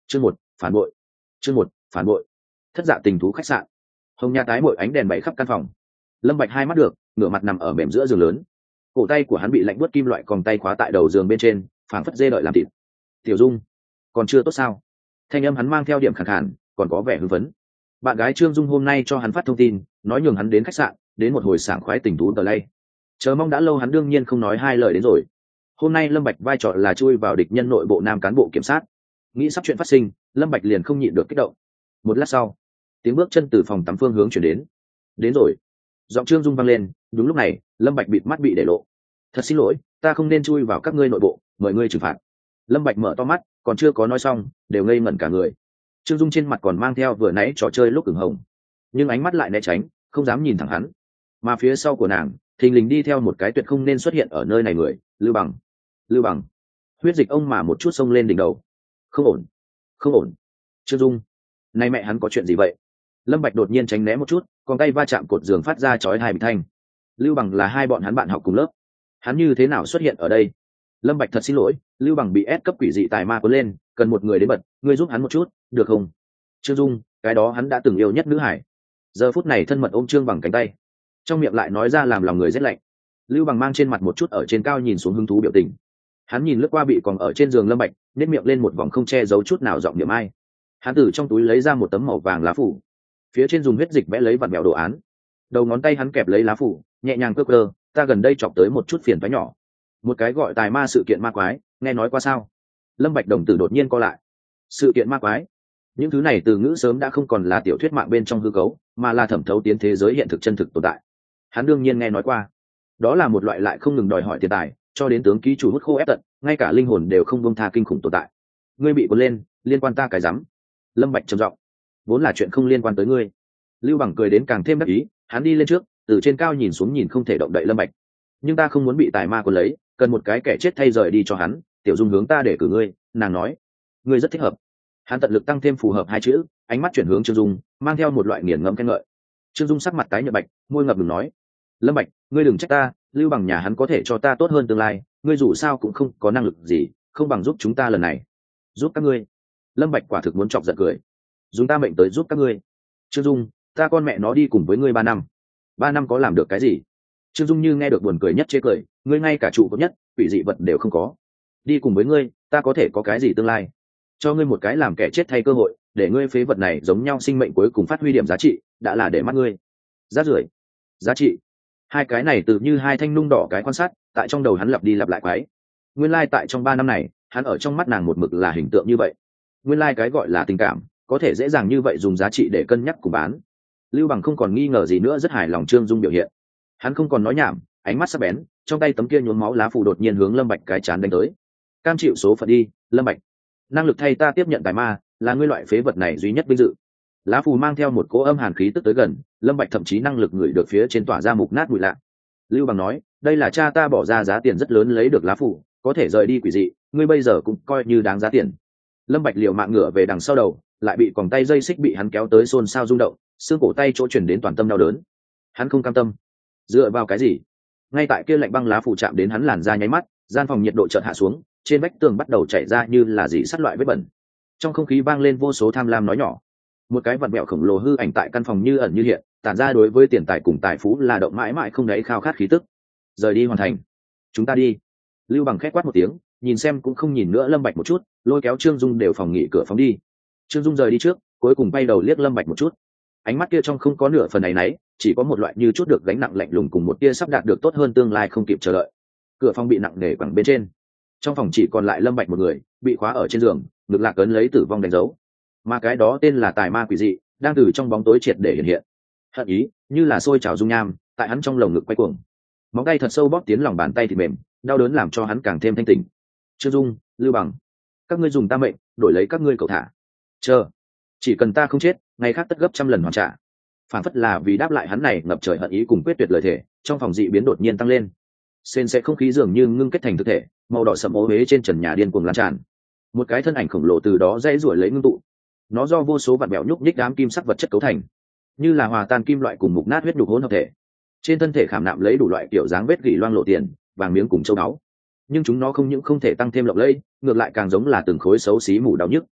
Chương một, phản bội. Chương một, phản bội. Thất dạ tình thú khách sạn. Hồng nha tái bội ánh đèn bày khắp căn phòng. Lâm Bạch hai mắt được, ngửa mặt nằm ở mềm giữa giường lớn. Cổ tay của hắn bị lạnh buốt kim loại còng tay khóa tại đầu giường bên trên, phảng phất dê đợi làm thịt. Tiểu Dung, còn chưa tốt sao? Thanh âm hắn mang theo điểm khàn khàn, còn có vẻ hưng phấn. Bạn gái Trương Dung hôm nay cho hắn phát thông tin, nói nhường hắn đến khách sạn, đến một hồi sảng khoái tình thú tờ lay. Chờ mong đã lâu hắn đương nhiên không nói hai lời đến rồi. Hôm nay Lâm Bạch vai trò là chui vào địch nhân nội bộ nam cán bộ kiểm sát. Nghĩ sắp chuyện phát sinh, Lâm Bạch liền không nhịn được kích động. Một lát sau, tiếng bước chân từ phòng tắm phương hướng chuyển đến. Đến rồi. Giọng Trương Dung vang lên. Đúng lúc này, Lâm Bạch bịt mắt bị để lộ. Thật xin lỗi, ta không nên chui vào các ngươi nội bộ, mời ngươi trừng phạt. Lâm Bạch mở to mắt, còn chưa có nói xong, đều ngây ngẩn cả người. Trương Dung trên mặt còn mang theo vừa nãy trò chơi lúc ửng hồng, nhưng ánh mắt lại né tránh, không dám nhìn thẳng hắn. Mà phía sau của nàng, thình lình đi theo một cái tuyệt không nên xuất hiện ở nơi này người, Lưu Bằng. Lưu Bằng. Huyết dịch ông mà một chút xông lên đỉnh đầu. Không ổn, không ổn. Trương Dung, nay mẹ hắn có chuyện gì vậy? Lâm Bạch đột nhiên tránh né một chút, còn tay va chạm cột giường phát ra chói tai bị thanh. Lưu Bằng là hai bọn hắn bạn học cùng lớp, hắn như thế nào xuất hiện ở đây? Lâm Bạch thật xin lỗi, Lưu Bằng bị ép cấp quỷ dị tài ma cuốn lên, cần một người đến bật, ngươi giúp hắn một chút, được không? Trương Dung, cái đó hắn đã từng yêu nhất nữ hải. Giờ phút này thân mật ôm Trương Bằng cánh tay, trong miệng lại nói ra làm lòng người rét lạnh. Lưu Bằng mang trên mặt một chút ở trên cao nhìn xuống hứng thú biểu tình. Hắn nhìn lướt qua bị còn ở trên giường Lâm Bạch, nhếch miệng lên một vòng không che giấu chút nào giọng niệm ai. Hắn từ trong túi lấy ra một tấm màu vàng lá phủ, phía trên dùng huyết dịch vẽ lấy vặn vẹo đồ án. Đầu ngón tay hắn kẹp lấy lá phủ, nhẹ nhàng cơ cơ, ta gần đây chọc tới một chút phiền toái nhỏ. Một cái gọi tài ma sự kiện ma quái, nghe nói qua sao? Lâm Bạch đồng tử đột nhiên co lại. Sự kiện ma quái? Những thứ này từ ngữ sớm đã không còn là tiểu thuyết mạng bên trong hư cấu, mà là thẩm thấu tiến thế giới hiện thực chân thực tồn tại. Hắn đương nhiên nghe nói qua. Đó là một loại lại không ngừng đòi hỏi tiền tài, cho đến tướng ký chủ hút khô ép tận, ngay cả linh hồn đều không buông tha kinh khủng tồn tại. Ngươi bị cuốn lên, liên quan ta cái rắm. Lâm Bạch trầm giọng, vốn là chuyện không liên quan tới ngươi. Lưu Bằng cười đến càng thêm đắc ý, hắn đi lên trước, từ trên cao nhìn xuống nhìn không thể động đậy Lâm Bạch. Nhưng ta không muốn bị tài ma cuốn lấy, cần một cái kẻ chết thay rời đi cho hắn. Tiểu Dung hướng ta để cử ngươi, nàng nói, ngươi rất thích hợp. Hắn tận lực tăng thêm phù hợp hai chữ, ánh mắt chuyển hướng Trương Dung, mang theo một loại nghiền ngẫm khen ngợi. Trương Dung sắc mặt tái nhợt bạch, môi ngập ngừng nói, Lâm Bạch, ngươi đừng trách ta, Lưu Bằng nhà hắn có thể cho ta tốt hơn tương lai, ngươi dù sao cũng không có năng lực gì, không bằng giúp chúng ta lần này. Giúp các ngươi? Lâm Bạch quả thực muốn chọc giận cười. Dùng ta mệnh tới giúp các ngươi? Trương Dung, ta con mẹ nó đi cùng với ngươi 3 năm. 3 năm có làm được cái gì? Trương Dung như nghe được buồn cười nhất chế cười, ngươi ngay cả trụ cột nhất, quỷ dị vật đều không có. Đi cùng với ngươi, ta có thể có cái gì tương lai? Cho ngươi một cái làm kẻ chết thay cơ hội, để ngươi phế vật này giống nhau sinh mệnh cuối cùng phát huy điểm giá trị, đã là để mắt ngươi. Rác rưởi. Giá trị. Hai cái này từ như hai thanh nung đỏ cái quan sát, tại trong đầu hắn lặp đi lặp lại quái. Nguyên lai tại trong 3 năm này, hắn ở trong mắt nàng một mực là hình tượng như vậy. Nguyên lai cái gọi là tình cảm, có thể dễ dàng như vậy dùng giá trị để cân nhắc cùng bán. Lưu Bằng không còn nghi ngờ gì nữa, rất hài lòng Trương Dung biểu hiện. Hắn không còn nói nhảm, ánh mắt sắc bén, trong tay tấm kia nhuốm máu lá phù đột nhiên hướng Lâm Bạch cái chán đánh tới. Cam chịu số phận đi, Lâm Bạch. Năng lực thay ta tiếp nhận tài ma, là ngươi loại phế vật này duy nhất vinh dự. Lá phù mang theo một cỗ âm hàn khí tức tới gần, Lâm Bạch thậm chí năng lực ngửi được phía trên tỏa ra mục nát mùi lạ. Lưu Bằng nói, đây là cha ta bỏ ra giá tiền rất lớn lấy được lá phù, có thể rời đi quỷ dị, ngươi bây giờ cũng coi như đáng giá tiền. Lâm Bạch liều mạng ngửa về đằng sau đầu, lại bị còng tay dây xích bị hắn kéo tới xôn xao rung động, xương cổ tay chỗ truyền đến toàn tâm đau đớn. Hắn không cam tâm. Dựa vào cái gì? Ngay tại kia lạnh băng lá phù chạm đến hắn làn da nháy mắt, gian phòng nhiệt độ chợt hạ xuống, trên vách tường bắt đầu chảy ra như là dị sắt loại vết bẩn. Trong không khí vang lên vô số tham lam nói nhỏ. Một cái vật mẹo khổng lồ hư ảnh tại căn phòng như ẩn như hiện, tản ra đối với tiền tài cùng tài phú là động mãi mãi không đáy khao khát khí tức. Rời đi hoàn thành. Chúng ta đi. Lưu Bằng khét quát một tiếng, nhìn xem cũng không nhìn nữa Lâm Bạch một chút, lôi kéo Trương Dung đều phòng nghỉ cửa phóng đi. Trương Dung rời đi trước, cuối cùng bay đầu liếc Lâm Bạch một chút. Ánh mắt kia trong không có nửa phần ấy nấy, chỉ có một loại như chút được gánh nặng lạnh lùng cùng một tia sắp đạt được tốt hơn tương lai không kịp chờ đợi. Cửa phòng bị nặng nề quẳng bên trên. Trong phòng chỉ còn lại Lâm Bạch một người, bị khóa ở trên giường, ngực lạc ấn lấy tử vong đánh dấu. Mà cái đó tên là tài ma quỷ dị, đang từ trong bóng tối triệt để hiện hiện. Hận ý như là sôi trào dung nham, tại hắn trong lồng ngực quay cuồng. Móng tay thật sâu bóp tiến lòng bàn tay thì mềm, đau đớn làm cho hắn càng thêm thanh tỉnh. Trương Dung, Lưu Bằng, các ngươi dùng ta mệnh đổi lấy các ngươi cầu thả. Chờ, chỉ cần ta không chết, ngày khác tất gấp trăm lần hoàn trả. Phản phất là vì đáp lại hắn này ngập trời hận ý cùng quyết tuyệt lời thể, trong phòng dị biến đột nhiên tăng lên. Sền sệt không khí dường như ngưng kết thành thực thể, màu đỏ sẫm ố huế trên trần nhà điên cuồng lan tràn. Một cái thân ảnh khổng lồ từ đó dãy ruổi lấy ngưng tụ. Nó do vô số vạt bẹo nhúc nhích đám kim sắc vật chất cấu thành, như là hòa tan kim loại cùng mục nát huyết nhục hỗn hợp thể. Trên thân thể khảm nạm lấy đủ loại kiểu dáng vết gỉ loang lộ tiền, vàng miếng cùng châu báu. Nhưng chúng nó không những không thể tăng thêm lộng lẫy, ngược lại càng giống là từng khối xấu xí mủ đau nhức.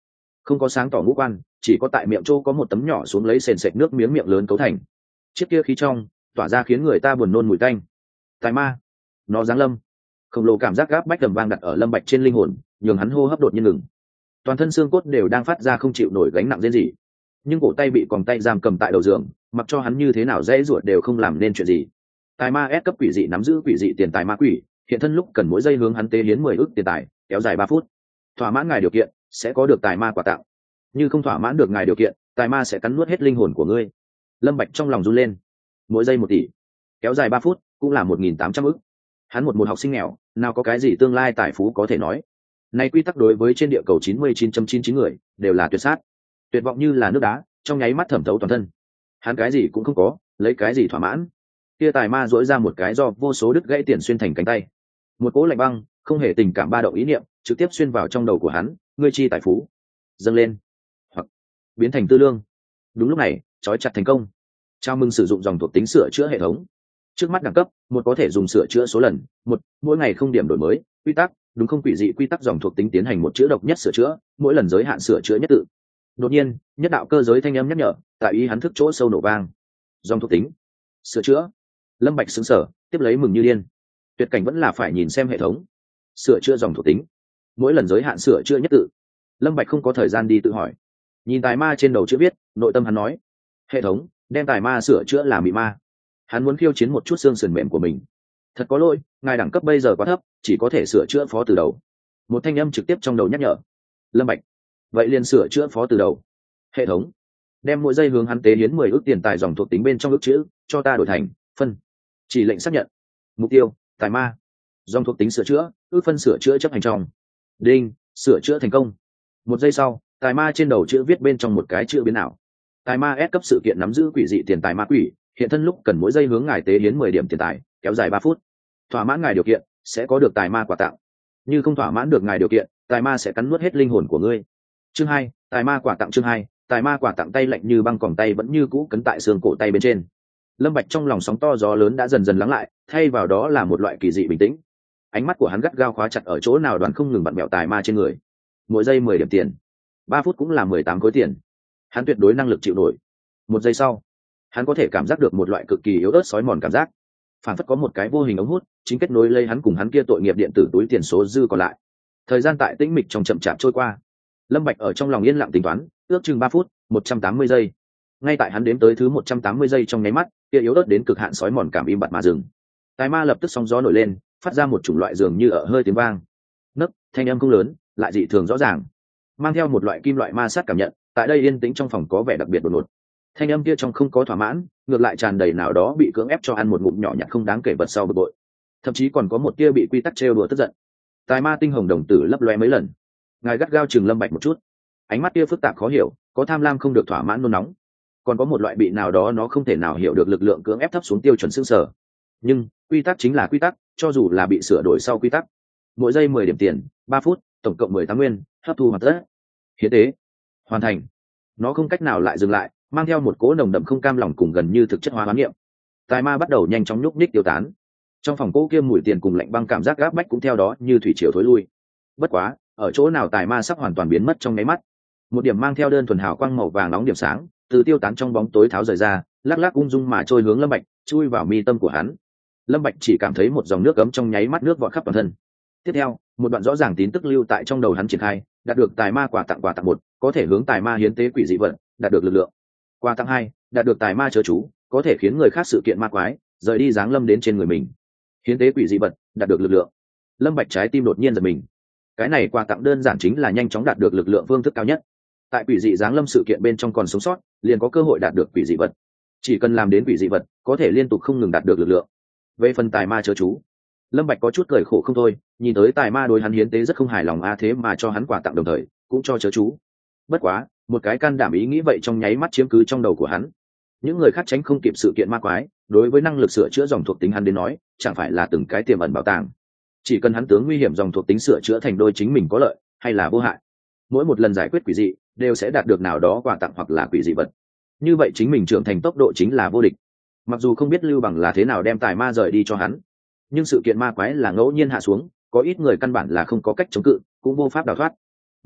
không có sáng tỏ ngũ quan, chỉ có tại miệng chỗ có một tấm nhỏ xuống lấy sền sệt nước miếng miệng lớn cấu thành. Chiếc kia khí trong tỏa ra khiến người ta buồn nôn mùi tanh. Tài ma, nó giáng lâm. Khổng lồ cảm giác gáp bách tầm vang đặt ở Lâm Bạch trên linh hồn, nhường hắn hô hấp đột nhiên ngừng. Toàn thân xương cốt đều đang phát ra không chịu nổi gánh nặng rên rỉ, nhưng cổ tay bị còng tay giam cầm tại đầu giường, mặc cho hắn như thế nào dễ ruột đều không làm nên chuyện gì. Tài ma S cấp quỷ dị nắm giữ quỷ dị tiền tài ma quỷ, hiện thân lúc cần mỗi giây hướng hắn tế hiến 10 ức tiền tài, kéo dài 3 phút. Thỏa mãn ngài điều kiện sẽ có được tài ma quà tặng, như không thỏa mãn được ngài điều kiện, tài ma sẽ cắn nuốt hết linh hồn của ngươi. Lâm Bạch trong lòng run lên. Mỗi giây 1 tỷ, kéo dài 3 phút cũng là 1.800 ức. Hắn một học sinh nghèo, nào có cái gì tương lai tài phú có thể nói. Này quy tắc đối với trên địa cầu 99.99 người đều là tuyệt sát. Tuyệt vọng như là nước đá, trong nháy mắt thẩm thấu toàn thân. Hắn cái gì cũng không có, lấy cái gì thỏa mãn? Kia tài ma duỗi ra một cái do vô số đứt gãy tiền xuyên thành cánh tay. Một cỗ lạnh băng, không hề tình cảm ba động ý niệm, trực tiếp xuyên vào trong đầu của hắn, ngươi chi tài phú, dâng lên, hoặc biến thành tư lương. Đúng lúc này, trói chặt thành công. Chào mừng sử dụng dòng thuộc tính sửa chữa hệ thống. Trước mắt đẳng cấp, một có thể dùng sửa chữa số lần, một mỗi ngày không điểm đổi mới, quy tắc, đúng không quỷ dị quy tắc dòng thuộc tính tiến hành một chữ độc nhất sửa chữa, mỗi lần giới hạn sửa chữa nhất tự. Đột nhiên, nhất đạo cơ giới thanh âm nhắc nhở, tại ý hắn thức chỗ sâu nổ vang. Dòng thuộc tính sửa chữa. Lâm Bạch sững sờ, tiếp lấy mừng như điên. Tuyệt cảnh vẫn là phải nhìn xem hệ thống. Sửa chữa dòng thuộc tính, mỗi lần giới hạn sửa chữa nhất tự. Lâm Bạch không có thời gian đi tự hỏi. Nhìn tài ma trên đầu chữ viết, nội tâm hắn nói: hệ thống, đem tài ma sửa chữa là mị ma. Hắn muốn khiêu chiến một chút xương sườn mềm của mình. Thật có lỗi, ngài đẳng cấp bây giờ quá thấp, chỉ có thể sửa chữa phó từ đầu. Một thanh âm trực tiếp trong đầu nhắc nhở. Lâm Bạch, vậy liền sửa chữa phó từ đầu. Hệ thống, đem mỗi giây hướng hắn tế hiến 10 ức tiền tài dòng thuộc tính bên trong ức chữ, cho ta đổi thành phân. Chỉ lệnh xác nhận. Mục tiêu, tài ma. Dòng thuộc tính sửa chữa, ước phân sửa chữa chấp hành trong. Đinh, sửa chữa thành công. Một giây sau, tài ma trên đầu chữ viết bên trong một cái chữ biến ảo. Tài ma S cấp sự kiện nắm giữ quỷ dị tiền tài ma quỷ, hiện thân lúc cần mỗi giây hướng ngài tế hiến 10 điểm tiền tài, kéo dài 3 phút. Thỏa mãn ngài điều kiện, sẽ có được tài ma quà tặng. Như không thỏa mãn được ngài điều kiện, tài ma sẽ cắn nuốt hết linh hồn của ngươi. Chương 2, tài ma quà tặng. Chương 2, tài ma quà tặng. Tay lạnh như băng còng tay vẫn như cũ cấn tại xương cổ tay bên trên. Lâm Bạch trong lòng sóng to gió lớn đã dần dần lắng lại, thay vào đó là một loại kỳ dị bình tĩnh. Ánh mắt của hắn gắt gao khóa chặt ở chỗ nào đoàn không ngừng vặn bẹo tài ma trên người. Mỗi giây 10 điểm tiền, 3 phút cũng là 18 khối tiền. Hắn tuyệt đối năng lực chịu nổi. Một giây sau, hắn có thể cảm giác được một loại cực kỳ yếu ớt sói mòn cảm giác, phản phất có một cái vô hình ống hút chính kết nối lấy hắn cùng hắn kia tội nghiệp điện tử túi tiền số dư còn lại. Thời gian tại tĩnh mịch trong chậm chạp trôi qua. Lâm Bạch ở trong lòng yên lặng tính toán, ước chừng 3 phút, 180 giây. Ngay tại hắn đếm tới thứ 180 giây trong nháy mắt, kia yếu ớt đến cực hạn sói mòn cảm im bặt mà dừng. Tài ma lập tức sóng gió nổi lên, phát ra một chủng loại dường như ở hơi tiếng vang. Nấc, thanh âm không lớn, lại dị thường rõ ràng, mang theo một loại kim loại ma sát cảm nhận. Tại đây yên tĩnh trong phòng có vẻ đặc biệt đột ngột. Thanh âm kia trong không có thỏa mãn, ngược lại tràn đầy nào đó bị cưỡng ép cho ăn một ngụm nhỏ nhặt không đáng kể vật sau bực bội. Thậm chí còn có một tia bị quy tắc trêu đùa tức giận. Tài ma tinh hồng đồng tử lấp loe mấy lần. Ngài gắt gao chừng Lâm Bạch một chút, ánh mắt kia phức tạp khó hiểu, có tham lam không được thỏa mãn nôn nóng, còn có một loại bị nào đó nó không thể nào hiểu được lực lượng cưỡng ép thấp xuống tiêu chuẩn xương sở. Nhưng quy tắc chính là quy tắc, cho dù là bị sửa đổi sau quy tắc. Mỗi giây 10 điểm tiền, 3 phút, tổng cộng 18 nguyên, hấp thu hoàn tất. Hiến tế hoàn thành. Nó không cách nào lại dừng lại, mang theo một cỗ nồng đậm không cam lòng cùng gần như thực chất hóa hoán niệm. Tài ma bắt đầu nhanh chóng nhúc nhích tiêu tán. Trong phòng cỗ kia mùi tiền cùng lạnh băng cảm giác gáp bách cũng theo đó như thủy triều thối lui. Bất quá, ở chỗ nào tài ma sắp hoàn toàn biến mất trong nháy mắt, một điểm mang theo đơn thuần hào quang màu vàng nóng điểm sáng từ tiêu tán trong bóng tối tháo rời ra, lắc lắc ung dung mà trôi hướng Lâm Bạch, chui vào mi tâm của hắn. Lâm Bạch chỉ cảm thấy một dòng nước ấm trong nháy mắt nước vọt khắp toàn thân. Tiếp theo, một đoạn rõ ràng tin tức lưu tại trong đầu hắn triển khai, đạt được tài ma quà tặng. Một, có thể hướng tài ma hiến tế quỷ dị vật, đạt được lực lượng. Quà tặng 2, đạt được tài ma chớ chú, có thể khiến người khác sự kiện ma quái rời đi giáng lâm đến trên người mình. Hiến tế quỷ dị vật, đạt được lực lượng. Lâm Bạch trái tim đột nhiên giật mình. Cái này quà tặng đơn giản chính là nhanh chóng đạt được lực lượng phương thức cao nhất. Tại quỷ dị giáng lâm sự kiện bên trong còn sống sót, liền có cơ hội đạt được quỷ dị vật. Chỉ cần làm đến quỷ dị vật, có thể liên tục không ngừng đạt được lực lượng. Về phần tài ma chớ chú, Lâm Bạch có chút cười khổ không thôi, nhìn tới tài ma đối hắn hiến tế rất không hài lòng thế mà cho hắn quà tặng đồng thời cũng cho chớ chú. Bất quá, một cái can đảm ý nghĩ vậy trong nháy mắt chiếm cứ trong đầu của hắn. Những người khác tránh không kịp sự kiện ma quái, đối với năng lực sửa chữa dòng thuộc tính hắn đến nói, chẳng phải là từng cái tiềm ẩn bảo tàng. Chỉ cần hắn tướng nguy hiểm dòng thuộc tính sửa chữa thành đôi chính mình có lợi hay là vô hại, mỗi một lần giải quyết quỷ dị đều sẽ đạt được nào đó quà tặng hoặc là quỷ dị vật. Như vậy chính mình trưởng thành tốc độ chính là vô địch. Mặc dù không biết Lưu Bằng là thế nào đem tài ma rời đi cho hắn, nhưng sự kiện ma quái là ngẫu nhiên hạ xuống, có ít người căn bản là không có cách chống cự, cũng vô pháp đào thoát.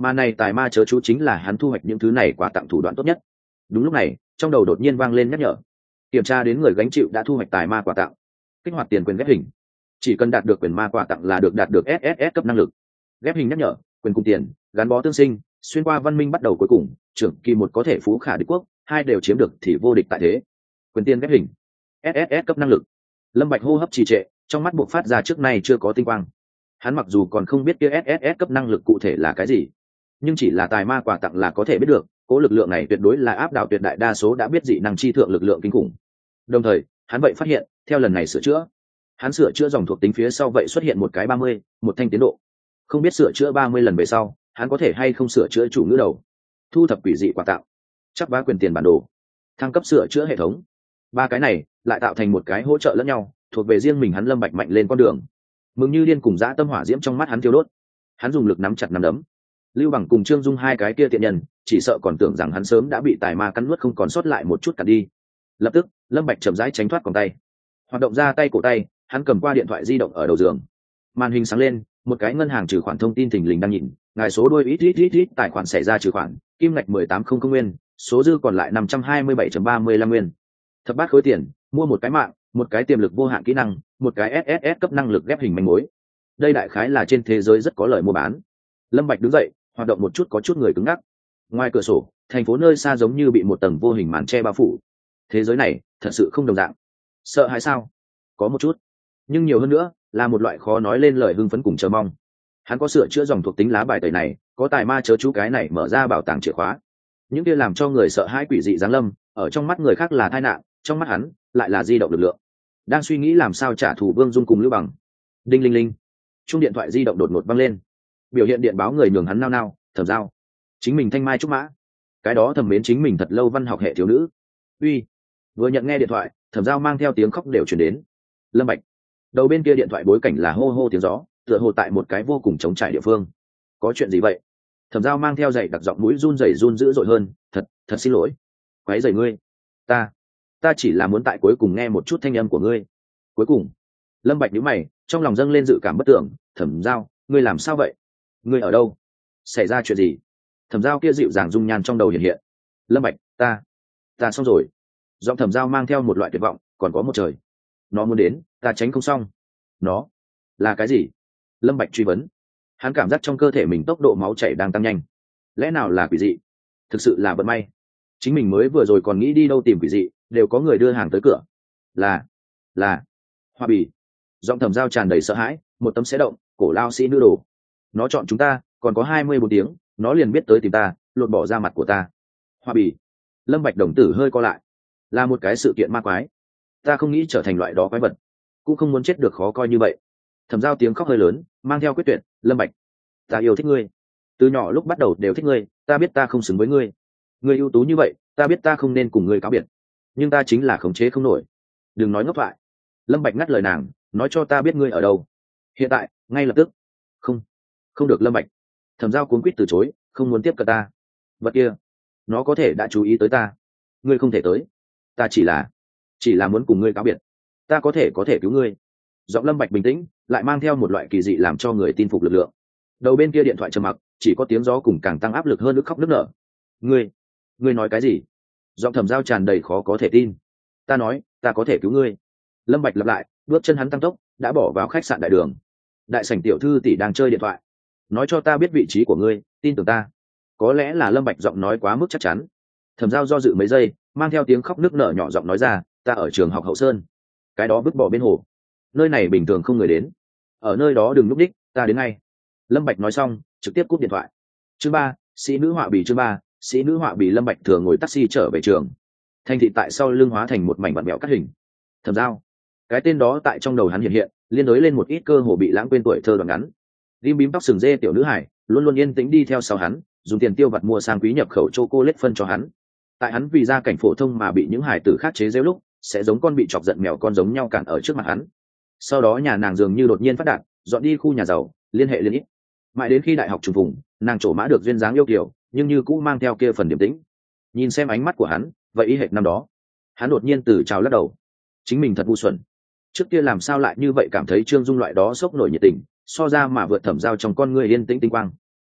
mà này tài ma chớ chú chính là hắn thu hoạch những thứ này quà tặng thủ đoạn tốt nhất. Đúng lúc này trong đầu đột nhiên vang lên nhắc nhở, kiểm tra đến người gánh chịu đã thu hoạch tài ma quà tặng, kích hoạt tiền quyền ghép hình, chỉ cần đạt được quyền ma quà tặng là được đạt được SSS cấp năng lực. Ghép hình nhắc nhở, quyền cùng tiền gắn bó tương sinh, xuyên qua văn minh bắt đầu cuối cùng, trưởng kỳ một có thể phú khả địch quốc, hai đều chiếm được thì vô địch tại thế. Quyền tiền ghép hình, SSS cấp năng lực. Lâm Bạch hô hấp trì trệ, trong mắt buộc phát ra trước nay chưa có tinh quang. Hắn mặc dù còn không biết kia SSS cấp năng lực cụ thể là cái gì, nhưng chỉ là tài ma quà tặng là có thể biết được, cố lực lượng này tuyệt đối là áp đảo tuyệt đại đa số đã biết dị năng chi thượng lực lượng kinh khủng. Đồng thời hắn vậy phát hiện theo lần này sửa chữa, hắn sửa chữa dòng thuộc tính phía sau vậy xuất hiện một cái 30, một thanh tiến độ. Không biết sửa chữa 30 lần về sau hắn có thể hay không sửa chữa chủ ngữ đầu, thu thập quỷ dị quà tặng, chắc bá quyền tiền bản đồ, thăng cấp sửa chữa hệ thống. Ba cái này lại tạo thành một cái hỗ trợ lẫn nhau, thuộc về riêng mình hắn Lâm Bạch mạnh lên con đường. Mừng như điên cùng dã tâm hỏa diễm trong mắt hắn thiêu đốt, hắn dùng lực nắm chặt nắm đấm. Lưu Bằng cùng Trương Dung hai cái kia tiện nhân chỉ sợ còn tưởng rằng hắn sớm đã bị tài ma cắn nuốt không còn sót lại một chút cả đi. Lập tức Lâm Bạch chậm rãi tránh thoát còng tay, hoạt động ra tay cổ tay, hắn cầm qua điện thoại di động ở đầu giường. Màn hình sáng lên, một cái ngân hàng trừ khoản thông tin thình lình đang nhìn, ngài số đuôi ít tài khoản xảy ra trừ khoản, kim ngạch 1800 nguyên, số dư còn lại 527.35 nguyên. Thập bát khối tiền, mua một cái mạng, một cái tiềm lực vô hạn kỹ năng, một cái SSS cấp năng lực ghép hình manh mối. Đây đại khái là trên thế giới rất có lời mua bán. Lâm Bạch đứng dậy, hoạt động một chút có chút người cứng ngắc. Ngoài cửa sổ, thành phố nơi xa giống như bị một tầng vô hình màn che bao phủ. Thế giới này thật sự không đồng dạng. Sợ hãi sao? Có một chút, nhưng nhiều hơn nữa là một loại khó nói lên lời hưng phấn cùng chờ mong. Hắn có sửa chữa dòng thuộc tính lá bài tẩy này, có tài ma chớ chú cái này mở ra bảo tàng chìa khóa. Những kia làm cho người sợ hãi quỷ dị giáng lâm, ở trong mắt người khác là tai nạn, trong mắt hắn lại là di động lực lượng. Đang suy nghĩ làm sao trả thù Vương Dung cùng Lưu Bằng. Đinh linh linh, chuông điện thoại di động đột ngột vang lên, biểu hiện điện báo người nhường hắn nao nao. Thẩm Giao, chính mình thanh mai trúc mã, cái đó thầm mến chính mình thật lâu văn học hệ thiếu nữ. Uy. Vừa nhận nghe điện thoại, Thẩm Giao mang theo tiếng khóc đều truyền đến. Lâm Bạch. Đầu bên kia điện thoại bối cảnh là hô hô tiếng gió, tựa hồ tại một cái vô cùng trống trải địa phương. Có chuyện gì vậy? Thẩm Giao mang theo giày đặc giọng mũi run rẩy run dữ dội hơn. Thật xin lỗi, quấy rầy ngươi. Ta chỉ là muốn tại cuối cùng nghe một chút thanh âm của ngươi. Cuối cùng. Lâm Bạch nhíu mày, trong lòng dâng lên dự cảm bất tưởng. Thẩm Giao, ngươi làm sao vậy? Ngươi ở đâu? Xảy ra chuyện gì? Thẩm Giao kia dịu dàng dung nhan trong đầu hiện hiện. Lâm Bạch, ta xong rồi. Giọng Thẩm Giao mang theo một loại tuyệt vọng. Còn có một trời, nó muốn đến, ta tránh không xong. Nó là cái gì? Lâm Bạch truy vấn. Hắn cảm giác trong cơ thể mình tốc độ máu chảy đang tăng nhanh. Lẽ nào là quỷ dị? Thực sự là vận may. Chính mình mới vừa rồi còn nghĩ đi đâu tìm quỷ dị, đều có người đưa hàng tới cửa. Là Hoa Bì. Giọng Thẩm Giao tràn đầy sợ hãi. Một tấm xé động, cổ lao sĩ nữ đồ. Nó chọn chúng ta, còn có 24 tiếng, nó liền biết tới tìm ta, lột bỏ ra mặt của ta. Hoa Bì. Lâm Bạch đồng tử hơi co lại. Là một cái sự kiện ma quái. Ta không nghĩ trở thành loại đó quái vật, cũng không muốn chết được khó coi như vậy. Thẩm Giao tiếng khóc hơi lớn, mang theo quyết tuyệt. Lâm Bạch, ta yêu thích ngươi, từ nhỏ lúc bắt đầu đều thích ngươi. Ta biết ta không xứng với ngươi, ngươi ưu tú như vậy, ta biết ta không nên cùng ngươi cáo biệt, nhưng ta chính là khống chế không nổi. Đừng nói ngốc thoại. Lâm Bạch ngắt lời nàng, nói cho ta biết ngươi ở đâu, hiện tại, ngay lập tức. Không được Lâm Bạch. Thẩm Giao cuống quýt từ chối, không muốn tiếp cận ta. Vật kia, nó có thể đã chú ý tới ta. Ngươi không thể tới. Ta chỉ là muốn cùng ngươi cáo biệt. Ta có thể cứu ngươi. Giọng Lâm Bạch bình tĩnh, lại mang theo một loại kỳ dị làm cho người tin phục lực lượng. Đầu bên kia điện thoại trầm mặc, chỉ có tiếng gió cùng càng tăng áp lực hơn, nước khóc nước nở. Ngươi nói cái gì? Giọng Thẩm Giao tràn đầy khó có thể tin. Ta nói, ta có thể cứu ngươi. Lâm Bạch lặp lại, bước chân hắn tăng tốc, đã bỏ vào khách sạn đại đường. Đại sảnh tiểu thư tỷ đang chơi điện thoại. Nói cho ta biết vị trí của ngươi, tin tưởng ta. Có lẽ là Lâm Bạch giọng nói quá mức chắc chắn. Thẩm Giao do dự mấy giây, mang theo tiếng khóc nức nở nhỏ giọng nói ra, ta ở trường học Hậu Sơn, cái đó vứt bỏ bên hồ, nơi này bình thường không người đến, ở nơi đó đừng núp đích, ta đến ngay. Lâm Bạch nói xong, trực tiếp cúp điện thoại. Chương 3, sĩ nữ họa bì. Chương 3, sĩ nữ họa bì. Lâm Bạch thường ngồi taxi trở về trường. Thành thị tại sau lưng hóa thành một mảnh vặn vẹo cắt hình. Thẩm Giao, cái tên đó tại trong đầu hắn hiện hiện, liên đối lên một ít cơ hồ bị lãng quên tuổi thơ đoạn ngắn. Rim bím tóc sừng dê tiểu nữ hải, luôn luôn yên tĩnh đi theo sau hắn, dùng tiền tiêu vặt mua sang quý nhập khẩu chocolate phân cho hắn. Tại hắn vì gia cảnh phổ thông mà bị những hải tử khác chế giễu lúc, sẽ giống con bị chọc giận mèo con giống nhau cản ở trước mặt hắn. Sau đó nhà nàng dường như đột nhiên phát đạt, dọn đi khu nhà giàu, liên hệ liên ít. Mãi đến khi đại học trùng vùng, nàng trổ mã được duyên dáng yêu kiều, nhưng như cũ mang theo kia phần điềm tĩnh. Nhìn xem ánh mắt của hắn, vậy y hệt năm đó. Hắn đột nhiên từ chào lắc đầu. Chính mình thật ngu xuẩn. Trước kia làm sao lại như vậy, cảm thấy Trương Dung loại đó sốc nổi nhiệt tình, so ra mà vượt Thẩm Giao trong con người yên tĩnh tinh quang.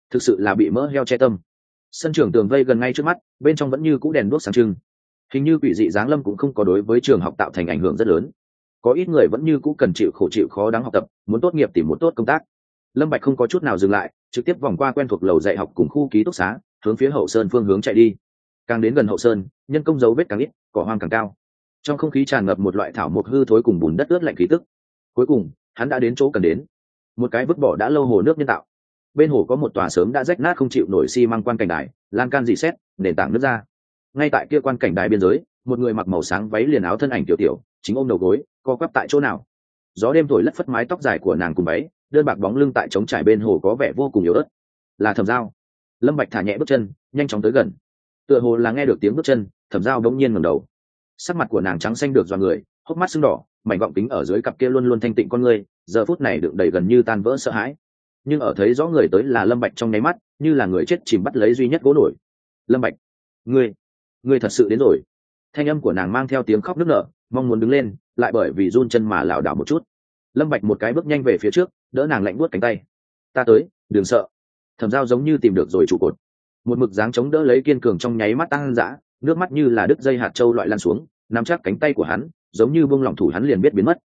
thực sự là bị mỡ heo che tâm. Sân trường tường vây gần ngay trước mắt, bên trong vẫn như cũ đèn đuốc sáng trưng. Hình như quỷ dị giáng lâm cũng không có đối với trường học tạo thành ảnh hưởng rất lớn. Có ít người vẫn như cũ cần chịu khổ chịu khó đáng học tập, muốn tốt nghiệp tìm một tốt công tác. Lâm Bạch không có chút nào dừng lại, trực tiếp vòng qua quen thuộc lầu dạy học cùng khu ký túc xá, hướng phía hậu sơn phương hướng chạy đi. Càng đến gần hậu sơn, nhân công dấu vết càng ít, cỏ hoang càng cao. Trong không khí tràn ngập một loại thảo mộc hư thối cùng bùn đất ướt lạnh khí tức. Cuối cùng, hắn đã đến chỗ cần đến. Một cái vứt bỏ đã lâu hồ nước nhân tạo. Bên hồ có một tòa sớm đã rách nát không chịu nổi xi măng quan cảnh đài, lan can rỉ sét, nền tảng nứt ra. Ngay tại kia quan cảnh đài biên giới, một người mặc màu sáng váy liền áo thân ảnh tiểu tiểu, chính ôm đầu gối, co quắp tại chỗ nào. Gió đêm thổi lất phất mái tóc dài của nàng cùng váy, đơn bạc bóng lưng tại trống trải bên hồ có vẻ vô cùng yếu ớt. Là Thẩm Dao. Lâm Bạch thả nhẹ bước chân, nhanh chóng tới gần. Tựa hồ là nghe được tiếng bước chân, Thẩm Dao đống nhiên ngẩng đầu. Sắc mặt của nàng trắng xanh được dọa người, hốc mắt sưng đỏ, mảnh gọng kính ở dưới cặp kia luôn luôn thanh tịnh con ngươi, giờ phút này đựng đầy gần như tan vỡ sợ hãi. Nhưng ở thấy rõ người tới là Lâm Bạch trong nháy mắt, như là người chết chìm bắt lấy duy nhất gỗ nổi. Lâm Bạch, ngươi thật sự đến rồi. Thanh âm của nàng mang theo tiếng khóc nức nở, mong muốn đứng lên, lại bởi vì run chân mà lảo đảo một chút. Lâm Bạch một cái bước nhanh về phía trước, đỡ nàng lạnh buốt cánh tay. Ta tới, đừng sợ. Thẩm Dao giống như tìm được rồi trụ cột, một mực dáng chống đỡ lấy kiên cường trong nháy mắt tăng dã, nước mắt như là đứt dây hạt châu loại lan xuống, nắm chắc cánh tay của hắn, giống như buông lỏng thủ hắn liền biết biến mất.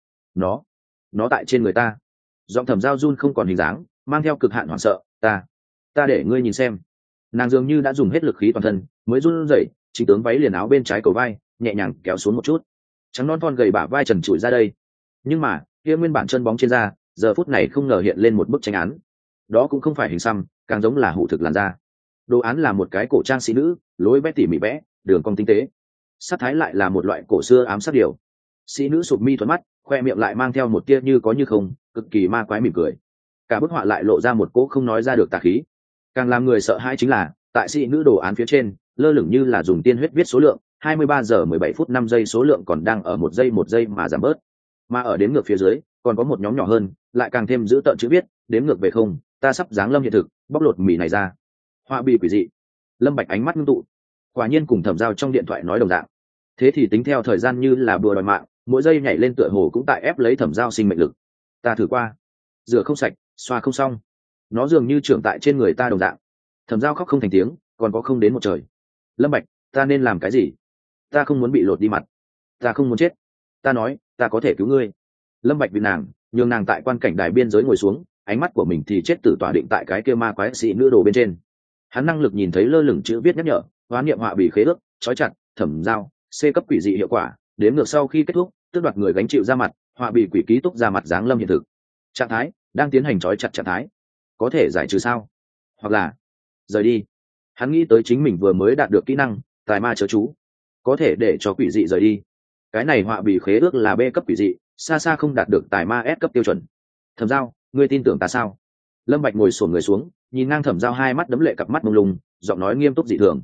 Nó tại trên người ta. Giọng Thẩm Dao run không còn hình dáng, mang theo cực hạn hoảng sợ. Ta để ngươi nhìn xem. Nàng dường như đã dùng hết lực khí toàn thân, mới run rẩy, chính tướng váy liền áo bên trái cầu vai nhẹ nhàng kéo xuống một chút, trắng non thon gầy bả vai trần trụi ra đây. Nhưng mà kia nguyên bản chân bóng trên da, giờ phút này không ngờ hiện lên một bức tranh án. Đó cũng không phải hình xăm, càng giống là hủ thực làn da. Đồ án là một cái cổ trang sĩ nữ, lối vẽ tỉ mỉ vẽ, đường cong tinh tế. Sắc thái lại là một loại cổ xưa ám sát điều. Sĩ nữ sụp mi thuận mắt, khoe miệng lại mang theo một tia như có như không, cực kỳ ma quái mỉm cười. Cả bức họa lại lộ ra một cỗ không nói ra được tà khí. Càng làm người sợ hãi chính là, tại sĩ nữ đồ án phía trên, lơ lửng như là dùng tiên huyết viết số lượng, 23 giờ 17 phút 5 giây số lượng còn đang ở một giây mà giảm bớt. Mà ở đếm ngược phía dưới, còn có một nhóm nhỏ hơn, lại càng thêm giữ tợn chữ viết, đếm ngược về không, ta sắp giáng lâm hiện thực, bóc lột mỉ này ra. Họa bị quỷ dị. Lâm Bạch ánh mắt ngưng tụ, quả nhiên cùng Thẩm Dao trong điện thoại nói đồng dạng. Thế thì tính theo thời gian như là bùa đòi mạng, mỗi giây nhảy lên tựa hồ cũng tại ép lấy Thẩm Dao sinh mệnh lực. Ta thử qua, rửa không sạch, xoa không xong, nó dường như trưởng tại trên người ta đồng dạng. Thẩm Dao khóc không thành tiếng, còn có không đến một trời. Lâm Bạch, ta nên làm cái gì? Ta không muốn bị lột đi mặt, ta không muốn chết. Ta nói, ta có thể cứu ngươi. Lâm Bạch vì nàng, nhường nàng tại quan cảnh đài biên giới ngồi xuống, ánh mắt của mình thì chết tử tỏa định tại cái kia ma quái sĩ nữ đồ bên trên. Hắn năng lực nhìn thấy lơ lửng chữ viết nhắc nhở, hóa niệm họa bị khế ước, trói chặt, Thẩm Dao, C cấp quỷ dị hiệu quả, đếm ngược sau khi kết thúc, tước đoạt người gánh chịu ra mặt, họa bị quỷ ký túc ra mặt giáng lâm hiện thực. Trạng thái đang tiến hành trói chặt trạng thái, có thể giải trừ sao? Hoặc là rời đi. Hắn nghĩ tới chính mình vừa mới đạt được kỹ năng tài ma chớ chú, có thể để cho quỷ dị rời đi. Cái này họa bị khế ước là B cấp quỷ dị, xa xa không đạt được tài ma S cấp tiêu chuẩn. Thẩm Dao, ngươi tin tưởng ta sao? Lâm Bạch ngồi xổm người xuống, nhìn ngang Thẩm Dao hai mắt đấm lệ cặp mắt mông lung, giọng nói nghiêm túc dị thường.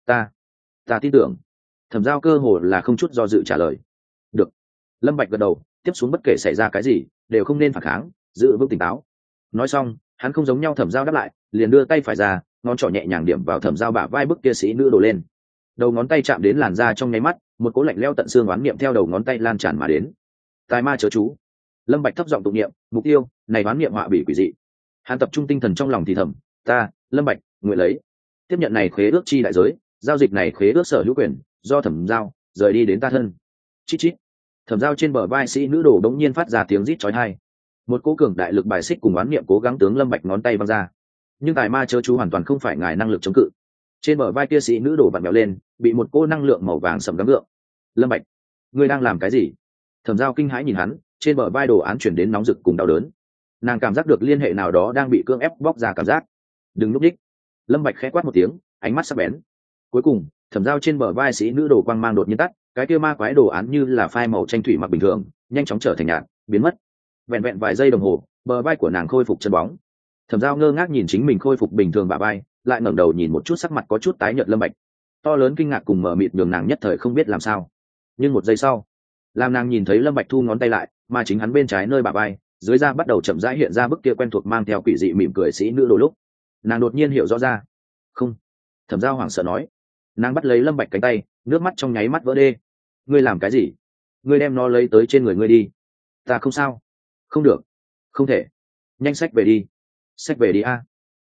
Ta tin tưởng. Thẩm Dao cơ hồ là không chút do dự trả lời. Được. Lâm Bạch gật đầu, tiếp xuống bất kể xảy ra cái gì, đều không nên phản kháng, giữ vững tỉnh táo. Nói xong, hắn không giống nhau Thẩm Dao đáp lại, liền đưa tay phải ra, ngón trỏ nhẹ nhàng điểm vào Thẩm Dao bả vai bức kia sĩ nữ đổ lên. Đầu ngón tay chạm đến làn da trong nháy mắt, một cỗ lạnh lẽo tận xương oán niệm theo đầu ngón tay lan tràn mà đến. Tài ma chớ chú. Lâm Bạch thấp giọng tụng niệm, mục tiêu này oán niệm họa bị quỷ dị. Hắn tập trung tinh thần trong lòng thì thầm, ta, Lâm Bạch, nguyện lấy tiếp nhận này khế ước chi đại giới, giao dịch này khế ước sở hữu quyền do Thẩm Dao rời đi đến ta thân. Chít chít. Thẩm Dao trên bờ vai sĩ nữ đồ đống nhiên phát ra tiếng rít chói tai. Một cỗ cường đại lực bài xích cùng oán niệm cố gắng tướng Lâm Bạch ngón tay văng ra, nhưng tài ma chớ chú hoàn toàn không phải ngài năng lực chống cự. Trên bờ vai kia sĩ nữ đổ vặn vẹo lên, bị một cỗ năng lượng màu vàng sẫm gắng gượng. Lâm Bạch, ngươi đang làm cái gì? Thẩm Dao kinh hãi nhìn hắn, trên bờ vai đồ án chuyển đến nóng rực cùng đau đớn. Nàng cảm giác được liên hệ nào đó đang bị cưỡng ép bóc ra cảm giác. Đừng núp đích. Lâm Bạch khẽ quát một tiếng, ánh mắt sắc bén. Cuối cùng, Thẩm Dao trên bờ vai sĩ nữ đồ quang mang đột nhiên tắt, cái kia ma quái đồ án như là phai màu tranh thủy mặc bình thường, nhanh chóng trở thành nhạt, biến mất. Vẹn vẹn vài giây đồng hồ, bờ vai của nàng khôi phục chân bóng. Thẩm Dao ngơ ngác nhìn chính mình khôi phục bình thường bả vai, lại ngẩng đầu nhìn một chút sắc mặt có chút tái nhợt Lâm Bạch. To lớn kinh ngạc cùng mờ mịt nhường nàng nhất thời không biết làm sao. Nhưng một giây sau, làm nàng nhìn thấy Lâm Bạch thu ngón tay lại, mà chính hắn bên trái nơi bả vai, dưới da bắt đầu chậm rãi hiện ra bức kia quen thuộc mang theo quỷ dị mỉm cười sĩ nữ đồ lúc, nàng đột nhiên hiểu rõ ra. Không. Thẩm Dao hoảng sợ nói. Nàng bắt lấy Lâm Bạch cánh tay, nước mắt trong nháy mắt vỡ đê. Ngươi làm cái gì? Ngươi đem nó lấy tới trên người ngươi đi. Ta không sao. Không được. Không thể. Nhanh xách về đi. Xách về đi a.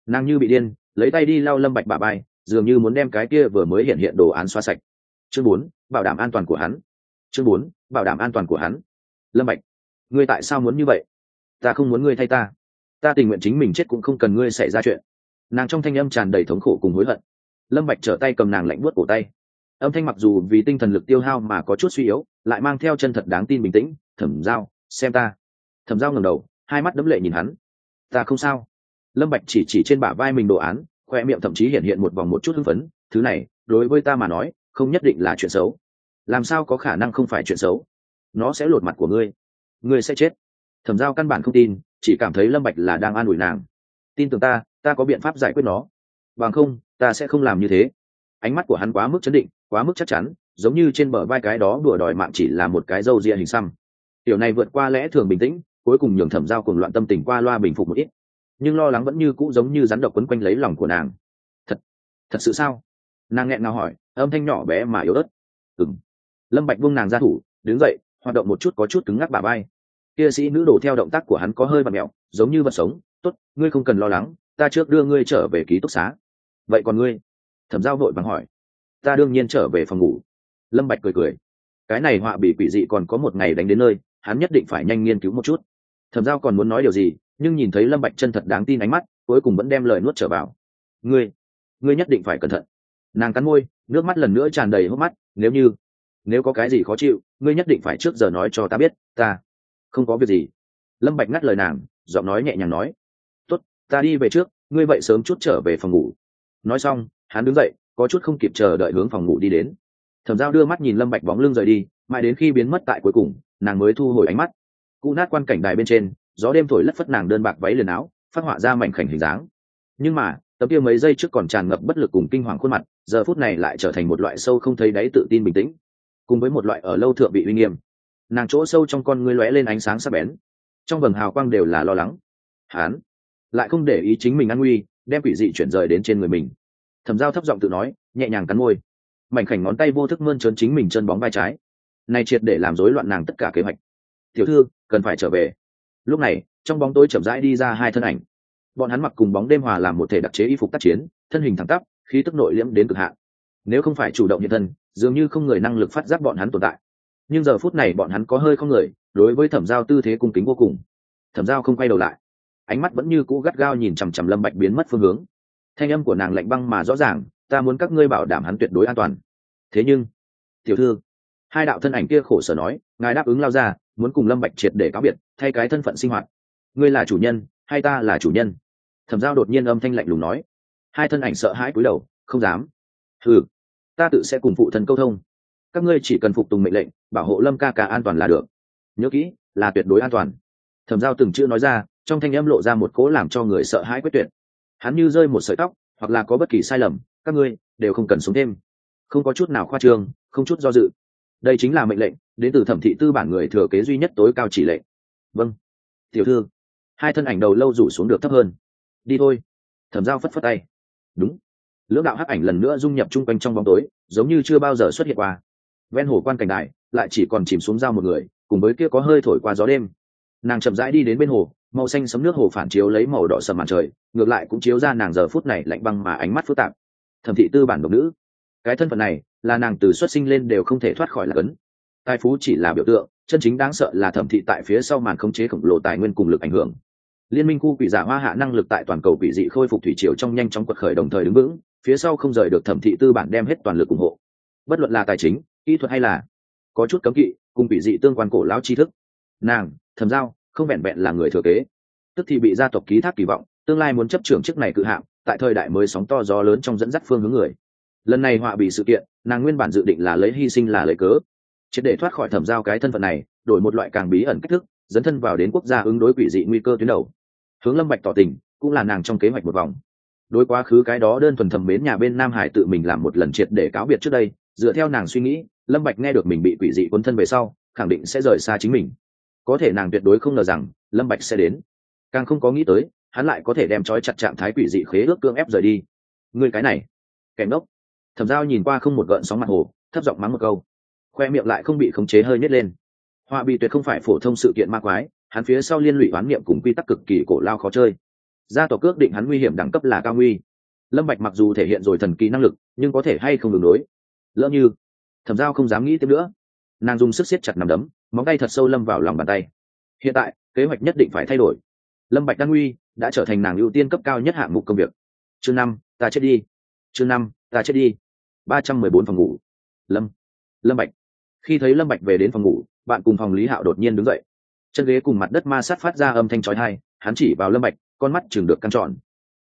Nàng như bị điên lấy tay đi lau Lâm Bạch bả vai, dường như muốn đem cái kia vừa mới hiện hiện đồ án xóa sạch. Chương 4, bảo đảm an toàn của hắn. Chương 4, bảo đảm an toàn của hắn. Lâm Bạch, ngươi tại sao muốn như vậy? Ta không muốn ngươi thay ta, ta tình nguyện chính mình chết cũng không cần ngươi xảy ra chuyện. Nàng trong thanh âm tràn đầy thống khổ cùng hối hận. Lâm Bạch trở tay cầm nàng lạnh buốt cổ tay, âm thanh mặc dù vì tinh thần lực tiêu hao mà có chút suy yếu, lại mang theo chân thật đáng tin bình tĩnh. Thẩm Giao, xem ta. Thẩm Giao ngẩng đầu, hai mắt đẫm lệ nhìn hắn. Ta không sao. Lâm Bạch chỉ trên bả vai mình đồ án, khoe miệng thậm chí hiện hiện một vòng một chút hưng phấn. Thứ này đối với ta mà nói không nhất định là chuyện xấu. Làm sao có khả năng không phải chuyện xấu? Nó sẽ lột mặt của ngươi, ngươi sẽ chết. Thẩm Giao căn bản không tin, chỉ cảm thấy Lâm Bạch là đang an ủi nàng. Tin tưởng ta, ta có biện pháp giải quyết nó. Bằng không ta sẽ không làm như thế. Ánh mắt của hắn quá mức chấn định, quá mức chắc chắn, giống như trên bờ vai cái đó đùa đòi mạng chỉ là một cái râu ria hình xăm. Điều này vượt qua lẽ thường bình tĩnh, cuối cùng nhường Thẩm Giao cuồng loạn tâm tình qua loa bình phục một ít, nhưng lo lắng vẫn như cũ giống như rắn độc quấn quanh lấy lòng của nàng. Thật sự sao? Nàng nghẹn ngào hỏi, âm thanh nhỏ bé mà yếu ớt. Ừm. Lâm Bạch buông nàng ra thủ, đứng dậy, hoạt động một chút có chút cứng ngắc bả vai. Kia sĩ nữ đồ theo động tác của hắn có hơi vặn mèo, giống như vật sống. Tốt, ngươi không cần lo lắng, ta trước đưa ngươi trở về ký túc xá. Vậy còn ngươi? Thẩm Giao vội vàng hỏi. Ta đương nhiên trở về phòng ngủ. Lâm Bạch cười cười. Cái này họa bị quỷ dị còn có một ngày đánh đến nơi, hắn nhất định phải nhanh nghiên cứu một chút. Thẩm Giao còn muốn nói điều gì, nhưng nhìn thấy Lâm Bạch chân thật đáng tin ánh mắt, cuối cùng vẫn đem lời nuốt trở vào. Ngươi nhất định phải cẩn thận. Nàng cắn môi, nước mắt lần nữa tràn đầy hốc mắt. Nếu có cái gì khó chịu, ngươi nhất định phải trước giờ nói cho ta biết. Ta không có việc gì. Lâm Bạch ngắt lời nàng, giọng nói nhẹ nhàng nói. Tốt, ta đi về trước, ngươi vậy sớm chút trở về phòng ngủ. Nói xong, hắn đứng dậy, có chút không kịp chờ đợi hướng phòng ngủ đi đến. Thẩm Giao đưa mắt nhìn Lâm Bạch bóng lưng rời đi, mãi đến khi biến mất tại cuối cùng, nàng mới thu hồi ánh mắt. Cụ nát quan cảnh đài bên trên, gió đêm thổi lất phất nàng đơn bạc váy liền áo, phát họa ra mảnh khảnh hình dáng. Nhưng mà tấm kia mấy giây trước còn tràn ngập bất lực cùng kinh hoàng khuôn mặt, giờ phút này lại trở thành một loại sâu không thấy đáy tự tin bình tĩnh, cùng với một loại ở lâu thượng bị uy nghiêm. Nàng chỗ sâu trong con ngươi lóe lên ánh sáng sắc bén, trong vầng hào quang đều là lo lắng. Hắn lại không để ý chính mình an nguy, đem quỷ dị chuyển rời đến trên người mình. Thẩm Giao thấp giọng tự nói, nhẹ nhàng cắn môi, mảnh khảnh ngón tay vô thức mơn trớn chính mình chân bóng vai trái, này triệt để làm rối loạn nàng tất cả kế hoạch. Tiểu thư cần phải trở về. Lúc này trong bóng tối chậm rãi đi ra hai thân ảnh, bọn hắn mặc cùng bóng đêm hòa làm một thể đặc chế y phục tác chiến, thân hình thẳng tắp, khí tức nội liễm đến cực hạn. Nếu không phải chủ động hiện thân, dường như không người năng lực phát giác bọn hắn tồn tại. Nhưng giờ phút này bọn hắn có hơi không người, đối với Thẩm Giao tư thế cung kính vô cùng. Thẩm Giao không quay đầu lại, ánh mắt vẫn như cũ gắt gao nhìn chằm chằm Lâm Bạch biến mất phương hướng. Thanh âm của nàng lạnh băng mà rõ ràng, ta muốn các ngươi bảo đảm hắn tuyệt đối an toàn. Thế nhưng, tiểu thư, hai đạo thân ảnh kia khổ sở nói, ngài đáp ứng lao ra, muốn cùng Lâm Bạch triệt để cáo biệt, thay cái thân phận sinh hoạt. Ngươi là chủ nhân, hay ta là chủ nhân? Thẩm Giao đột nhiên âm thanh lạnh lùng nói. Hai thân ảnh sợ hãi cúi đầu, không dám. Ta tự sẽ cùng phụ thân câu thông. Các ngươi chỉ cần phục tùng mệnh lệnh, bảo hộ Lâm ca ca an toàn là được. Nhớ kỹ, là tuyệt đối an toàn. Thẩm Giao từng chữ nói ra, trong thanh âm lộ ra một cố làm cho người sợ hãi quyết tuyệt. Hắn như rơi một sợi tóc, hoặc là có bất kỳ sai lầm, các ngươi đều không cần sống thêm. Không có chút nào khoa trương, không chút do dự. Đây chính là mệnh lệnh, đến từ Thẩm thị tư bản người thừa kế duy nhất tối cao chỉ lệnh. Vâng, tiểu thư. Hai thân ảnh đầu lâu rủ xuống được thấp hơn. Đi thôi. Thẩm Giao phất phất tay. Đúng. Lưỡng đạo hắc ảnh lần nữa dung nhập chung quanh trong bóng tối, giống như chưa bao giờ xuất hiện qua. Ven hồ quan cảnh đại lại chỉ còn chìm xuống Giao một người, cùng với kia có hơi thổi qua gió đêm. Nàng chậm rãi đi đến bên hồ, màu xanh sấm nước hồ phản chiếu lấy màu đỏ sầm màn trời, ngược lại cũng chiếu ra nàng giờ phút này lạnh băng mà ánh mắt phức tạp. Thẩm thị tư bản độc nữ, cái thân phận này là nàng từ xuất sinh lên đều không thể thoát khỏi là cấn. Tài phú chỉ là biểu tượng, chân chính đáng sợ là Thẩm thị tại phía sau màn khống chế khổng lồ tài nguyên cùng lực ảnh hưởng. Liên minh khu quỷ giả Hoa Hạ năng lực tại toàn cầu quỷ dị khôi phục thủy triều trong nhanh chóng quật khởi đồng thời đứng vững, phía sau không rời được Thẩm thị tư bản đem hết toàn lực ủng hộ. Bất luận là tài chính, kỹ thuật hay là có chút cấm kỵ, cùng quỷ dị tương quan cổ lão tri thức. Nàng, Thẩm Giao, không vẹn vẹn là người thừa kế, tức thì bị gia tộc ký thác kỳ vọng, tương lai muốn chấp trưởng chức này cự hạng, tại thời đại mới sóng to gió lớn trong dẫn dắt phương hướng người. Lần này họa bị sự kiện, nàng nguyên bản dự định là lấy hy sinh là lấy cớ, chỉ để thoát khỏi Thẩm Giao cái thân phận này, đổi một loại càng bí ẩn cách thức, dấn thân vào đến quốc gia ứng đối quỷ dị nguy cơ tuyến đầu. Hướng Lâm Bạch tỏ tình, cũng là nàng trong kế hoạch một vòng. Đối quá khứ cái đó đơn thuần thầm mến nhà bên Nam Hải tự mình làm một lần triệt để cáo biệt trước đây, dựa theo nàng suy nghĩ, Lâm Bạch nghe được mình bị quỷ dị cuốn thân về sau, khẳng định sẽ rời xa chính mình. Có thể nàng tuyệt đối không ngờ rằng Lâm Bạch sẽ đến, càng không có nghĩ tới hắn lại có thể đem trói chặt trạng thái quỷ dị khế ước cưỡng ép rời đi. Ngươi cái này, kẻ ngốc. Thẩm Giao nhìn qua không một gợn sóng mặt hồ, thấp giọng mắng một câu, khoe miệng lại không bị khống chế hơi nhếch lên. Họa bị tuyệt không phải phổ thông sự kiện ma quái, hắn phía sau liên lụy oán niệm cùng quy tắc cực kỳ cổ lao khó chơi. gia tộc ước định hắn nguy hiểm đẳng cấp là cao nguy. Lâm Bạch mặc dù thể hiện rồi thần kỳ năng lực, nhưng có thể hay không đường đối. Lỡ như Thẩm Giao không dám nghĩ tiếp nữa, nàng dùng sức siết chặt nắm đấm, móng tay thật sâu lâm vào lòng bàn tay. Hiện tại kế hoạch nhất định phải thay đổi. Lâm Bạch Đan Nguy đã trở thành nàng ưu tiên cấp cao nhất hạng mục công việc. Chương 5, ta chết đi. Chương 5, ta chết đi. 314 phòng ngủ. Lâm Bạch. Khi thấy Lâm Bạch về đến phòng ngủ, bạn cùng phòng Lý Hạo đột nhiên đứng dậy. Chân ghế cùng mặt đất ma sát phát ra âm thanh chói tai, hắn chỉ vào Lâm Bạch, con mắt trừng được căng tròn.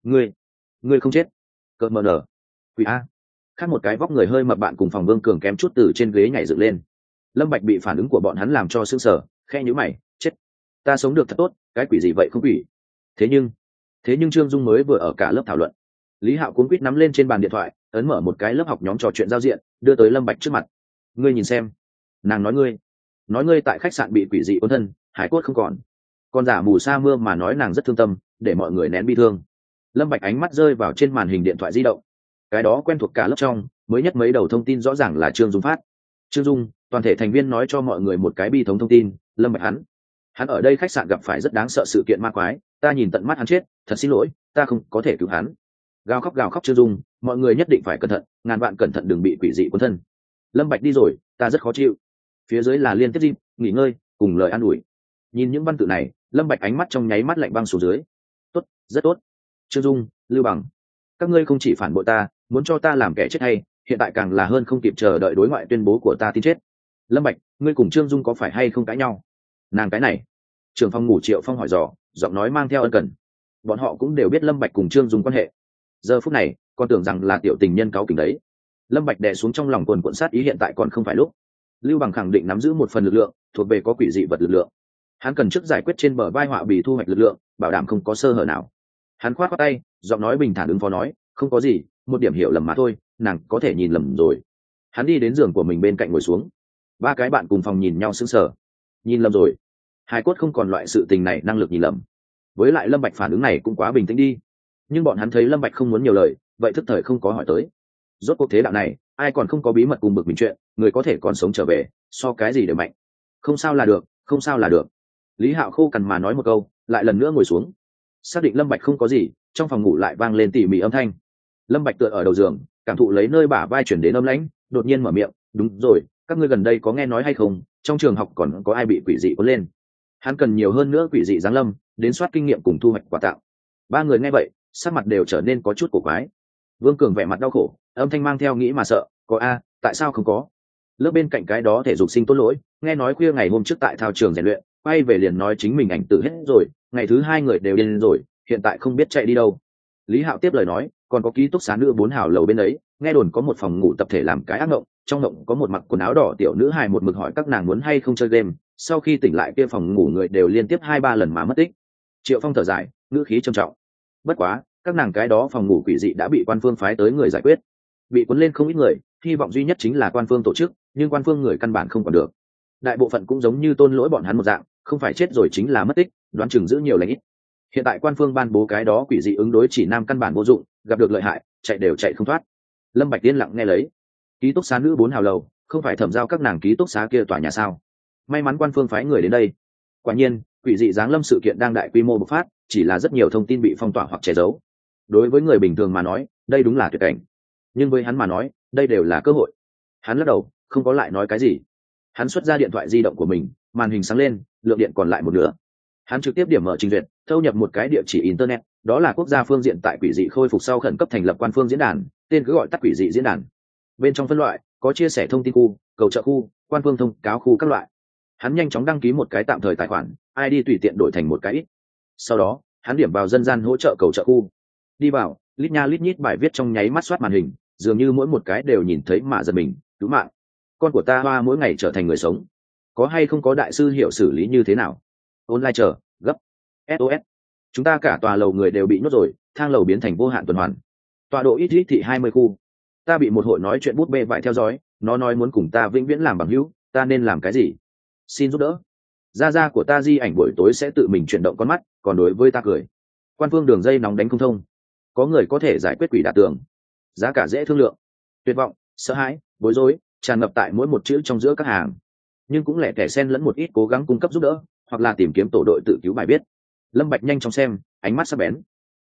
Ngươi không chết. Cơn mờ nở. Quỷ a. Khác một cái vóc người hơi mập bạn cùng phòng Vương Cường kém chút từ trên ghế nhảy dựng lên. Lâm Bạch bị phản ứng của bọn hắn làm cho sững sờ, khẽ nhíu mày, chết. Ta sống được thật tốt, cái quỷ gì vậy không quỷ. Thế nhưng Trương Dung mới vừa ở cả lớp thảo luận. Lý Hạo cuống quýt nắm lên trên bàn điện thoại, ấn mở một cái lớp học nhóm trò chuyện giao diện, đưa tới Lâm Bạch trước mặt. Ngươi nhìn xem. Nàng nói ngươi tại khách sạn bị quỷ dị cuốn thân, hải cốt không còn giả mù sa mưa mà nói nàng rất thương tâm, để mọi người nén bi thương. Lâm Bạch ánh mắt rơi vào trên màn hình điện thoại di động. Cái đó quen thuộc cả lớp trong, mới nhất mấy đầu thông tin rõ ràng là Trương Dung phát. Trương Dung, toàn thể thành viên nói cho mọi người một cái bi thống thông tin, Lâm Bạch hắn ở đây khách sạn gặp phải rất đáng sợ sự kiện ma quái, ta nhìn tận mắt hắn chết, thật xin lỗi, ta không có thể cứu hắn. Gào khóc Trương Dung, mọi người nhất định phải cẩn thận, ngàn vạn cẩn thận đừng bị quỷ dị cuốn thân. Lâm Bạch đi rồi, ta rất khó chịu. Phía dưới là liên tiếp gì, nghỉ ngơi, cùng lời an ủi. Nhìn những văn tự này, Lâm Bạch ánh mắt trong nháy mắt lạnh băng xuống dưới. Tốt, rất tốt. Trương Dung, Lưu Bằng, các ngươi không chỉ phản bội ta, muốn cho ta làm kẻ chết hay, hiện tại càng là hơn không kịp chờ đợi đối ngoại tuyên bố của ta tin chết. Lâm Bạch, ngươi cùng Trương Dung có phải hay không cãi nhau? Nàng cái này. Trưởng phòng ngủ Triệu Phong hỏi dò, giọng nói mang theo ân cần. Bọn họ cũng đều biết Lâm Bạch cùng Trương Dung quan hệ. Giờ phút này, còn tưởng rằng là tiểu tình nhân cáu kỉnh đấy. Lâm Bạch đè xuống trong lòng quần cuộn sát ý hiện tại còn không phải lúc. Lưu Bằng khẳng định nắm giữ một phần lực lượng, thuộc về có quỷ dị vật lực lượng. Hắn cần trước giải quyết trên bờ vai họa bì thu hoạch lực lượng, bảo đảm không có sơ hở nào. Hắn khoát tay, giọng nói bình thản ứng phó nói, không có gì, một điểm hiểu lầm mà thôi, nàng có thể nhìn lầm rồi. Hắn đi đến giường của mình bên cạnh ngồi xuống. Ba cái bạn cùng phòng nhìn nhau sững sờ. Nhìn lầm rồi? Hải cốt không còn loại sự tình này năng lực nhìn lầm. Với lại Lâm Bạch phản ứng này cũng quá bình tĩnh đi. Nhưng bọn hắn thấy Lâm Bạch không muốn nhiều lời, vậy thức thời không có hỏi tới. Rốt cuộc thế đạo này, ai còn không có bí mật cùng bực mình chuyện, người có thể còn sống trở về, so cái gì đều mạnh. Không sao là được, không sao là được. Lý Hạo khô cằn mà nói một câu, lại lần nữa ngồi xuống. Xác định Lâm Bạch không có gì, trong phòng ngủ lại vang lên tỉ mỉ âm thanh. Lâm Bạch tựa ở đầu giường, cảm thụ lấy nơi bả vai chuyển đến âm lãnh, đột nhiên mở miệng, đúng rồi, các ngươi gần đây có nghe nói hay không, trong trường học còn có ai bị quỷ dị cuốn lên? Hắn cần nhiều hơn nữa quỷ dị giáng lâm, đến soát kinh nghiệm cùng thu hoạch quà tặng. Ba người nghe vậy, sắc mặt đều trở nên có chút cổ quái. Vương Cường vẻ mặt đau khổ, âm thanh mang theo nghĩ mà sợ, có a, tại sao không có? Lớp bên cạnh cái đó thể dục sinh tốt lỗi, nghe nói khuya ngày hôm trước tại thao trường rèn luyện, quay về liền nói chính mình ảnh tử hết rồi, ngày thứ hai người đều điên rồi, hiện tại không biết chạy đi đâu. Lý Hạo tiếp lời nói, còn có ký túc xá nữ 4 hào lầu bên ấy, nghe đồn có một phòng ngủ tập thể làm cái ác mộng, trong mộng có một mặc quần áo đỏ tiểu nữ hài một mực hỏi các nàng muốn hay không chơi game, sau khi tỉnh lại kia phòng ngủ người đều liên tiếp 2-3 lần mà mất tích. Triệu Phong thở dài, ngữ khí trầm trọng. Bất quá, các nàng cái đó phòng ngủ quỷ dị đã bị quan phương phái tới người giải quyết. Bị cuốn lên không ít người, hy vọng duy nhất chính là quan phương tổ chức, nhưng quan phương người căn bản không còn được. Đại bộ phận cũng giống như Tôn Lỗi bọn hắn một dạng, không phải chết rồi chính là mất tích, đoán chừng giữ nhiều lành ít. Hiện tại quan phương ban bố cái đó quỷ dị ứng đối chỉ nam căn bản vô dụng, gặp được lợi hại, chạy đều chạy không thoát. Lâm Bạch tiên lặng nghe lấy. Ký túc xá nữ 4 hào lầu, không phải Thẩm Giao các nàng ký túc xá kia tòa nhà sao? May mắn quan phương phái người đến đây. Quả nhiên, quỷ dị giáng lâm sự kiện đang đại quy mô bộc phát, chỉ là rất nhiều thông tin bị phong tỏa hoặc che giấu. Đối với người bình thường mà nói, đây đúng là tuyệt cảnh. Nhưng với hắn mà nói, đây đều là cơ hội. Hắn lắc đầu, không có lại nói cái gì. Hắn xuất ra điện thoại di động của mình, màn hình sáng lên, lượng điện còn lại một nửa. Hắn trực tiếp điểm mở trình duyệt, thâu nhập một cái địa chỉ internet, đó là quốc gia phương diện tại quỷ dị khôi phục sau khẩn cấp thành lập quan phương diễn đàn, tên cứ gọi tắt quỷ dị diễn đàn. Bên trong phân loại có chia sẻ thông tin khu, cầu trợ khu, quan phương thông cáo khu các loại. Hắn nhanh chóng đăng ký một cái tạm thời tài khoản, ID tùy tiện đổi thành một cái ít. Sau đó, hắn điểm vào dân gian hỗ trợ cầu trợ khu. Đi vào, lít nha lít nhít bài viết trong nháy mắt soát màn hình, dường như mỗi một cái đều nhìn thấy mà giật mình, cứu mạng. Con của ta hoa mỗi ngày trở thành người sống. Có hay không có đại sư hiểu xử lý như thế nào? Online chờ, gấp. SOS. Chúng ta cả tòa lầu người đều bị nhốt rồi, thang lầu biến thành vô hạn tuần hoàn. Tọa độ ít thị 20 khu. Ta bị một hội nói chuyện bút bê vải theo dõi, nó nói muốn cùng ta vĩnh viễn làm bằng hữu, ta nên làm cái gì? Xin giúp đỡ. Gia của ta di ảnh buổi tối sẽ tự mình chuyển động con mắt, còn đối với ta cười. Quan phương đường dây nóng đánh không thông. Có người có thể giải quyết quỷ đả tường. Giá cả dễ thương lượng. Tuyệt vọng, sợ hãi, bối rối tràn ngập tại mỗi một chữ trong giữa các hàng, nhưng cũng lẻ tẻ xen lẫn một ít cố gắng cung cấp giúp đỡ hoặc là tìm kiếm tổ đội tự cứu bài viết. Lâm Bạch nhanh chóng xem, ánh mắt sắc bén.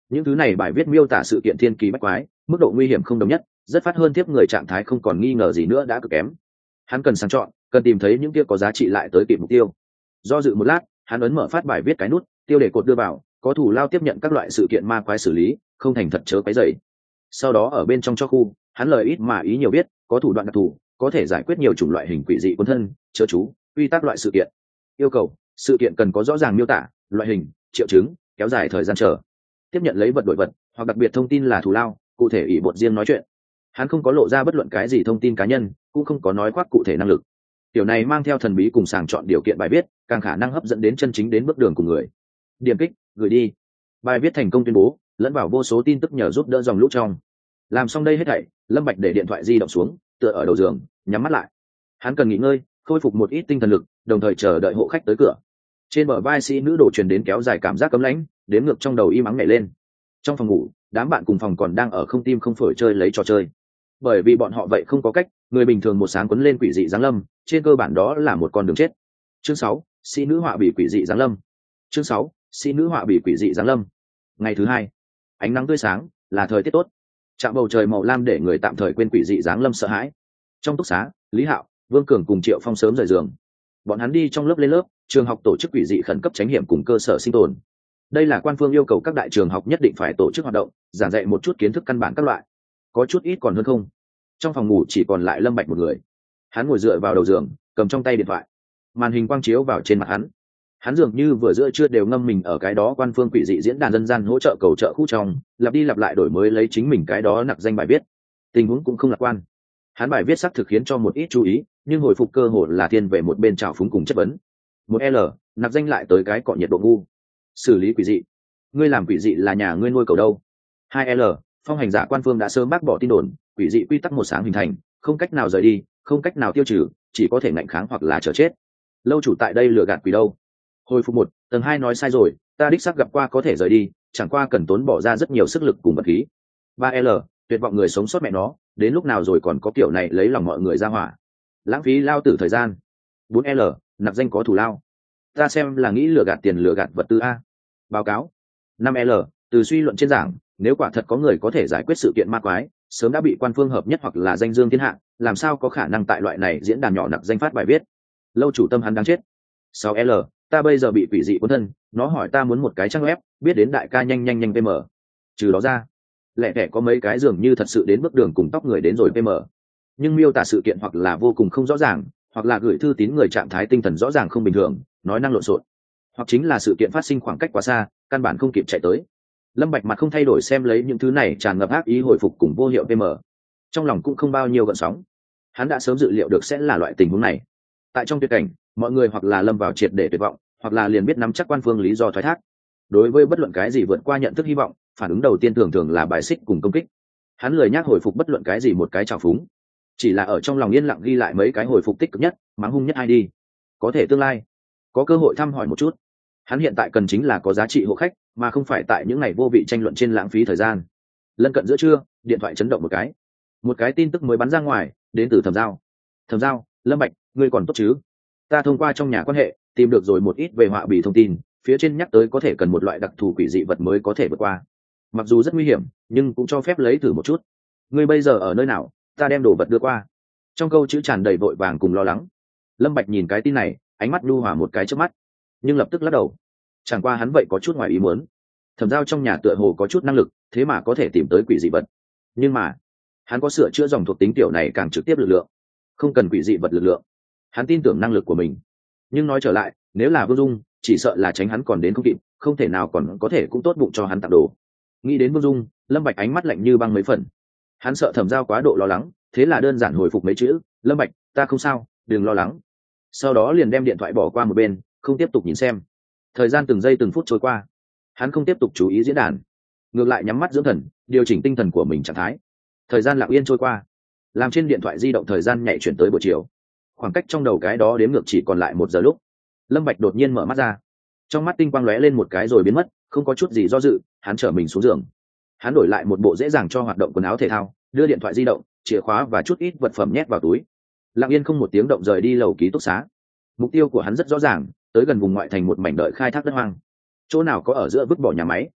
Những thứ này bài viết miêu tả sự kiện thiên kỳ bách quái, mức độ nguy hiểm không đồng nhất, rất phát hơn tiếp người trạng thái không còn nghi ngờ gì nữa đã cực kém. Hắn cần sang chọn, cần tìm thấy những kia có giá trị lại tới kịp mục tiêu. Do dự một lát, hắn ấn mở phát bài viết cái nút, tiêu đề cột đưa vào, có thủ lao tiếp nhận các loại sự kiện ma quái xử lý, không thành thật chớ quấy rầy. Sau đó ở bên trong cho khu, hắn lời ít mà ý nhiều viết, có thủ đoạn đặc thù, có thể giải quyết nhiều chủng loại hình quỷ dị cuốn thân, chớ chú, quy tắc loại sự kiện. Yêu cầu, sự kiện cần có rõ ràng miêu tả, loại hình, triệu chứng, kéo dài thời gian chờ. Tiếp nhận lấy vật đổi vật, hoặc đặc biệt thông tin là thù lao, cụ thể ủy bột riêng nói chuyện. Hắn không có lộ ra bất luận cái gì thông tin cá nhân, cũng không có nói khoác cụ thể năng lực. Điều này mang theo thần bí cùng sàng chọn điều kiện bài viết, càng khả năng hấp dẫn đến chân chính đến bước đường của người. Điểm kích, gửi đi. Bài viết thành công tuyên bố, lẫn vào vô số tin tức nhờ giúp đỡ dòng lũ trong. Làm xong đây hết thảy, Lâm Bạch để điện thoại di động xuống, tựa ở đầu giường, nhắm mắt lại. Hắn cần nghỉ ngơi, khôi phục một ít tinh thần lực, đồng thời chờ đợi hộ khách tới cửa. Trên bờ vai sĩ nữ đổ truyền đến kéo dài cảm giác cấm lãnh, đếm ngược trong đầu im ắng nhảy lên. Trong phòng ngủ, đám bạn cùng phòng còn đang ở không tim không phổi chơi lấy trò chơi. Bởi vì bọn họ vậy không có cách, người bình thường một sáng quấn lên quỷ dị giáng lâm, trên cơ bản đó là một con đường chết. Chương 6, sĩ nữ họa bị quỷ dị giáng lâm. Chương 6, sĩ nữ họa bị quỷ dị giáng lâm. Ngày thứ hai, ánh nắng tươi sáng, là thời tiết tốt. Trạm bầu trời màu lam để người tạm thời quên quỷ dị giáng lâm sợ hãi. Trong túc xá, Lý Hạo, Vương Cường cùng Triệu Phong sớm rời giường. Bọn hắn đi trong lớp lên lớp, trường học tổ chức quỷ dị khẩn cấp tránh hiểm cùng cơ sở sinh tồn. Đây là quan phương yêu cầu các đại trường học nhất định phải tổ chức hoạt động, giảng dạy một chút kiến thức căn bản các loại. Có chút ít còn hơn không. Trong phòng ngủ chỉ còn lại Lâm Bạch một người. Hắn ngồi dựa vào đầu giường, cầm trong tay điện thoại. Màn hình quang chiếu vào trên mặt hắn. Hắn dường như vừa giữa trưa đều ngâm mình ở cái đó quan phương quỷ dị diễn đàn dân gian hỗ trợ cầu trợ khu trong, lặp đi lặp lại đổi mới lấy chính mình cái đó nặc danh bài viết. Tình huống cũng không lạc quan. Hắn bài viết xác thực khiến cho một ít chú ý, nhưng hồi phục cơ hội là thiên về một bên trào phúng cùng chất vấn. Một L, nặc danh lại tới cái cọ nhiệt độ ngu. Xử lý quỷ dị. Ngươi làm quỷ dị là nhà ngươi nuôi cầu đâu? 2L, phong hành giả quan phương đã sớm bác bỏ tin đồn, quỷ dị quy tắc một sáng hình thành, không cách nào rời đi, không cách nào tiêu trừ, chỉ có thể ngạnh kháng hoặc là chờ chết. Lâu chủ tại đây lừa gạt quỷ đâu? Hồi phục 1, tầng 2 nói sai rồi, ta đích xác gặp qua có thể rời đi, chẳng qua cần tốn bỏ ra rất nhiều sức lực cùng vật khí. 3L, tuyệt vọng người sống sót mẹ nó, đến lúc nào rồi còn có kiểu này lấy lòng mọi người ra hỏa. Lãng phí lao tử thời gian. 4L, nạp danh có thù lao. Ta xem là nghĩ lừa gạt tiền lừa gạt vật tư a. Báo cáo. 5L, từ suy luận trên giảng, nếu quả thật có người có thể giải quyết sự kiện ma quái, sớm đã bị quan phương hợp nhất hoặc là danh dương thiên hạ, làm sao có khả năng tại loại này diễn đàn nhỏ nặc danh phát bài viết. Lâu chủ tâm hắn đáng chết. 6L, ta bây giờ bị quỷ dị cuốn thân, nó hỏi ta muốn một cái trang web, biết đến đại ca nhanh nhanh nhanh PM. Trừ đó ra, lẻ tẻ có mấy cái dường như thật sự đến bước đường cùng tóc người đến rồi PM. Nhưng miêu tả sự kiện hoặc là vô cùng không rõ ràng, hoặc là gửi thư tín người trạng thái tinh thần rõ ràng không bình thường, nói năng lộn xộn, hoặc chính là sự kiện phát sinh khoảng cách quá xa, căn bản không kịp chạy tới. Lâm Bạch mặt không thay đổi xem lấy những thứ này tràn ngập ác ý hồi phục cùng vô hiệu PM, trong lòng cũng không bao nhiêu gợn sóng. Hắn đã sớm dự liệu được sẽ là loại tình huống này. Tại trong tuyệt cảnh, mọi người hoặc là lâm vào triệt để tuyệt vọng, hoặc là liền biết nắm chắc quan phương lý do thoái thác. Đối với bất luận cái gì vượt qua nhận thức hy vọng, phản ứng đầu tiên thường thường là bài xích cùng công kích. Hắn lười nhác hồi phục bất luận cái gì một cái trào phúng, chỉ là ở trong lòng yên lặng ghi lại mấy cái hồi phục tích cực nhất, mắng hung nhất ai đi. Có thể tương lai có cơ hội thăm hỏi một chút. Hắn hiện tại cần chính là có giá trị hộ khách, mà không phải tại những ngày vô vị tranh luận trên lãng phí thời gian. Lân cận giữa trưa, điện thoại chấn động một cái tin tức mới bắn ra ngoài, đến từ Thẩm Giao. Thẩm Giao, Lâm Bạch, ngươi còn tốt chứ? Ta thông qua trong nhà quan hệ tìm được rồi một ít về họa bì thông tin, phía trên nhắc tới có thể cần một loại đặc thù quỷ dị vật mới có thể vượt qua. Mặc dù rất nguy hiểm, nhưng cũng cho phép lấy thử một chút. Ngươi bây giờ ở nơi nào? Ta đem đồ vật đưa qua. Trong câu chữ tràn đầy vội vàng cùng lo lắng. Lâm Bạch nhìn cái tin này, ánh mắt nhu hòa một cái trước mắt, nhưng lập tức lắc đầu. Chẳng qua hắn vậy có chút ngoài ý muốn. Thẩm Giao trong nhà tựa hồ có chút năng lực, thế mà có thể tìm tới quỷ dị vật. Nhưng mà, hắn có sửa chữa dòng thuộc tính tiểu này càng trực tiếp lực lượng, không cần quỷ dị vật lực lượng. Hắn tin tưởng năng lực của mình. Nhưng nói trở lại, nếu là Vương Dung, chỉ sợ là tránh hắn còn đến không kịp, không thể nào còn có thể cũng tốt bụng cho hắn tặng đồ. Nghĩ đến Vương Dung, Lâm Bạch ánh mắt lạnh như băng mấy phần. Hắn sợ Thẩm Giao quá độ lo lắng, thế là đơn giản hồi phục mấy chữ, Lâm Bạch, ta không sao, đừng lo lắng. Sau đó liền đem điện thoại bỏ qua một bên, không tiếp tục nhìn xem. Thời gian từng giây từng phút trôi qua, hắn không tiếp tục chú ý diễn đàn, ngược lại nhắm mắt dưỡng thần, điều chỉnh tinh thần của mình trạng thái. Thời gian lặng yên trôi qua, làm trên điện thoại di động thời gian nhảy chuyển tới buổi chiều. Khoảng cách trong đầu cái đó đếm ngược chỉ còn lại 1 giờ lúc, Lâm Bạch đột nhiên mở mắt ra. Trong mắt tinh quang lóe lên một cái rồi biến mất, không có chút gì do dự, hắn trở mình xuống giường. Hắn đổi lại một bộ dễ dàng cho hoạt động quần áo thể thao, đưa điện thoại di động, chìa khóa và chút ít vật phẩm nhét vào túi. Lặng yên không một tiếng động rời đi lầu ký túc xá. Mục tiêu của hắn rất rõ ràng, tới gần vùng ngoại thành một mảnh đợi khai thác đất hoang. Chỗ nào có ở giữa vứt bỏ nhà máy,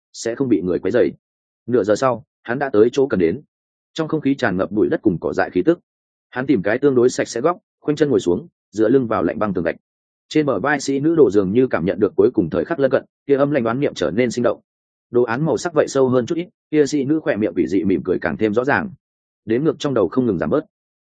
sẽ không bị người quấy rầy. Nửa giờ sau hắn đã tới chỗ cần đến. Trong không khí tràn ngập bụi đất cùng cỏ dại khí tức. Hắn tìm cái tương đối sạch sẽ góc, khoanh chân ngồi xuống, dựa lưng vào lạnh băng tường gạch. Trên bờ vai sĩ nữ đồ dường như cảm nhận được cuối cùng thời khắc lân cận, kia âm lạnh đoán niệm trở nên sinh động. Đồ án màu sắc vậy sâu hơn chút ít, kia sĩ nữ khỏe miệng quỷ dị mỉm cười càng thêm rõ ràng. Đếm ngược trong đầu không ngừng giảm bớt.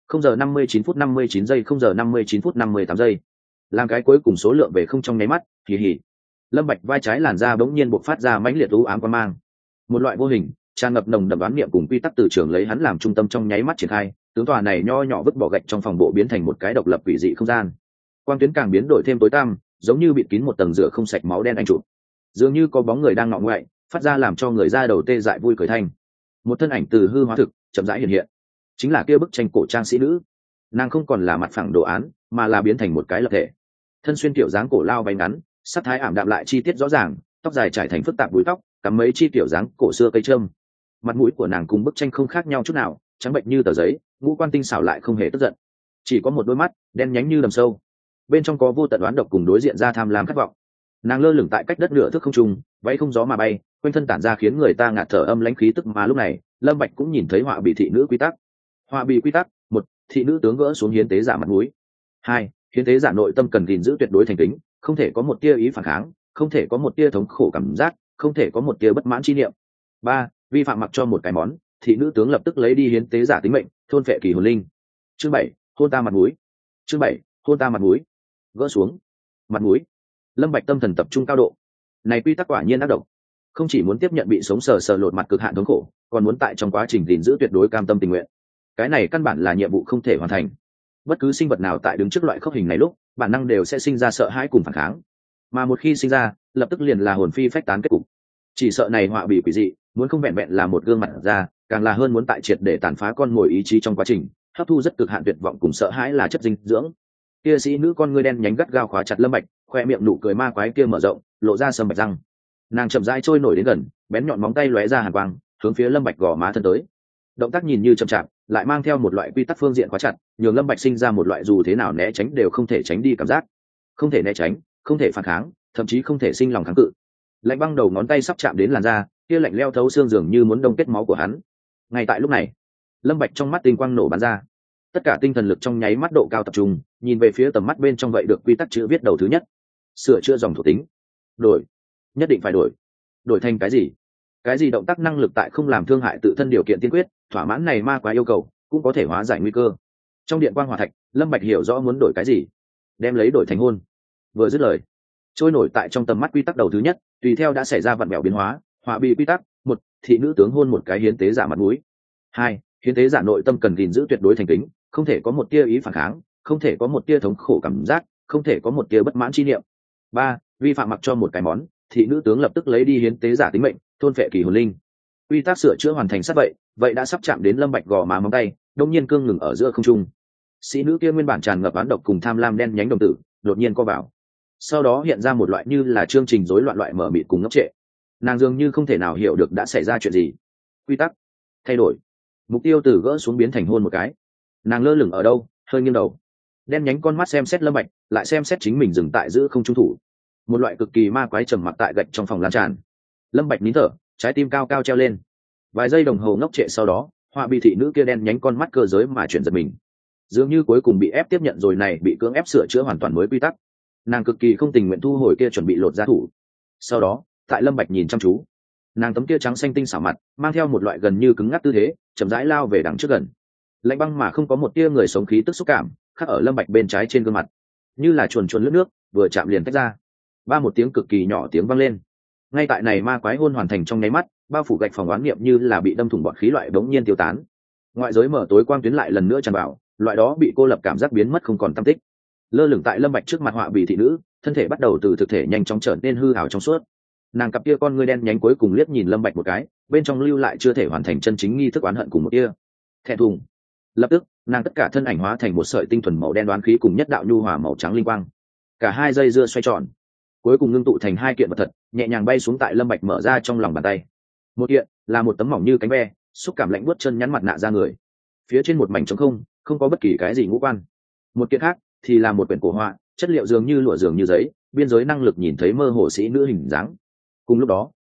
0:59:59, 0:59:58. Làm cái cuối cùng số lượng về không trong nháy mắt, kỳ hỉ. Lâm Bạch vai trái làn da bỗng nhiên bộc phát ra mãnh liệt u ám quang mang. Một loại vô hình, tràn ngập nồng đậm đoán niệm cùng quy tắc từ trường lấy hắn làm trung tâm trong nháy mắt triển khai, tướng tòa này nho nhỏ vứt bỏ gạch trong phòng bộ biến thành một cái độc lập quỷ dị không gian. Quang tuyến càng biến đổi thêm tối tăm, giống như bịt kín một tầng rửa không sạch máu đen anh trụ. Dường như có bóng người đang ngọ ngoại, phát ra làm cho người da đầu tê dại vui cười thanh. Một thân ảnh từ hư hóa thực, chậm rãi hiện hiện. Chính là kia bức tranh cổ trang sĩ nữ. Nàng không còn là mặt phẳng đồ án, mà là biến thành một cái lập thể. Thân xuyên kiểu dáng cổ lao váy ngắn, sắc thái ảm đạm lại chi tiết rõ ràng, tóc dài trải thành phức tạp búi tóc, cắm mấy chi kiểu dáng cổ xưa cây trâm. Mặt mũi của nàng cùng bức tranh không khác nhau chút nào, trắng bệnh như tờ giấy, ngũ quan tinh xảo lại không hề tức giận. Chỉ có một đôi mắt đen nhánh như đầm sâu, bên trong có vô tận oán độc cùng đối diện ra tham lam khát vọng. Nàng lơ lửng tại cách đất nửa thước không trung, váy không gió mà bay, quanh thân tản ra khiến người ta ngạt thở âm lãnh khí tức. Mà lúc này Lâm Bạch cũng nhìn thấy họa bị thị nữ quy tắc. Họa bị quy tắc: 1. Thị nữ tướng gỡ xuống hiến tế giả mặt mũi. 2. Hiến tế giả nội tâm cần gìn giữ tuyệt đối thành kính, không thể có một tia ý phản kháng, không thể có một tia thống khổ cảm giác, không thể có một tia bất mãn chi niệm. 3. Vi phạm mặc cho một cái món, thị nữ tướng lập tức lấy đi hiến tế giả tính mệnh, thôn phệ kỳ hồn linh. Chương 7. Hôn ta mặt mũi. Chương 7. Hôn ta mặt mũi. Gỡ xuống mặt mũi. Lâm Bạch tâm thần tập trung cao độ. Này quy tắc quả nhiên ác độc, không chỉ muốn tiếp nhận bị sống sờ sờ lột mặt cực hạn thống khổ, còn muốn tại trong quá trình gìn giữ tuyệt đối cam tâm tình nguyện. Cái này căn bản là nhiệm vụ không thể hoàn thành. Bất cứ sinh vật nào tại đứng trước loại khốc hình này lúc, bản năng đều sẽ sinh ra sợ hãi cùng phản kháng, mà một khi sinh ra, lập tức liền là hồn phi phách tán kết cục. Chỉ sợ này họa bị quỷ dị, muốn không vẹn vẹn là một gương mặt ra, càng là hơn muốn tại triệt để tàn phá con mồi ý chí trong quá trình, hấp thu rất cực hạn tuyệt vọng cùng sợ hãi là chất dinh dưỡng. Kia sĩ nữ con ngươi đen nhánh gắt gao khóa chặt Lâm Bạch, khoe miệng nụ cười ma quái kia mở rộng, lộ ra sầm bạch răng. Nàng chậm rãi trôi nổi đến gần, bén nhọn móng tay lóe ra hàn quang, hướng phía Lâm Bạch gò má thân tới. Động tác nhìn như chậm chạp, lại mang theo một loại quy tắc phương diện khóa chặt, nhường Lâm Bạch sinh ra một loại dù thế nào né tránh đều không thể tránh đi cảm giác. Không thể né tránh, không thể phản kháng, thậm chí không thể sinh lòng kháng cự. Lạnh băng đầu ngón tay sắp chạm đến làn da, kia lạnh leo thấu xương dường như muốn đông kết máu của hắn. Ngay tại lúc này, Lâm Bạch trong mắt tinh quang nổ bắn ra, tất cả tinh thần lực trong nháy mắt độ cao tập trung, nhìn về phía tầm mắt bên trong vậy được quy tắc chữ viết đầu thứ nhất: sửa chữa dòng thuộc tính. Đổi, nhất định phải đổi. Đổi thành cái gì? Cái gì động tác năng lực tại không làm thương hại tự thân điều kiện tiên quyết, thỏa mãn này ma quá yêu cầu, cũng có thể hóa giải nguy cơ. Trong điện quang hỏa thạch, Lâm Bạch hiểu rõ muốn đổi cái gì, đem lấy đổi thành hôn. Vừa dứt lời, trôi nổi tại trong tầm mắt quy tắc đầu thứ nhất, tùy theo đã xảy ra vặn vẹo biến hóa. Họa bị quy tắc: 1. Thị nữ tướng hôn một cái hiến tế giả mặt mũi. 2. Hiến tế giả nội tâm cần gìn giữ tuyệt đối thành kính, không thể có một tia ý phản kháng, không thể có một tia thống khổ cảm giác, không thể có một tia bất mãn chi niệm. 3. Vi phạm mặc cho một cái món, thị nữ tướng lập tức lấy đi hiến tế giả tính mệnh, thôn phệ kỳ hồn linh. Quy tắc sửa chữa hoàn thành sát vậy đã sắp chạm đến Lâm Bạch gò má móng tay, đông nhiên cương ngừng ở giữa không trung. Sĩ nữ kia nguyên bản tràn ngập oán độc cùng tham lam đen nhánh đồng tử, đột nhiên co vào. Sau đó hiện ra một loại như là chương trình rối loạn loại mở mịt cùng ngốc trệ. Nàng dường như không thể nào hiểu được đã xảy ra chuyện gì. Quy tắc thay đổi, mục tiêu từ gỡ xuống biến thành hôn một cái. Nàng lơ lửng ở đâu, hơi nghiêng đầu, đen nhánh con mắt xem xét Lâm Bạch, lại xem xét chính mình dừng tại giữa không trung thủ. Một loại cực kỳ ma quái trầm mặc tại gạch trong phòng lan tràn. Lâm Bạch nín thở, trái tim cao cao treo lên. Vài giây đồng hồ ngốc trệ sau đó, họa bị thị nữ kia đen nhánh con mắt cơ giới mà chuyển giật mình, dường như cuối cùng bị ép tiếp nhận rồi này bị cưỡng ép sửa chữa hoàn toàn mới quy tắc. Nàng cực kỳ không tình nguyện thu hồi kia chuẩn bị lột ra thủ. Sau đó, tại Lâm Bạch nhìn chăm chú, nàng tấm kia trắng xanh tinh xảo mặt mang theo một loại gần như cứng ngắc tư thế, chậm rãi lao về đằng trước gần. Lạnh băng mà không có một tia người sống khí tức xúc cảm khắc ở Lâm Bạch bên trái trên gương mặt, như là chuồn chuồn lướt nước, vừa chạm liền tách ra. Ba một tiếng cực kỳ nhỏ tiếng vang lên. Ngay tại này ma quái hôn hoàn thành trong nháy mắt, bao phủ gạch phòng oán niệm như là bị đâm thủng bọt khí loại bỗng nhiên tiêu tán. Ngoại giới mở tối quang tuyến lại lần nữa tràn vào, loại đó bị cô lập cảm giác biến mất không còn tăm tích. Lơ lửng tại Lâm Bạch trước mặt họa bị thị nữ, thân thể bắt đầu từ thực thể nhanh chóng trở nên hư ảo trong suốt. Nàng cặp kia con ngươi đen nhánh cuối cùng liếc nhìn Lâm Bạch một cái, bên trong lưu lại chưa thể hoàn thành chân chính nghi thức oán hận cùng một tia thẹn thùng. Lập tức, nàng tất cả thân ảnh hóa thành một sợi tinh thuần màu đen đoán khí cùng nhất đạo nhu hòa màu trắng linh quang. Cả hai dây dưa xoay tròn, cuối cùng ngưng tụ thành hai kiện vật thật, nhẹ nhàng bay xuống tại Lâm Bạch mở ra trong lòng bàn tay. Một kiện là một tấm mỏng như cánh ve, xúc cảm lạnh buốt chân nhắn mặt nạ ra người, phía trên một mảnh trống không, không có bất kỳ cái gì ngũ quan. Một kiện khác thì là một quyển cổ họa, chất liệu dường như lụa dường như giấy, biên giới năng lực nhìn thấy mơ hồ sĩ nữ hình dáng. Cùng lúc đó,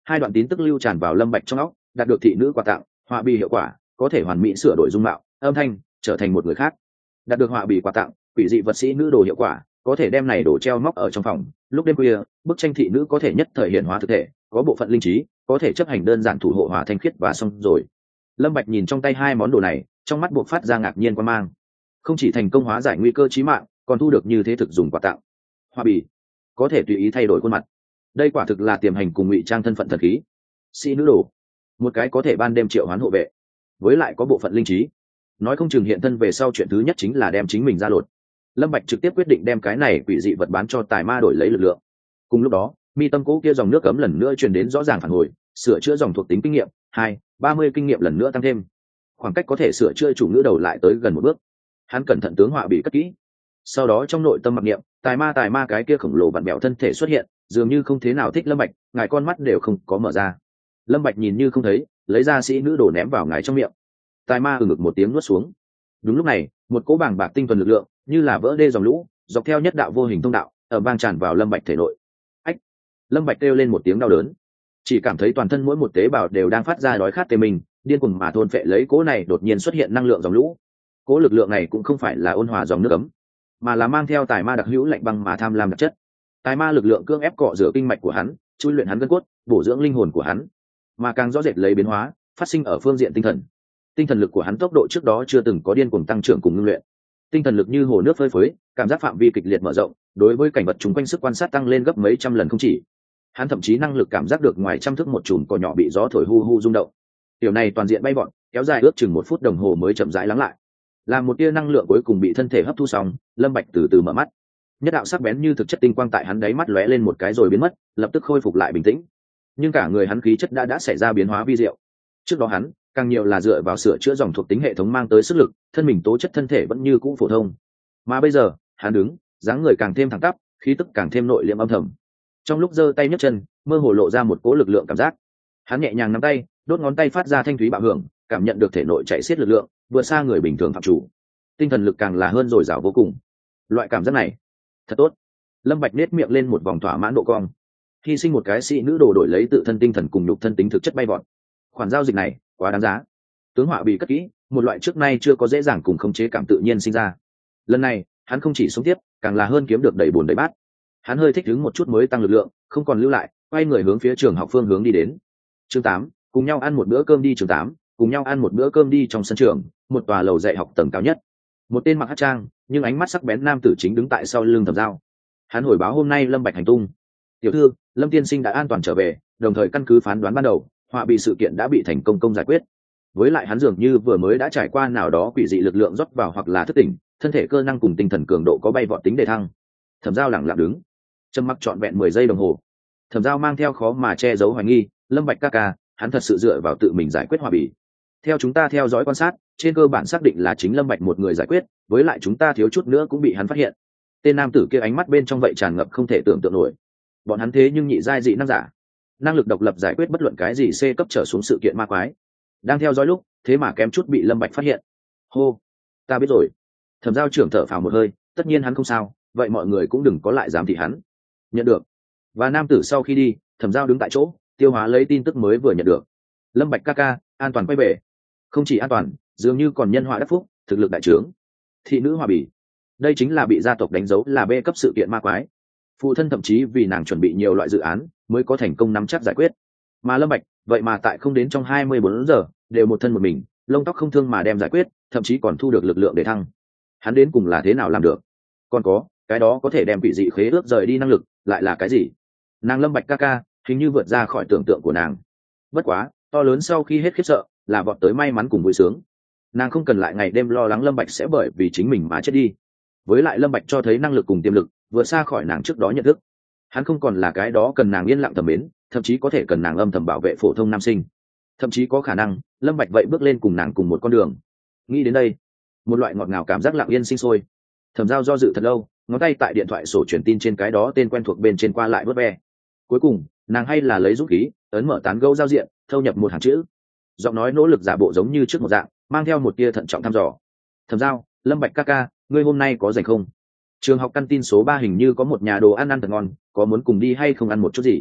hai đoạn tín tức lưu tràn vào Lâm Bạch trong óc, đạt được thị nữ quà tặng họa bì hiệu quả, có thể hoàn mỹ sửa đổi dung mạo âm thanh trở thành một người khác. Đạt được họa bì quà tặng quỷ dị vật sĩ nữ đồ hiệu quả, có thể đem này đồ treo móc ở trong phòng, lúc đêm khuya bức tranh thị nữ có thể nhất thời hiện hóa thực thể, có bộ phận linh trí, có thể chấp hành đơn giản thủ hộ hòa thanh khiết và xong rồi. Lâm Bạch nhìn trong tay hai món đồ này, trong mắt buộc phát ra ngạc nhiên quan mang. Không chỉ thành công hóa giải nguy cơ chí mạng, còn thu được như thế thực dùng quà tặng. Họa bì có thể tùy ý thay đổi khuôn mặt, đây quả thực là tiềm hành cùng ngụy trang thân phận thần khí. Sĩ nữ đồ, một cái có thể ban đêm triệu hoán hộ vệ, với lại có bộ phận linh trí, nói không chừng hiện thân về sau chuyện thứ nhất chính là đem chính mình ra lột. Lâm Bạch trực tiếp quyết định đem cái này quỷ dị vật bán cho tài ma đổi lấy lực lượng. Cùng lúc đó, mi tâm cố kia dòng nước cấm lần nữa truyền đến rõ ràng phản hồi, sửa chữa dòng thuộc tính kinh nghiệm 30 kinh nghiệm lần nữa tăng thêm, khoảng cách có thể sửa chữa chủ ngữ đầu lại tới gần một bước. Hắn cẩn thận tướng họa bị cất kỹ, sau đó trong nội tâm mặc niệm, tài ma cái kia khổng lồ vặn bẹo thân thể xuất hiện, dường như không thế nào thích Lâm Bạch, ngài con mắt đều không có mở ra. Lâm Bạch nhìn như không thấy, lấy ra sĩ nữ đồ ném vào ngài trong miệng. Tài ma ngực một tiếng nuốt xuống. Đúng lúc này, một cỗ bàng bạc tinh thuần lực lượng, như là vỡ đê dòng lũ, dọc theo nhất đạo vô hình thông đạo, ở vang tràn vào Lâm Bạch thể nội. Ách! Lâm Bạch kêu lên một tiếng đau đớn, chỉ cảm thấy toàn thân mỗi một tế bào đều đang phát ra đói khát tê mình, điên cuồng mà thôn phệ lấy cỗ này đột nhiên xuất hiện năng lượng dòng lũ. Cỗ lực lượng này cũng không phải là ôn hòa dòng nước ấm, mà là mang theo tài ma đặc hữu lạnh băng mà tham lam đặc chất. Tài ma lực lượng cưỡng ép cọ rửa kinh mạch của hắn, chui luyện hắn gân cốt, bổ dưỡng linh hồn của hắn, mà càng rõ rệt lấy biến hóa, phát sinh ở phương diện tinh thần. Tinh thần lực của hắn tốc độ trước đó chưa từng có điên cuồng tăng trưởng cùng ngưng luyện. Tinh thần lực như hồ nước phơi phới, cảm giác phạm vi kịch liệt mở rộng, đối với cảnh vật chúng quanh sức quan sát tăng lên gấp mấy trăm lần không chỉ. Hắn thậm chí năng lực cảm giác được ngoài trăm thước một chùm cỏ nhỏ bị gió thổi hu hu rung động. Điều này toàn diện bay bọn, kéo dài ước chừng 1 phút đồng hồ mới chậm rãi lắng lại. Làm một tia năng lượng cuối cùng bị thân thể hấp thu xong, Lâm Bạch từ từ mở mắt. Nhất đạo sắc bén như thực chất tinh quang tại hắn đáy mắt lóe lên một cái rồi biến mất, lập tức khôi phục lại bình tĩnh. Nhưng cả người hắn khí chất đã xảy ra biến hóa vi diệu. Trước đó hắn càng nhiều là dựa vào sửa chữa dòng thuộc tính hệ thống mang tới sức lực, thân mình tố chất thân thể vẫn như cũ phổ thông. Mà bây giờ, hắn đứng, dáng người càng thêm thẳng tắp, khí tức càng thêm nội liễm âm thầm. Trong lúc giơ tay nhấc chân, mơ hồ lộ ra một cỗ lực lượng cảm giác. Hắn nhẹ nhàng nắm tay, đốt ngón tay phát ra thanh thúy bạo hưởng, cảm nhận được thể nội chạy xiết lực lượng, vượt xa người bình thường phạm chủ. Tinh thần lực càng là hơn dồi dào vô cùng. Loại cảm giác này, thật tốt. Lâm Bạch nét miệng lên một vòng thỏa mãn độ cong. Hy sinh một cái sĩ nữ đồ đổi lấy tự thân tinh thần cùng nhục thân tính thực chất bay vọt. Khoản giao dịch này quá đáng giá. Tướng họa bị cất kỹ, một loại trước nay chưa có dễ dàng cùng khống chế cảm tự nhiên sinh ra. Lần này, hắn không chỉ sống tiếp, càng là hơn kiếm được đầy buồn đầy bát. Hắn hơi thích ứng một chút mới tăng lực lượng, không còn lưu lại, quay người hướng phía trường học phương hướng đi đến. Chương 8, cùng nhau ăn một bữa cơm đi. Chương 8, cùng nhau ăn một bữa cơm đi. Trong sân trường, một tòa lầu dạy học tầng cao nhất. Một tên mặc hắc trang, nhưng ánh mắt sắc bén nam tử chính đứng tại sau lưng Thẩm Dao. Hắn hồi báo hôm nay Lâm Bạch hành tung. Tiểu thư, Lâm tiên sinh đã an toàn trở về, đồng thời căn cứ phán đoán ban đầu, họa bị sự kiện đã bị thành công giải quyết. Với lại hắn dường như vừa mới đã trải qua nào đó quỷ dị lực lượng rót vào hoặc là thức tỉnh, thân thể cơ năng cùng tinh thần cường độ có bay vọt tính đề thăng. Thẩm Dao lặng lặng đứng, trầm mặc trọn vẹn 10 giây đồng hồ. Thẩm Dao mang theo khó mà che giấu hoài nghi, Lâm Bạch ca ca, hắn thật sự dựa vào tự mình giải quyết họa bị. Theo chúng ta theo dõi quan sát, trên cơ bản xác định là chính Lâm Bạch một người giải quyết, với lại chúng ta thiếu chút nữa cũng bị hắn phát hiện. Tên nam tử kia ánh mắt bên trong vậy tràn ngập không thể tưởng tượng nổi. Bọn hắn thế nhưng nhị giai dị năng giả, năng lực độc lập giải quyết bất luận cái gì C cấp trở xuống sự kiện ma quái. Đang theo dõi lúc, thế mà kém chút bị Lâm Bạch phát hiện. Hô, ta biết rồi. Thẩm Dao trưởng thở phào một hơi, tất nhiên hắn không sao, vậy mọi người cũng đừng có lại dám thị hắn. Nhận được. Và nam tử sau khi đi, Thẩm Dao đứng tại chỗ, tiêu hóa lấy tin tức mới vừa nhận được. Lâm Bạch ca ca, an toàn quay về. Không chỉ an toàn, dường như còn nhân họa đắc phúc, thực lực đại trưởng. Thị nữ Hòa Bỉ, đây chính là bị gia tộc đánh dấu là B cấp sự kiện ma quái. Phụ thân thậm chí vì nàng chuẩn bị nhiều loại dự án, mới có thành công nắm chắc giải quyết. Mà Lâm Bạch, vậy mà tại không đến trong 24 giờ, đều một thân một mình, lông tóc không thương mà đem giải quyết, thậm chí còn thu được lực lượng để thăng. Hắn đến cùng là thế nào làm được? Còn có, cái đó có thể đem quỷ dị khế ước rời đi năng lực, lại là cái gì? Nàng Lâm Bạch ca ca, hình như vượt ra khỏi tưởng tượng của nàng. Bất quá, to lớn sau khi hết khiếp sợ, là vọt tới may mắn cùng vui sướng. Nàng không cần lại ngày đêm lo lắng Lâm Bạch sẽ bởi vì chính mình mà chết đi. Với lại Lâm Bạch cho thấy năng lực cùng tiềm lực, vượt xa khỏi nàng trước đó nhận thức. Hắn không còn là cái đó cần nàng yên lặng thầm mến, thậm chí có thể cần nàng âm thầm bảo vệ phổ thông nam sinh. Thậm chí có khả năng, Lâm Bạch vậy bước lên cùng nàng cùng một con đường. Nghĩ đến đây, một loại ngọt ngào cảm giác lặng yên sinh sôi. Thẩm Dao do dự thật lâu, ngón tay tại điện thoại sổ truyền tin trên cái đó tên quen thuộc bên trên qua lại vớt ve. Cuối cùng, nàng hay là lấy dũng khí, ấn mở tán gẫu giao diện, thâu nhập một hàng chữ. Giọng nói nỗ lực giả bộ giống như trước một dạng, mang theo một tia thận trọng thăm dò. Thẩm Dao, Lâm Bạch ca ca, ngươi hôm nay có rảnh không? Trường học căn tin số 3 hình như có một nhà đồ ăn thật ngon, có muốn cùng đi hay không ăn một chút gì?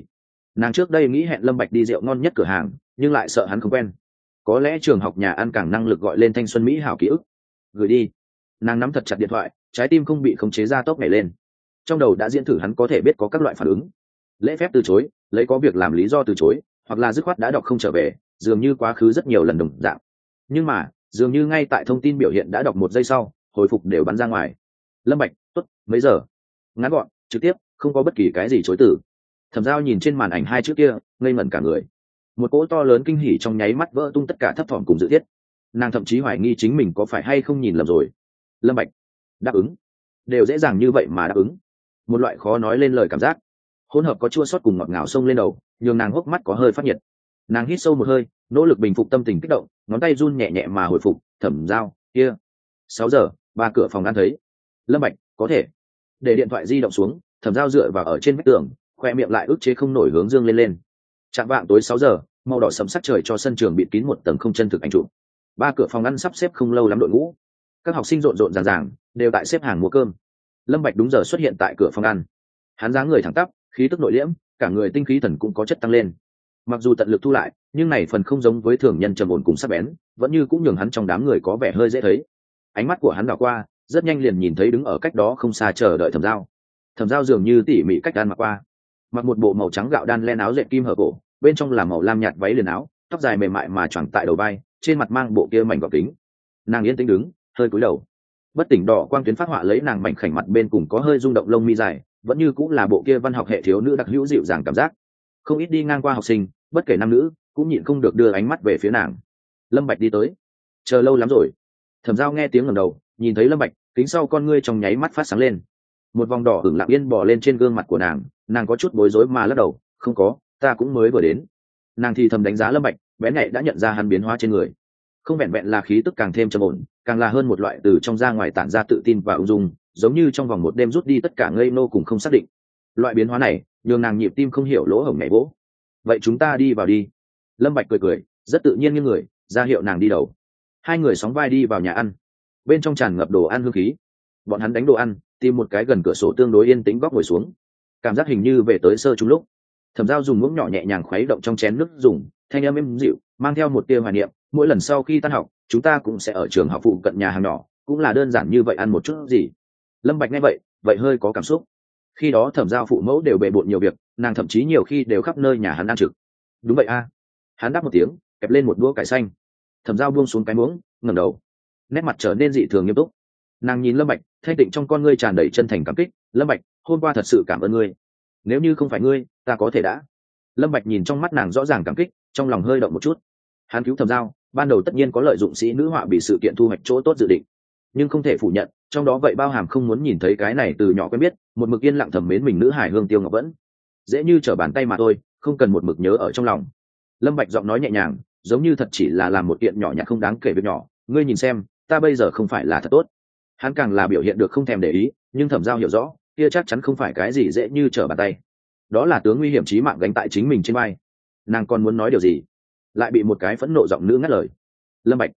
Nàng trước đây nghĩ hẹn Lâm Bạch đi rượu ngon nhất cửa hàng, nhưng lại sợ hắn không quen. Có lẽ trường học nhà ăn càng năng lực gọi lên thanh xuân mỹ hảo ký ức. Gửi đi. Nàng nắm thật chặt điện thoại, trái tim không bị khống chế ra tốc nhảy lên. Trong đầu đã diễn thử hắn có thể biết có các loại phản ứng. Lễ phép từ chối, lấy có việc làm lý do từ chối, hoặc là dứt khoát đã đọc không trở về, dường như quá khứ rất nhiều lần đồng dạng. Nhưng mà, dường như ngay tại thông tin biểu hiện đã đọc 1 giây sau, hồi phục đều bắn ra ngoài. Lâm Bạch, tốt, mấy giờ? Ngắn gọn, trực tiếp, không có bất kỳ cái gì chối từ. Thẩm Giao nhìn trên màn ảnh 2 chữ kia, ngây ngẩn cả người. Một cỗ to lớn kinh hỉ trong nháy mắt vỡ tung tất cả thấp thỏm cùng dự thiết. Nàng thậm chí hoài nghi chính mình có phải hay không nhìn lầm rồi. Lâm Bạch, đáp ứng. Đều dễ dàng như vậy mà đáp ứng. Một loại khó nói lên lời cảm giác, hỗn hợp có chua xót cùng ngọt ngào xông lên đầu, nhường nàng hốc mắt có hơi phát nhiệt. Nàng hít sâu một hơi, nỗ lực bình phục tâm tình kích động, ngón tay run nhẹ nhẹ mà hồi phục. Thẩm Giao, kia, 6 giờ, 3 cửa phòng ăn thấy. Lâm Bạch, có thể. Để điện thoại di động xuống, Thẩm Giao dựa vào ở trên vách tường, khoe miệng lại ức chế không nổi hướng dương lên. Chạm vạng tối 6 giờ, màu đỏ sẫm sắc trời cho sân trường bịt kín một tầng không chân thực ảnh chụp. 3 cửa phòng ăn sắp xếp không lâu lắm đội ngũ. Các học sinh rộn rộn ràng ràng, đều tại xếp hàng mua cơm. Lâm Bạch đúng giờ xuất hiện tại cửa phòng ăn. Hắn dáng người thẳng tắp, khí tức nội liễm, cả người tinh khí thần cũng có chất tăng lên. Mặc dù tận lực thu lại, nhưng này phần không giống với thường nhân trầm ổn cùng sắc bén, vẫn như cũng nhường hắn trong đám người có vẻ hơi dễ thấy. Ánh mắt của hắn đảo qua, rất nhanh liền nhìn thấy đứng ở cách đó không xa chờ đợi Thẩm Giao. Thẩm Giao dường như tỉ mỉ cách đan mặc qua, mặc một bộ màu trắng gạo đan len áo dệt kim hở cổ, bên trong là màu lam nhạt váy liền áo, tóc dài mềm mại mà choàng tại đầu vai, trên mặt mang bộ kia mảnh gọng kính. Nàng yên tĩnh đứng, hơi cúi đầu. Bất tỉnh đỏ quang tuyến phát họa lấy nàng mảnh khảnh mặt bên cùng có hơi rung động lông mi dài, vẫn như cũng là bộ kia văn học hệ thiếu nữ đặc hữu dịu dàng cảm giác. Không ít đi ngang qua học sinh, bất kể nam nữ, cũng nhịn không được đưa ánh mắt về phía nàng. Lâm Bạch đi tới. Chờ lâu lắm rồi. Thẩm Giao nghe tiếng ngẩng đầu, nhìn thấy Lâm Bạch, kính sau con ngươi trong nháy mắt phát sáng lên. Một vòng đỏ ửng lặng yên bò lên trên gương mặt của nàng có chút bối rối mà lắc đầu, không có, ta cũng mới vừa đến. Nàng thì thầm đánh giá Lâm Bạch, bé nhạy đã nhận ra hắn biến hóa trên người. Không vẹn vẹn là khí tức càng thêm trầm ổn, càng là hơn một loại từ trong ra ngoài tản ra tự tin và ung dung, giống như trong vòng một đêm rút đi tất cả ngây nô cùng không xác định. Loại biến hóa này, nhường nàng nhịp tim không hiểu lỗ hổng nhảy vỗ. Vậy chúng ta đi vào đi. Lâm Bạch cười cười, rất tự nhiên nghiêng người, ra hiệu nàng đi đầu. Hai người sóng vai đi vào nhà ăn. Bên trong tràn ngập đồ ăn hương khí. Bọn hắn đánh đồ ăn, tìm một cái gần cửa sổ tương đối yên tĩnh góc ngồi xuống. Cảm giác hình như về tới sơ chung lúc. Thẩm Giao dùng muỗng nhỏ nhẹ nhàng khuấy động trong chén nước dùng, thanh âm êm dịu, mang theo một tia hoài niệm. Mỗi lần sau khi tan học, chúng ta cũng sẽ ở trường học phụ cận nhà hàng nhỏ, cũng là đơn giản như vậy ăn một chút gì. Lâm Bạch nghe vậy hơi có cảm xúc. Khi đó Thẩm Giao phụ mẫu đều bề bộn nhiều việc, nàng thậm chí nhiều khi đều khắp nơi nhà hắn ăn trực. Đúng vậy a. Hắn đáp một tiếng, kẹp lên một đũa cải xanh. Thẩm Giao buông xuống cái muỗng, ngẩng đầu, nét mặt trở nên dị thường nghiêm túc. Nàng nhìn Lâm Bạch, thanh tịnh trong con ngươi tràn đầy chân thành cảm kích. Lâm Bạch, hôm qua thật sự cảm ơn ngươi. Nếu như không phải ngươi, ta có thể đã. Lâm Bạch nhìn trong mắt nàng rõ ràng cảm kích, trong lòng hơi động một chút. Hắn cứu Thẩm Giao, ban đầu tất nhiên có lợi dụng sĩ nữ họa bị sự kiện thu hoạch chỗ tốt dự định, nhưng không thể phủ nhận, trong đó vậy bao hàm không muốn nhìn thấy cái này từ nhỏ quen biết, một mực yên lặng thầm mến mình nữ hải Hương Tiêu Ngọc Vẫn. Dễ như trở bàn tay mà thôi, không cần một mực nhớ ở trong lòng. Lâm Bạch giọng nói nhẹ nhàng, giống như thật chỉ là làm một kiện nhỏ nhặt không đáng kể việc nhỏ. Ngươi nhìn xem, ta bây giờ không phải là thật tốt. Hắn càng là biểu hiện được không thèm để ý, nhưng Thẩm Giao hiểu rõ, kia chắc chắn không phải cái gì dễ như trở bàn tay. Đó là tướng nguy hiểm chí mạng gánh tại chính mình trên vai. Nàng còn muốn nói điều gì, lại bị một cái phẫn nộ giọng nữ ngắt lời. Lâm Bạch,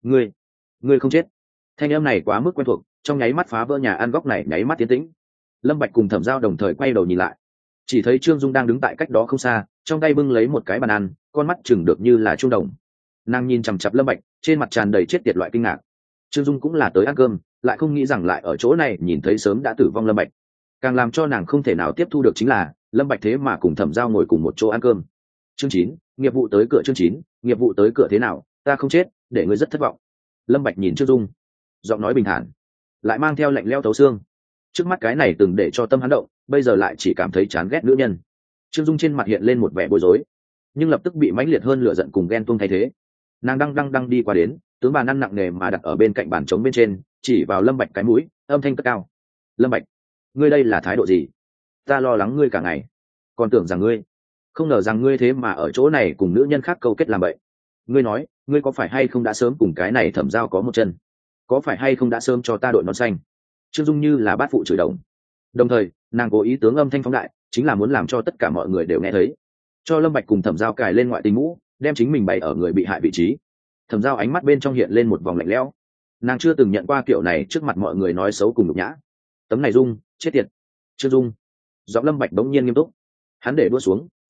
ngươi không chết. Thanh âm này quá mức quen thuộc, trong nháy mắt phá vỡ nhà ăn góc này nháy mắt tiến tĩnh. Lâm Bạch cùng Thẩm Giao đồng thời quay đầu nhìn lại, chỉ thấy Trương Dung đang đứng tại cách đó không xa, trong tay bưng lấy một cái bàn ăn, con mắt chừng được như là chuông đồng. Nàng nhìn chằm chằm Lâm Bạch, trên mặt tràn đầy chết tiệt loại kinh ngạc. Trương Dung cũng là tới ăn cơm, lại không nghĩ rằng lại ở chỗ này nhìn thấy sớm đã tử vong Lâm Bạch. Càng làm cho nàng không thể nào tiếp thu được chính là, Lâm Bạch thế mà cùng Thẩm Giao ngồi cùng một chỗ ăn cơm. Chương 9, nghiệp vụ tới cửa. Chương 9, nghiệp vụ tới cửa thế nào, ta không chết, để ngươi rất thất vọng. Lâm Bạch nhìn Trương Dung, giọng nói bình thản, lại mang theo lạnh lẽo thấu xương. Trước mắt cái này từng để cho tâm hắn động, bây giờ lại chỉ cảm thấy chán ghét nữ nhân. Trương Dung trên mặt hiện lên một vẻ bối rối, nhưng lập tức bị mãnh liệt hơn lửa giận cùng ghen tuông thay thế. Nàng đang đi qua đến, tướng bàn ăn nặng nề mà đặt ở bên cạnh bàn trống bên trên, chỉ vào Lâm Bạch cái mũi, âm thanh cất cao. Lâm Bạch, ngươi đây là thái độ gì? Ta lo lắng ngươi cả ngày, còn tưởng rằng ngươi, không ngờ rằng ngươi thế mà ở chỗ này cùng nữ nhân khác câu kết làm vậy. Ngươi nói, ngươi có phải hay không đã sớm cùng cái này Thẩm Giao có một chân? Có phải hay không đã sớm cho ta đội nón xanh? Trương Dung như là bát phụ chửi đồng. Đồng thời, nàng cố ý tướng âm thanh phóng đại, chính là muốn làm cho tất cả mọi người đều nghe thấy. Cho Lâm Bạch cùng Thẩm Giao cài lên ngoại tình mũ, đem chính mình bày ở người bị hại vị trí. Thẩm Giao ánh mắt bên trong hiện lên một vòng lạnh lẽo. Nàng chưa từng nhận qua kiểu này trước mặt mọi người nói xấu cùng nhục nhã. Tấm này Dung, chết tiệt. Trương Dung. Giọng Lâm Bạch bỗng nhiên nghiêm túc. Hắn để đua xuống,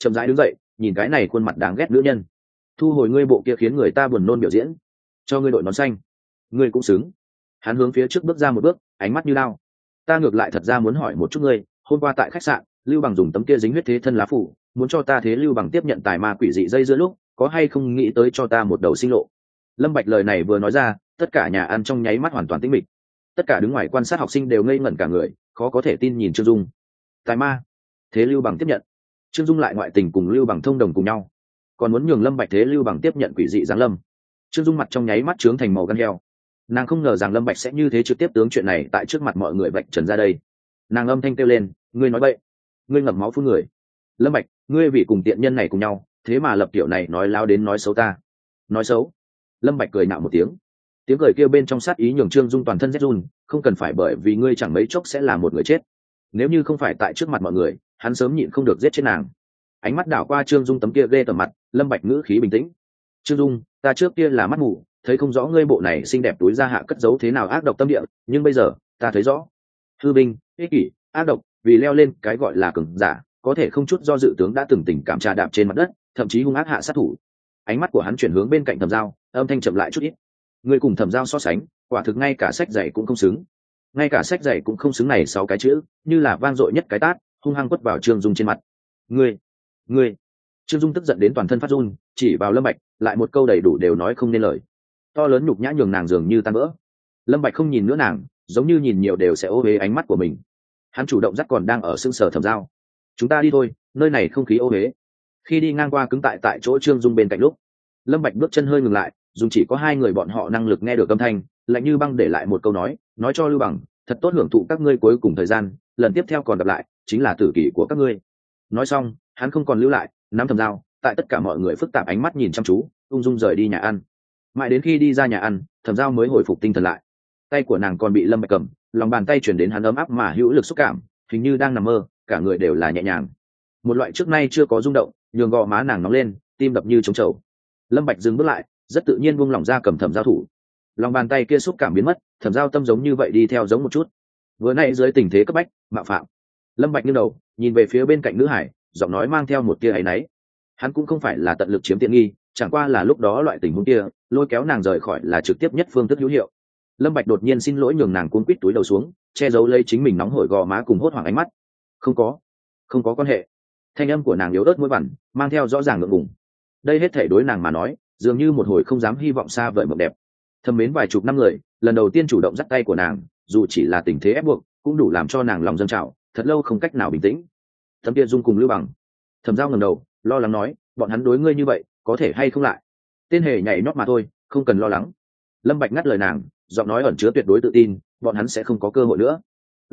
chậm rãi đứng dậy, nhìn cái này khuôn mặt đáng ghét nữ nhân. Thu hồi ngươi bộ kia khiến người ta buồn nôn biểu diễn, cho ngươi đội nón xanh, ngươi cũng xứng. Hắn hướng phía trước bước ra một bước, ánh mắt như lao. Ta ngược lại thật ra muốn hỏi một chút ngươi, hôm qua tại khách sạn, Lưu Bằng dùng tấm kia dính huyết thế thân lá phủ, muốn cho ta thế Lưu Bằng tiếp nhận tài ma quỷ dị dây giữa lúc, có hay không nghĩ tới cho ta một đầu sinh lộ. Lâm Bạch lời này vừa nói ra, tất cả nhà ăn trong nháy mắt hoàn toàn tĩnh mịch. Tất cả đứng ngoài quan sát học sinh đều ngây ngẩn cả người, khó có thể tin nhìn Trương Dung. Tài ma, thế Lưu Bằng tiếp nhận. Trương Dung lại ngoại tình cùng Lưu Bằng thông đồng cùng nhau, còn muốn nhường Lâm Bạch thế Lưu Bằng tiếp nhận quỷ dị giáng lâm. Trương Dung mặt trong nháy mắt trướng thành màu gan heo. Nàng không ngờ rằng Lâm Bạch sẽ như thế trực tiếp tướng chuyện này tại trước mặt mọi người vạch trần ra đây. Nàng âm thanh kêu lên, ngươi nói bậy, ngươi ngậm máu phun người. Lâm Bạch, ngươi vì cùng tiện nhân này cùng nhau, thế mà lập tiểu này nói láo đến nói xấu ta. Nói xấu? Lâm Bạch cười nạo một tiếng. Tiếng cười kêu bên trong sát ý nhường Trương Dung toàn thân rét run, không cần phải bởi vì ngươi chẳng mấy chốc sẽ là một người chết. Nếu như không phải tại trước mặt mọi người, hắn sớm nhịn không được giết chết nàng. Ánh mắt đảo qua Trương Dung tấm kia ghê tởm mặt, Lâm Bạch ngữ khí bình tĩnh. Trương Dung, ta trước kia là mắt mù, thấy không rõ ngươi bộ này xinh đẹp túi ra hạ cất giấu thế nào ác độc tâm địa, nhưng bây giờ ta thấy rõ. Hư binh, ích kỷ, ác độc, vì leo lên cái gọi là cường giả, có thể không chút do dự tướng đã từng tình cảm trà đạp trên mặt đất, thậm chí hung ác hạ sát thủ. Ánh mắt của hắn chuyển hướng bên cạnh Thẩm Dao, âm thanh chậm lại chút ít. Ngươi cùng Thẩm Dao so sánh, quả thực ngay cả sách giày cũng không xứng. Ngay cả sách giày cũng không xứng này 6 cái chữ, như là vang dội nhất cái tát, hung hăng quất vào Trương Dung trên mặt. Ngươi. Trương Dung tức giận đến toàn thân phát run, chỉ vào Lâm Bạch, lại một câu đầy đủ đều nói không nên lời. To lớn nhục nhã nhường nàng dường như tan vỡ. Lâm Bạch không nhìn nữa nàng, giống như nhìn nhiều đều sẽ ô uế ánh mắt của mình. Hắn chủ động dắt còn đang ở sưng sờ Thẩm Dao. Chúng ta đi thôi, nơi này không khí ô uế. Khi đi ngang qua cứng tại chỗ Trương Dung bên cạnh lúc, Lâm Bạch bước chân hơi ngừng lại, dùng chỉ có 2 người bọn họ năng lực nghe được âm thanh, lạnh như băng để lại một câu nói cho Lưu Bằng, thật tốt hưởng thụ các ngươi cuối cùng thời gian, lần tiếp theo còn gặp lại, chính là tử kỷ của các ngươi. Nói xong, hắn không còn lưu lại, nắm Thẩm Dao, tại tất cả mọi người phức tạp ánh mắt nhìn chăm chú, ung dung rời đi nhà ăn. Mãi đến khi đi ra nhà ăn, Thẩm Dao mới hồi phục tinh thần lại. Tay của nàng còn bị Lâm Bạch cầm, lòng bàn tay truyền đến hắn ấm áp mà hữu lực xúc cảm, hình như đang nằm mơ, cả người đều là nhẹ nhàng. Một loại trước nay chưa có rung động, nhường gò má nàng nóng lên, tim đập như trống trầu. Lâm Bạch dừng bước lại, rất tự nhiên buông lỏng ra cầm Thẩm Dao thủ. Lòng bàn tay kia xúc cảm biến mất, Thẩm Dao tâm giống như vậy đi theo giống một chút. Vừa nãy dưới tình thế cấp bách, mạo phạm. Lâm Bạch nghiêng đầu, nhìn về phía bên cạnh nữ hải, giọng nói mang theo một tia áy náy. Hắn cũng không phải là tận lực chiếm tiện nghi, chẳng qua là lúc đó loại tình huống kia, lôi kéo nàng rời khỏi là trực tiếp nhất phương thức hữu hiệu. Lâm Bạch đột nhiên xin lỗi nhường nàng cuống quýt túi đầu xuống, che giấu lấy chính mình nóng hổi gò má cùng hốt hoảng ánh mắt. Không có quan hệ. Thanh âm của nàng yếu ớt mũi vằn, mang theo rõ ràng ngượng ngùng. Đây hết thể đối nàng mà nói, dường như một hồi không dám hy vọng xa vời mộng đẹp. Thầm mến vài chục năm người, lần đầu tiên chủ động dắt tay của nàng, dù chỉ là tình thế ép buộc, cũng đủ làm cho nàng lòng dâng trào, thật lâu không cách nào bình tĩnh. Thẩm Tiên Dung cùng Lưu Bằng. Thẩm Dao ngẩng đầu, lo lắng nói, bọn hắn đối ngươi như vậy, có thể hay không lại? Tên hề nhảy nhót mà thôi, không cần lo lắng. Lâm Bạch ngắt lời nàng, giọng nói ẩn chứa tuyệt đối tự tin, bọn hắn sẽ không có cơ hội nữa.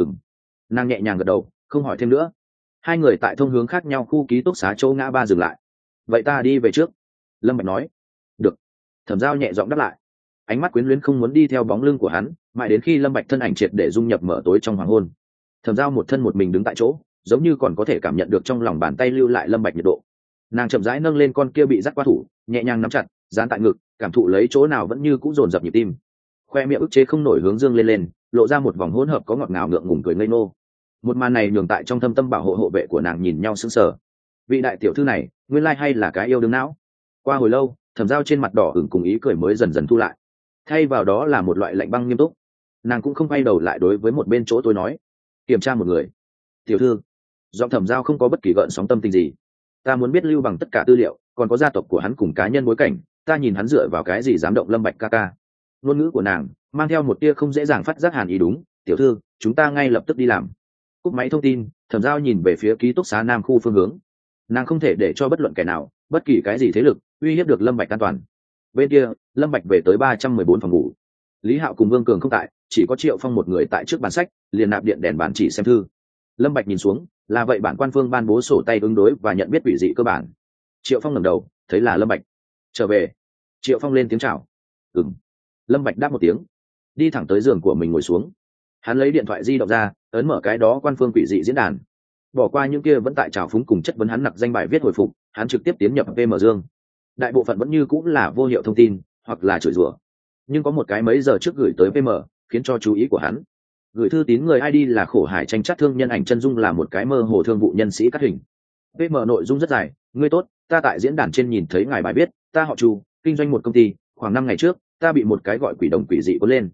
Nàng nhẹ nhàng gật đầu, không hỏi thêm nữa. 2 người tại thông hướng khác nhau khu ký túc xá chỗ ngã ba dừng lại. Vậy ta đi về trước. Lâm Bạch nói. Được. Thẩm Dao nhẹ giọng đáp lại. Ánh mắt quyến luyến không muốn đi theo bóng lưng của hắn, mãi đến khi Lâm Bạch thân ảnh triệt để dung nhập mở tối trong hoàng hôn. Thẩm Dao một thân một mình đứng tại chỗ, giống như còn có thể cảm nhận được trong lòng bàn tay lưu lại Lâm Bạch nhiệt độ. Nàng chậm rãi nâng lên con kia bị dắt qua thủ, nhẹ nhàng nắm chặt, dán tại ngực, cảm thụ lấy chỗ nào vẫn như cũ dồn dập nhịp tim. Khoe miệng ức chế không nổi hướng dương lên, lộ ra một vòng hỗn hợp có ngọt ngào ngượng ngùng cười ngây ngô. Một màn này nhường tại trong thâm tâm bảo hộ vệ của nàng nhìn nhau sững sờ. Vị đại tiểu thư này, nguyên lai hay là cái yêu đương não. Qua hồi lâu, Thẩm Dao trên mặt đỏ ửng cùng ý cười mới dần dần thu lại. Thay vào đó là một loại lạnh băng nghiêm túc. Nàng cũng không quay đầu lại đối với một bên chỗ tôi nói, kiểm tra một người. Tiểu thư. Giọng Thẩm Dao không có bất kỳ gợn sóng tâm tình gì. Ta muốn biết Lưu Bằng tất cả tư liệu, còn có gia tộc của hắn cùng cá nhân bối cảnh, ta nhìn hắn dựa vào cái gì dám động Lâm Bạch ca ca. Ngôn ngữ của nàng mang theo một tia không dễ dàng phát giác hàn ý. Đúng, tiểu thư, chúng ta ngay lập tức đi làm. Cúp máy thông tin, Thẩm Dao nhìn về phía ký túc xá Nam khu phương hướng. Nàng không thể để cho bất luận kẻ nào, bất kỳ cái gì thế lực uy hiếp được Lâm Bạch an toàn. Bên kia, Lâm Bạch về tới 314 phòng ngủ. Lý Hạo cùng Vương Cường không tại, chỉ có Triệu Phong một người tại trước bàn sách, liền nạp điện đèn bàn chỉ xem thư. Lâm Bạch nhìn xuống, là vậy bản quan phương ban bố sổ tay ứng đối và nhận biết quỷ dị cơ bản. Triệu Phong ngẩng đầu, thấy là Lâm Bạch. Trở về. Triệu Phong lên tiếng chào. Lâm Bạch đáp một tiếng, đi thẳng tới giường của mình ngồi xuống. Hắn lấy điện thoại di động ra, ấn mở cái đó quan phương quỷ dị diễn đàn. Bỏ qua những kia vẫn tại trào phúng cùng chất vấn hắn nặc danh bài viết hồi phục, hắn trực tiếp tiến nhập PM Dương. Đại bộ phận vẫn như cũng là vô hiệu thông tin hoặc là chửi rủa, nhưng có một cái mấy giờ trước gửi tới PM khiến cho chú ý của hắn. Gửi thư tín người ID là khổ hải tranh chấp thương nhân ảnh chân dung là một cái mơ hồ thương vụ nhân sĩ cắt hình. PM nội dung rất dài. Ngươi tốt, ta tại diễn đàn trên nhìn thấy ngài bài viết, ta họ Chu, kinh doanh một công ty, khoảng 5 ngày trước ta bị một cái gọi quỷ đồng quỷ dị cuốn lên.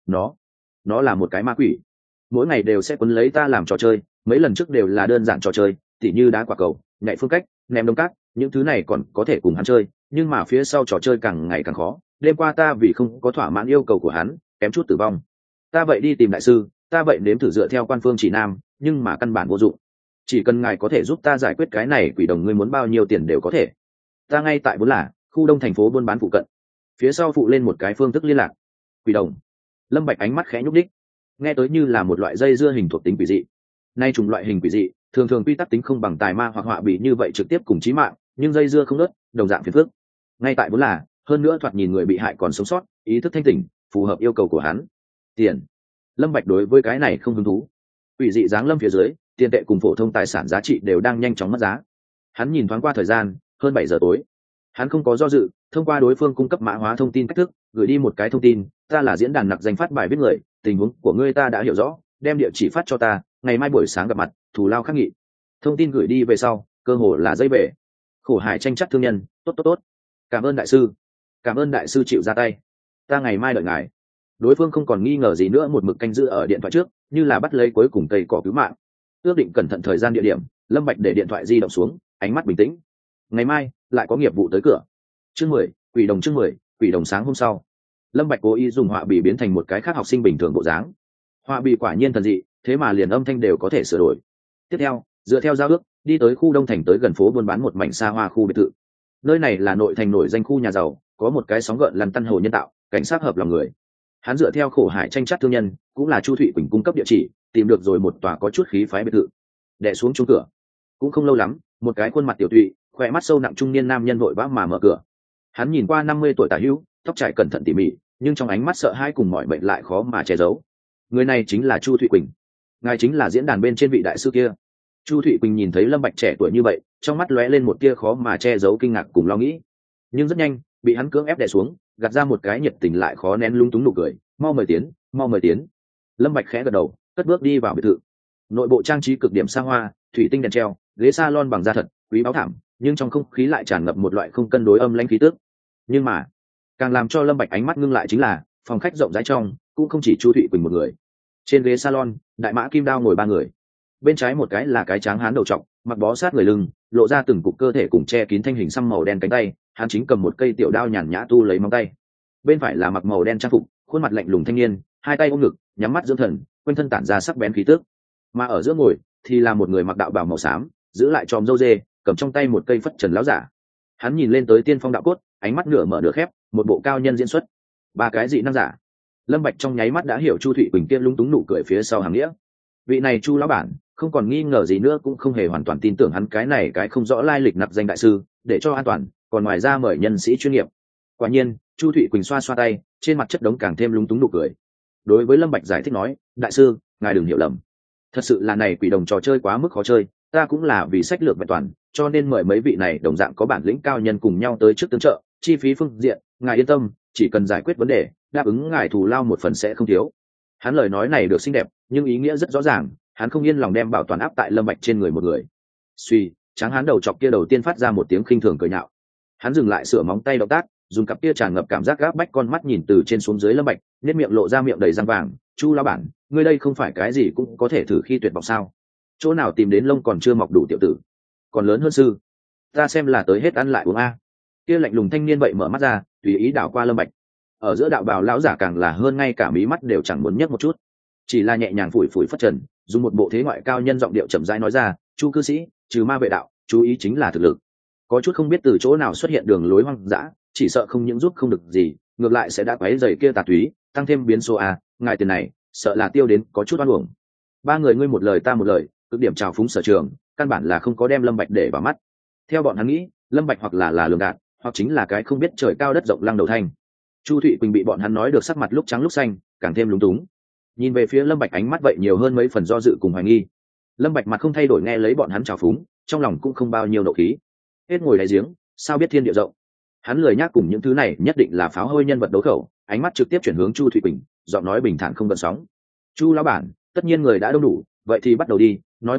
Nó là một cái ma quỷ, mỗi ngày đều sẽ cuốn lấy ta làm trò chơi. Mấy lần trước đều là đơn giản trò chơi, tỉ như đá quả cầu, nhảy phương cách, ném đông cát, những thứ này còn có thể cùng hắn chơi, nhưng mà phía sau trò chơi càng ngày càng khó. Đêm qua ta vì không có thỏa mãn yêu cầu của hắn, kém chút tử vong. Ta vậy đi tìm đại sư, ta vậy nếm thử dựa theo quan phương chỉ nam, nhưng mà căn bản vô dụng. Chỉ cần ngài có thể giúp ta giải quyết cái này quỷ đồng, ngươi muốn bao nhiêu tiền đều có thể. Ta ngay tại Bốn Là, khu đông thành phố buôn bán phụ cận. Phía sau phụ lên một cái phương thức liên lạc. Quỷ đồng. Lâm Bạch ánh mắt khẽ nhúc đích, nghe tới như là một loại dây dưa hình thuộc tính quỷ dị. Nay trùng loại hình quỷ dị thường thường quy tắc tính không bằng tài ma hoặc họa bị như vậy trực tiếp cùng chí mạng, nhưng dây dưa không nớt, đồng dạng phiền phức. Ngay tại Bốn Là, hơn nữa thoạt nhìn người bị hại còn sống sót, ý thức thanh tỉnh, phù hợp yêu cầu của hắn. Tiền. Lâm Bạch đối với cái này không hứng thú. Quỷ dị giáng lâm phía dưới, tiền tệ cùng phổ thông tài sản giá trị đều đang nhanh chóng mất giá. Hắn nhìn thoáng qua thời gian, hơn 7 giờ tối. Hắn không có do dự, thông qua đối phương cung cấp mã hóa thông tin cách thức, gửi đi một cái thông tin, ta là diễn đàn nặc danh phát bài viết người, tình huống của ngươi ta đã hiểu rõ, đem địa chỉ phát cho ta, ngày mai buổi sáng gặp mặt, thù lao khắc nghị. Thông tin gửi đi về sau, cơ hồ là dây bể. Khổ hải tranh chấp thương nhân, tốt. Cảm ơn đại sư. Cảm ơn đại sư chịu ra tay. Ta ngày mai đợi ngài. Đối phương không còn nghi ngờ gì nữa, một mực canh giữ ở điện thoại trước, như là bắt lấy cuối cùng cây cỏ cứu mạng. Ước định cẩn thận thời gian địa điểm, Lâm Bạch để điện thoại di động xuống, ánh mắt bình tĩnh. Ngày mai lại có nghiệp vụ tới cửa. Chương 10, quỷ đồng. Chương 10, quỷ đồng. Sáng hôm sau, Lâm Bạch cố ý dùng họa bì biến thành một cái khác học sinh bình thường bộ dáng. Họa bì quả nhiên thần dị, thế mà liền âm thanh đều có thể sửa đổi. Tiếp theo, dựa theo giao ước, đi tới khu đông thành, tới gần phố buôn bán một mảnh xa hoa khu biệt thự. Nơi này là nội thành nổi danh khu nhà giàu, có một cái sóng gợn lăn tăn hồ nhân tạo, cảnh sát hợp lòng người. Hắn dựa theo khổ hải tranh chấp thương nhân, cũng là Chu Thụy Quỳnh cung cấp địa chỉ, tìm được rồi một tòa có chút khí phái biệt thự. Đè xuống chuông cửa, cũng không lâu lắm, một cái khuôn mặt tiểu tụy, khỏe mắt sâu nặng trung niên nam nhân vội vã mà mở cửa. Hắn nhìn qua 50 tuổi tả hữu, tóc trải cẩn thận tỉ mỉ, nhưng trong ánh mắt sợ hãi cùng mọi bệnh lại khó mà che giấu. Người này chính là Chu Thụy Quỳnh. Ngài chính là diễn đàn bên trên vị đại sư kia. Chu Thụy Quỳnh nhìn thấy Lâm Bạch trẻ tuổi như vậy, trong mắt lóe lên một tia khó mà che giấu kinh ngạc cùng lo nghĩ, nhưng rất nhanh bị hắn cưỡng ép đè xuống, gạt ra một cái nhiệt tình lại khó nén lung túng nụ cười. Mau mời tiến, mau mời tiến. Lâm Bạch khẽ gật đầu, cất bước đi vào biệt thự. Nội bộ trang trí cực điểm xa hoa, thủy tinh đèn treo, ghế salon bằng da thật, quý báu thảm, nhưng trong không khí lại tràn ngập một loại không cân đối âm lãnh khí tức. Nhưng mà, càng làm cho Lâm Bạch ánh mắt ngưng lại chính là, phòng khách rộng rãi trong, cũng không chỉ Chu Thụy Quỳnh một người. Trên ghế salon, đại mã kim đao ngồi 3 người. Bên trái một cái là cái tráng hán đầu trọc, mặc bó sát người lưng, lộ ra từng cục cơ thể cùng che kín thanh hình xăm màu đen cánh tay, hắn chính cầm một cây tiểu đao nhàn nhã tu lấy móng tay. Bên phải là mặc màu đen trang phục, khuôn mặt lạnh lùng thanh niên, hai tay ôm ngực, nhắm mắt dưỡng thần, quanh thân tản ra sắc bén khí tức. Mà ở giữa ngồi thì là một người mặc đạo bào màu xám, giữ lại tròm râu dê, cầm trong tay một cây phất trần lão giả. Hắn nhìn lên tới tiên phong đạo cốt, ánh mắt nửa mở nửa khép, một bộ cao nhân diễn xuất. 3 cái dị năng giả. Lâm Bạch trong nháy mắt đã hiểu Chu Thụy Quỳnh kia lúng túng nụ cười phía sau hàng nghĩa. Vị này Chu lão bản không còn nghi ngờ gì nữa, cũng không hề hoàn toàn tin tưởng hắn cái này cái không rõ lai lịch nặc danh đại sư, để cho an toàn, còn ngoài ra mời nhân sĩ chuyên nghiệp. Quả nhiên, Chu Thụy Quỳnh xoa xoa tay, trên mặt chất đống càng thêm lúng túng nụ cười. Đối với Lâm Bạch giải thích nói, đại sư, ngài đừng hiểu lầm, thật sự là này quỷ đồng trò chơi quá mức khó chơi, ta cũng là vì sách lược vẹn toàn, cho nên mời mấy vị này đồng dạng có bản lĩnh cao nhân cùng nhau tới trước tương trợ, chi phí phương diện, ngài yên tâm, chỉ cần giải quyết vấn đề, đáp ứng ngài thù lao một phần sẽ không thiếu. Hắn lời nói này được xinh đẹp, nhưng ý nghĩa rất rõ ràng, hắn không yên lòng đem bảo toàn áp tại Lâm Bạch trên người một người. Suy, tráng hán đầu chọc kia đầu tiên phát ra một tiếng khinh thường cười nhạo. Hắn dừng lại sửa móng tay động tác, dùng cặp kia tràn ngập cảm giác gáp bách con mắt nhìn từ trên xuống dưới Lâm Bạch, nét miệng lộ ra miệng đầy răng vàng. Chu lão bản, ngươi đây không phải cái gì cũng có thể thử khi tuyệt vọng sao? Chỗ nào tìm đến lông còn chưa mọc đủ tiểu tử, còn lớn hơn sư, ta xem là tới hết ăn lại uống a. Kia lạnh lùng thanh niên vậy mở mắt ra, tùy ý đảo qua Lâm Bạch. Ở giữa đạo bào lão giả càng là hơn, ngay cả mí mắt đều chẳng muốn nhấc một chút, chỉ là nhẹ nhàng phủi phủi phất trần, dùng một bộ thế ngoại cao nhân giọng điệu chậm rãi nói ra, Chu cư sĩ, trừ ma vệ đạo, chú ý chính là thực lực. Có chút không biết từ chỗ nào xuất hiện đường lối hoang dã, chỉ sợ không những giúp không được gì, ngược lại sẽ đã quấy rầy kia tà túy, tăng thêm biến số a, ngài tiền này sợ là tiêu đến có chút oan uổng. 3 người ngươi một lời ta một lời, cực điểm trào phúng sở trường, căn bản là không có đem Lâm Bạch để vào mắt. Theo bọn hắn nghĩ, Lâm Bạch hoặc là lường gạt, hoặc chính là cái không biết trời cao đất rộng lăng đầu thanh. Chu Thụy Quỳnh bị bọn hắn nói được sắc mặt lúc trắng lúc xanh, càng thêm lúng túng. Nhìn về phía Lâm Bạch ánh mắt vậy nhiều hơn mấy phần do dự cùng hoài nghi. Lâm Bạch mặt không thay đổi nghe lấy bọn hắn trào phúng, trong lòng cũng không bao nhiêu nộ khí. Hết ngồi đáy giếng, sao biết thiên địa rộng. Hắn lười nhác cùng những thứ này nhất định là pháo hôi nhân vật đấu khẩu, ánh mắt trực tiếp chuyển hướng Chu Thụy Quỳnh, giọng nói bình thản không gợn sóng. Chu lão bản, tất nhiên người đã đông đủ, vậy thì bắt đầu đi, nói một chút,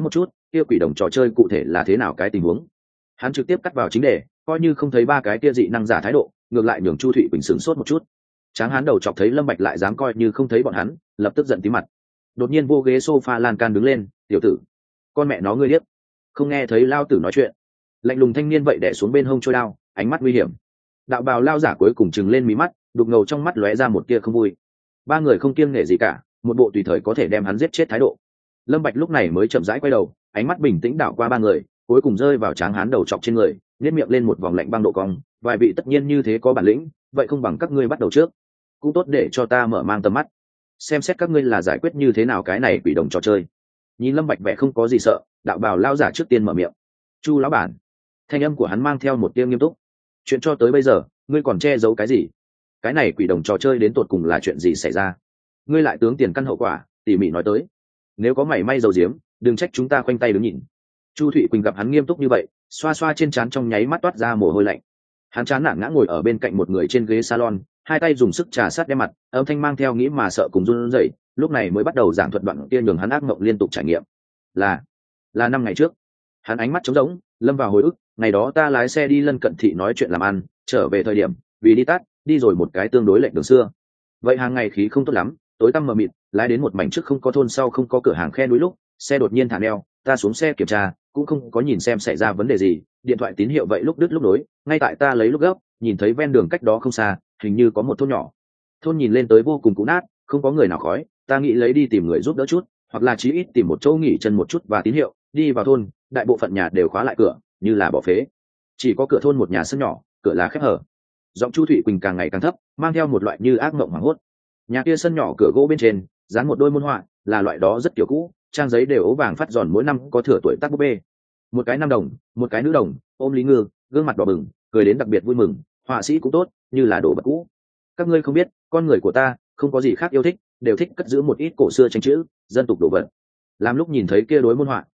kia quỷ đồng trò chơi cụ thể là thế nào cái tình huống. Hắn trực tiếp cắt vào chính đề, coi như không thấy ba cái kia dị năng giả thái độ, ngược lại nhường Chu Thụy Quỳnh sửng sốt một chút. Tráng hán đầu chọc thấy Lâm Bạch lại dám coi như không thấy bọn hắn, lập tức giận tí mặt. Đột nhiên vô ghế sofa lan can đứng lên, "Tiểu tử, con mẹ nó ngươi điếc, không nghe thấy lao tử nói chuyện?" Lạnh lùng thanh niên vậy đè xuống bên hông trôi đao, ánh mắt nguy hiểm. Đạo bào lao giả cuối cùng trừng lên mí mắt, đục ngầu trong mắt lóe ra một tia không vui. Ba người không kiêng nể gì cả, một bộ tùy thời có thể đem hắn giết chết thái độ. Lâm Bạch lúc này mới chậm rãi quay đầu, ánh mắt bình tĩnh đảo qua ba người, cuối cùng rơi vào Tráng hán đầu chọc trên người, nhếch miệng lên một vòng lạnh băng độ cong, "Vài vị tất nhiên như thế có bản lĩnh, vậy không bằng các ngươi bắt đầu trước, cũng tốt để cho ta mở mang tầm mắt, xem xét các ngươi là giải quyết như thế nào cái này quỷ đồng trò chơi." Nhìn Lâm Bạch vẻ không có gì sợ, đạo bào lao giả trước tiên mở miệng, "Chu lão bản." Thanh âm của hắn mang theo một tia nghiêm túc, "Chuyện cho tới bây giờ, ngươi còn che giấu cái gì? Cái này quỷ đồng trò chơi đến tột cùng là chuyện gì xảy ra? Ngươi lại tướng tiền căn hậu quả tỉ mỉ nói tới, nếu có mảy may dầu diếm, đừng trách chúng ta khoanh tay đứng nhìn." Chu Thụy Quỳnh gặp hắn nghiêm túc như vậy, xoa xoa trên trán trong nháy mắt toát ra mồ hôi lạnh. Hắn chán nản ngã ngồi ở bên cạnh một người trên ghế salon, hai tay dùng sức trà sát đem mặt, âm thanh mang theo nghĩ mà sợ cùng run rẩy, lúc này mới bắt đầu giảng thuật đoạn kia nhường hắn ác mộng liên tục trải nghiệm. Là 5 ngày trước. Hắn ánh mắt trống rỗng, lâm vào hồi ức, ngày đó ta lái xe đi lân cận thị nói chuyện làm ăn, trở về thời điểm, vì đi tắt, đi rồi một cái tương đối lệch đường xưa. Vậy hàng ngày khí không tốt lắm, tối tăm mờ mịt, lái đến một mảnh trước không có thôn sau không có cửa hàng khe núi lúc, xe đột nhiên thả neo, ta xuống xe kiểm tra, cũng không có nhìn xem xảy ra vấn đề gì, điện thoại tín hiệu vậy lúc đứt lúc nối, ngay tại ta lấy lúc gấp, nhìn thấy ven đường cách đó không xa, hình như có một thôn nhỏ. Thôn nhìn lên tới vô cùng cũ nát, không có người nào khói, ta nghĩ lấy đi tìm người giúp đỡ chút, hoặc là chí ít tìm một chỗ nghỉ chân một chút và tín hiệu, đi vào thôn, đại bộ phận nhà đều khóa lại cửa, như là bỏ phế. Chỉ có cửa thôn một nhà sân nhỏ, cửa là khép hở. Giọng Chu Thụy Quỳnh càng ngày càng thấp, mang theo một loại như ác mộng hoảng hốt. Nhà kia sân nhỏ cửa gỗ bên trên, dán một đôi môn họa, là loại đó rất kiểu cũ, trang giấy đều ố vàng phát giòn, mỗi năm có thừa tuổi tác búp bê. Một cái nam đồng, một cái nữ đồng, ôm Lý Ngư, gương mặt đỏ bừng, cười đến đặc biệt vui mừng, họa sĩ cũng tốt, như là đồ vật cũ. Các ngươi không biết, con người của ta không có gì khác yêu thích, đều thích cất giữ một ít cổ xưa tranh chữ, dân tục đồ vật. Làm lúc nhìn thấy kia đối môn họa,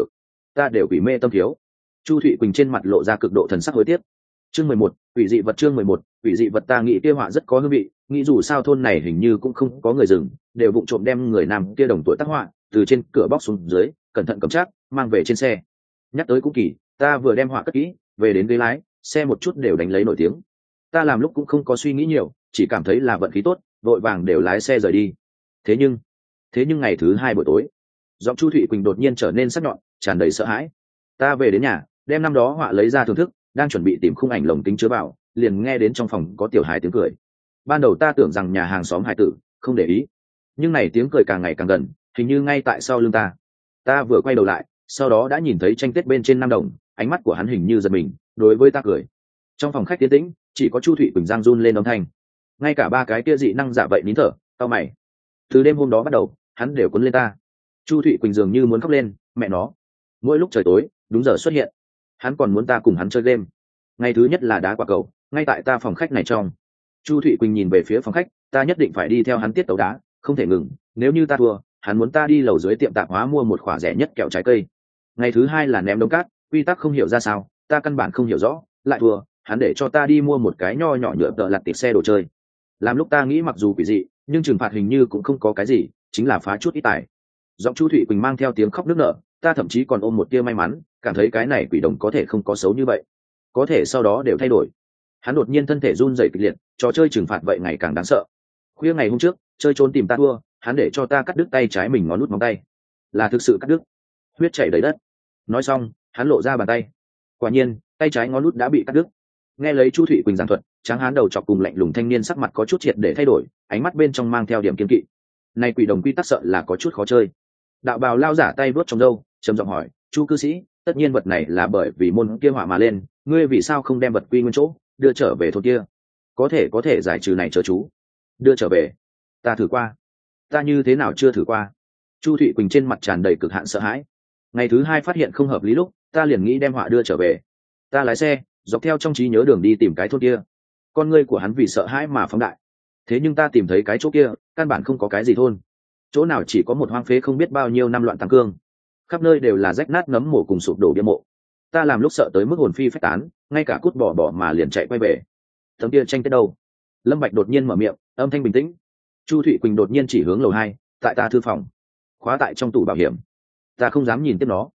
ta đều bị mê tâm thiếu. Chu Thụy Quỳnh trên mặt lộ ra cực độ thần sắc hối tiếc. Chương 11, quỷ dị vật. Chương 11, quỷ dị vật. Ta nghĩ kia họa rất có hương vị, nghĩ dù sao thôn này hình như cũng không có người rừng, đều vụng trộm đem người nam kia đồng tuổi tác họa từ trên cửa bóc xuống dưới, cẩn thận cầm chắc, mang về trên xe. Nhắc tới cũng kỳ, ta vừa đem họa cất kỹ, về đến ghế lái, xe một chút đều đánh lấy nổi tiếng. Ta làm lúc cũng không có suy nghĩ nhiều, chỉ cảm thấy là vận khí tốt, vội vàng đều lái xe rời đi. Thế nhưng ngày thứ 2 buổi tối, giọng Chu Thụy Quỳnh đột nhiên trở nên sắc nhọn, tràn đầy sợ hãi. Ta về đến nhà, đem năm đó họa lấy ra thưởng thức, đang chuẩn bị tìm khung ảnh lồng kính chứa vào, liền nghe đến trong phòng có tiểu hài tiếng cười. Ban đầu ta tưởng rằng nhà hàng xóm hài tử, không để ý, nhưng này tiếng cười càng ngày càng gần, hình như ngay tại sau lưng ta. Ta vừa quay đầu lại, sau đó đã nhìn thấy tranh tết bên trên nam đồng, ánh mắt của hắn hình như giật mình, đối với ta cười. Trong phòng khách tiến tĩnh, chỉ có Chu Thụy Quỳnh giang run lên âm thanh. Ngay cả ba cái kia dị năng giả vậy nín thở, tao mày. Từ đêm hôm đó bắt đầu, hắn đều cuốn lên ta. Chu Thụy Quỳnh dường như muốn khóc lên, mẹ nó. Mỗi lúc trời tối, đúng giờ xuất hiện. Hắn còn muốn ta cùng hắn chơi game. Ngày thứ nhất là đá quả cầu, ngay tại ta phòng khách này trong. Chu Thụy Quỳnh nhìn về phía phòng khách, ta nhất định phải đi theo hắn tiết tấu đá, không thể ngừng, nếu như ta thua, hắn muốn ta đi lầu dưới tiệm tạp hóa mua một quả rẻ nhất kẹo trái cây. Ngày thứ hai là ném đống cát, quy tắc không hiểu ra sao, ta căn bản không hiểu rõ, lại thua, hắn để cho ta đi mua một cái nho nhỏ nhựa tợ lặt tiệp xe đồ chơi. Làm lúc ta nghĩ mặc dù quỷ dị, nhưng trừng phạt hình như cũng không có cái gì, chính là phá chút ít tài. Giọng Chu Thụy Quỳnh mang theo tiếng khóc nức nở, ta thậm chí còn ôm một tia may mắn, cảm thấy cái này quỷ đồng có thể không có xấu như vậy, có thể sau đó đều thay đổi. Hắn đột nhiên thân thể run rẩy kịch liệt, trò chơi trừng phạt vậy ngày càng đáng sợ. Khuya ngày hôm trước, chơi trốn tìm ta thua, hắn để cho ta cắt đứt tay trái mình ngón nút móng tay, là thực sự cắt đứt, huyết chảy đầy đất. Nói xong, hắn lộ ra bàn tay, quả nhiên tay trái ngón nút đã bị cắt đứt. Nghe lấy Chu Thụy Quỳnh giảng thuật, Tráng hán đầu chọc cùng lạnh lùng thanh niên sắc mặt có chút triệt để thay đổi, ánh mắt bên trong mang theo điểm kiên kỵ. Này quỷ đồng quy tắc sợ là có chút khó chơi. Đạo bào lao giả tay vuốt trong râu, trầm giọng hỏi, Chu cư sĩ, tất nhiên vật này là bởi vì môn kia hỏa mà lên, ngươi vì sao không đem vật quy nguyên chỗ, đưa trở về thôn kia? Có thể giải trừ này chớ chú. Đưa trở về? Ta thử qua. Ta như thế nào chưa thử qua? Chu Thụy Quỳnh trên mặt tràn đầy cực hạn sợ hãi. Ngày thứ hai phát hiện không hợp lý lúc, ta liền nghĩ đem họa đưa trở về. Ta lái xe, dọc theo trong trí nhớ đường đi tìm cái thôn kia. Con ngươi của hắn vì sợ hãi mà phóng đại. Thế nhưng ta tìm thấy cái chỗ kia, căn bản không có cái gì thôn. Chỗ nào chỉ có một hoang phế không biết bao nhiêu năm loạn tăng cương. Khắp nơi đều là rách nát ngấm mộ cùng sụp đổ bia mộ. Ta làm lúc sợ tới mức hồn phi phách tán, ngay cả cút bỏ mà liền chạy quay về. Tấm kia tranh tới đâu? Lâm Bạch đột nhiên mở miệng, âm thanh bình tĩnh. Chu Thụy Quỳnh đột nhiên chỉ hướng lầu 2, tại ta thư phòng, khóa tại trong tủ bảo hiểm. Ta không dám nhìn tiếp nó.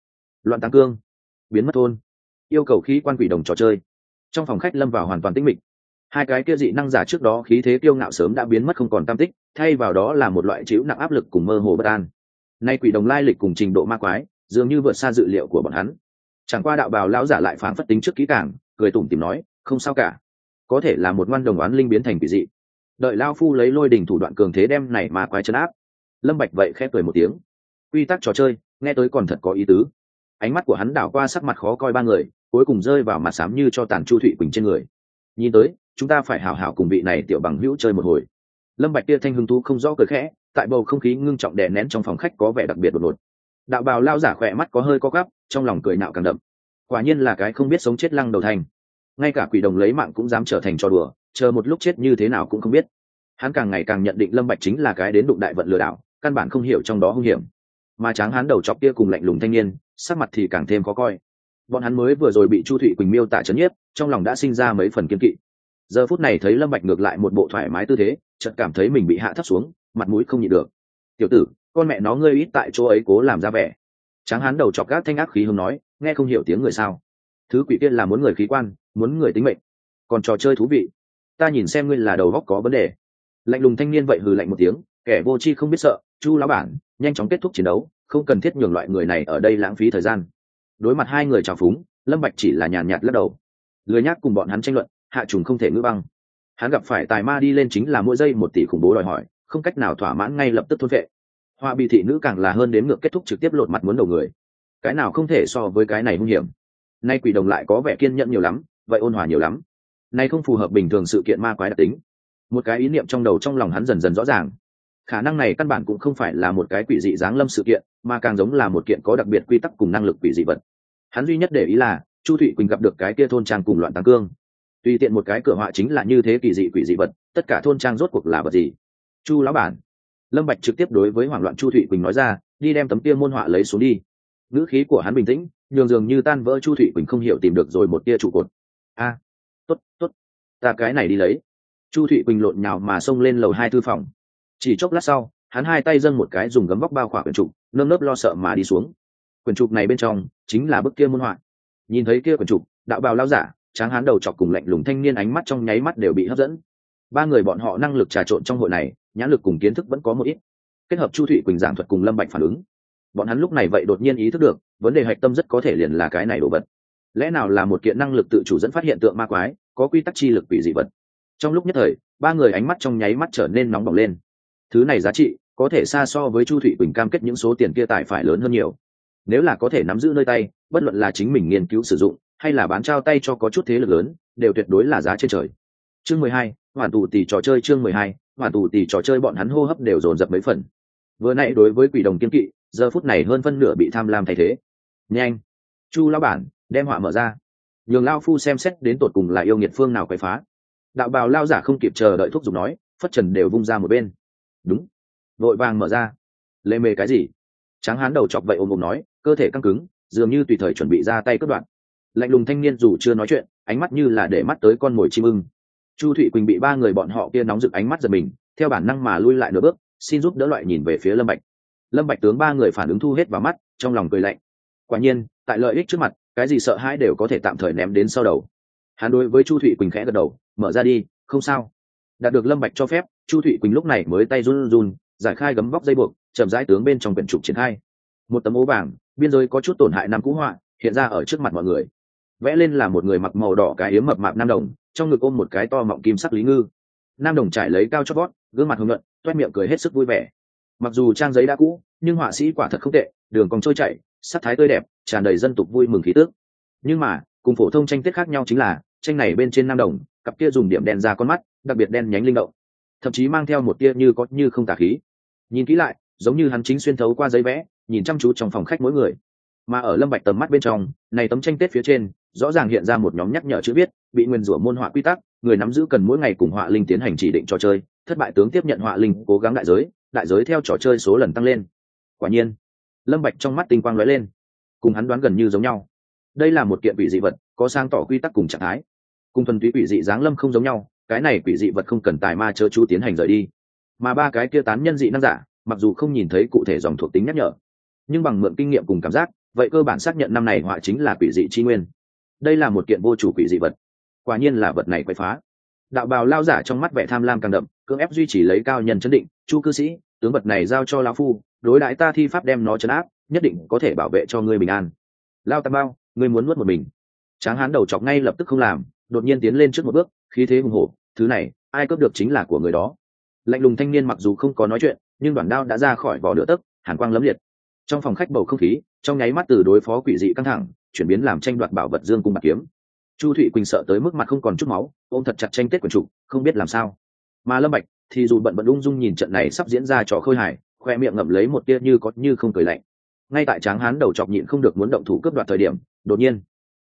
Loạn táng cương, biến mất thôn, yêu cầu khí quan quỷ đồng trò chơi. Trong phòng khách lâm vào hoàn toàn tĩnh mịch. Hai cái kia dị năng giả trước đó khí thế kiêu ngạo sớm đã biến mất không còn tăm tích, thay vào đó là một loại chịu nặng áp lực cùng mơ hồ bất an. Nay quỷ đồng lai lịch cùng trình độ ma quái dường như vượt xa dự liệu của bọn hắn. Chẳng qua đạo bào lão giả lại phảng phất tính trước kỹ càng, cười tủm tỉm nói, không sao cả, có thể là một ngoan đồng oán linh biến thành quỷ dị. Đợi lao phu lấy lôi đỉnh thủ đoạn cường thế đem này ma quái trấn áp. Lâm Bạch vậy khẽ cười một tiếng. Quy tắc trò chơi, nghe tới còn thật có ý tứ. Ánh mắt của hắn đảo qua sắc mặt khó coi ba người, cuối cùng rơi vào mặt xám như cho tàn Chu Thụy Quỳnh trên người. Nhìn tới, chúng ta phải hảo hảo cùng vị này tiểu bằng hữu chơi một hồi. Lâm Bạch kia thanh hứng thú không rõ cười khẽ, tại bầu không khí ngưng trọng đè nén trong phòng khách có vẻ đặc biệt đột ngột. Đạo bào lao giả khỏe mắt có hơi co quắp, trong lòng cười nạo càng đậm. Quả nhiên là cái không biết sống chết lăng đầu thành. Ngay cả quỷ đồng lấy mạng cũng dám trở thành trò đùa, chờ một lúc chết như thế nào cũng không biết. Hắn càng ngày càng nhận định Lâm Bạch chính là cái đến đụng đại vận lừa đảo, căn bản không hiểu trong đó hung hiểm. Mà tráng hắn đầu chọc kia cùng lạnh lùng thanh niên, sắc mặt thì càng thêm khó coi. Bọn hắn mới vừa rồi bị Chu Thụy Quỳnh miêu tả chấn nhiếp, trong lòng đã sinh ra mấy phần kiêng kỵ. Giờ phút này thấy Lâm Bạch ngược lại một bộ thoải mái tư thế, chợt cảm thấy mình bị hạ thấp xuống, mặt mũi không nhịn được. "Tiểu tử, con mẹ nó ngươi ít tại chỗ ấy cố làm ra vẻ." Tráng hán đầu chọc gác thanh ác khí hùng nói, nghe không hiểu tiếng người sao? Thứ quỷ kia là muốn người khí quan, muốn người tính mệnh. Còn trò chơi thú vị, ta nhìn xem ngươi là đầu óc có vấn đề. Lạnh lùng thanh niên vậy hừ lạnh một tiếng, kẻ vô tri không biết sợ, Chu lão bản, nhanh chóng kết thúc chiến đấu, không cần thiết nhường loại người này ở đây lãng phí thời gian. Đối mặt hai người trào phúng, Lâm Bạch chỉ là nhàn nhạt lắc đầu. Lười nhác cùng bọn hắn tranh luận, hạ trùng không thể ngữ băng. Hắn gặp phải tài ma đi lên chính là mỗi giây 1 tỷ khủng bố đòi hỏi, không cách nào thỏa mãn ngay lập tức thôn vệ. Hoa bị thị nữ càng là hơn đến ngược kết thúc trực tiếp lột mặt muốn đầu người. Cái nào không thể so với cái này hung hiểm. Nay quỷ đồng lại có vẻ kiên nhẫn nhiều lắm, vậy ôn hòa nhiều lắm. Nay không phù hợp bình thường sự kiện ma quái đặc tính. Một cái ý niệm trong đầu trong lòng hắn dần dần rõ ràng. Khả năng này căn bản cũng không phải là một cái quỷ dị giáng lâm sự kiện, mà càng giống là một kiện có đặc biệt quy tắc cùng năng lực quỷ dị vật. Hắn duy nhất để ý là Chu Thụy Quỳnh gặp được cái kia thôn trang cùng loạn táng cương. Tùy tiện một cái cửa họa chính là như thế kỳ dị quỷ dị vật, tất cả thôn trang rốt cuộc là vật gì? Chu lão bản. Lâm Bạch trực tiếp đối với hoảng loạn Chu Thụy Quỳnh nói ra, đi đem tấm kia môn họa lấy xuống đi. Ngữ khí của hắn bình tĩnh, nhường dường như tan vỡ Chu Thụy Quỳnh không hiểu tìm được rồi một tia trụ cột. A, tốt, ta cái này đi lấy. Chu Thụy Quỳnh lộn nhào mà xông lên lầu 2 thư phòng. Chỉ chốc lát sau, hắn hai tay dâng một cái dùng gấm vóc bao khỏa quyển trục, nơm nớp lo sợ mà đi xuống. Quyển trục này bên trong chính là bức kia môn họa. Nhìn thấy kia quyển trục, đạo bào lão giả, tráng hán đầu chọc cùng lạnh lùng thanh niên ánh mắt trong nháy mắt đều bị hấp dẫn. Ba người bọn họ năng lực trà trộn trong hội này, nhãn lực cùng kiến thức vẫn có một ít. Kết hợp Chu Thụy Quỳnh giảng thuật cùng Lâm Bạch phản ứng, bọn hắn lúc này vậy đột nhiên ý thức được, vấn đề hạch tâm rất có thể liền là cái này đồ vật. Lẽ nào là một kiện năng lực tự chủ dẫn phát hiện tượng ma quái, có quy tắc chi lực quỷ dị vật. Trong lúc nhất thời, ba người ánh mắt trong nháy mắt trở nên nóng bỏng lên. Thứ này giá trị có thể xa so với Chu Thụy Quỳnh cam kết những số tiền kia tài phải lớn hơn nhiều. Nếu là có thể nắm giữ nơi tay, bất luận là chính mình nghiên cứu sử dụng hay là bán trao tay cho có chút thế lực lớn, đều tuyệt đối là giá trên trời. Chương 12, hoàn tù tỷ trò chơi. Chương 12, hoàn tù tỷ trò chơi. Bọn hắn hô hấp đều dồn dập mấy phần. Vừa nãy đối với quỷ đồng kiên kỵ, giờ phút này hơn phân nửa bị tham lam thay thế. Nhanh, Chu lão bản, đem họa mở ra, nhường lao phu xem xét đến tột cùng là yêu nghiệt phương nào quấy phá. Đạo bào lao giả không kịp chờ đợi thúc giục nói, phất trần đều vung ra một bên. Đúng, vội vàng mở ra. Lê mê cái gì? Tráng hán đầu chọc vậy ôm nói, cơ thể căng cứng, dường như tùy thời chuẩn bị ra tay cướp đoạn. Lạnh lùng thanh niên dù chưa nói chuyện, ánh mắt như là để mắt tới con mồi chim ưng. Chu Thụy Quỳnh bị ba người bọn họ kia nóng rực ánh mắt giật mình, theo bản năng mà lui lại nửa bước, xin giúp đỡ loại nhìn về phía Lâm Bạch. Lâm Bạch tướng ba người phản ứng thu hết vào mắt, trong lòng cười lạnh. Quả nhiên, tại lợi ích trước mặt, cái gì sợ hãi đều có thể tạm thời ném đến sau đầu. Hắn đối với Chu Thụy Quỳnh khẽ gật đầu, mở ra đi, không sao. Đạt được Lâm Bạch cho phép, Chu Thụy Quỳnh lúc này mới tay run run, giải khai gấm vóc dây buộc, chậm rãi tướng bên trong quyển trục triển khai. Một tấm ố vàng, biên giới có chút tổn hại năm cũ họa, hiện ra ở trước mặt mọi người. Vẽ lên là một người mặc màu đỏ cái yếm mập mạp nam đồng, trong ngực ôm một cái to mọng kim sắc lý ngư. Nam đồng trải lấy cao chót vót, gương mặt hồng nhuận, toét miệng cười hết sức vui vẻ. Mặc dù trang giấy đã cũ, nhưng họa sĩ quả thật không tệ, đường cong trôi chảy, sắc thái tươi đẹp, tràn đầy dân tục vui mừng khí tức. Nhưng mà, cùng phổ thông tranh tiết khác nhau chính là, tranh này bên trên nam đồng, cặp kia dùng điểm đen ra con mắt, đặc biệt đen nhánh linh động, thậm chí mang theo một tia như có như không tà khí. Nhìn kỹ lại, giống như hắn chính xuyên thấu qua giấy vẽ, nhìn chăm chú trong phòng khách mỗi người. Mà ở Lâm Bạch tầm mắt bên trong, này tấm tranh tết phía trên, rõ ràng hiện ra một nhóm nhắc nhở chữ viết, bị nguyên rủa môn họa quy tắc, người nắm giữ cần mỗi ngày cùng họa linh tiến hành chỉ định trò chơi, thất bại tướng tiếp nhận họa linh cố gắng đại giới theo trò chơi số lần tăng lên. Quả nhiên, Lâm Bạch trong mắt tinh quang lóe lên, cùng hắn đoán gần như giống nhau. Đây là một kiện quỷ dị vật, có sang tỏ quy tắc cùng trạng thái. Cùng thuần túy quỷ dị giáng lâm không giống nhau, cái này quỷ dị vật không cần tài ma chớ chú tiến hành rời đi. Mà ba cái kia tán nhân dị năng giả, mặc dù không nhìn thấy cụ thể dòng thuộc tính nhắc nhở, nhưng bằng mượn kinh nghiệm cùng cảm giác, vậy cơ bản xác nhận năm này họa chính là quỷ dị chi nguyên. Đây là một kiện vô chủ quỷ dị vật, quả nhiên là vật này quậy phá. Đạo bào lao giả trong mắt vẻ tham lam càng đậm, cưỡng ép duy trì lấy cao nhân chấn định. Chu cư sĩ, tướng vật này giao cho lão phu, đối đãi ta thi pháp đem nó trấn áp, nhất định có thể bảo vệ cho ngươi bình an. Lao tam bao, ngươi muốn nuốt một mình. Tráng hán đầu chọc ngay lập tức không làm, đột nhiên tiến lên trước một bước, khí thế hùng hổ. Thứ này ai cướp được chính là của người đó. Lạnh lùng thanh niên mặc dù không có nói chuyện, nhưng đoạn đao đã ra khỏi vỏ nửa tấc, hàn quang lấm liệt. Trong phòng khách bầu không khí trong nháy mắt từ đối phó quỷ dị căng thẳng chuyển biến làm tranh đoạt bảo vật dương cung bạc kiếm. Chu Thụy Quỳnh sợ tới mức mặt không còn chút máu, ôm thật chặt tranh tết quần trụ, không biết làm sao. Mà Lâm Bạch thì dù bận ung dung nhìn trận này sắp diễn ra trò khơi hài, khoe miệng ngậm lấy một tia như có như không cười lạnh. Ngay tại Tráng hán đầu chọc nhịn không được muốn động thủ cướp đoạt thời điểm, đột nhiên,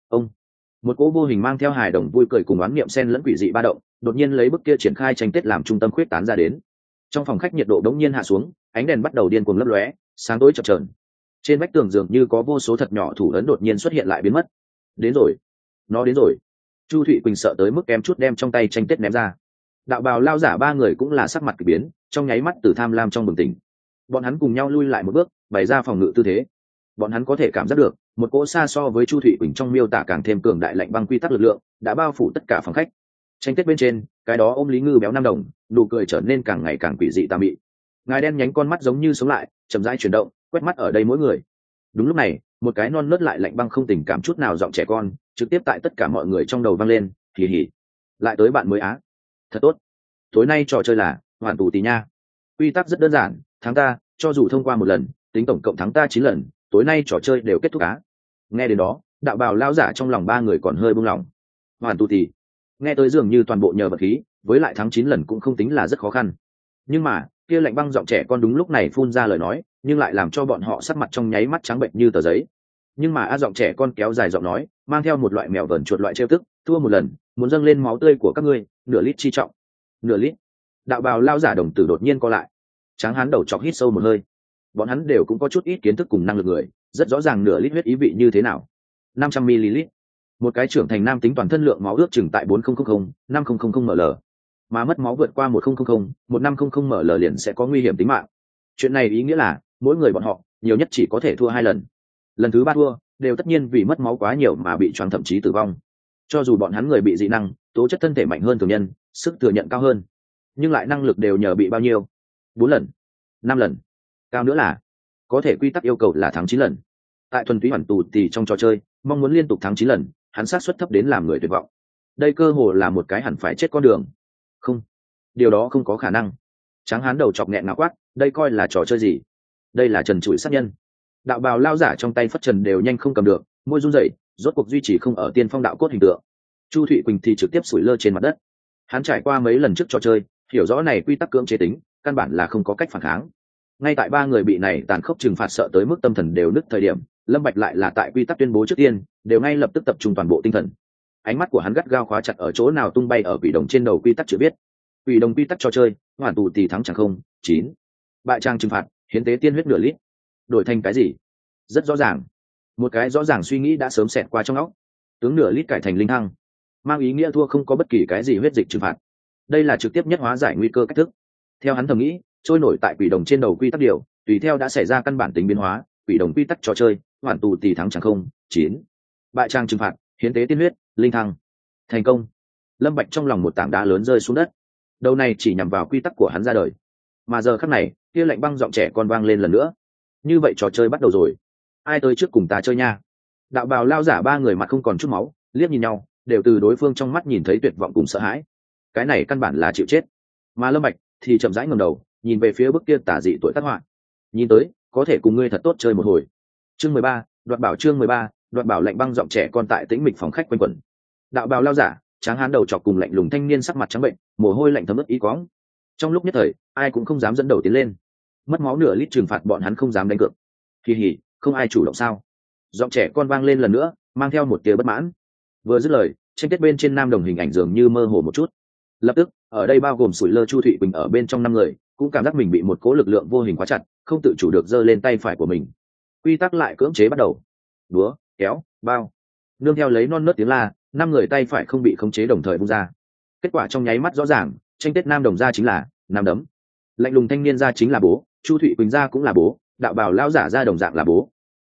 một cỗ vô hình mang theo hài đồng vui cười cùng oán niệm xen lẫn quỷ dị ba động, đột nhiên lấy bức kia triển khai tranh tết làm trung tâm khuyết tán ra đến. Trong phòng khách nhiệt độ đống nhiên hạ xuống, ánh đèn bắt đầu điên cuồng lấp lóe, sáng tối chập chờn. Trên vách tường dường như có vô số thật nhỏ thủ ấn đột nhiên xuất hiện lại biến mất. Đến rồi, nó đến rồi. Chu Thụy Quỳnh sợ tới mức kém chút đem trong tay tranh tết ném ra. Đạo bào lao giả ba người cũng là sắc mặt kỳ biến, trong nháy mắt từ tham lam trong bừng tỉnh. Bọn hắn cùng nhau lui lại một bước, bày ra phòng ngự tư thế. Bọn hắn có thể cảm giác được một cỗ xa so với Chu Thụy Quỳnh trong miêu tả càng thêm cường đại lạnh băng quy tắc lực lượng đã bao phủ tất cả phòng khách. Tranh tết bên trên, cái đó ôm Lý Ngư béo năm đồng, nụ cười trở nên càng ngày càng quỷ dị tà mị. Ngài đen nhánh con mắt giống như sống lại, chậm rãi chuyển động, quét mắt ở đây mỗi người. Đúng lúc này, một cái non nớt lại lạnh băng không tình cảm chút nào giọng trẻ con trực tiếp tại tất cả mọi người trong đầu vang lên. Hì hì, lại tới bạn mới á, thật tốt. Tối nay trò chơi là hoàn tù tì nha. Quy tắc rất đơn giản, thắng ta, cho dù thông qua một lần, tính tổng cộng thắng ta 9 lần, tối nay trò chơi đều kết thúc á. Nghe đến đó, đạo bào lao giả trong lòng ba người còn hơi buông lỏng. Hoàn tù tì, nghe tới dường như toàn bộ nhờ vật khí, với lại thắng 9 lần cũng không tính là rất khó khăn. Nhưng mà kia lạnh băng giọng trẻ con đúng lúc này phun ra lời nói, nhưng lại làm cho bọn họ sắc mặt trong nháy mắt trắng bệnh như tờ giấy. Nhưng mà giọng trẻ con kéo dài giọng nói, mang theo một loại mèo vờn chuột loại trêu tức, thua một lần, muốn dâng lên máu tươi của các ngươi, nửa lít chi trọng. Nửa lít. Đạo bào lao giả đồng tử đột nhiên co lại. Tráng hán đầu chọc hít sâu một hơi. Bọn hắn đều cũng có chút ít kiến thức cùng năng lực người, rất rõ ràng nửa lít huyết ý vị như thế nào. 500 ml. Một cái trưởng thành nam tính toàn thân lượng máu ước chừng tại 4000, 5000 ml. Mà mất máu vượt qua 1000, 1500 ml liền sẽ có nguy hiểm tính mạng. Chuyện này ý nghĩa là mỗi người bọn họ nhiều nhất chỉ có thể thua 2 lần. Lần thứ 3 thua đều tất nhiên vì mất máu quá nhiều mà bị choáng thậm chí tử vong. Cho dù bọn hắn người bị dị năng, tố chất thân thể mạnh hơn thường nhân, sức thừa nhận cao hơn, nhưng lại năng lực đều nhờ bị bao nhiêu? 4 lần, 5 lần, cao nữa là có thể quy tắc yêu cầu là thắng 9 lần. Tại thuần túy hoàn tù thì trong trò chơi, mong muốn liên tục thắng 9 lần, hắn xác suất thấp đến làm người tuyệt vọng. Đây cơ hồ là một cái hẳn phải chết con đường. Không, điều đó không có khả năng. Tráng hán đầu chọc nghẹn ngào quát, đây coi là trò chơi gì? Đây là trần trụi sát nhân. Đạo bào lao giả trong tay phất trần đều nhanh không cầm được, môi run rẩy, rốt cuộc duy trì không ở tiên phong đạo cốt hình tượng. Chu Thụy Quỳnh thì trực tiếp sủi lơ trên mặt đất. Hắn trải qua mấy lần trước trò chơi, hiểu rõ này quy tắc cưỡng chế tính, căn bản là không có cách phản kháng. Ngay tại ba người bị này tàn khốc trừng phạt sợ tới mức tâm thần đều nứt thời điểm, Lâm Bạch lại là tại quy tắc tuyên bố trước tiên, đều ngay lập tức tập trung toàn bộ tinh thần. Ánh mắt của hắn gắt gao khóa chặt ở chỗ nào tung bay ở quỷ đồng trên đầu quy tắc chữ viết. Quỷ đồng quy tắc trò chơi, hoàn tù tỷ thắng chẳng không, 9. Bại trang trừng phạt, hiến tế tiên huyết nửa lít. Đổi thành cái gì? Rất rõ ràng. Một cái rõ ràng suy nghĩ đã sớm xẹt qua trong óc. Tướng nửa lít cải thành linh thăng, mang ý nghĩa thua không có bất kỳ cái gì huyết dịch trừng phạt. Đây là trực tiếp nhất hóa giải nguy cơ cách thức. Theo hắn thầm nghĩ, trôi nổi tại quỷ đồng trên đầu quy tắc điều, tùy theo đã xảy ra căn bản tính biến hóa, quỷ đồng quy tắc trò chơi, hoàn tù tỷ thắng chẳng không, 9. Bại trang trừng phạt, hiến tế tiên huyết, linh thăng. Thành công. Lâm Bạch trong lòng một tảng đá lớn rơi xuống đất. Đầu này chỉ nhằm vào quy tắc của hắn ra đời. Mà giờ khắc này, kia lạnh băng giọng trẻ con vang lên lần nữa. Như vậy trò chơi bắt đầu rồi. Ai tới trước cùng ta chơi nha? Đạo bào lao giả ba người mặt không còn chút máu, liếc nhìn nhau, đều từ đối phương trong mắt nhìn thấy tuyệt vọng cùng sợ hãi. Cái này căn bản là chịu chết. Mà Lâm Bạch thì chậm rãi ngẩng đầu, nhìn về phía bức kia tà dị tuổi tác họa. Nhìn tới, có thể cùng ngươi thật tốt chơi một hồi. Chương 13, đoạt bảo chương 13, đoạt bảo lạnh băng giọng trẻ con tại tĩnh mịch phòng khách quanh quẩn. Đạo bào lao giả, tráng hán đầu chọc cùng lạnh lùng thanh niên sắc mặt trắng bệnh, mồ hôi lạnh thấm ướt ý quõng. Trong lúc nhất thời, ai cũng không dám dẫn đầu tiến lên. Mất máu nửa lít trừng phạt bọn hắn không dám đánh cược. Kỳ hỉ, không ai chủ động sao? Giọng trẻ con vang lên lần nữa, mang theo một tia bất mãn. Vừa dứt lời, tranh kết bên trên nam đồng hình ảnh dường như mơ hồ một chút. Lập tức, ở đây bao gồm sủi lơ Chu Thụy Quỳnh ở bên trong 5 người, cũng cảm giác mình bị một cỗ lực lượng vô hình khóa chặt, không tự chủ được giơ lên tay phải của mình. Quy tắc lại cưỡng chế bắt đầu. Đúa, kéo, bao. Nương theo lấy non nớt tiếng la, 5 người tay phải không bị khống chế đồng thời vung ra. Kết quả trong nháy mắt rõ ràng, tranh kết nam đồng ra chính là nam đấm. Lạnh lùng thanh niên ra chính là bố, Chu Thụy Quỳnh ra cũng là bố, đạo bào lao giả ra đồng dạng là bố.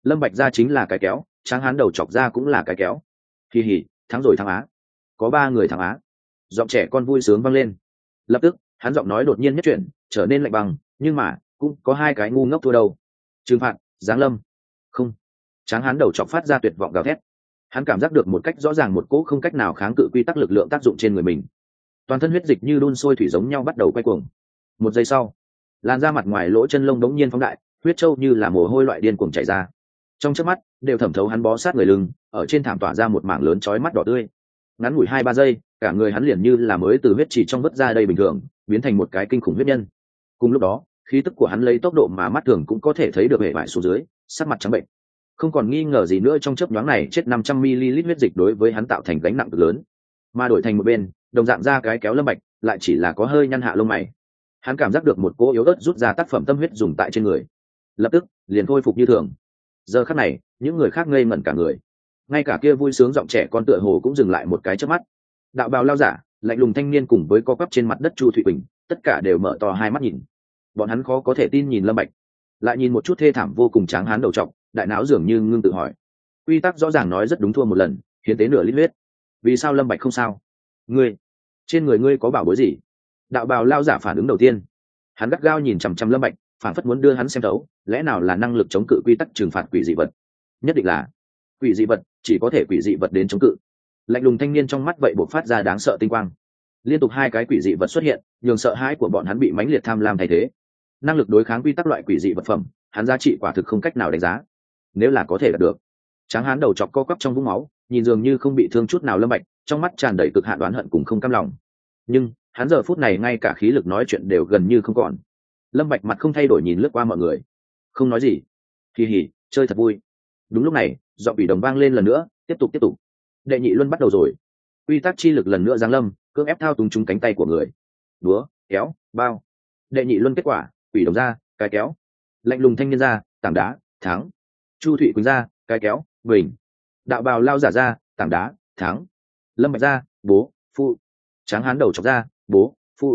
Lâm Bạch ra chính là cái kéo, Tráng Hán đầu chọc ra cũng là cái kéo. Kỳ hỉ, thắng rồi thắng á. Có 3 người thắng á. Giọng trẻ con vui sướng vang lên. Lập tức, hắn giọng nói đột nhiên nhất chuyển, trở nên lạnh băng, nhưng mà cũng có 2 cái ngu ngốc thua đầu. Trừng phạt, giáng lâm. Không. Tráng Hán đầu chọc phát ra tuyệt vọng gào thét. Hắn cảm giác được một cách rõ ràng một cỗ không cách nào kháng cự quy tắc lực lượng tác dụng trên người mình. Toàn thân huyết dịch như đun sôi thủy giống nhau bắt đầu quay cuồng. Một giây sau, làn da mặt ngoài lỗ chân lông đống nhiên phóng đại, huyết châu như là mồ hôi loại điên cuồng chảy ra. Trong chớp mắt, đều thẩm thấu hắn bó sát người lưng, ở trên thảm tỏa ra một mảng lớn chói mắt đỏ tươi. Ngắn ngủi 2-3 giây, cả người hắn liền như là mới từ huyết chỉ trong vớt ra đây bình thường, biến thành một cái kinh khủng huyết nhân. Cùng lúc đó, khí tức của hắn lấy tốc độ mà mắt thường cũng có thể thấy được hệ bại xuống dưới, sắc mặt trắng bệnh. Không còn nghi ngờ gì nữa, trong chớp nhoáng này chết 500 ml huyết dịch đối với hắn tạo thành gánh nặng cực lớn. Mà đổi thành một bên, đồng dạng ra cái kéo Lâm Bạch, lại chỉ là có hơi nhăn hạ lông mày. Hắn cảm giác được một cỗ yếu ớt rút ra tác phẩm tâm huyết dùng tại trên người, lập tức liền khôi phục như thường. Giờ khắc này, những người khác ngây ngẩn cả người, ngay cả kia vui sướng giọng trẻ con tựa hồ cũng dừng lại một cái chớp mắt. Đạo bào lao giả, lạnh lùng thanh niên cùng với co quắp trên mặt đất Chu Thụy Quỳnh, tất cả đều mở to hai mắt nhìn. Bọn hắn khó có thể tin nhìn Lâm Bạch, lại nhìn một chút thê thảm vô cùng Tráng Hán đầu trọc, đại não dường như ngưng tự hỏi. Quy tắc rõ ràng nói rất đúng, thua một lần, hiến tế nửa lít huyết. Vì sao Lâm Bạch không sao? Ngươi, trên người ngươi có bảo bối gì? Đạo bào lao giả phản ứng đầu tiên, hắn gắt gao nhìn chằm chằm Lâm Bạch, phản phất muốn đưa hắn xem thấu, lẽ nào là năng lực chống cự quy tắc trừng phạt quỷ dị vật? Nhất định là quỷ dị vật, chỉ có thể quỷ dị vật đến chống cự. Lạnh lùng thanh niên trong mắt vậy bộc phát ra đáng sợ tinh quang. Liên tục 2 cái quỷ dị vật xuất hiện, nhường sợ hãi của bọn hắn bị mãnh liệt tham lam thay thế. Năng lực đối kháng quy tắc loại quỷ dị vật phẩm, hắn giá trị quả thực không cách nào đánh giá. Nếu là có thể đạt được. Tráng Hán đầu chọc co quắp trong vũng máu, nhìn dường như không bị thương chút nào Lâm Bạch, trong mắt tràn đầy cực hạn đoán hận cùng không cam lòng. Nhưng hắn giờ phút này ngay cả khí lực nói chuyện đều gần như không còn. Lâm Bạch mặt không thay đổi nhìn lướt qua mọi người, không nói gì. Kỳ hỉ, chơi thật vui. Đúng lúc này, giọng ủy đồng vang lên lần nữa, tiếp tục. Đệ nhị luân bắt đầu rồi. Quy tắc chi lực lần nữa giáng lâm, cưỡng ép thao túng chúng cánh tay của người. Đúa, kéo, bao. Đệ nhị luân kết quả, quỷ đồng ra, cái kéo. Lạnh lùng thanh niên ra, tảng đá, thắng. Chu Thụy Quỳnh ra, cái kéo, bình. Đạo bào lao giả ra, tảng đá, thắng. Lâm Bạch ra, bố, phụ. Tráng Hán đầu chọc ra, bố, phụ.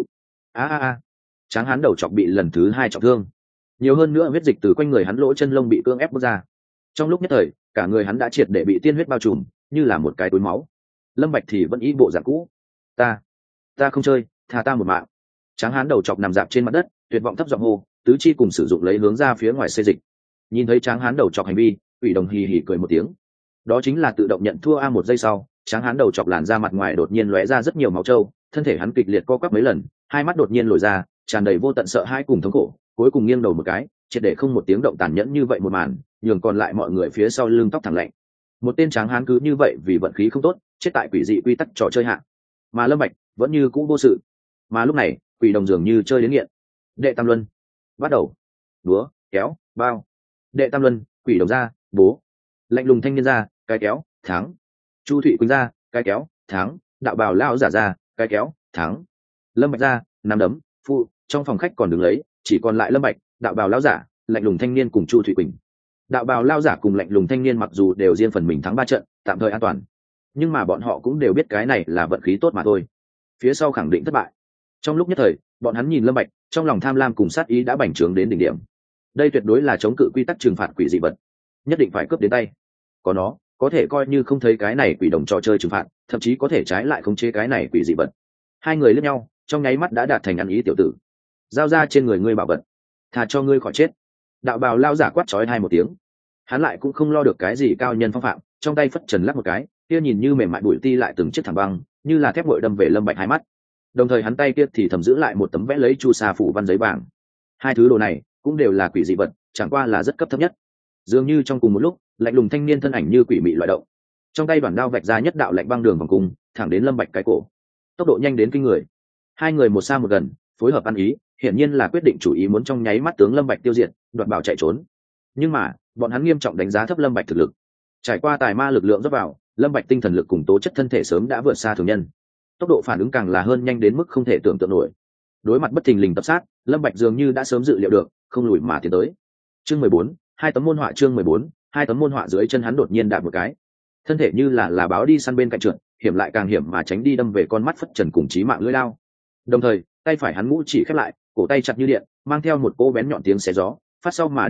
A. Tráng Hán đầu chọc bị lần thứ 2 trọng thương. Nhiều hơn nữa huyết dịch từ quanh người hắn lỗ chân lông bị cưỡng ép bứt ra. Trong lúc nhất thời, cả người hắn đã triệt để bị tiên huyết bao trùm, như là một cái túi máu. Lâm Bạch thì vẫn ý bộ dạng cũ. Ta không chơi, tha ta một mạng. Tráng Hán đầu chọc nằm dạp trên mặt đất, tuyệt vọng thấp giọng hô, tứ chi cùng sử dụng lấy hướng ra phía ngoài xê dịch. Nhìn thấy Tráng Hán đầu chọc hành vi, Quỷ Đồng hì hì cười một tiếng. Đó chính là tự động nhận thua. Một giây sau, Tráng Hán đầu chọc làn da mặt ngoài đột nhiên lóe ra rất nhiều máu trâu, thân thể hắn kịch liệt co quắp mấy lần, hai mắt đột nhiên lồi ra, tràn đầy vô tận sợ hãi cùng thống khổ, cuối cùng nghiêng đầu một cái, triệt để không một tiếng động. Tàn nhẫn như vậy một màn, nhường còn lại mọi người phía sau lưng tóc thẳng lạnh. Một tên Tráng Hán cứ như vậy vì vận khí không tốt, chết tại quỷ dị quy tắc trò chơi hạ. Mà Lâm Bạch vẫn như cũ vô sự. Mà lúc này, Quỷ Đồng dường như chơi đến nghiện. Đệ tam luân bắt đầu. Đúa, kéo, bao. Đệ tam luân, Quỷ Đồng ra, bố. Lạnh lùng thanh niên ra, cái kéo, thắng. Chu Thụy Quỳnh ra, cái kéo, thắng. Đạo bào lão giả ra, cái kéo, thắng. Lâm Bạch ra, nắm đấm, phụ. Trong phòng khách còn đứng lấy, chỉ còn lại Lâm Bạch, đạo bào lão giả, lạnh lùng thanh niên cùng Chu Thụy Quỳnh. Đạo bào lão giả cùng lạnh lùng thanh niên mặc dù đều riêng phần mình thắng 3 trận, tạm thời an toàn, nhưng mà bọn họ cũng đều biết cái này là vận khí tốt mà thôi. Phía sau khẳng định thất bại. Trong lúc nhất thời, bọn hắn nhìn Lâm Bạch, trong lòng tham lam cùng sát ý đã bành trướng đến đỉnh điểm. Đây tuyệt đối là chống cự quy tắc trừng phạt quỷ dị vật, nhất định phải cướp đến tay. Có nó, có thể coi như không thấy cái này quỷ đồng trò chơi trừng phạt, thậm chí có thể trái lại khống chế cái này quỷ dị vật. Hai người liếc nhau, trong nháy mắt đã đạt thành ăn ý. Tiểu tử, giao ra trên người ngươi bảo vật, thà cho ngươi khỏi chết. Đạo bào lao giả quát chói tai một tiếng. Hắn lại cũng không lo được cái gì cao nhân phong phạm, trong tay phất trần lắc một cái, kia nhìn như mềm mại bụi ti lại từng chiếc thẳng băng, như là thép nguội đâm về Lâm Bạch hai mắt. Đồng thời hắn tay kia thì thầm giữ lại một tấm vẽ lấy chu sa phủ văn giấy vàng. Hai thứ đồ này cũng đều là quỷ dị vật, chẳng qua là rất cấp thấp nhất. Dường như trong cùng một lúc, lạnh lùng thanh niên thân ảnh như quỷ mị loại động, trong tay đoàn đao vạch ra nhất đạo lạnh băng đường vòng cung, thẳng đến Lâm Bạch cái cổ. Tốc độ nhanh đến kinh người. Hai người một xa một gần, phối hợp ăn ý, hiển nhiên là quyết định chủ ý muốn trong nháy mắt tướng Lâm Bạch tiêu diệt, đoạt bảo chạy trốn. Nhưng mà, bọn hắn nghiêm trọng đánh giá thấp Lâm Bạch thực lực. Trải qua tài ma lực lượng rót vào, Lâm Bạch tinh thần lực cùng tố chất thân thể sớm đã vượt xa thường nhân. Tốc độ phản ứng càng là hơn nhanh đến mức không thể tưởng tượng nổi. Đối mặt bất thình lình tập sát, Lâm Bạch dường như đã sớm dự liệu được, không lùi mà tiến tới. Chương 14, hai tấm môn họa. Chương 14, hai tấm môn họa. Dưới chân hắn đột nhiên đạp một cái, thân thể như là báo đi săn bên cạnh trượt, hiểm lại càng hiểm mà tránh đi đâm về con mắt phất trần cùng chí mạng lưỡi lao. Đồng thời, tay phải hắn ngũ chỉ khép lại, cổ tay chặt như điện, mang theo một cỗ bén nhọn tiếng xé gió, phát sau mà đến trước,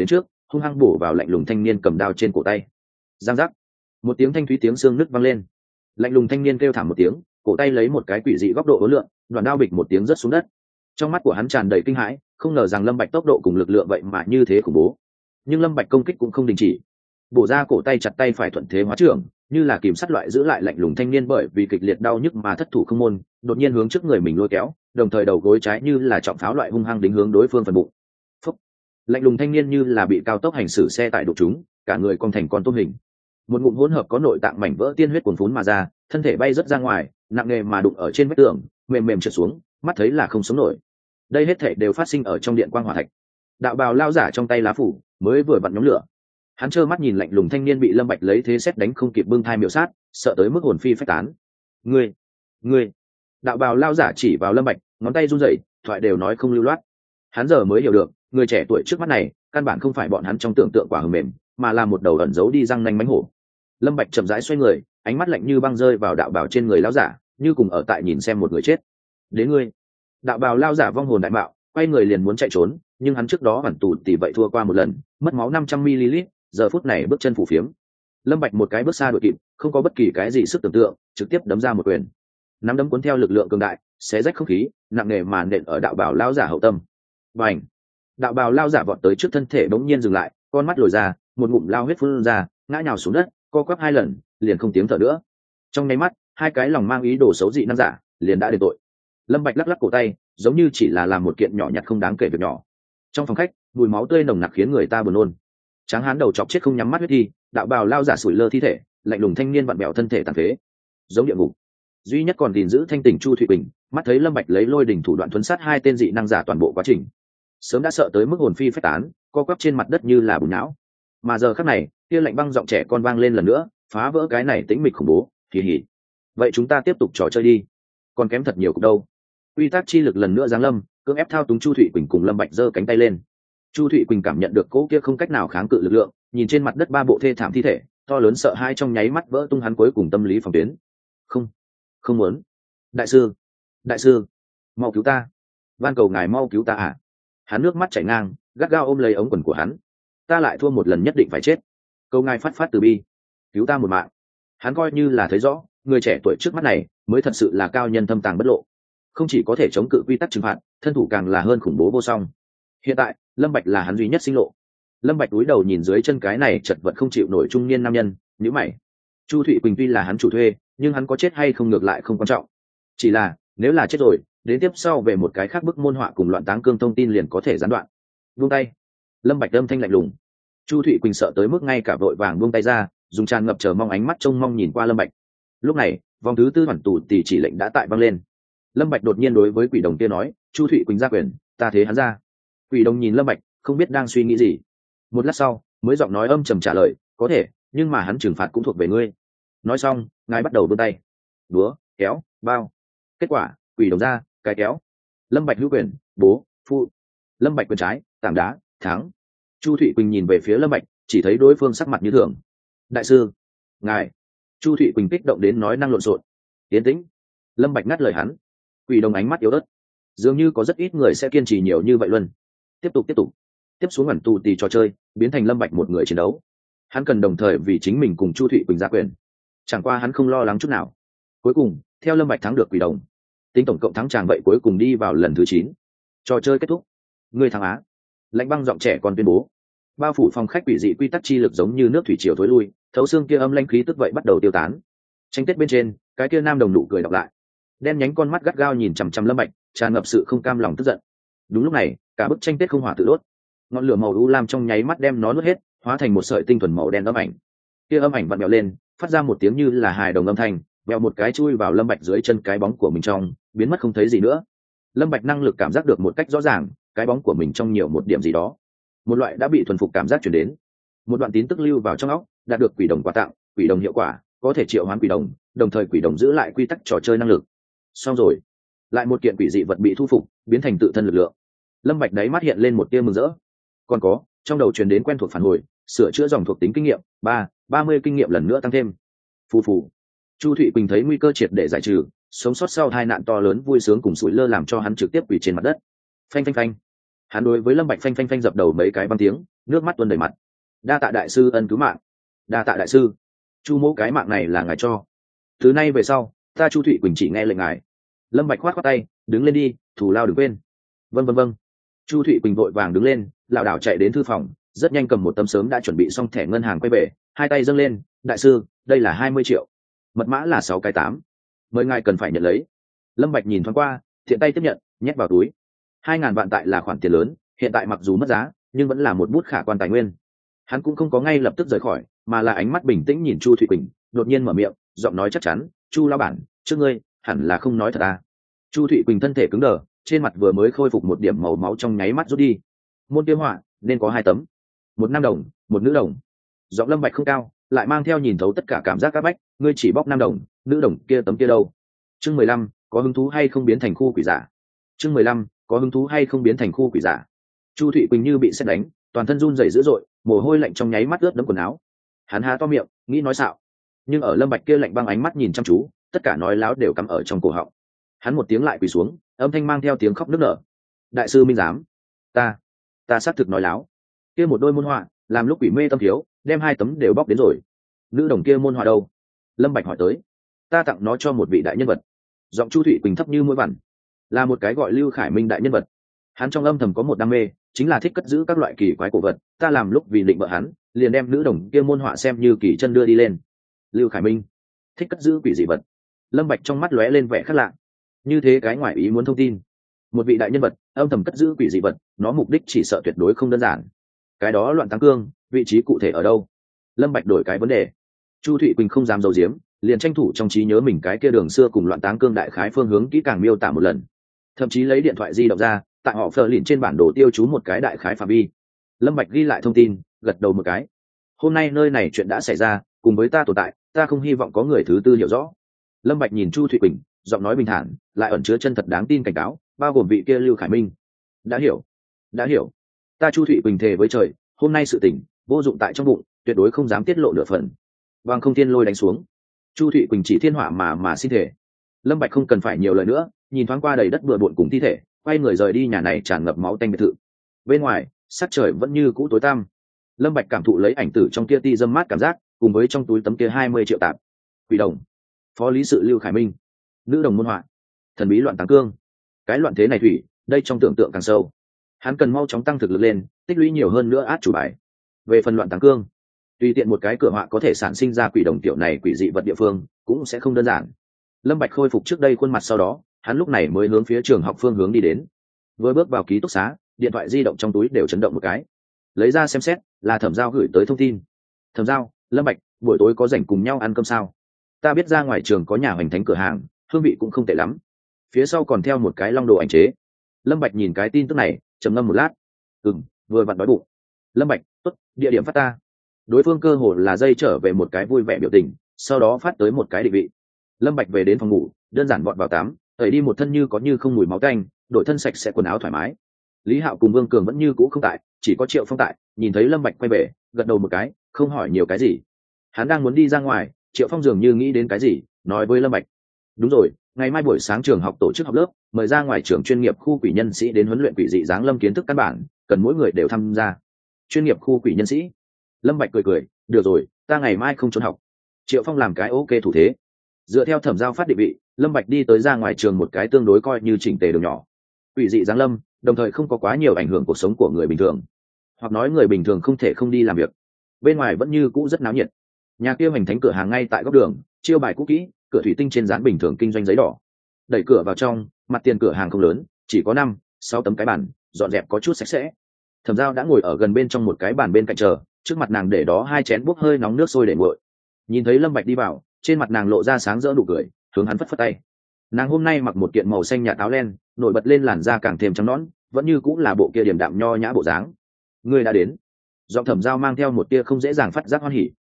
hung hăng bổ vào lạnh lùng thanh niên cầm đao trên cổ tay. Giang giác, một tiếng thanh thúy tiếng xương nứt vang lên. Lạnh lùng thanh niên kêu thảm một tiếng, cổ tay lấy một cái quỷ dị góc độ ố lượng, đoạn đao bịch một tiếng rớt xuống đất. Trong mắt của hắn tràn đầy kinh hãi, không ngờ rằng Lâm Bạch tốc độ cùng lực lượng vậy mà như thế khủng bố. Nhưng Lâm Bạch công kích cũng không đình chỉ, bổ ra cổ tay chặt tay phải thuận thế hóa trưởng, như là kìm sắt loại giữ lại lạnh lùng thanh niên bởi vì kịch liệt đau nhức mà thất thủ không môn, đột nhiên hướng trước người mình lôi kéo, đồng thời đầu gối trái như là trọng pháo loại hung hăng đính hướng đối phương phần bụng. Phúc. Lạnh lùng thanh niên như là bị cao tốc hành xử xe tải đụng trúng, cả người cong thành con tôm hình. Một ngụm hỗn hợp có nội tạng mảnh vỡ tiên huyết cuồn phún mà ra, thân thể bay rất ra ngoài, nặng nề mà đụng ở trên vách tường, mềm mềm trượt xuống, mắt thấy là không sống nổi. Đây hết thảy đều phát sinh ở trong điện quang hỏa thạch. Đạo bào lao giả trong tay lá phủ mới vừa vặn nhóm lửa, hắn trơ mắt nhìn lạnh lùng thanh niên bị Lâm Bạch lấy thế xét đánh không kịp bưng thai miểu sát, sợ tới mức hồn phi phách tán. Ngươi! Đạo bào lao giả chỉ vào Lâm Bạch, ngón tay run rẩy, thoại đều nói không lưu loát. Hắn giờ mới hiểu được, người trẻ tuổi trước mắt này, căn bản không phải bọn hắn trong tưởng tượng quả hờ mềm, mà là một đầu ẩn giấu đi răng nanh mãnh hổ. Lâm Bạch chậm rãi xoay người, ánh mắt lạnh như băng rơi vào đạo bào trên người lão giả, như cùng ở tại nhìn xem một người chết. Đến ngươi! Đạo bào lao giả vong hồn đại mạo, quay người liền muốn chạy trốn, nhưng hắn trước đó hoàn tù tỷ vậy thua qua một lần, mất máu 500 ml, giờ phút này bước chân phủ phiếm. Lâm Bạch một cái bước xa đuổi kịp, không có bất kỳ cái gì sức tưởng tượng, trực tiếp đấm ra một quyền. Nắm đấm cuốn theo lực lượng cường đại, xé rách không khí, nặng nề mà nện ở đạo bào lao giả hậu tâm. Bành! Đạo bào lao giả vọt tới trước thân thể bỗng nhiên dừng lại, con mắt lồi ra, một ngụm lao huyết phun ra, ngã nhào xuống đất, co quắp 2 lần, liền không tiếng thở nữa. Trong nháy mắt, hai cái lòng mang ý đồ xấu dị năng giả liền đã đền tội. Lâm Bạch lắc lắc cổ tay, giống như chỉ là làm một kiện nhỏ nhặt không đáng kể việc nhỏ. Trong phòng khách, mùi máu tươi nồng nặc khiến người ta buồn nôn. Tráng hán đầu chọc chết không nhắm mắt huyết thi, đạo bào lao giả sủi lơ thi thể, lạnh lùng thanh niên vặn bẹo thân thể tàn phế, giống địa ngục. Duy nhất còn gìn giữ thanh tỉnh Chu Thụy Bình, mắt thấy Lâm Bạch lấy lôi đỉnh thủ đoạn thuấn sát hai tên dị năng giả toàn bộ quá trình, sớm đã sợ tới mức hồn phi phách tán, co quắp trên mặt đất như là bùn não. Mà giờ khắc này, kia lạnh băng giọng trẻ con vang lên lần nữa, phá vỡ cái này tĩnh mịch khủng bố. Hì hì. Vậy chúng ta tiếp tục trò chơi đi, còn kém thật nhiều cục đâu. Quy tắc chi lực lần nữa giáng lâm, cưỡng ép thao túng Chu Thụy Quỳnh cùng Lâm Bạch giơ cánh tay lên. Chu Thụy Quỳnh cảm nhận được cỗ kia không cách nào kháng cự lực lượng, nhìn trên mặt đất ba bộ thê thảm thi thể, to lớn sợ hãi trong nháy mắt vỡ tung hắn cuối cùng tâm lý phòng tuyến. Không muốn. Đại sư, mau cứu ta, van cầu ngài mau cứu ta à. Hắn nước mắt chảy ngang, gắt gao ôm lấy ống quần của hắn. Ta lại thua một lần nhất định phải chết, cầu ngài phát từ bi, cứu ta một mạng. Hắn coi như là thấy rõ, người trẻ tuổi trước mắt này mới thật sự là cao nhân thâm tàng bất lộ, không chỉ có thể chống cự quy tắc trừng phạt, thân thủ càng là hơn khủng bố vô song. Hiện tại Lâm Bạch là hắn duy nhất sinh lộ. Lâm Bạch cúi đầu nhìn dưới chân cái này chật vật không chịu nổi trung niên nam nhân, nhíu mày. Chu Thụy Quỳnh tuy là hắn chủ thuê, nhưng hắn có chết hay không ngược lại không quan trọng. Chỉ là nếu là chết rồi, đến tiếp sau về một cái khác bức môn họa cùng loạn táng cương thông tin liền có thể gián đoạn. Buông tay. Lâm Bạch âm thanh lạnh lùng. Chu Thụy Quỳnh sợ tới mức ngay cả vội vàng buông tay ra, dùng tràn ngập chờ mong ánh mắt trông mong nhìn qua Lâm Bạch. Lúc này, vòng thứ tư hoàn tù tỷ chỉ lệnh đã tại vang lên. Lâm Bạch đột nhiên đối với quỷ đồng kia nói, Chu Thụy Quỳnh ra quyền, ta thế hắn ra. Quỷ đồng nhìn Lâm Bạch, không biết đang suy nghĩ gì. Một lát sau, mới giọng nói âm trầm trả lời, có thể, nhưng mà hắn trừng phạt cũng thuộc về ngươi. Nói xong, ngài bắt đầu vươn tay, búa, kéo, bao. Kết quả, quỷ đồng ra, cái kéo. Lâm Bạch hữu quyền, bố, phụ. Lâm Bạch quyền trái, tảng đá, thắng. Chu Thụy Quỳnh nhìn về phía Lâm Bạch, chỉ thấy đối phương sắc mặt như thường. Đại sư, ngài. Chu Thụy Quỳnh kích động đến nói năng lộn xộn. Yên tĩnh. Lâm Bạch ngắt lời hắn. Quỷ đồng ánh mắt yếu ớt, dường như có rất ít người sẽ kiên trì nhiều như vậy luôn. Tiếp xuống ẩn tù tì trò chơi biến thành Lâm Bạch một người chiến đấu. Hắn cần đồng thời vì chính mình cùng Chu Thụy Quỳnh ra quyền. Chẳng qua hắn không lo lắng chút nào. Cuối cùng, theo Lâm Bạch thắng được quỷ đồng, tính tổng cộng thắng chàng vậy cuối cùng đi vào lần thứ 9. Trò chơi kết thúc. Ngươi thắng á. Lạnh băng giọng trẻ còn tuyên bố. Bao phủ phòng khách quỷ dị quy tắc chi lực giống như nước thủy triều thối lui, thấu xương kia âm lãnh khí tức vậy bắt đầu tiêu tán. Tranh tết bên trên, cái kia nam đồng nụ cười đọc lại. Đen nhánh con mắt gắt gao nhìn chằm chằm Lâm Bạch, tràn ngập sự không cam lòng tức giận. Đúng lúc này, cả bức tranh tết không hỏa tự đốt, ngọn lửa màu u lam trong nháy mắt đem nó nuốt hết, hóa thành một sợi tinh thuần màu đen âm ảnh. Kia âm ảnh vặn vẹo lên, phát ra một tiếng như là hài đồng âm thanh, vẹo một cái chui vào Lâm Bạch dưới chân cái bóng của mình trong, biến mất không thấy gì nữa. Lâm Bạch năng lực cảm giác được một cách rõ ràng, cái bóng của mình trong nhiều một điểm gì đó, một loại đã bị thuần phục cảm giác truyền đến. Một đoạn tín tức lưu vào trong óc, đạt được quỷ đồng quà tặng, quỷ đồng hiệu quả, có thể triệu hoán quỷ đồng, đồng thời quỷ đồng giữ lại quy tắc trò chơi năng lực. Xong rồi, lại một kiện quỷ dị vật bị thu phục, biến thành tự thân lực lượng. Lâm Bạch đáy mắt hiện lên một tia mừng rỡ. Còn có, trong đầu truyền đến quen thuộc phản hồi, sửa chữa dòng thuộc tính kinh nghiệm, 30 kinh nghiệm lần nữa tăng thêm. Phù phù. Chu Thụy Quỳnh thấy nguy cơ triệt để giải trừ, sống sót sau tai nạn to lớn vui sướng cùng sủi lơ làm cho hắn trực tiếp quỳ trên mặt đất. Phanh phanh phanh. Hắn đối với Lâm Bạch phanh phanh phanh dập đầu mấy cái băng tiếng, nước mắt tuôn đầy mặt. Đa tạ đại sư ân cứu mạng. Đa tạ đại sư. Chu mỗ cái mạng này là ngài cho. Từ nay về sau, ta Chu Thụy Quỳnh chỉ nghe lệnh ngài. Lâm Bạch khoát khoát tay, đứng lên đi, thù lao đừng quên. Vâng vâng vâng. Chu Thụy Quỳnh vội vàng đứng lên, lảo đảo chạy đến thư phòng, rất nhanh cầm một tấm sớm đã chuẩn bị xong thẻ ngân hàng quay về, hai tay dâng lên, đại sư, đây là 20 triệu. Mật mã là 6 cái 8. Mời ngài cần phải nhận lấy. Lâm Bạch nhìn thoáng qua, thiện tay tiếp nhận, nhét vào túi. 2.000 vạn tại là khoản tiền lớn, hiện tại mặc dù mất giá, nhưng vẫn là một bút khả quan tài nguyên. Hắn cũng không có ngay lập tức rời khỏi, mà là ánh mắt bình tĩnh nhìn Chu Thụy Quỳnh, đột nhiên mở miệng, giọng nói chắc chắn, "Chu lão bản, trước ngươi, hẳn là không nói thật à?" Chu Thụy Quỳnh thân thể cứng đờ, trên mặt vừa mới khôi phục một điểm màu máu trong nháy mắt rút đi. Môn kiếm họa nên có 2 tấm, một nam đồng, một nữ đồng. Giọng Lâm Bạch không cao, lại mang theo nhìn thấu tất cả cảm giác các bách, "Ngươi chỉ bóc nam đồng, nữ đồng kia tấm kia đâu?" Chương 15, có hứng thú hay không biến thành khu quỷ giả? Chương 15, có hứng thú hay không biến thành khu quỷ giả? Chu Thụy Quỳnh như bị sét đánh, toàn thân run rẩy dữ dội, mồ hôi lạnh trong nháy mắt ướt đẫm quần áo. Hắn há to miệng, nghĩ nói xạo, nhưng ở Lâm Bạch kia lạnh băng ánh mắt nhìn chăm chú, tất cả nói láo đều cắm ở trong cổ họng. Hắn một tiếng lại quỳ xuống, âm thanh mang theo tiếng khóc nức nở. "Đại sư minh giám, ta xác thực nói láo. Kia một đôi môn họa, làm lúc quỷ mê tâm thiếu, đem 2 tấm đều bóc đến rồi. Nữ đồng kia môn họa đâu?" Lâm Bạch hỏi tới. "Ta tặng nó cho một vị đại nhân vật." Giọng Chu Thụy Quỳnh thấp như mũi vằn, là một cái gọi Lưu Khải Minh đại nhân vật. Hắn trong âm thầm có một đam mê, chính là thích cất giữ các loại kỳ quái cổ vật. Ta làm lúc vì định bợ hắn, liền đem nữ đồng kia môn họa xem như kỳ chân đưa đi lên. Lưu Khải Minh thích cất giữ quỷ dị vật. Lâm Bạch trong mắt lóe lên vẻ khác lạ. Như thế cái ngoại ý muốn thông tin, một vị đại nhân vật âm thầm cất giữ quỷ dị vật, nó mục đích chỉ sợ tuyệt đối không đơn giản. Cái đó Loạn Táng Cương, vị trí cụ thể ở đâu? Lâm Bạch đổi cái vấn đề. Chu Thụy Quỳnh không dám giấu giếm, liền tranh thủ trong trí nhớ mình cái kia đường xưa cùng Loạn Táng Cương đại khái phương hướng kỹ càng miêu tả một lần, thậm chí lấy điện thoại di động ra, tại họ phờ lìn trên bản đồ tiêu chú một cái đại khái phạm vi. Lâm Bạch ghi lại thông tin, gật đầu một cái. Hôm nay nơi này chuyện đã xảy ra, cùng với ta tồn tại, ta không hy vọng có người thứ tư hiểu rõ. Lâm Bạch nhìn Chu Thụy Quỳnh, giọng nói bình thản, lại ẩn chứa chân thật đáng tin cảnh cáo, bao gồm vị kia Lưu Khải Minh. Đã hiểu. Ta Chu Thụy Quỳnh thề với trời, hôm nay sự tình vô dụng tại trong bụng, tuyệt đối không dám tiết lộ nửa phần. Vang không thiên lôi đánh xuống. Chu Thụy Quỳnh chỉ thiên hỏa mà xin thể. Lâm Bạch không cần phải nhiều lời nữa, nhìn thoáng qua đầy đất bừa bộn cùng thi thể, quay người rời đi nhà này tràn ngập máu tanh biệt thự. Bên ngoài, sắc trời vẫn như cũ tối tăm. Lâm Bạch cảm thụ lấy ảnh tử trong kia ti dâm mát cảm giác, cùng với trong túi tấm kia 20 triệu tạp. Quỷ đồng, phó lý sự Lưu Khải Minh, nữ đồng môn họa, thần bí Loạn Táng Cương. Cái loạn thế này thủy, đây trong tưởng tượng càng sâu. Hắn cần mau chóng tăng thực lực lên, tích lũy nhiều hơn nữa át chủ bài. Về phần Loạn Táng Cương, tùy tiện một cái cửa họa có thể sản sinh ra quỷ đồng tiểu này quỷ dị vật địa phương, cũng sẽ không đơn giản. Lâm Bạch khôi phục trước đây khuôn mặt sau đó, hắn lúc này mới hướng phía trường học phương hướng đi đến. Vừa bước vào ký túc xá, điện thoại di động trong túi đều chấn động một cái. Lấy ra xem xét, là Thẩm Giao gửi tới thông tin. "Thẩm Giao, Lâm Bạch, buổi tối có rảnh cùng nhau ăn cơm sao? Ta biết ra ngoài trường có nhà hoành thánh cửa hàng, hương vị cũng không tệ lắm. Phía sau còn theo một cái long đồ ảnh chế." Lâm Bạch nhìn cái tin tức này, trầm ngâm một lát. Vừa vặn đói bụng." Lâm Bạch, tốt, địa điểm phát ta." Đối phương cơ hồ là dây trở về một cái vui vẻ biểu tình, sau đó phát tới một cái định vị. Lâm Bạch về đến phòng ngủ, đơn giản vọt vào tắm, tẩy đi một thân như có như không mùi máu tanh, đổi thân sạch sẽ quần áo thoải mái. Lý Hạo cùng Vương Cường vẫn như cũ không tại, chỉ có Triệu Phong tại, nhìn thấy Lâm Bạch quay về, gật đầu một cái, không hỏi nhiều cái gì. Hắn đang muốn đi ra ngoài, Triệu Phong dường như nghĩ đến cái gì, nói với Lâm Bạch: "Đúng rồi, ngày mai buổi sáng trường học tổ chức học lớp, mời ra ngoài trường chuyên nghiệp khu quỷ nhân sĩ đến huấn luyện quỷ dị giáng lâm kiến thức căn bản, cần mỗi người đều tham gia." Chuyên nghiệp khu quỷ nhân sĩ. Lâm Bạch cười, "Được rồi, ta ngày mai không trốn học." Triệu Phong làm cái ok thủ thế. Dựa theo Thẩm Giao phát định vị, Lâm Bạch đi tới ra ngoài trường một cái tương đối coi như chỉnh tề đường nhỏ. Quỷ dị giáng lâm, đồng thời không có quá nhiều ảnh hưởng cuộc sống của người bình thường, hoặc nói người bình thường không thể không đi làm việc. Bên ngoài vẫn như cũ rất náo nhiệt. Nhà kia hoành thánh cửa hàng ngay tại góc đường, chiêu bài cũ kỹ, cửa thủy tinh trên dán bình thường kinh doanh giấy đỏ. Đẩy cửa vào trong, mặt tiền cửa hàng không lớn, chỉ có 5-6 tấm cái bàn, dọn dẹp có chút sạch sẽ. Thẩm Giao đã ngồi ở gần bên trong một cái bàn bên cạnh chờ, trước mặt nàng để đó 2 chén bốc hơi nóng nước sôi để nguội. Nhìn thấy Lâm Bạch đi vào, trên mặt nàng lộ ra sáng rỡ nụ cười, hướng hắn phất phất tay. Nàng hôm nay mặc một kiện màu xanh nhạt áo len, nổi bật lên làn da càng thêm trắng nõn, vẫn như cũng là bộ kia điềm đạm nho nhã bộ dáng. "Ngươi đã đến." Giọng Thẩm Giao mang theo một tia không dễ dàng phát giác hoan hỉ.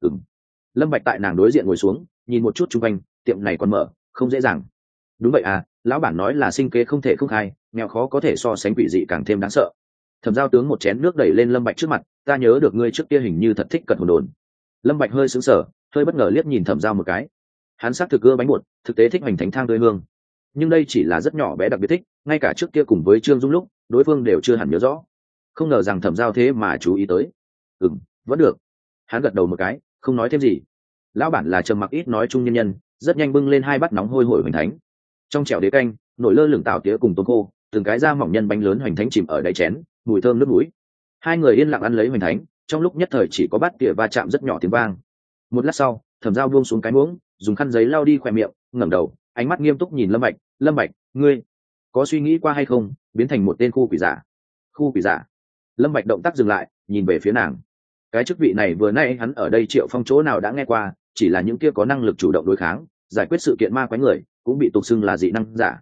Lâm Bạch tại nàng đối diện ngồi xuống, nhìn một chút xung quanh, tiệm này còn mở, không dễ dàng. "Đúng vậy à, lão bản nói là sinh kế không thể không khai, nghèo khó có thể so sánh quỷ dị càng thêm đáng sợ." Thẩm Giao tướng một chén nước đẩy lên Lâm Bạch trước mặt, "Ta nhớ được ngươi trước kia hình như thật thích cật hồn đồn." Lâm Bạch hơi sững sờ, hơi bất ngờ liếc nhìn Thẩm Giao một cái. Hắn xác thực ưa bánh bột, thực tế thích hoành thánh thang tươi hương, nhưng đây chỉ là rất nhỏ bé đặc biệt thích, ngay cả trước kia cùng với Trương Dung lúc, đối phương đều chưa hẳn nhớ rõ. Không ngờ rằng Thẩm Giao thế mà chú ý tới. Vẫn được. Hắn gật đầu một cái, không nói thêm gì. Lão bản là trầm mặc ít nói chung nhân nhân, rất nhanh bưng lên 2 bát nóng hôi hổi hoành thánh. Trong chảo đế canh nổi lơ lửng tảo tía cùng tôm khô, từng cái da mỏng nhân bánh lớn hoành thánh chìm ở đáy chén, mùi thơm nước mũi. Hai người yên lặng ăn lấy hoành thánh, trong lúc nhất thời chỉ có bát tỉa va chạm rất nhỏ tiếng vang. Một lát sau, Thẩm Giao buông xuống cái muỗng, dùng khăn giấy lau đi khóe miệng, ngẩng đầu, ánh mắt nghiêm túc nhìn Lâm Bạch, ngươi có suy nghĩ qua hay không biến thành một tên khu quỷ giả? Khu quỷ giả? Lâm Bạch động tác dừng lại, nhìn về phía nàng. Cái chức vị này vừa nay hắn ở đây Triệu Phong chỗ nào đã nghe qua, chỉ là những kia có năng lực chủ động đối kháng, giải quyết sự kiện ma quái người, cũng bị tục xưng là dị năng giả.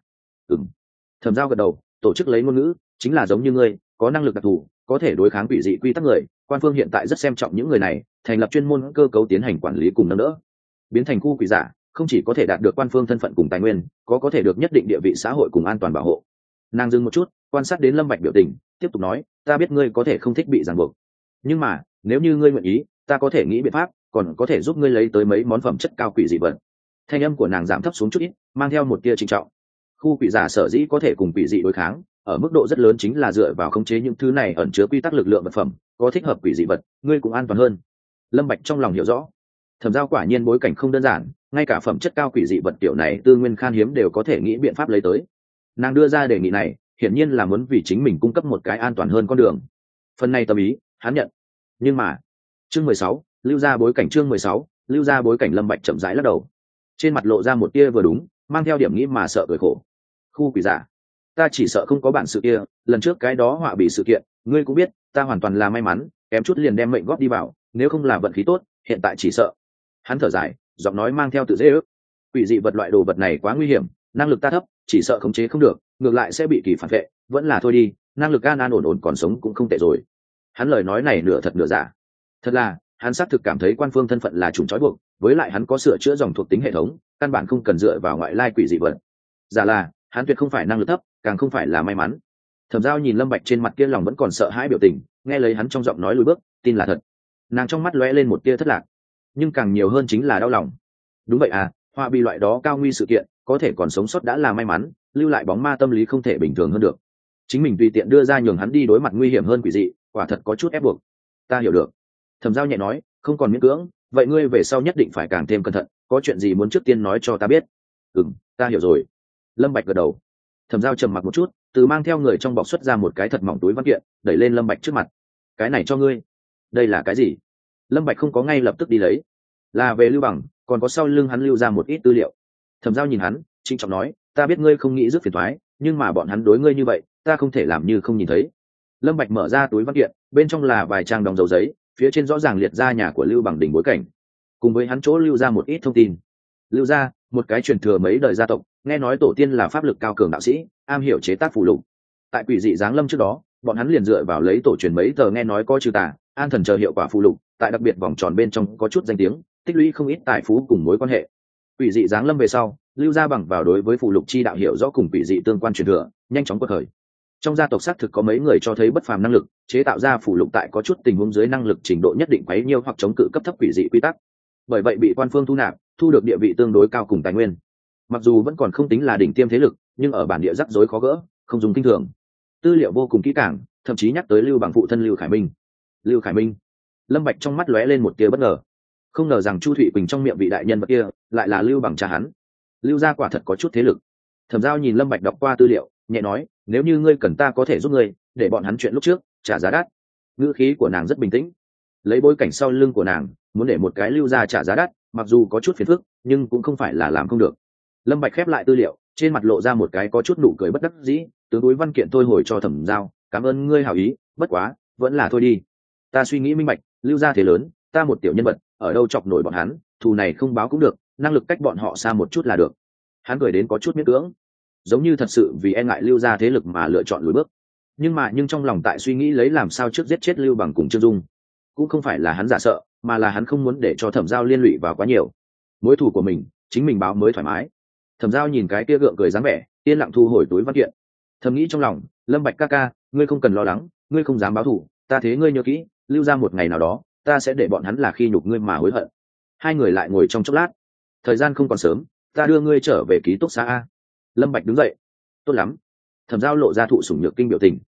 Thẩm Giao gật đầu, tổ chức lấy ngôn ngữ, chính là giống như ngươi, có năng lực đặc thù, có thể đối kháng quỷ dị quy tắc người, quan phương hiện tại rất xem trọng những người này, thành lập chuyên môn cơ cấu tiến hành quản lý cùng nâng đỡ. Biến thành khu quỷ giả, không chỉ có thể đạt được quan phương thân phận cùng tài nguyên, có thể được nhất định địa vị xã hội cùng an toàn bảo hộ. Nàng dừng một chút, quan sát đến Lâm Bạch biểu tình, tiếp tục nói, ta biết ngươi có thể không thích bị ràng buộc, nhưng mà nếu như ngươi nguyện ý, ta có thể nghĩ biện pháp, còn có thể giúp ngươi lấy tới mấy món phẩm chất cao quỷ dị vật. Thanh âm của nàng giảm thấp xuống chút ít, mang theo một tia trịnh trọng. Khu quỷ giả sở dĩ có thể cùng quỷ dị đối kháng, ở mức độ rất lớn chính là dựa vào khống chế những thứ này ẩn chứa quy tắc lực lượng vật phẩm, có thích hợp quỷ dị vật, ngươi cũng an toàn hơn. Lâm Bạch trong lòng hiểu rõ, Thẩm Giao quả nhiên bối cảnh không đơn giản, ngay cả phẩm chất cao quỷ dị vật tiểu này tư nguyên khan hiếm đều có thể nghĩ biện pháp lấy tới. Nàng đưa ra đề nghị này, hiển nhiên là muốn vì chính mình cung cấp một cái an toàn hơn con đường. Phần này tâm ý, hắn nhận. Nhưng mà, chương 16, lưu ra bối cảnh. Chương 16, lưu ra bối cảnh. Lâm Bạch chậm rãi lắc đầu, trên mặt lộ ra một tia vừa đúng, mang theo điểm nghĩ mà sợ cười khổ. Khu quỷ giả, ta chỉ sợ không có bản sự kia, lần trước cái đó họa bị sự kiện, ngươi cũng biết, ta hoàn toàn là may mắn, kém chút liền đem mệnh góp đi vào, nếu không là vận khí tốt, hiện tại chỉ sợ. Hắn thở dài, giọng nói mang theo tự dễ ước. Quỷ dị vật loại đồ vật này quá nguy hiểm, năng lực ta thấp, chỉ sợ khống chế không được, ngược lại sẽ bị kỳ phản vệ, vẫn là thôi đi, năng lực an ổn còn sống cũng không tệ rồi. Hắn lời nói này nửa thật nửa giả. Thật là, hắn xác thực cảm thấy quan phương thân phận là trùng trói buộc, với lại hắn có sửa chữa dòng thuộc tính hệ thống, căn bản không cần dựa vào ngoại lai quỷ dị vật. Giả là, hắn tuyệt không phải năng lực thấp, càng không phải là may mắn. Thẩm Giao nhìn Lâm Bạch trên mặt kia lòng vẫn còn sợ hãi biểu tình, nghe lấy hắn trong giọng nói lùi bước, tin là thật. Nàng trong mắt lóe lên một tia thất lạc, nhưng càng nhiều hơn chính là đau lòng. Đúng vậy à, họa bị loại đó cao nguy sự kiện, có thể còn sống sót đã là may mắn, lưu lại bóng ma tâm lý không thể bình thường hơn được. Chính mình tùy tiện đưa ra nhường hắn đi đối mặt nguy hiểm hơn quỷ dị, quả thật có chút ép buộc. Ta hiểu được. Thẩm Giao nhẹ nói, không còn miễn cưỡng, vậy ngươi về sau nhất định phải càng thêm cẩn thận, có chuyện gì muốn trước tiên nói cho ta biết. Ta hiểu rồi. Lâm Bạch gật đầu. Thẩm Giao trầm mặc một chút, từ mang theo người trong bọc xuất ra một cái thật mỏng túi văn kiện, đẩy lên Lâm Bạch trước mặt. Cái này cho ngươi. Đây là cái gì? Lâm Bạch không có ngay lập tức đi lấy, là về Lưu Bằng, còn có sau lưng hắn lưu ra một ít tư liệu. Thẩm Giao nhìn hắn, trịnh trọng nói, ta biết ngươi không nghĩ rước phiền toái, nhưng mà bọn hắn đối ngươi như vậy, ta không thể làm như không nhìn thấy. Lâm Bạch mở ra túi văn kiện, bên trong là vài trang đóng dấu giấy, phía trên rõ ràng liệt ra nhà của Lưu Bằng đỉnh bối cảnh, cùng với hắn chỗ lưu ra một ít thông tin. Lưu gia, một cái truyền thừa mấy đời gia tộc, nghe nói tổ tiên là pháp lực cao cường đạo sĩ, am hiểu chế tác phù lục. Tại quỷ dị giáng lâm trước đó, bọn hắn liền dựa vào lấy tổ truyền mấy tờ nghe nói có trừ tà, an thần chờ hiệu quả phù lục, tại đặc biệt vòng tròn bên trong có chút danh tiếng, tích lũy không ít tài phú cùng mối quan hệ. Quỷ dị giáng lâm về sau, Lưu gia bằng vào đối với phù lục chi đạo hiểu rõ cùng quỷ dị tương quan truyền thừa, nhanh chóng quật khởi. Trong gia tộc xác thực có mấy người cho thấy bất phàm năng lực, chế tạo ra phù lục tại có chút tình huống dưới năng lực trình độ nhất định quấy nhiêu hoặc chống cự cấp thấp quỷ dị quy tắc. Bởi vậy bị quan phương thu nạp, thu được địa vị tương đối cao cùng tài nguyên. Mặc dù vẫn còn không tính là đỉnh tiêm thế lực, nhưng ở bản địa rắc rối khó gỡ, không dùng kinh thường. Tư liệu vô cùng kỹ càng, thậm chí nhắc tới Lưu Bằng phụ thân Lưu Khải Minh. Lưu Khải Minh. Lâm Bạch trong mắt lóe lên một tia bất ngờ, không ngờ rằng Chu Thụy Quỳnh trong miệng vị đại nhân vật kia lại là Lưu Bằng cha hắn. Lưu gia quả thật có chút thế lực. Thẩm Giao nhìn Lâm Bạch đọc qua tư liệu, nhẹ nói, nếu như ngươi cần ta có thể giúp ngươi, để bọn hắn chuyện lúc trước trả giá đắt. Ngữ khí của nàng rất bình tĩnh, lấy bối cảnh sau lưng của nàng, muốn để một cái Lưu gia trả giá đắt, mặc dù có chút phiền phức, nhưng cũng không phải là làm không được. Lâm Bạch khép lại tư liệu, trên mặt lộ ra một cái có chút nụ cười bất đắc dĩ, tướng đối văn kiện tôi hồi cho Thẩm Giao, cảm ơn ngươi hảo ý, bất quá, vẫn là thôi đi. Ta suy nghĩ minh bạch, Lưu gia thế lớn, ta một tiểu nhân vật, ở đâu chọc nổi bọn hắn, thù này không báo cũng được, năng lực cách bọn họ xa một chút là được. Hắn cười đến có chút miễn cưỡng, giống như thật sự vì e ngại Lưu gia thế lực mà lựa chọn lùi bước. Nhưng trong lòng tại suy nghĩ lấy làm sao trước giết chết Lưu Bằng cùng Trương Dung, cũng không phải là hắn giả sợ, mà là hắn không muốn để cho Thẩm Giao liên lụy vào quá nhiều. Mối thù của mình, chính mình báo mới thoải mái. Thẩm Giao nhìn cái kia gượng cười dáng vẻ, yên lặng thu hồi túi văn kiện. Thầm nghĩ trong lòng, Lâm Bạch ca ca, ngươi không cần lo lắng, ngươi không dám báo thù, ta thế ngươi nhớ kỹ, Lưu gia một ngày nào đó, ta sẽ để bọn hắn là khi nhục ngươi mà hối hận. Hai người lại ngồi trong chốc lát. Thời gian không còn sớm, ta đưa ngươi trở về ký túc xá a. Lâm Bạch đứng dậy. Tốt lắm. Thẩm Giao lộ ra thụ sủng nhược kinh biểu tình,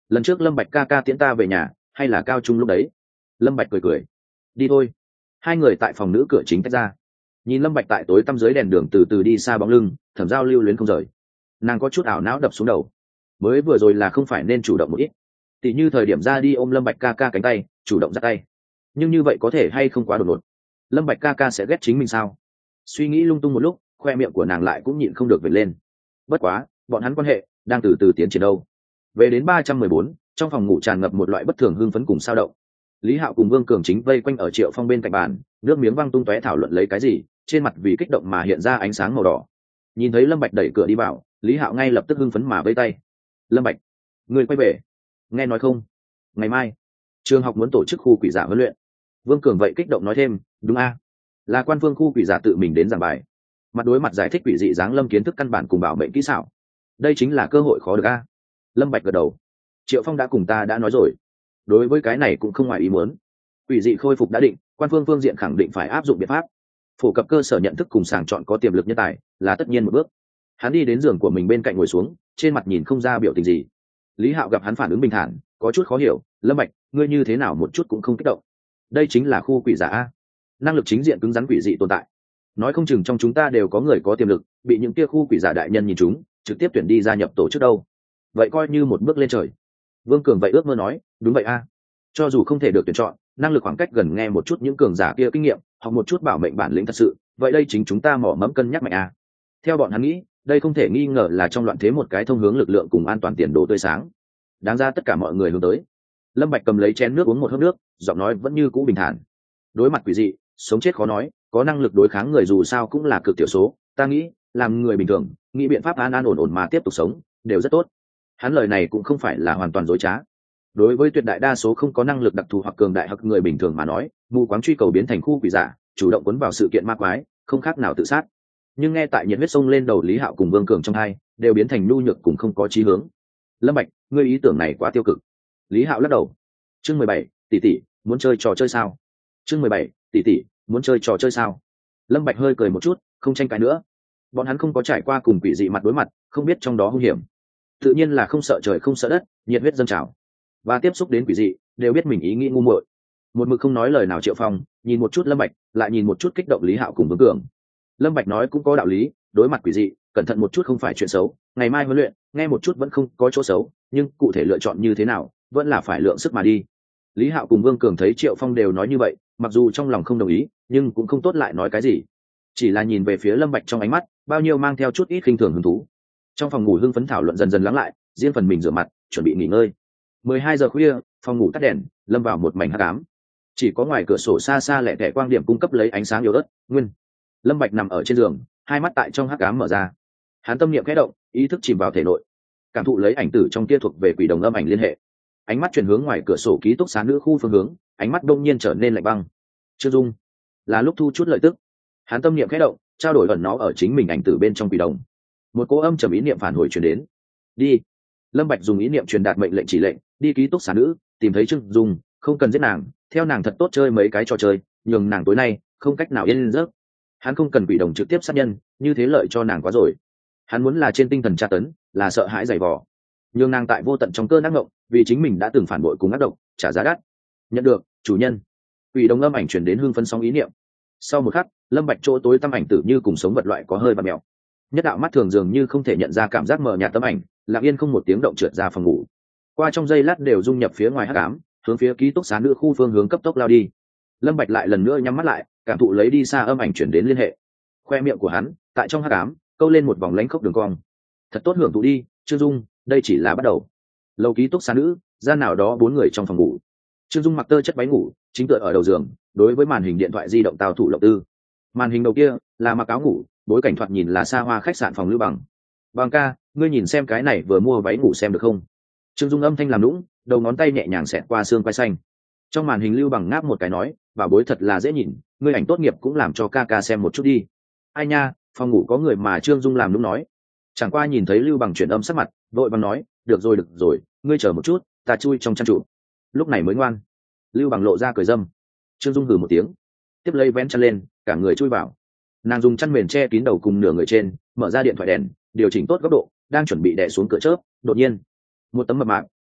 lần trước Lâm Bạch ca ca tiễn ta về nhà, hay là cao trung lúc đấy? Lâm Bạch cười cười. Đi thôi. Hai người tại phòng nữ cửa chính tách ra. Nhìn Lâm Bạch tại tối tăm dưới đèn đường từ từ đi xa bóng lưng, Thẩm Giao lưu luyến không rời. Nàng có chút ảo não đập xuống đầu. Mới vừa rồi là không phải nên chủ động một ít, tỉ như thời điểm ra đi ôm Lâm Bạch ca ca cánh tay, chủ động ra tay. Nhưng như vậy có thể hay không quá đột ngột? Lâm Bạch ca ca sẽ ghét chính mình sao? Suy nghĩ lung tung một lúc, khoe miệng của nàng lại cũng nhịn không được vểnh lên. Bất quá, bọn hắn quan hệ đang từ từ tiến triển đâu. Về đến 314, trong phòng ngủ tràn ngập một loại bất thường hưng phấn cùng sao động. Lý Hạo cùng Vương Cường chính vây quanh ở Triệu Phong bên cạnh bàn, nước miếng văng tung tóe thảo luận lấy cái gì, trên mặt vì kích động mà hiện ra ánh sáng màu đỏ. Nhìn thấy Lâm Bạch đẩy cửa đi vào, Lý Hạo ngay lập tức hưng phấn mà vây tay. Lâm Bạch, người quay về. Nghe nói không? Ngày mai, trường học muốn tổ chức khu quỷ giả huấn luyện. Vương Cường vậy kích động nói thêm, đúng a, là quan phương khu quỷ giả tự mình đến giảng bài, mặt đối mặt giải thích quỷ dị giáng lâm kiến thức căn bản cùng bảo mệnh kỹ xảo. Đây chính là cơ hội khó được a. Lâm Bạch gật đầu. Triệu Phong đã cùng ta đã nói rồi, đối với cái này cũng không ngoài ý muốn. Quỷ dị khôi phục đã định, quan phương phương diện khẳng định phải áp dụng biện pháp phổ cập cơ sở nhận thức cùng sàng chọn có tiềm lực nhân tài là tất nhiên một bước. Hắn đi đến giường của mình bên cạnh ngồi xuống, trên mặt nhìn không ra biểu tình gì. Lý Hạo gặp hắn phản ứng bình thản, có chút khó hiểu. Lâm Bạch, ngươi như thế nào một chút cũng không kích động? Đây chính là khu quỷ giả a, năng lực chính diện cứng rắn quỷ dị tồn tại. Nói không chừng trong chúng ta đều có người có tiềm lực, bị những kia khu quỷ giả đại nhân nhìn chúng, trực tiếp tuyển đi gia nhập tổ chức đâu. Vậy coi như một bước lên trời. Vương Cường vậy ước mơ nói, đúng vậy a. Cho dù không thể được tuyển chọn, năng lực khoảng cách gần nghe một chút những cường giả kia kinh nghiệm, học một chút bảo mệnh bản lĩnh thật sự, vậy đây chính chúng ta mỏ mẫm cân nhắc mạnh a. Theo bọn hắn nghĩ, đây không thể nghi ngờ là trong loạn thế một cái thông hướng lực lượng cùng an toàn tiền đồ tươi sáng, đáng ra tất cả mọi người hướng tới. Lâm Bạch cầm lấy chén nước uống một hớp nước, giọng nói vẫn như cũ bình thản. Đối mặt quỷ dị, sống chết khó nói, có năng lực đối kháng người dù sao cũng là cực thiểu số, ta nghĩ, làm người bình thường, nghĩ biện pháp an an ổn ổn mà tiếp tục sống, đều rất tốt. Hắn lời này cũng không phải là hoàn toàn dối trá. Đối với tuyệt đại đa số không có năng lực đặc thù hoặc cường đại hoặc người bình thường mà nói, mù quáng truy cầu biến thành khu quỷ giả, chủ động cuốn vào sự kiện ma quái, không khác nào tự sát. Nhưng nghe tại nhiệt huyết sông lên đầu Lý Hạo cùng Vương Cường trong hai, đều biến thành nhu nhược cùng không có chí hướng. Lâm Bạch, ngươi ý tưởng này quá tiêu cực. Lý Hạo lắc đầu. Chương 17, tỷ tỷ, muốn chơi trò chơi sao? Chương 17, tỷ tỷ, muốn chơi trò chơi sao? Lâm Bạch hơi cười một chút, không tranh cãi nữa. Bọn hắn không có trải qua cùng quỷ dị mặt đối mặt, không biết trong đó hung hiểm. Tự nhiên là không sợ trời không sợ đất, nhiệt huyết dâng trào. Và tiếp xúc đến quỷ dị, đều biết mình ý nghĩ ngu muội. Một mực không nói lời nào Triệu Phong, nhìn một chút Lâm Bạch, lại nhìn một chút kích động Lý Hạo cùng Vương Cường. Lâm Bạch nói cũng có đạo lý, đối mặt quỷ dị, cẩn thận một chút không phải chuyện xấu, ngày mai huấn luyện, nghe một chút vẫn không có chỗ xấu, nhưng cụ thể lựa chọn như thế nào, vẫn là phải lượng sức mà đi. Lý Hạo cùng Vương Cường thấy Triệu Phong đều nói như vậy, mặc dù trong lòng không đồng ý, nhưng cũng không tốt lại nói cái gì, chỉ là nhìn về phía Lâm Bạch trong ánh mắt, bao nhiêu mang theo chút ít khinh thường hứng thú. Trong phòng ngủ hưng phấn thảo luận dần dần lắng lại, riêng phần mình rửa mặt, chuẩn bị nghỉ ngơi. 12 giờ khuya, phòng ngủ tắt đèn, lâm vào một mảnh hắc ám. Chỉ có ngoài cửa sổ xa xa lẻ tẻ quang điểm cung cấp lấy ánh sáng yếu ớt. Nguyên Lâm Bạch nằm ở trên giường, hai mắt tại trong hắc ám mở ra. Hắn tâm niệm khẽ động, ý thức chìm vào thể nội, cảm thụ lấy ảnh tử trong kia thuộc về quỷ đồng âm ảnh liên hệ. Ánh mắt chuyển hướng ngoài cửa sổ ký túc xá nữ khu phương hướng, ánh mắt đông nhiên trở nên lạnh băng. Trương Dung, là lúc thu chút lợi tức. Hắn tâm niệm khẽ động, trao đổi ẩn nó ở chính mình ảnh tử bên trong quỷ đồng. Một cỗ âm trầm ý niệm phản hồi truyền đến. Đi. Lâm Bạch dùng ý niệm truyền đạt mệnh lệnh chỉ lệnh, đi ký túc xá nữ, tìm thấy Trương Dung, không cần giết nàng, theo nàng thật tốt chơi mấy cái trò chơi, nhường nàng tối nay không cách nào yên giấc. Hắn không cần quỷ đồng trực tiếp sát nhân, như thế lợi cho nàng quá rồi. Hắn muốn là trên tinh thần tra tấn, là sợ hãi dày vò, nhường nàng tại vô tận trong cơn ác ngộng, vì chính mình đã từng phản bội cùng ác độc, trả giá đắt. Nhận được, chủ nhân. Quỷ đồng âm ảnh truyền đến hương phấn sóng ý niệm. Sau một khắc, Lâm Bạch chỗ tối tăm ảnh tử như cùng sống vật loại có hơi và mèo. Nhất đạo mắt thường dường như không thể nhận ra cảm giác mờ nhạt tấm ảnh, lặng yên không một tiếng động trượt ra phòng ngủ. Qua trong giây lát đều dung nhập phía ngoài hắc ám, hướng phía ký túc xá nữ khu phương hướng cấp tốc lao đi. Lâm Bạch lại lần nữa nhắm mắt lại, cảm thụ lấy đi xa âm ảnh chuyển đến liên hệ. Khoe miệng của hắn tại trong hắc ám câu lên một vòng lánh khốc đường cong. Thật tốt hưởng thụ đi, Trương Dung, đây chỉ là bắt đầu. Lầu ký túc xá nữ, gian nào đó 4 người trong phòng ngủ. Trương Dung mặc tơ chất váy ngủ, chính tựa ở đầu giường, đối với màn hình điện thoại di động tao thủ lộng tư. Màn hình đầu kia là mặc áo ngủ, bối cảnh thoạt nhìn là xa hoa khách sạn phòng Lưu Bằng. Bằng ca, ngươi nhìn xem cái này vừa mua váy ngủ xem được không? Trương Dung âm thanh làm nũng, đầu ngón tay nhẹ nhàng xẹt qua xương quai xanh. Trong màn hình Lưu Bằng ngáp một cái nói, bảo bối thật là dễ nhìn, ngươi ảnh tốt nghiệp cũng làm cho ca ca xem một chút đi. Ai nha, phòng ngủ có người mà. Trương Dung làm nũng nói. Chẳng qua nhìn thấy Lưu Bằng chuyển âm sắc mặt, vội bằng nói, được rồi, ngươi chờ một chút, ta chui trong chăn trụ. Lúc này mới ngoan. Lưu Bằng lộ ra cười dâm. Trương Dung hừ một tiếng, tiếp lấy vén chăn lên, cả người chui vào. Nàng dùng chăn mền che kín đầu cùng nửa người trên, mở ra điện thoại đèn, điều chỉnh tốt góc độ, đang chuẩn bị đè xuống cửa chớp, đột nhiên một tấm mập mạp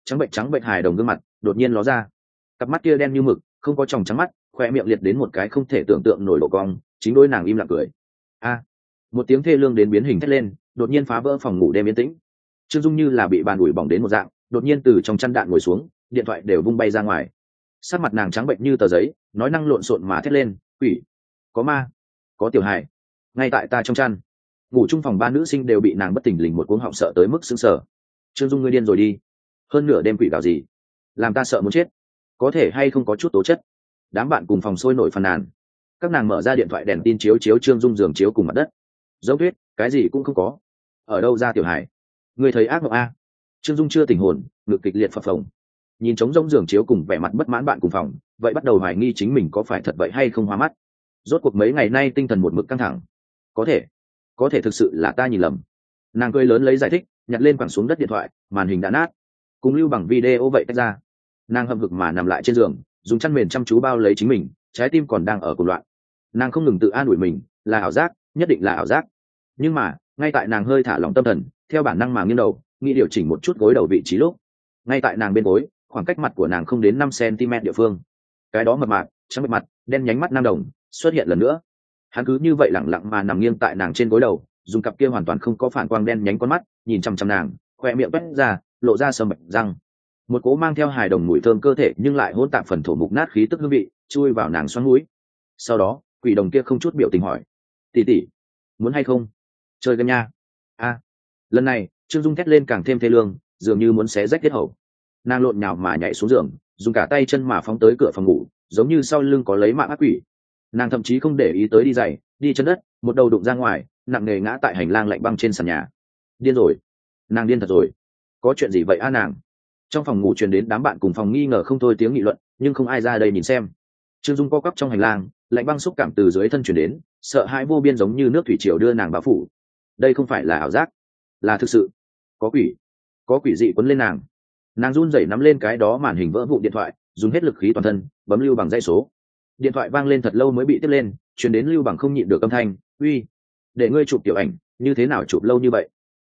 trắng bệnh hài đồng gương mặt đột nhiên ló ra, cặp mắt kia đen như mực, không có tròng trắng mắt, khoe miệng liệt đến một cái không thể tưởng tượng nổi độ cong, chính đôi nàng im lặng cười. A, một tiếng thê lương đến biến hình thét lên đột nhiên phá vỡ phòng ngủ đêm yên tĩnh. Trương Dung như là bị bàn ủi bỏng đến một dạng, đột nhiên từ trong chăn đạn ngồi xuống, điện thoại đều vung bay ra ngoài. Sắc mặt nàng trắng bệnh như tờ giấy, nói năng lộn xộn mà thét lên, quỷ, có ma, có tiểu hài, ngay tại ta trong chăn. Ngủ chung phòng ba nữ sinh đều bị nàng bất thình lình một cuống họng sợ tới mức sững sờ. Trương Dung, ngươi điên rồi đi, hơn nửa đêm quỷ gào gì, làm ta sợ muốn chết, có thể hay không có chút tố chất. Đám bạn cùng phòng sôi nổi phàn nàn. Các nàng mở ra điện thoại đèn tin chiếu Trương Dung giường chiếu cùng mặt đất. Giống tuyết, cái gì cũng không có. Ở đâu ra tiểu hải? Người thấy ác mộng a? Trương Dung chưa tỉnh hồn, ngực kịch liệt phập phồng. Nhìn trống rỗng giường chiếu cùng vẻ mặt bất mãn bạn cùng phòng, vậy bắt đầu hoài nghi chính mình có phải thật vậy hay không hoa mắt. Rốt cuộc mấy ngày nay tinh thần một mực căng thẳng. Có thể thực sự là ta nhìn lầm. Nàng cười lớn lấy giải thích, nhặt lên quẳng xuống đất điện thoại, màn hình đã nát. Cùng lưu bằng video vậy tách ra. Nàng hậm hực mà nằm lại trên giường, dùng chăn mền chăm chú bao lấy chính mình, trái tim còn đang ở cuồng loạn. Nàng không ngừng tự an ủi mình, là ảo giác, nhất định là ảo giác. Nhưng mà ngay tại nàng hơi thả lỏng tâm thần, theo bản năng mà nghiêng đầu nghĩ điều chỉnh một chút gối đầu vị trí lúc, ngay tại nàng bên gối, khoảng cách mặt của nàng không đến 5 cm địa phương, cái đó mập mạp trắng bệ mặt đen nhánh mắt nam đồng xuất hiện lần nữa. Hắn cứ như vậy lẳng lặng mà nằm nghiêng tại nàng trên gối đầu, dùng cặp kia hoàn toàn không có phản quang đen nhánh con mắt nhìn chăm chăm nàng, khoe miệng quét ra lộ ra sầm bạch răng, một cố mang theo hài đồng mùi thơm cơ thể nhưng lại hỗn tạp phần thổ mục nát khí tức hương vị chui vào nàng xoắn mũi. Sau đó quỷ đồng kia không chút biểu tình hỏi, tỷ tỷ muốn hay không chơi game nha? A, lần này Trương Dung thét lên càng thêm thê lương, dường như muốn xé rách tiết hầu. Nàng lộn nhào mà nhảy xuống giường, dùng cả tay chân mà phóng tới cửa phòng ngủ, giống như sau lưng có lấy mạng ác quỷ. Nàng thậm chí không để ý tới đi giày, đi chân đất, một đầu đụng ra ngoài, nặng nề ngã tại hành lang lạnh băng trên sàn nhà. Điên rồi, nàng điên thật rồi. Có chuyện gì vậy a nàng? Trong phòng ngủ truyền đến đám bạn cùng phòng nghi ngờ không thôi tiếng nghị luận, nhưng không ai ra đây nhìn xem. Trương Dung co quắp trong hành lang, lạnh băng xúc cảm từ dưới thân truyền đến, sợ hãi vô biên giống như nước thủy triều đưa nàng bao phủ. Đây không phải là ảo giác, là thực sự. Có quỷ dị quấn lên nàng. Nàng run rẩy nắm lên cái đó màn hình vỡ vụn điện thoại, dùng hết lực khí toàn thân bấm lưu bằng dãy số. Điện thoại vang lên thật lâu mới bị tiếp lên, truyền đến lưu bằng không nhịn được âm thanh, uy, để ngươi chụp tiểu ảnh, như thế nào chụp lâu như vậy?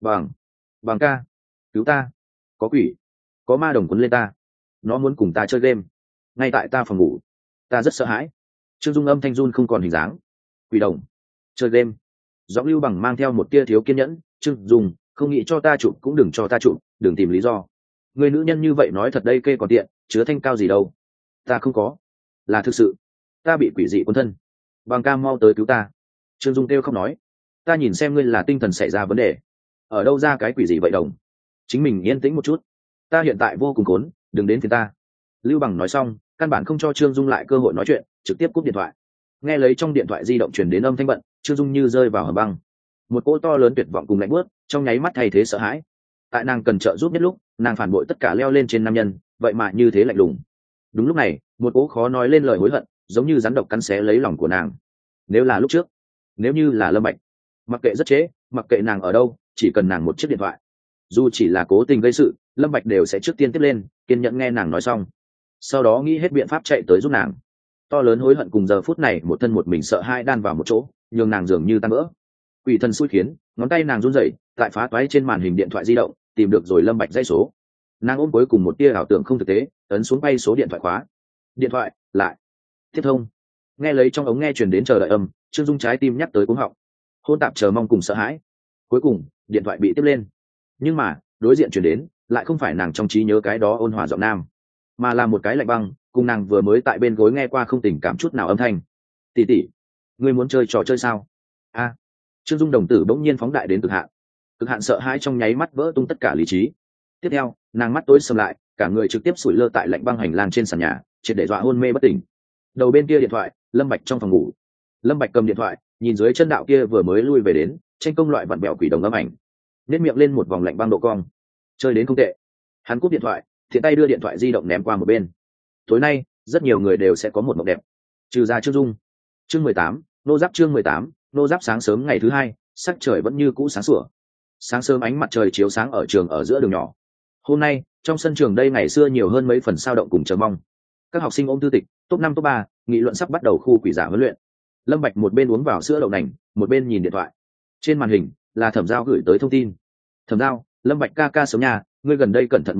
Bằng ca, cứu ta, có quỷ, có ma đồng quấn lên ta, nó muốn cùng ta chơi game ngay tại ta phòng ngủ, ta rất sợ hãi. Trương Dung âm thanh run không còn hình dáng. Quỷ đồng chơi game. Giọng lưu bằng mang theo một tia thiếu kiên nhẫn. Trương Dung, không nghĩ cho ta chụp cũng đừng cho ta chụp, đừng tìm lý do. Người nữ nhân như vậy nói thật đây kê còn tiện, chứa thanh cao gì đâu. Ta không có, là thực sự, ta bị quỷ dị cuốn thân. Bằng ca mau tới cứu ta. Trương Dung kêu không nói, ta nhìn xem ngươi là tinh thần xảy ra vấn đề, ở đâu ra cái quỷ gì vậy đồng. Chính mình yên tĩnh một chút, ta hiện tại vô cùng khốn, đừng đến phiền ta. Lưu bằng nói xong, căn bản không cho Trương Dung lại cơ hội nói chuyện, trực tiếp cúp điện thoại. Nghe lấy trong điện thoại di động truyền đến âm thanh bận, Trương Dung như rơi vào hầm băng. Một cỗ to lớn tuyệt vọng cùng lạnh buốt trong nháy mắt thay thế sợ hãi. Tại nàng cần trợ giúp nhất lúc, nàng phản bội tất cả leo lên trên nam nhân, vậy mà như thế lạnh lùng. Đúng lúc này, một cỗ khó nói lên lời hối hận, giống như rắn độc cắn xé lấy lòng của nàng. Nếu là lúc trước, nếu như là Lâm Bạch, mặc kệ rất chế, mặc kệ nàng ở đâu, chỉ cần nàng một chiếc điện thoại, dù chỉ là cố tình gây sự, Lâm Bạch đều sẽ trước tiên tiếp lên, kiên nhẫn nghe nàng nói xong, sau đó nghĩ hết biện pháp chạy tới giúp nàng. To lớn hối hận cùng giờ phút này một thân một mình sợ hai đan vào một chỗ, nhường nàng dường như tan vỡ. Quỷ thần xui khiến, ngón tay nàng run rẩy, tại phá toái trên màn hình điện thoại di động tìm được rồi Lâm Bạch dãy số. Nàng ôm cuối cùng một tia ảo tưởng không thực tế, ấn xuống bay số điện thoại khóa. Điện thoại lại tiếp thông. Nghe lấy trong ống nghe truyền đến chờ đợi âm, Trương Dung trái tim nhắc tới cuống họng, hôn tạp chờ mong cùng sợ hãi. Cuối cùng điện thoại bị tiếp lên, nhưng mà đối diện truyền đến lại không phải nàng trong trí nhớ cái đó ôn hòa giọng nam, mà là một cái lạnh băng, cùng nàng vừa mới tại bên gối nghe qua không tình cảm chút nào âm thanh. Tỷ tỷ, ngươi muốn chơi trò chơi sao? A. Trương Dung đồng tử bỗng nhiên phóng đại đến cực hạn sợ hãi trong nháy mắt vỡ tung tất cả lý trí. Tiếp theo nàng mắt tối sầm lại, cả người trực tiếp sủi lơ tại lạnh băng hành lang trên sàn nhà, triệt để dọa hôn mê bất tỉnh. Đầu bên kia điện thoại, Lâm Bạch trong phòng ngủ. Lâm Bạch cầm điện thoại, nhìn dưới chân đạo kia vừa mới lui về đến tranh công loại vặn bẹo quỷ đồng âm ảnh, nét miệng lên một vòng lạnh băng độ cong. Chơi đến không tệ. Hắn cúp điện thoại, thiện tay đưa điện thoại di động ném qua một bên. Tối nay rất nhiều người đều sẽ có một mộng đẹp, trừ ra Trương Dung. Chương 18, nô giáp. Chương 18, nô giáp. Sáng sớm ngày thứ hai, sắc trời vẫn như cũ sáng sủa. Sáng sớm ánh mặt trời chiếu sáng ở trường ở giữa đường nhỏ. Hôm nay trong sân trường đây ngày xưa nhiều hơn mấy phần sao động cùng chờ mong. Các học sinh ôm thư tịch top 5 top 3 nghị luận sắp bắt đầu khu quỷ giả huấn luyện. Lâm Bạch một bên uống vào sữa đậu nành, một bên nhìn điện thoại. Trên màn hình là Thẩm Giao gửi tới thông tin. Thẩm Giao, Lâm Bạch ca ca sớm nhà, ngươi gần đây cẩn thận một chút,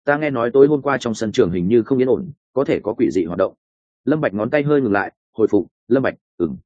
ta nghe nói tối hôm qua trong sân trường hình như không yên ổn, có thể có quỷ dị hoạt động. Lâm Bạch ngón tay hơi ngừng lại, hồi phục. Lâm Bạch,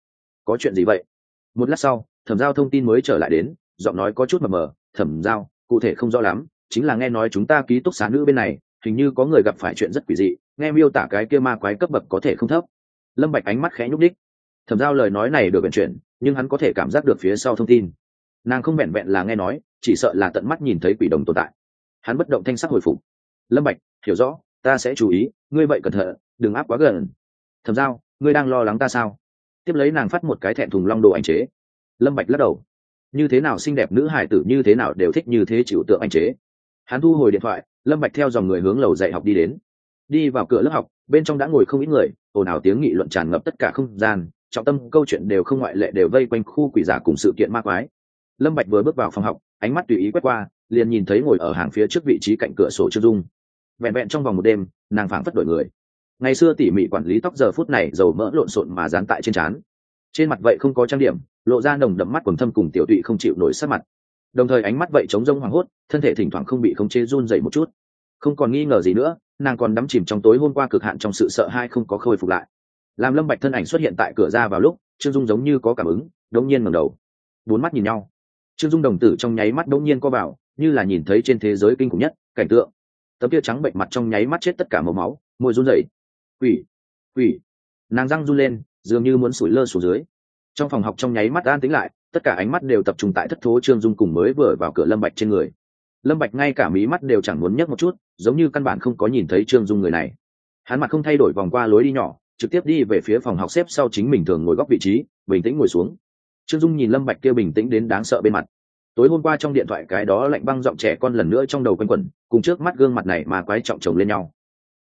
có chuyện gì vậy? Một lát sau, Thẩm Giao thông tin mới trở lại đến, giọng nói có chút mờ mờ. Thẩm Giao, cụ thể không rõ lắm, chính là nghe nói chúng ta ký túc xá nữ bên này hình như có người gặp phải chuyện rất quỷ dị, nghe miêu tả cái kia ma quái cấp bậc có thể không thấp. Lâm Bạch ánh mắt khẽ nhúc đích. Thẩm Giao lời nói này được vận chuyển, nhưng hắn có thể cảm giác được phía sau thông tin. Nàng không vẹn vẹn là nghe nói, chỉ sợ là tận mắt nhìn thấy quỷ đồng tồn tại. Hắn bất động thanh sắc hồi phục. Lâm Bạch, hiểu rõ, ta sẽ chú ý, ngươi vậy cẩn thận, đừng áp quá gần. Thẩm Giao, ngươi đang lo lắng ta sao? Tiếp lấy nàng phát một cái thẹn thùng long đồ ảnh chế. Lâm Bạch lắc đầu. Như thế nào xinh đẹp nữ hải tử như thế nào đều thích như thế chịu tượng ảnh chế. Hắn thu hồi điện thoại. Lâm Bạch theo dòng người hướng lầu dạy học đi đến. Đi vào cửa lớp học, bên trong đã ngồi không ít người, ồn ào tiếng nghị luận tràn ngập tất cả không gian, trọng tâm câu chuyện đều không ngoại lệ đều vây quanh khu quỷ giả cùng sự kiện ma quái. Lâm Bạch vừa bước vào phòng học, ánh mắt tùy ý quét qua, liền nhìn thấy ngồi ở hàng phía trước vị trí cạnh cửa sổ Trương Dung. Vẹn vẹn trong vòng một đêm, nàng phảng phất đổi người. Ngày xưa tỉ mỉ quản lý tóc giờ phút này dầu mỡ lộn xộn mà dán tại trên trán. Trên mặt vậy không có trang điểm, lộ ra nồng đậm mắt quầng thâm cùng tiểu tụy không chịu nổi sát mặt. Đồng thời ánh mắt vậy trống rỗng hoảng hốt, thân thể thỉnh thoảng không bị khống chế run rẩy một chút. Không còn nghi ngờ gì nữa, nàng còn đắm chìm trong tối hôm qua cực hạn trong sự sợ hãi không có khôi phục lại. Làm Lâm Bạch thân ảnh xuất hiện tại cửa ra vào lúc, Trương Dung giống như có cảm ứng, đột nhiên ngẩng đầu. Bốn mắt nhìn nhau. Trương Dung đồng tử trong nháy mắt đột nhiên co vào, như là nhìn thấy trên thế giới kinh khủng nhất cảnh tượng. Tấm kia trắng bệnh mặt trong nháy mắt chết tất cả màu máu, môi run rẩy. Quỷ, quỷ. Nàng răng run lên, dường như muốn sủi lơ xuống dưới. Trong phòng học trong nháy mắt an tĩnh lại, tất cả ánh mắt đều tập trung tại thất thố Trương Dung cùng mới vừa vào cửa Lâm Bạch trên người. Lâm Bạch ngay cả mí mắt đều chẳng muốn nhấc một chút, giống như căn bản không có nhìn thấy Trương Dung người này. Hắn mặt không thay đổi vòng qua lối đi nhỏ, trực tiếp đi về phía phòng học xếp sau chính mình thường ngồi góc vị trí, bình tĩnh ngồi xuống. Trương Dung nhìn Lâm Bạch kia bình tĩnh đến đáng sợ bên mặt. Tối hôm qua trong điện thoại cái đó lạnh băng giọng trẻ con lần nữa trong đầu quanh quẩn, cùng trước mắt gương mặt này mà quái trọng chồng lên nhau.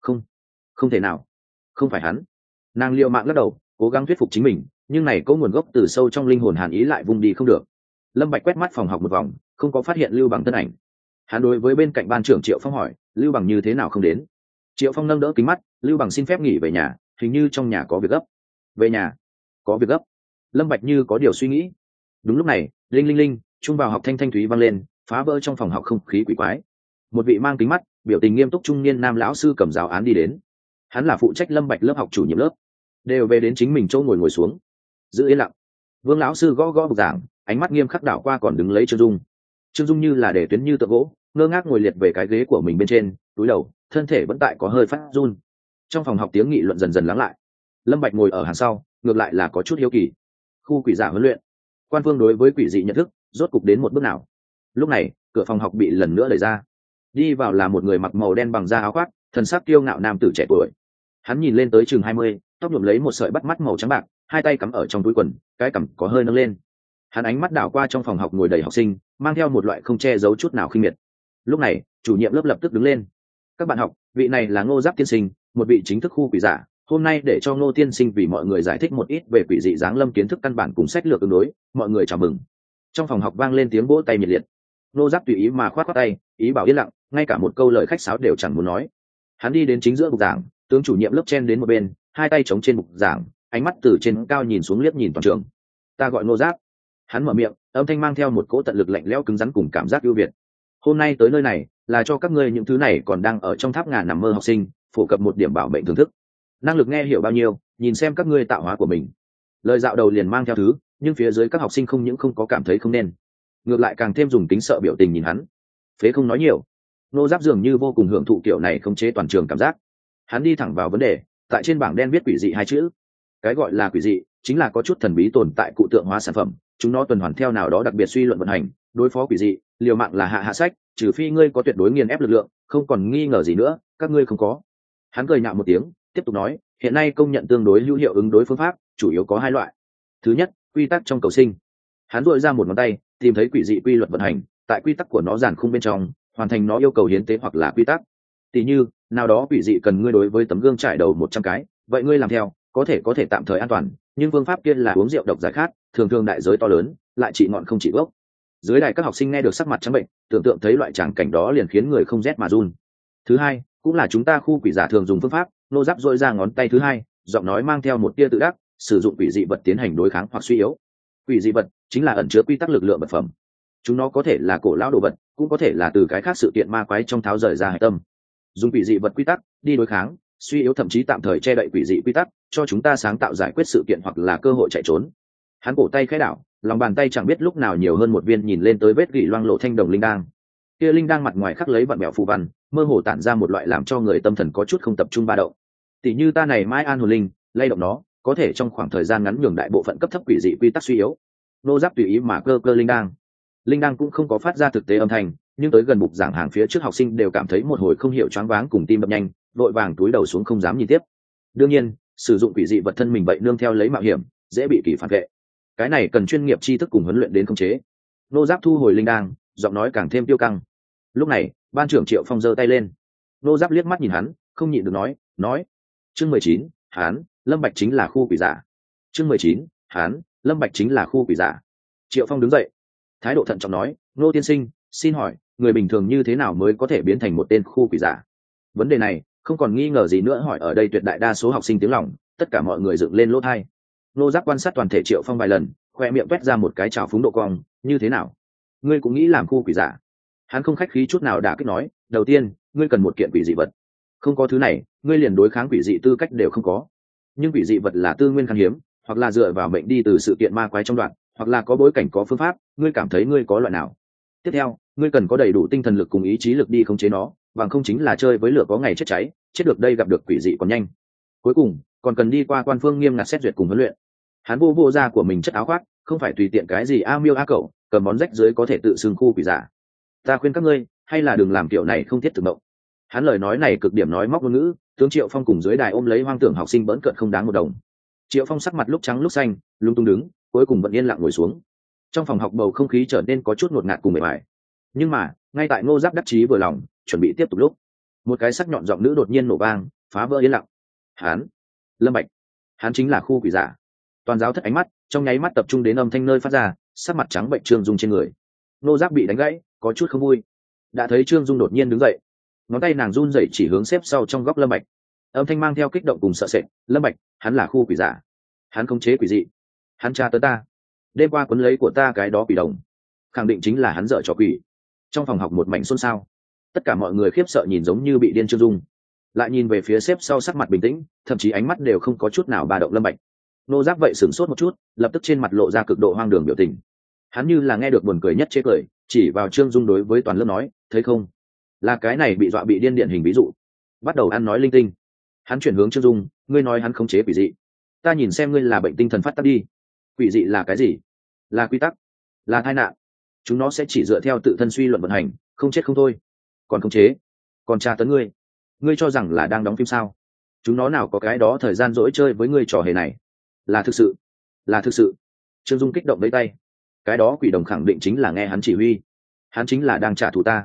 Không thể nào, không phải hắn. Nàng liều mạng lắc đầu, cố gắng thuyết phục chính mình, nhưng này có nguồn gốc từ sâu trong linh hồn hàn ý lại vung đi không được. Lâm Bạch quét mắt phòng học một vòng, không có phát hiện Lưu Bằng thân ảnh. Hắn đối với bên cạnh ban trưởng Triệu Phong hỏi, Lưu Bằng như thế nào không đến? Triệu Phong nâng đỡ kính mắt, Lưu Bằng xin phép nghỉ về nhà, hình như trong nhà có việc gấp. Về nhà? Có việc gấp? Lâm Bạch như có điều suy nghĩ. Đúng lúc này, linh linh linh, chuông vào học thanh thanh thúy vang lên, phá vỡ trong phòng học không khí quỷ quái. Một vị mang kính mắt, biểu tình nghiêm túc trung niên nam lão sư cầm giáo án đi đến. Hắn là phụ trách Lâm Bạch lớp học chủ nhiệm lớp. Đều về đến chính mình chỗ ngồi xuống. Giữ yên lặng. Vương lão sư gõ gõ bục giảng, ánh mắt nghiêm khắc đảo qua còn đứng lấy Trương Dung. Trương Dung như là để tuyến như tượng gỗ, ngơ ngác ngồi liệt về cái ghế của mình bên trên, cúi đầu, thân thể vẫn tại có hơi phát run. Trong phòng học tiếng nghị luận dần dần lắng lại. Lâm Bạch ngồi ở hàng sau, ngược lại là có chút hiếu kỳ. Khu quỷ giả huấn luyện, quan phương đối với quỷ dị nhận thức rốt cục đến một bước nào? Lúc này, cửa phòng học bị lần nữa đẩy ra. Đi vào là một người mặc màu đen bằng da áo khoác, thần sắc kiêu ngạo nam tử trẻ tuổi. Hắn nhìn lên tới chừng 20, tóc nhuộm lấy một sợi bắt mắt màu trắng bạc, hai tay cắm ở trong túi quần, cái cằm có hơi nâng lên. Hắn ánh mắt đảo qua trong phòng học ngồi đầy học sinh, mang theo một loại không che giấu chút nào khinh miệt. Lúc này, chủ nhiệm lớp lập tức đứng lên. Các bạn học, vị này là Ngô Giáp tiên sinh, một vị chính thức khu quỷ giả. Hôm nay để cho Ngô tiên sinh vì mọi người giải thích một ít về quỷ dị giáng lâm kiến thức căn bản cùng sách lược ứng đối, mọi người chào mừng. Trong phòng học vang lên tiếng vỗ tay nhiệt liệt. Ngô Giáp tùy ý mà khoát khoát tay, ý bảo yên lặng, ngay cả một câu lời khách sáo đều chẳng muốn nói. Hắn đi đến chính giữa bục giảng, tướng chủ nhiệm lớp chen đến một bên, hai tay chống trên bục giảng, ánh mắt từ trên cao nhìn xuống liếc nhìn toàn trường. Ta gọi Ngô Giáp. Hắn mở miệng, âm thanh mang theo một cỗ tận lực lạnh lẽo cứng rắn cùng cảm giác ưu việt. Hôm nay tới nơi này là cho các ngươi những thứ này còn đang ở trong tháp ngàn nằm mơ học sinh phổ cập một điểm bảo mệnh thưởng thức. Năng lực nghe hiểu bao nhiêu, nhìn xem các ngươi tạo hóa của mình. Lời dạo đầu liền mang theo thứ, nhưng phía dưới các học sinh không những không có cảm thấy không nên, ngược lại càng thêm dùng tính sợ biểu tình nhìn hắn. Phế không nói nhiều. Nô Giáp dường như vô cùng hưởng thụ kiểu này khống chế toàn trường cảm giác. Hắn đi thẳng vào vấn đề, tại trên bảng đen viết quỷ dị hai chữ. Cái gọi là quỷ dị chính là có chút thần bí tồn tại cụ tượng hóa sản phẩm, chúng nó tuần hoàn theo nào đó đặc biệt suy luận vận hành, đối phó quỷ dị, liều mạng là hạ hạ sách, trừ phi ngươi có tuyệt đối nghiền ép lực lượng, không còn nghi ngờ gì nữa, các ngươi không có. Hắn cười nhạo một tiếng, tiếp tục nói, hiện nay công nhận tương đối hữu hiệu ứng đối phương pháp, chủ yếu có hai loại. Thứ nhất, quy tắc trong cầu sinh. Hắn duỗi ra một ngón tay, tìm thấy quỷ dị quy luật vận hành, tại quy tắc của nó giàn khung bên trong, hoàn thành nó yêu cầu hiến tế hoặc là quy tắc. Tỷ như, nào đó quỷ dị cần ngươi đối với tấm gương trải đầu 100 cái, vậy ngươi làm theo, có thể tạm thời an toàn, nhưng phương pháp kia là uống rượu độc giải khát, thường thường đại giới to lớn, lại trị ngọn không trị gốc. Dưới đài các học sinh nghe được sắc mặt trắng bệnh, tưởng tượng thấy loại tràng cảnh đó liền khiến người không rét mà run. Thứ hai, cũng là chúng ta khu quỷ giả thường dùng phương pháp. Nô Giáp dội ra ngón tay thứ hai, giọng nói mang theo một tia tự đắc, sử dụng quỷ dị vật tiến hành đối kháng hoặc suy yếu. Quỷ dị vật chính là ẩn chứa quy tắc lực lượng vật phẩm. Chúng nó có thể là cổ lão đồ vật, cũng có thể là từ cái khác sự kiện ma quái trong tháo rời ra hải tâm. dùng quỷ dị vật quy tắc đi đối kháng suy yếu thậm chí tạm thời che đậy quỷ dị quy tắc, cho chúng ta sáng tạo giải quyết sự kiện hoặc là cơ hội chạy trốn. Hắn cổ tay khẽ đảo, lòng bàn tay chẳng biết lúc nào nhiều hơn một viên nhìn lên tới vết gỉ loang lộ thanh đồng linh đang. Kia linh đang mặt ngoài khắc lấy vặn bẹo phù văn, mơ hồ tản ra một loại làm cho người tâm thần có chút không tập trung ba động. Tỷ như ta này mai an hồn linh, lay động nó, có thể trong khoảng thời gian ngắn nhường đại bộ phận cấp thấp quỷ dị quy tắc suy yếu. Nô Giáp tùy ý mà cơ cơ linh đang cũng không có phát ra thực tế âm thanh, nhưng tới gần bục giảng hàng phía trước học sinh đều cảm thấy một hồi không hiểu choáng váng cùng tim đập nhanh, vội vàng túi đầu xuống không dám nhìn tiếp. Đương nhiên, sử dụng quỷ dị vật thân mình vậy nương theo lấy mạo hiểm, dễ bị kỳ phản vệ. Cái này cần chuyên nghiệp tri thức cùng huấn luyện đến khống chế. Nô Giáp thu hồi linh đang, giọng nói càng thêm tiêu căng. Lúc này, ban trưởng Triệu Phong giơ tay lên. Nô Giáp liếc mắt nhìn hắn, không nhịn được nói. Chương 19, hắn, Lâm Bạch chính là khu quỷ giả. Chương 19, hắn, Lâm Bạch chính là khu quỷ giả. Triệu Phong đứng dậy, thái độ thận trọng nói, Nô tiên sinh, xin hỏi, người bình thường như thế nào mới có thể biến thành một tên khu quỷ giả? Vấn đề này không còn nghi ngờ gì nữa hỏi ở đây tuyệt đại đa số học sinh tiếng lòng, tất cả mọi người dựng lên lỗ tai. Nô Giáp quan sát toàn thể Triệu Phong vài lần, khoe miệng quét ra một cái trào phúng độ cong, như thế nào? Ngươi cũng nghĩ làm khu quỷ giả? Hắn không khách khí chút nào đả kích nói, đầu tiên, ngươi cần một kiện quỷ dị vật. Không có thứ này, ngươi liền đối kháng quỷ dị tư cách đều không có. Nhưng quỷ dị vật là tư nguyên khan hiếm, hoặc là dựa vào mệnh đi từ sự kiện ma quái trong đoạn, hoặc là có bối cảnh có phương pháp, ngươi cảm thấy ngươi có loại nào? Tiếp theo, ngươi cần có đầy đủ tinh thần lực cùng ý chí lực đi khống chế nó, bằng không chính là chơi với lửa có ngày chết cháy, chết được đây gặp được quỷ dị còn nhanh. Cuối cùng, còn cần đi qua quan phương nghiêm ngặt xét duyệt cùng huấn luyện. Hắn vô ra của mình chất áo khoác, không phải tùy tiện cái gì a miêu a cẩu, cầm món rách dưới có thể tự xưng khu quỷ giả. Ta khuyên các ngươi, hay là đừng làm kiểu này không thiết thực động. Hắn lời nói này cực điểm nói móc ngôn ngữ, tướng Triệu Phong cùng dưới đài ôm lấy hoang tưởng học sinh bỡn cợt không đáng một đồng. Triệu Phong sắc mặt lúc trắng lúc xanh, lung tung đứng, cuối cùng vẫn yên lặng ngồi xuống. Trong phòng học bầu không khí trở nên có chút ngột ngạt cùng mệt mỏi. Nhưng mà, ngay tại Ngô Giáp đắc chí vừa lòng, chuẩn bị tiếp tục lúc, một cái sắc nhọn giọng nữ đột nhiên nổ vang, phá vỡ yên lặng. Hắn, Lâm Bạch, hắn chính là khu quỷ giả. Toàn giáo thất ánh mắt, trong nháy mắt tập trung đến âm thanh nơi phát ra, sắc mặt trắng bệnh Trương Dung trên người. Ngô Giáp bị đánh gãy, có chút không vui. Đã thấy Trương Dung đột nhiên đứng dậy, ngón tay nàng run rẩy chỉ hướng xếp sau trong góc Lâm Bạch. Âm thanh mang theo kích động cùng sợ sệt, Lâm Bạch, hắn là khu quỷ giả. Hắn khống chế quỷ dị. Hắn tra tấn ta. Đêm qua cuốn lấy của ta cái đó quỷ đồng. Khẳng định chính là hắn dở trò quỷ. Trong phòng học một mảnh xôn xao. Tất cả mọi người khiếp sợ nhìn giống như bị điên Trương Dung. Lại nhìn về phía xếp sau sắc mặt bình tĩnh, thậm chí ánh mắt đều không có chút nào ba động Lâm Bạch. Nô Giáp vậy sửng sốt một chút, lập tức trên mặt lộ ra cực độ hoang đường biểu tình. Hắn như là nghe được buồn cười nhất chế cười, chỉ vào Trương Dung đối với toàn lớp nói, thấy không? Là cái này bị dọa bị điên điển hình ví dụ. Bắt đầu ăn nói linh tinh. Hắn chuyển hướng Trương Dung, ngươi nói hắn khống chế quỷ dị. Ta nhìn xem ngươi là bệnh tinh thần phát tác đi. Quỷ dị là cái gì? Là quy tắc, là tai nạn. Chúng nó sẽ chỉ dựa theo tự thân suy luận vận hành, không chết không thôi. Còn khống chế, còn tra tấn ngươi. Ngươi cho rằng là đang đóng phim sao? Chúng nó nào có cái đó thời gian dỗi chơi với ngươi trò hề này. Là thực sự, là thực sự. Trương Dung kích động lấy tay. Cái đó quỷ đồng khẳng định chính là nghe hắn chỉ huy. Hắn chính là đang trả thù ta.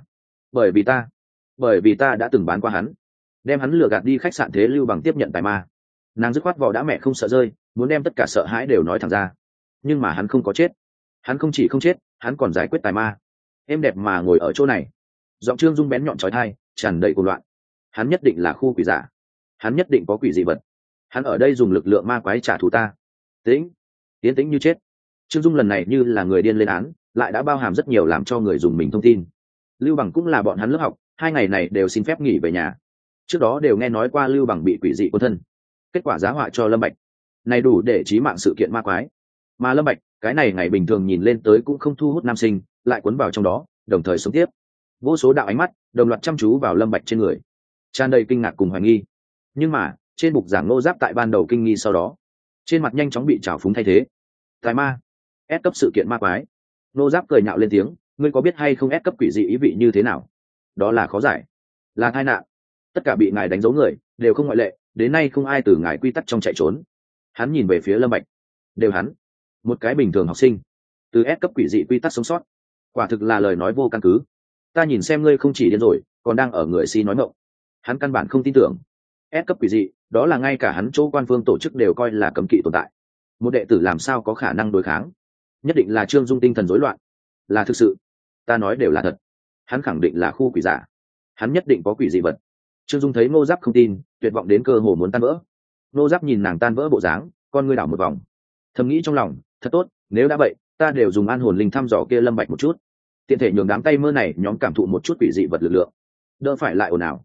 Bởi vì ta đã từng bán qua hắn, đem hắn lừa gạt đi khách sạn Thế Lưu Bằng tiếp nhận tài ma. Nàng dứt khoát vò đã mẹ không sợ rơi, muốn đem tất cả sợ hãi đều nói thẳng ra. Nhưng mà hắn không có chết. Hắn không chỉ không chết, hắn còn giải quyết tài ma. Em đẹp mà ngồi ở chỗ này. Giọng Trương Dung bén nhọn trói thai, tràn đầy cuồng loạn. Hắn nhất định là khu quỷ giả. Hắn nhất định có quỷ dị vật. Hắn ở đây dùng lực lượng ma quái trả thù ta. Tiến tĩnh như chết. Trương Dung lần này như là người điên lên án, lại đã bao hàm rất nhiều làm cho người dùng mình thông tin. Lưu Bằng cũng là bọn hắn lớp học, 2 ngày này đều xin phép nghỉ về nhà. Trước đó đều nghe nói qua Lưu Bằng bị quỷ dị quân thân, kết quả giá họa cho Lâm Bạch, này đủ để chí mạng sự kiện ma quái. Mà Lâm Bạch, cái này ngày bình thường nhìn lên tới cũng không thu hút nam sinh, lại cuốn vào trong đó, đồng thời sống tiếp. Vô số đạo ánh mắt đồng loạt chăm chú vào Lâm Bạch trên người, tràn đầy kinh ngạc cùng hoài nghi. Nhưng mà trên bục giảng Ngô Giáp tại ban đầu kinh nghi sau đó, trên mặt nhanh chóng bị trào phúng thay thế. Tài ma, S cấp sự kiện ma quái. Ngô Giáp cười nhạo lên tiếng, ngươi có biết hay không S cấp quỷ dị ý vị như thế nào? Đó là khó giải, là tai nạn. Tất cả bị ngài đánh dấu người đều không ngoại lệ, đến nay không ai từ ngài quy tắc trong chạy trốn. Hắn nhìn về phía Lâm Bạch, đều hắn, một cái bình thường học sinh, từ S cấp quỷ dị quy tắc sống sót, quả thực là lời nói vô căn cứ. Ta nhìn xem ngươi không chỉ điên rồi, còn đang ở người si nói ngọng. Hắn căn bản không tin tưởng. S cấp quỷ dị, đó là ngay cả hắn chỗ quan phương tổ chức đều coi là cấm kỵ tồn tại. Một đệ tử làm sao có khả năng đối kháng? Nhất định là Trương Dung tinh thần rối loạn. Là thực sự, ta nói đều là thật. Hắn khẳng định là khu quỷ giả. Hắn nhất định có quỷ dị vật. Trương Dung thấy Ngô Giáp không tin, tuyệt vọng đến cơ hồ muốn tan vỡ. Ngô Giáp nhìn nàng tan vỡ bộ dáng, con ngươi đảo một vòng, thầm nghĩ trong lòng, thật tốt, nếu đã vậy, ta đều dùng an hồn linh thăm dò kia Lâm Bạch một chút, tiện thể nhường đám tay mơ này nhóm cảm thụ một chút quỷ dị vật lực lượng, đỡ phải lại ồn ào.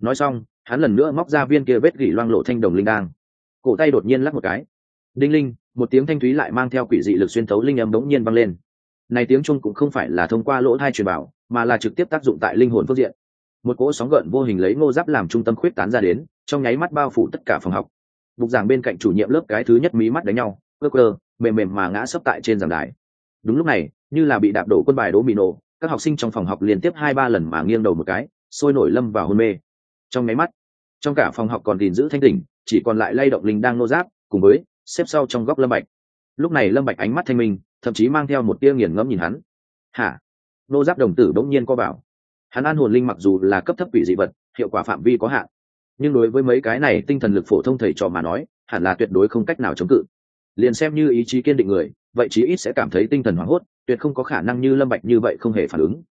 Nói xong hắn lần nữa móc ra viên kia vết gỉ loang lộ thanh đồng linh đang, cổ tay đột nhiên lắc một cái, đinh linh, một tiếng thanh thúy lại mang theo quỷ dị lực xuyên thấu linh âm bỗng nhiên vang lên. Này tiếng chuông cũng không phải là thông qua lỗ tai truyền bảo, mà là trực tiếp tác dụng tại linh hồn phương diện. Một cỗ sóng gợn vô hình lấy Ngô Giáp làm trung tâm khuyết tán ra đến, trong nháy mắt bao phủ tất cả phòng học. Bục giảng bên cạnh chủ nhiệm lớp cái thứ nhất mí mắt đánh nhau, cơ mềm mềm mà ngã sấp tại trên giảng đài. Đúng lúc này, như là bị đạp đổ quân bài đố mì nổ, các học sinh trong phòng học liên tiếp 2-3 lần mà nghiêng đầu một cái, sôi nổi lâm vào hôn mê. Trong nháy mắt, trong cả phòng học còn gìn giữ thanh tỉnh, chỉ còn lại lay động linh đang Ngô Giáp, cùng với xếp sau trong góc Lâm Bạch. Lúc này Lâm Bạch ánh mắt thanh minh, thậm chí mang theo một tia nghiền ngẫm nhìn hắn. Hả? Ngô Giáp đồng tử bỗng nhiên co bảo. Hắn an hồn linh mặc dù là cấp thấp quỷ dị vật, hiệu quả phạm vi có hạn, nhưng đối với mấy cái này tinh thần lực phổ thông thầy trò mà nói, hẳn là tuyệt đối không cách nào chống cự. Liền xem như ý chí kiên định người, vậy chí ít sẽ cảm thấy tinh thần hoảng hốt, tuyệt không có khả năng như Lâm Bạch như vậy không hề phản ứng.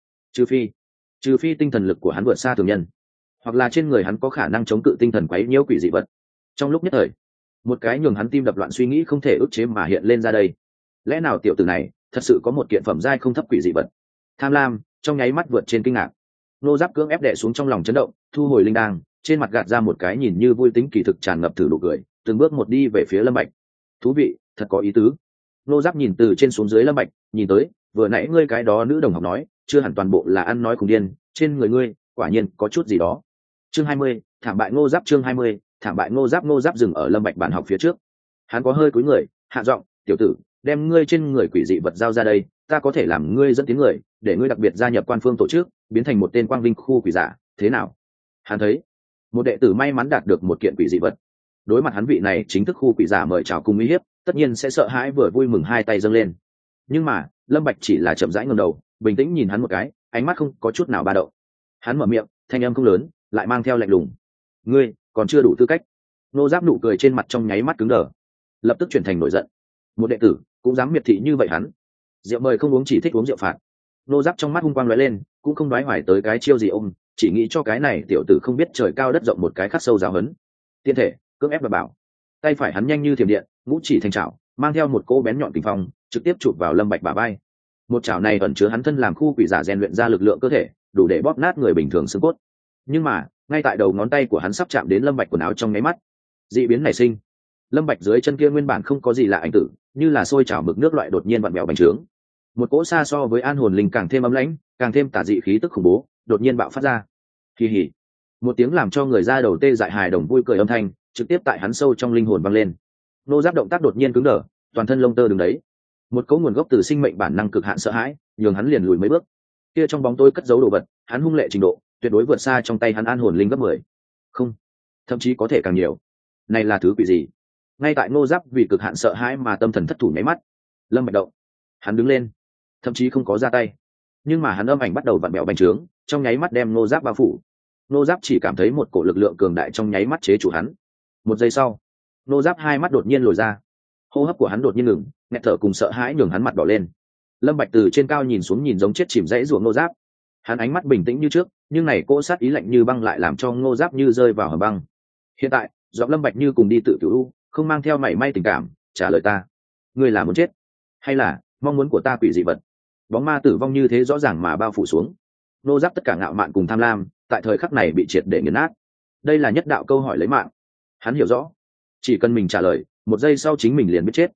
Trừ phi tinh thần lực của hắn vượt xa thường nhân, hoặc là trên người hắn có khả năng chống cự tinh thần quấy nhiễu quỷ dị vật. Trong lúc nhất thời, một cái nhường hắn tim đập loạn suy nghĩ không thể ức chế mà hiện lên ra đây. Lẽ nào tiểu tử này thật sự có một kiện phẩm giai không thấp quỷ dị vật? Tham lam trong nháy mắt vượt trên kinh ngạc. Nô Giáp cưỡng ép đè xuống trong lòng chấn động, thu hồi linh đang, trên mặt gạt ra một cái nhìn như vui tính kỳ thực tràn ngập thử nụ cười, từng bước một đi về phía Lâm Bạch. Thú vị, thật có ý tứ. Nô Giáp nhìn từ trên xuống dưới Lâm Bạch, nhìn tới, vừa nãy ngươi cái đó nữ đồng học nói, chưa hẳn toàn bộ là ăn nói cùng điên, trên người ngươi, quả nhiên có chút gì đó. Chương 20, thảm bại Ngô Giáp. Chương 20, thảm bại Ngô Giáp. Ngô Giáp dừng ở Lâm Bạch bàn học phía trước. Hắn có hơi cúi người, hạ giọng, "Tiểu tử, đem ngươi trên người quỷ dị vật giao ra đây, ta có thể làm ngươi dẫn tiếng người, để ngươi đặc biệt gia nhập quan phương tổ chức, biến thành một tên quang vinh khu quỷ giả, thế nào?" Hắn thấy, một đệ tử may mắn đạt được một kiện quỷ dị vật. Đối mặt hắn vị này chính thức khu quỷ giả mời chào cùng uy hiếp, tất nhiên sẽ sợ hãi vừa vui mừng hai tay dâng lên. Nhưng mà, Lâm Bạch chỉ là chậm rãi ngẩng đầu, bình tĩnh nhìn hắn một cái, ánh mắt không có chút nào ba động. Hắn mở miệng, thanh âm không lớn, lại mang theo lạnh lùng. "Ngươi còn chưa đủ tư cách." Nô Giáp nụ cười trên mặt trong nháy mắt cứng đờ, lập tức chuyển thành nổi giận. Một đệ tử cũng dám miệt thị như vậy hắn? Rượu mời không uống, chỉ thích uống rượu phạt. Nô Giáp trong mắt hung quang lóe lên, cũng không đoái hoài tới cái chiêu gì ôm, chỉ nghĩ cho cái này tiểu tử không biết trời cao đất rộng một cái khắc sâu giáo hấn. Tiên thể cưỡng ép và bảo, tay phải hắn nhanh như thiểm điện, ngũ chỉ thành chảo, mang theo một cỗ bén nhọn kình phong, trực tiếp chụp vào Lâm Bạch bả vai. Một chảo này ẩn chứa hắn thân làm khu quỷ giả rèn luyện ra lực lượng cơ thể, đủ để bóp nát người bình thường xương cốt. Nhưng mà, ngay tại đầu ngón tay của hắn sắp chạm đến Lâm Bạch quần áo trong nháy mắt, dị biến nảy sinh. Lâm Bạch dưới chân kia nguyên bản không có gì lạ ảnh tử, như là sôi trào mực nước loại đột nhiên vặn vẹo bành trướng. Một cỗ xa so với an hồn linh càng thêm ấm lãnh, càng thêm tà dị khí tức khủng bố, đột nhiên bạo phát ra. Kỳ hỉ. Một tiếng làm cho người da đầu tê dại hài đồng vui cười âm thanh, trực tiếp tại hắn sâu trong linh hồn vang lên. Nô Giáp động tác đột nhiên cứng đờ, toàn thân lông tơ đứng đấy. Một cỗ nguồn gốc từ sinh mệnh bản năng cực hạn sợ hãi, nhường hắn liền lùi mấy bước. Kia trong bóng tối cất giấu đồ vật, hắn hung lệ trình độ, tuyệt đối vượt xa trong tay hắn an hồn linh gấp 10. Không, thậm chí có thể càng nhiều. Này là thứ quỷ gì? Ngay tại Ngô Giáp vì cực hạn sợ hãi mà tâm thần thất thủ nháy mắt, Lâm Bạch động, hắn đứng lên, thậm chí không có ra tay, nhưng mà hắn âm ảnh bắt đầu vặn bẹo bành trướng, trong nháy mắt đem Ngô Giáp bao phủ. Ngô Giáp chỉ cảm thấy một cổ lực lượng cường đại trong nháy mắt chế chủ hắn. Một giây sau, Ngô Giáp hai mắt đột nhiên lồi ra, hô hấp của hắn đột nhiên ngừng, nghẹt thở cùng sợ hãi nhường hắn mặt đỏ lên. Lâm Bạch từ trên cao nhìn xuống, nhìn giống chết chìm rẫy ruộng Ngô Giáp. Hắn ánh mắt bình tĩnh như trước, nhưng này cỗ sát ý lạnh như băng lại làm cho Ngô Giáp như rơi vào hầm băng. Hiện tại, giọng Lâm Bạch như cùng đi tự cứu, không mang theo mảy may tình cảm, "Trả lời ta, ngươi là muốn chết, hay là mong muốn của ta quỷ dị vật?" Bóng ma tử vong như thế rõ ràng mà bao phủ xuống. Ngô Giáp tất cả ngạo mạn cùng tham lam, tại thời khắc này bị triệt để nghiền nát. Đây là nhất đạo câu hỏi lấy mạng. Hắn hiểu rõ, chỉ cần mình trả lời, một giây sau chính mình liền biết chết.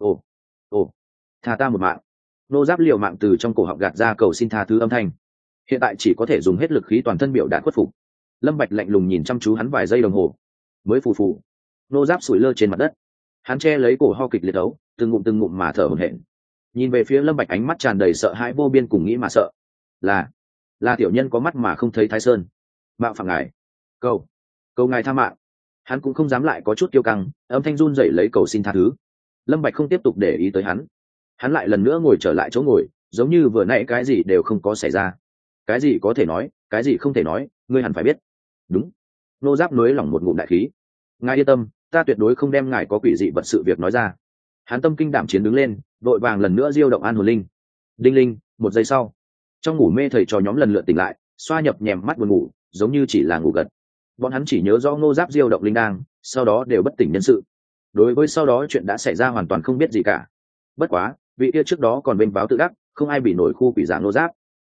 Ồ, tha ta một mạng. Ngô Giáp liều mạng từ trong cổ họng gạt ra cầu xin tha thứ âm thanh. Hiện tại chỉ có thể dùng hết lực khí toàn thân biểu đạt khuất phục. Lâm Bạch lạnh lùng nhìn chăm chú hắn vài giây đồng hồ, mới phù phù. Ngô Giáp sủi lơ trên mặt đất, hắn che lấy cổ ho kịch liệt đấu, từng ngụm mà thở hổn hển. Nhìn về phía Lâm Bạch ánh mắt tràn đầy sợ hãi vô biên cùng nghĩ mà sợ. Là tiểu nhân có mắt mà không thấy Thái Sơn. Mạo phạm ngài, cầu ngài tha mạng. Hắn cũng không dám lại có chút kiêu căng, âm thanh run rẩy lấy cầu xin tha thứ. Lâm Bạch không tiếp tục để ý tới hắn. Hắn lại lần nữa ngồi trở lại chỗ ngồi, giống như vừa nãy cái gì đều không có xảy ra. Cái gì có thể nói, cái gì không thể nói, ngươi hẳn phải biết. Đúng. Ngô Giáp nuối lòng một ngụm đại khí. Ngài yên tâm, ta tuyệt đối không đem ngài có quỷ dị vật sự việc nói ra. Hắn tâm kinh đảm chiến đứng lên, vội vàng lần nữa diêu động an hồn linh. Đinh linh, một giây sau, trong ngủ mê thầy trò nhóm lần lượt tỉnh lại, xoa nhập nhèm mắt buồn ngủ, giống như chỉ là ngủ gật. Bọn hắn chỉ nhớ rõ Ngô Giáp diêu động linh đang, sau đó đều bất tỉnh nhân sự. Đối với sau đó chuyện đã xảy ra hoàn toàn không biết gì cả. Bất quá, vị kia trước đó còn bên báo tự đắc, không ai bị nổi khu quỷ giả Ngô Giáp.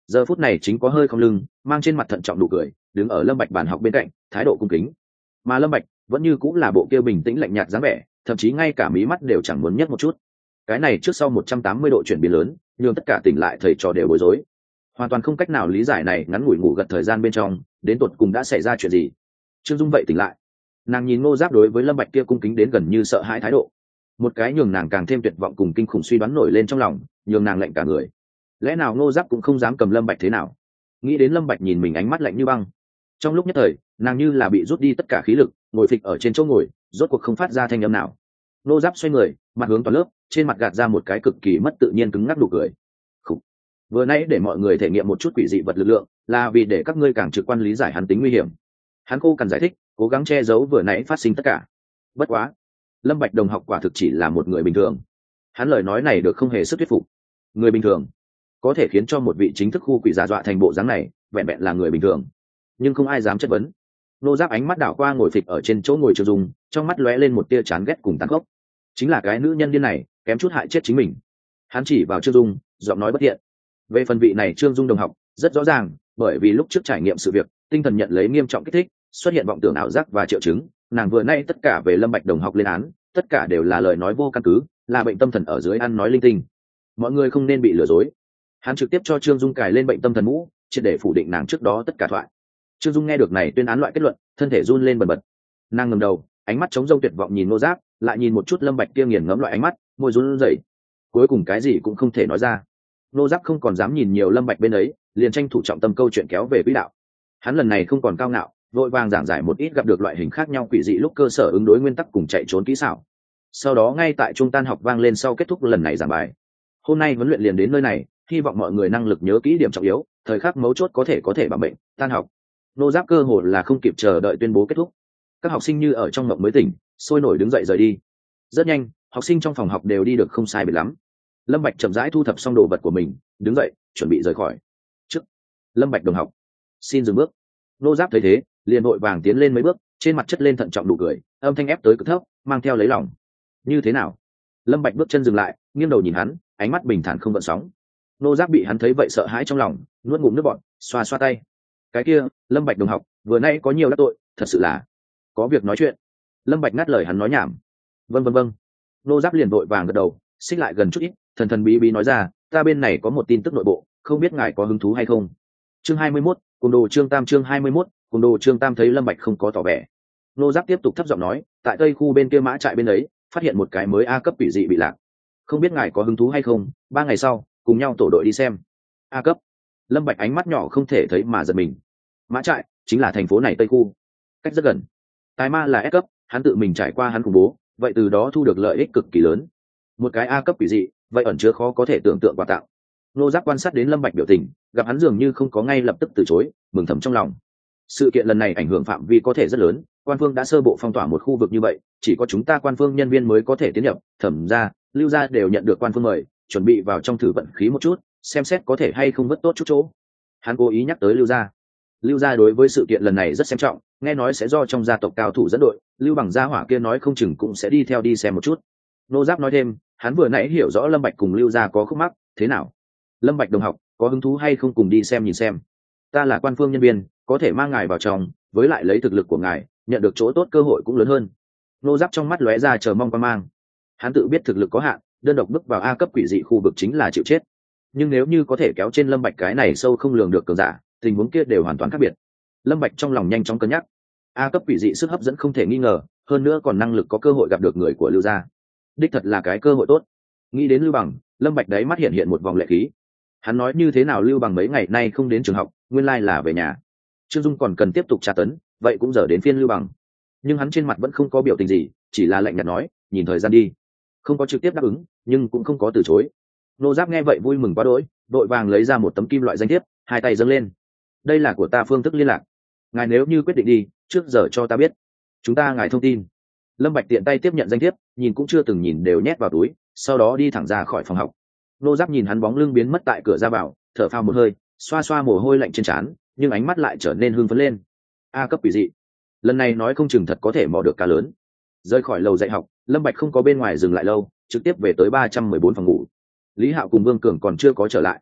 giờ phút này chính có hơi không lưng, mang trên mặt thận trọng nụ cười, đứng ở Lâm Bạch bàn học bên cạnh, thái độ cung kính. Mà Lâm Bạch vẫn như cũng là bộ kia bình tĩnh lạnh nhạt dáng vẻ, thậm chí ngay cả mí mắt đều chẳng muốn nhấc một chút. Cái này trước sau 180 độ chuyển biến lớn, nhưng tất cả tỉnh lại thầy trò đều bối rối, hoàn toàn không cách nào lý giải này ngắn ngủi ngủ gật thời gian bên trong đến tột cùng đã xảy ra chuyện gì. Trương Dung vậy tỉnh lại, nàng nhìn Ngô Giáp đối với Lâm Bạch kia cung kính đến gần như sợ hãi thái độ, một cái nhường nàng càng thêm tuyệt vọng cùng kinh khủng suy đoán nổi lên trong lòng, nhường nàng lạnh cả người. Lẽ nào Ngô Giáp cũng không dám cầm Lâm Bạch thế nào? Nghĩ đến Lâm Bạch nhìn mình ánh mắt lạnh như băng, trong lúc nhất thời nàng như là bị rút đi tất cả khí lực, ngồi phịch ở trên chỗ ngồi, rốt cuộc không phát ra thanh âm nào. Ngô Giáp xoay người, mặt hướng toàn lớp, trên mặt gạt ra một cái cực kỳ mất tự nhiên cứng ngắc nụ cười. Khủ. Vừa nãy để mọi người thể nghiệm một chút quỷ dị vật lực lượng, là vì để các ngươi càng trực quan lý giải hắn tính nguy hiểm. Hắn khô cằn giải thích, cố gắng che giấu vừa nãy phát sinh tất cả. Bất quá, Lâm Bạch đồng học quả thực chỉ là một người bình thường. Hắn lời nói này được không hề sức thuyết phục. Người bình thường có thể khiến cho một vị chính thức khu quỷ giả dọa thành bộ dáng này, vẹn vẹn là người bình thường, nhưng không ai dám chất vấn. Nô Giáp ánh mắt đảo qua ngồi phịch ở trên chỗ ngồi Trương Dung, trong mắt lóe lên một tia chán ghét cùng tàn khốc. Chính là cái nữ nhân điên này, kém chút hại chết chính mình. Hắn chỉ vào Trương Dung, giọng nói bất thiện. Về phần vị này Trương Dung đồng học, rất rõ ràng, bởi vì lúc trước trải nghiệm sự việc, tinh thần nhận lấy nghiêm trọng kích thích, xuất hiện vọng tưởng ảo giác và triệu chứng. Nàng vừa nay tất cả về Lâm Bạch đồng học lên án, tất cả đều là lời nói vô căn cứ, là bệnh tâm thần ở dưới ăn nói linh tinh. Mọi người không nên bị lừa dối. Hắn trực tiếp cho Trương Dung cài lên bệnh tâm thần mũ, triệt để phủ định nàng trước đó tất cả thoại. Trương Dung nghe được này tuyên án loại kết luận, thân thể run lên bần bật. Nàng ngẩng đầu, ánh mắt trống rỗng tuyệt vọng nhìn Ngô Giáp, lại nhìn một chút Lâm Bạch kia nghiền ngẫm loại ánh mắt, môi run rẩy. Cuối cùng cái gì cũng không thể nói ra. Ngô Giáp không còn dám nhìn nhiều Lâm Bạch bên ấy, liền tranh thủ trọng tâm câu chuyện kéo về quỹ đạo. Hắn lần này không còn cao ngạo, vội vàng giảng giải một ít gặp được loại hình khác nhau quỷ dị lúc cơ sở ứng đối nguyên tắc cùng chạy trốn kỹ xảo. Sau đó ngay tại trung tan học vang lên sau kết thúc lần này giảng bài. Hôm nay huấn luyện liền đến nơi này, hy vọng mọi người năng lực nhớ kỹ điểm trọng yếu, thời khắc mấu chốt có thể bảo mệnh. Tan học, Ngô Giáp cơ hồ là không kịp chờ đợi tuyên bố kết thúc. Các học sinh như ở trong mộng mới tỉnh, sôi nổi đứng dậy rời đi. Rất nhanh, học sinh trong phòng học đều đi được không sai biệt lắm. Lâm Bạch chậm rãi thu thập xong đồ vật của mình, đứng dậy chuẩn bị rời khỏi. Trước, Lâm Bạch đồng học, xin dừng bước. Ngô Giáp thấy thế, liền vội vàng tiến lên mấy bước, trên mặt chất lên thận trọng đủ cười, âm thanh ép tới cực thấp, mang theo lấy lòng. Như thế nào? Lâm Bạch bước chân dừng lại, nghiêng đầu nhìn hắn, ánh mắt bình thản không gợn sóng. Ngô Giáp bị hắn thấy vậy sợ hãi trong lòng, nuốt ngụm nước bọt, xoa xoa tay. Cái kia, Lâm Bạch đồng học, vừa nãy có nhiều đắc tội, thật sự là có việc nói chuyện. Lâm Bạch ngắt lời hắn nói nhảm. Vâng. Ngô Giáp liền vội vàng gật đầu, xích lại gần chút ít, thần thần bí bí nói ra, ta bên này có một tin tức nội bộ, không biết ngài có hứng thú hay không. Chương 21, Cùng đồ Trương Tam chương 21, Cùng đồ Trương Tam thấy Lâm Bạch không có tỏ vẻ. Ngô Giáp tiếp tục thấp giọng nói, tại tây khu bên kia mã trại bên ấy, phát hiện một cái mới A cấp quỷ dị bị lạc. Không biết ngài có hứng thú hay không, 3 ngày sau, cùng nhau tổ đội đi xem. A cấp. Lâm Bạch ánh mắt nhỏ không thể thấy mà giật mình. Mã trại chính là thành phố này tây khu, cách rất gần. Tài ma là S cấp, hắn tự mình trải qua hắn khủng bố, vậy từ đó thu được lợi ích cực kỳ lớn. Một cái A cấp quỷ dị, vậy ẩn chứa khó có thể tưởng tượng quà tặng. Ngô Giáp quan sát đến Lâm Bạch biểu tình, gặp hắn dường như không có ngay lập tức từ chối, mừng thầm trong lòng. Sự kiện lần này ảnh hưởng phạm vi có thể rất lớn, quan phương đã sơ bộ phong tỏa một khu vực như vậy, chỉ có chúng ta quan phương nhân viên mới có thể tiến nhập, Thẩm gia, Lưu gia đều nhận được quan phương mời, chuẩn bị vào trong thử vận khí một chút, xem xét có thể hay không vất tốt chút chỗ. Hắn cố ý nhắc tới Lưu gia. Lưu gia đối với sự kiện lần này rất xem trọng, nghe nói sẽ do trong gia tộc cao thủ dẫn đội, Lưu Bằng gia hỏa kia nói không chừng cũng sẽ đi theo đi xem một chút. Ngô Giáp nói thêm, hắn vừa nãy hiểu rõ Lâm Bạch cùng Lưu gia có khúc mắc, thế nào? Lâm Bạch đồng học, có hứng thú hay không cùng đi xem nhìn xem? Ta là quan phương nhân viên, có thể mang ngài vào trong, với lại lấy thực lực của ngài, nhận được chỗ tốt cơ hội cũng lớn hơn. Ngô Giáp trong mắt lóe ra chờ mong quan mang. Hắn tự biết thực lực có hạn, đơn độc bước vào A cấp quỷ dị khu vực chính là chịu chết. Nhưng nếu như có thể kéo trên Lâm Bạch cái này sâu không lường được cường giả, tình huống kia đều hoàn toàn khác biệt. Lâm Bạch trong lòng nhanh chóng cân nhắc. A cấp quỷ dị sức hấp dẫn không thể nghi ngờ, hơn nữa còn năng lực có cơ hội gặp được người của Lưu gia. Đích thật là cái cơ hội tốt. Nghĩ đến Lưu Bằng, Lâm Bạch đấy mắt hiện một vòng lệ khí. Hắn nói như thế nào Lưu Bằng mấy ngày nay không đến trường học, nguyên lai là về nhà. Trương Dung còn cần tiếp tục tra tấn, vậy cũng giờ đến phiên Lưu Bằng. Nhưng hắn trên mặt vẫn không có biểu tình gì, chỉ là lạnh nhạt nói, nhìn thời gian đi. Không có trực tiếp đáp ứng, nhưng cũng không có từ chối. Ngô Giáp nghe vậy vui mừng quá đỗi, đội vàng lấy ra một tấm kim loại danh thiếp, hai tay dâng lên. Đây là của ta phương thức liên lạc. Ngài nếu như quyết định đi, trước giờ cho ta biết. Chúng ta ngài thông tin. Lâm Bạch tiện tay tiếp nhận danh thiếp, nhìn cũng chưa từng nhìn đều nhét vào túi, sau đó đi thẳng ra khỏi phòng học. Ngô Giáp nhìn hắn bóng lưng biến mất tại cửa ra vào, thở phào một hơi, xoa xoa mồ hôi lạnh trên trán, nhưng ánh mắt lại trở nên hưng phấn lên. A cấp quỷ dị, lần này nói không chừng thật có thể mò được cá lớn. Rời khỏi lầu dạy học, Lâm Bạch không có bên ngoài dừng lại lâu, trực tiếp về tới 314 phòng ngủ. Lý Hạo cùng Vương Cường còn chưa có trở lại.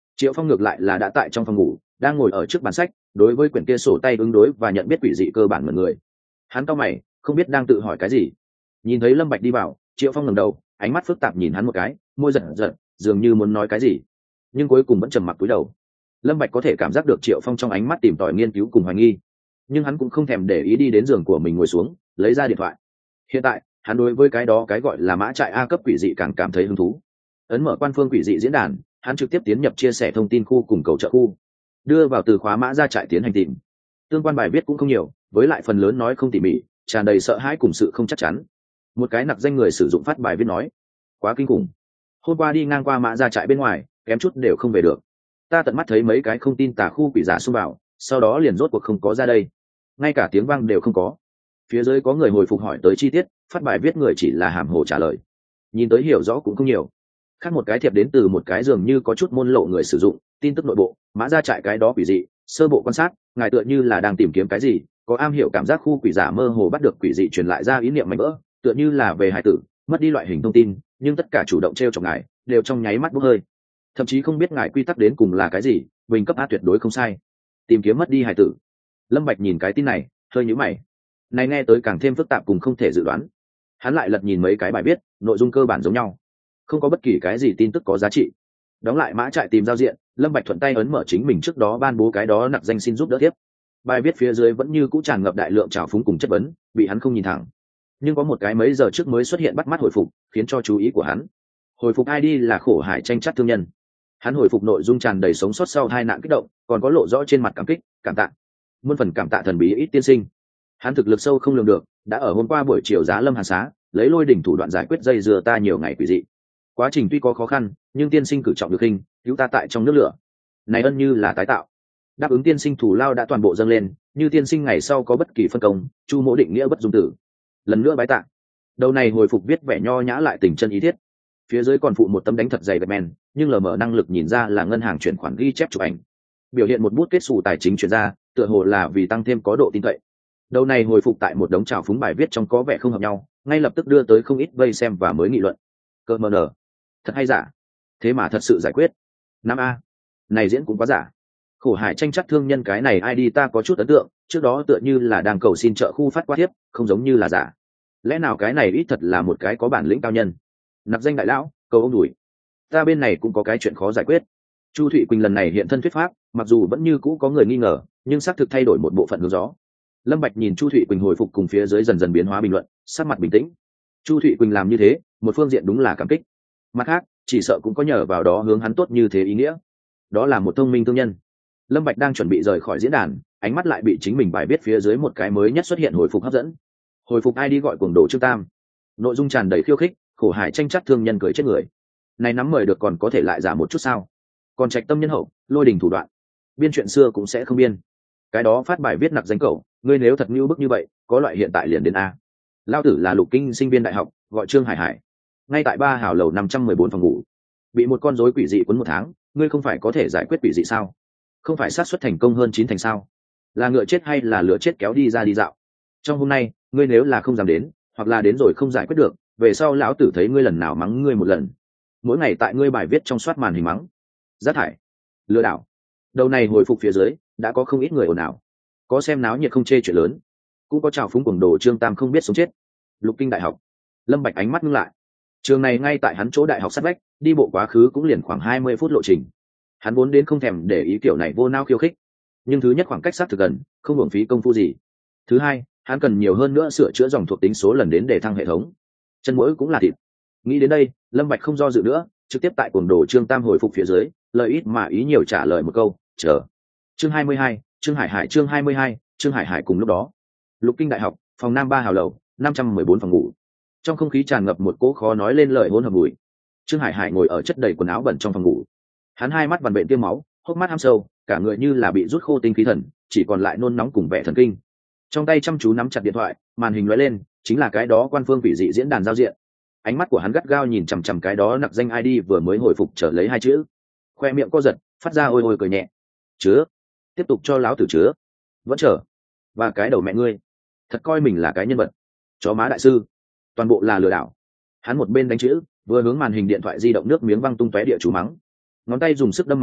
Triệu Phong ngược lại là đã tại trong phòng ngủ, đang ngồi ở trước bàn sách, đối với quyển kia sổ tay ứng đối và nhận biết quỷ dị cơ bản mọi người. Hắn cau mày, không biết đang tự hỏi cái gì. Nhìn thấy Lâm Bạch đi vào, Triệu Phong ngẩng đầu, ánh mắt phức tạp nhìn hắn một cái, môi giật giật, dường như muốn nói cái gì, nhưng cuối cùng vẫn trầm mặc cúi đầu. Lâm Bạch có thể cảm giác được Triệu Phong trong ánh mắt tìm tòi nghiên cứu cùng hoài nghi, nhưng hắn cũng không thèm để ý, đi đến giường của mình ngồi xuống, lấy ra điện thoại. Hiện tại, hắn đối với cái đó cái gọi là mã trại A cấp quỷ dị càng cảm thấy hứng thú. Ấn mở quan phương quỷ dị diễn đàn, hắn trực tiếp tiến nhập chia sẻ thông tin khu cùng cầu trợ khu, đưa vào từ khóa mã ra trại tiến hành tìm. Tương quan bài viết cũng không nhiều, với lại phần lớn nói không tỉ mỉ, tràn đầy sợ hãi cùng sự không chắc chắn. Một cái nặc danh người sử dụng phát bài viết nói: quá kinh khủng, hôm qua đi ngang qua mã ra trại bên ngoài, kém chút đều không về được. Ta tận mắt thấy mấy cái không tin tà khu quỷ giả xông vào, sau đó liền rốt cuộc không có ra đây, ngay cả tiếng vang đều không có. Phía dưới có người hồi phục hỏi tới chi tiết, phát bài viết người chỉ là hàm hồ trả lời, nhìn tới hiểu rõ cũng không nhiều. Khác một cái thiệp đến từ một cái dường như có chút môn lộ người sử dụng, tin tức nội bộ, mã ra trại cái đó quỷ dị, sơ bộ quan sát, ngài tựa như là đang tìm kiếm cái gì, có am hiểu cảm giác khu quỷ giả mơ hồ bắt được quỷ dị truyền lại ra ý niệm mạnh vỡ, tựa như là về hải tử, mất đi loại hình thông tin, nhưng tất cả chủ động treo chọc ngài, đều trong nháy mắt bốc hơi. Thậm chí không biết ngài quy tắc đến cùng là cái gì, bình cấp A tuyệt đối không sai. Tìm kiếm mất đi hải tử. Lâm Bạch nhìn cái tin này, hơi nhíu mày. Này nghe tới càng thêm phức tạp cùng không thể dự đoán. Hắn lại lật nhìn mấy cái bài viết, nội dung cơ bản giống nhau, không có bất kỳ cái gì tin tức có giá trị. Đóng lại mã trại tìm giao diện, Lâm Bạch thuận tay ấn mở chính mình trước đó ban bố cái đó nặc danh xin giúp đỡ tiếp. Bài viết phía dưới vẫn như cũ tràn ngập đại lượng trào phúng cùng chất vấn, bị hắn không nhìn thẳng. Nhưng có một cái mấy giờ trước mới xuất hiện bắt mắt hồi phục, khiến cho chú ý của hắn. Hồi phục ID là khổ hải tranh chấp thương nhân. Hắn hồi phục nội dung tràn đầy sống sót sau tai nạn kích động, còn có lộ rõ trên mặt cảm kích, cảm tạ. Muôn phần cảm tạ thần bí ít tiên sinh. Hắn thực lực sâu không lường được, đã ở hôm qua buổi chiều giá Lâm Hàn Xá, lấy lôi đỉnh thủ đoạn giải quyết dây dưa ta nhiều ngày quỷ dị. Quá trình tuy có khó khăn, nhưng tiên sinh cử trọng được hình, cứu ta tại trong nước lửa. Này ân như là tái tạo. Đáp ứng tiên sinh thủ lao đã toàn bộ dâng lên, như tiên sinh ngày sau có bất kỳ phân công, Chu Mỗ định nghĩa bất dung tử. Lần nữa bái tạ. Đầu này hồi phục viết vẻ nho nhã lại tình chân ý thiết. Phía dưới còn phụ một tấm đánh thật dày men, nhưng lờ mờ năng lực nhìn ra là ngân hàng chuyển khoản ghi chép chụp ảnh. Biểu hiện một bút kết sổ tài chính chuyển ra, tựa hồ là vì tăng thêm có độ tin cậy. Đầu này hồi phục tại một đống trào phúng bài viết trong có vẻ không hợp nhau, ngay lập tức đưa tới không ít vây xem và mới nghị luận. Cơ mờ nở, thật hay giả, thế mà thật sự giải quyết. Năm a, này diễn cũng quá giả. Khổ hải tranh chấp thương nhân cái này ai đi ta có chút ấn tượng, trước đó tựa như là đang cầu xin trợ khu phát qua thiếp, không giống như là giả. Lẽ nào cái này ít thật là một cái có bản lĩnh cao nhân. Nạp danh đại lão, cầu ông đuổi. Ta bên này cũng có cái chuyện khó giải quyết. Chu Thụy Quỳnh lần này hiện thân thuyết pháp, mặc dù vẫn như cũ có người nghi ngờ, nhưng xác thực thay đổi một bộ phận hướng gió. Lâm Bạch nhìn Chu Thụy Quỳnh hồi phục cùng phía dưới dần dần biến hóa bình luận, sắc mặt bình tĩnh. Chu Thụy Quỳnh làm như thế, một phương diện đúng là cảm kích. Mặt khác, chỉ sợ cũng có nhờ vào đó hướng hắn tốt như thế ý nghĩa. Đó là một thông minh thương nhân. Lâm Bạch đang chuẩn bị rời khỏi diễn đàn, ánh mắt lại bị chính mình bài viết phía dưới một cái mới nhất xuất hiện hồi phục hấp dẫn. Hồi phục ID gọi cuồng đồ Trương Tam. Nội dung tràn đầy khiêu khích, khổ hải tranh chấp thương nhân cười chết người. Này nắm mời được còn có thể lại giả một chút sao? Còn trạch tâm nhân hậu, lôi đình thủ đoạn. Biên chuyện xưa cũng sẽ không biên. Cái đó phát bài viết nặc danh cậu, ngươi nếu thật nhu bức như vậy, có loại hiện tại liền đến a. Lao tử là Lục Kinh sinh viên đại học, gọi Trương Hải Hải. Ngay tại 3 hào lầu 514 phòng ngủ. Bị một con rối quỷ dị quấn 1 tháng, ngươi không phải có thể giải quyết quỷ dị sao? Không phải xác suất thành công hơn 9 thành sao? Là ngựa chết hay là lửa chết kéo đi ra đi dạo? Trong hôm nay, ngươi nếu là không dám đến, hoặc là đến rồi không giải quyết được, về sau lão tử thấy ngươi lần nào mắng ngươi một lần. Mỗi ngày tại ngươi bài viết trong soát màn hình mắng. Rác thải, lừa đảo. Đầu này hồi phục phía dưới, đã có không ít người ồn ào. Có xem náo nhiệt không chê chuyện lớn, cũng có trào phúng cuồng đồ Trương Tam không biết sống chết. Lục Kinh đại học. Lâm Bạch ánh mắt ngưng lại. Trường này ngay tại hắn chỗ đại học sát vách, đi bộ quá khứ cũng liền khoảng 20 phút lộ trình. Hắn vốn đến không thèm để ý kiểu này vô nao khiêu khích, nhưng thứ nhất khoảng cách sát thực gần, không uổng phí công phu gì. Thứ hai, hắn cần nhiều hơn nữa sửa chữa dòng thuộc tính số lần đến để thăng hệ thống. Chân mũi cũng là thịt. Nghĩ đến đây, Lâm Bạch không do dự nữa, trực tiếp tại cuồng đồ Trương Tam hồi phục phía dưới, lời ít mà ý nhiều trả lời một câu, chờ. Chương 22, Trương Hải Hải chương 22, Trương Hải Hải cùng lúc đó. Lục Kinh đại học, phòng Nam 3 hào lầu, 514 phòng ngủ. Trong không khí tràn ngập một cỗ khó nói lên lời hỗn hợp mùi. Trương Hải Hải ngồi ở chất đầy quần áo bẩn trong phòng ngủ. Hắn hai mắt vằn vện tiêm máu, hốc mắt hăm sâu, cả người như là bị rút khô tinh khí thần, chỉ còn lại nôn nóng cùng vẻ thần kinh. Trong tay chăm chú nắm chặt điện thoại, màn hình lóe lên, chính là cái đó quan phương quỷ dị diễn đàn giao diện. Ánh mắt của hắn gắt gao nhìn chằm chằm cái đó nặc danh ID vừa mới hồi phục trở lấy 2 chữ. Khoe miệng co giật, phát ra ôi ôi cười nhẹ. Chứa, tiếp tục cho láo tử chứa. Vẫn chờ. Và cái đầu mẹ ngươi, thật coi mình là cái nhân vật. Chó má đại sư, toàn bộ là lừa đảo. Hắn một bên đánh chữ, vừa hướng màn hình điện thoại di động nước miếng văng tung tóe địa chú mắng. Ngón tay dùng sức đâm màn hình,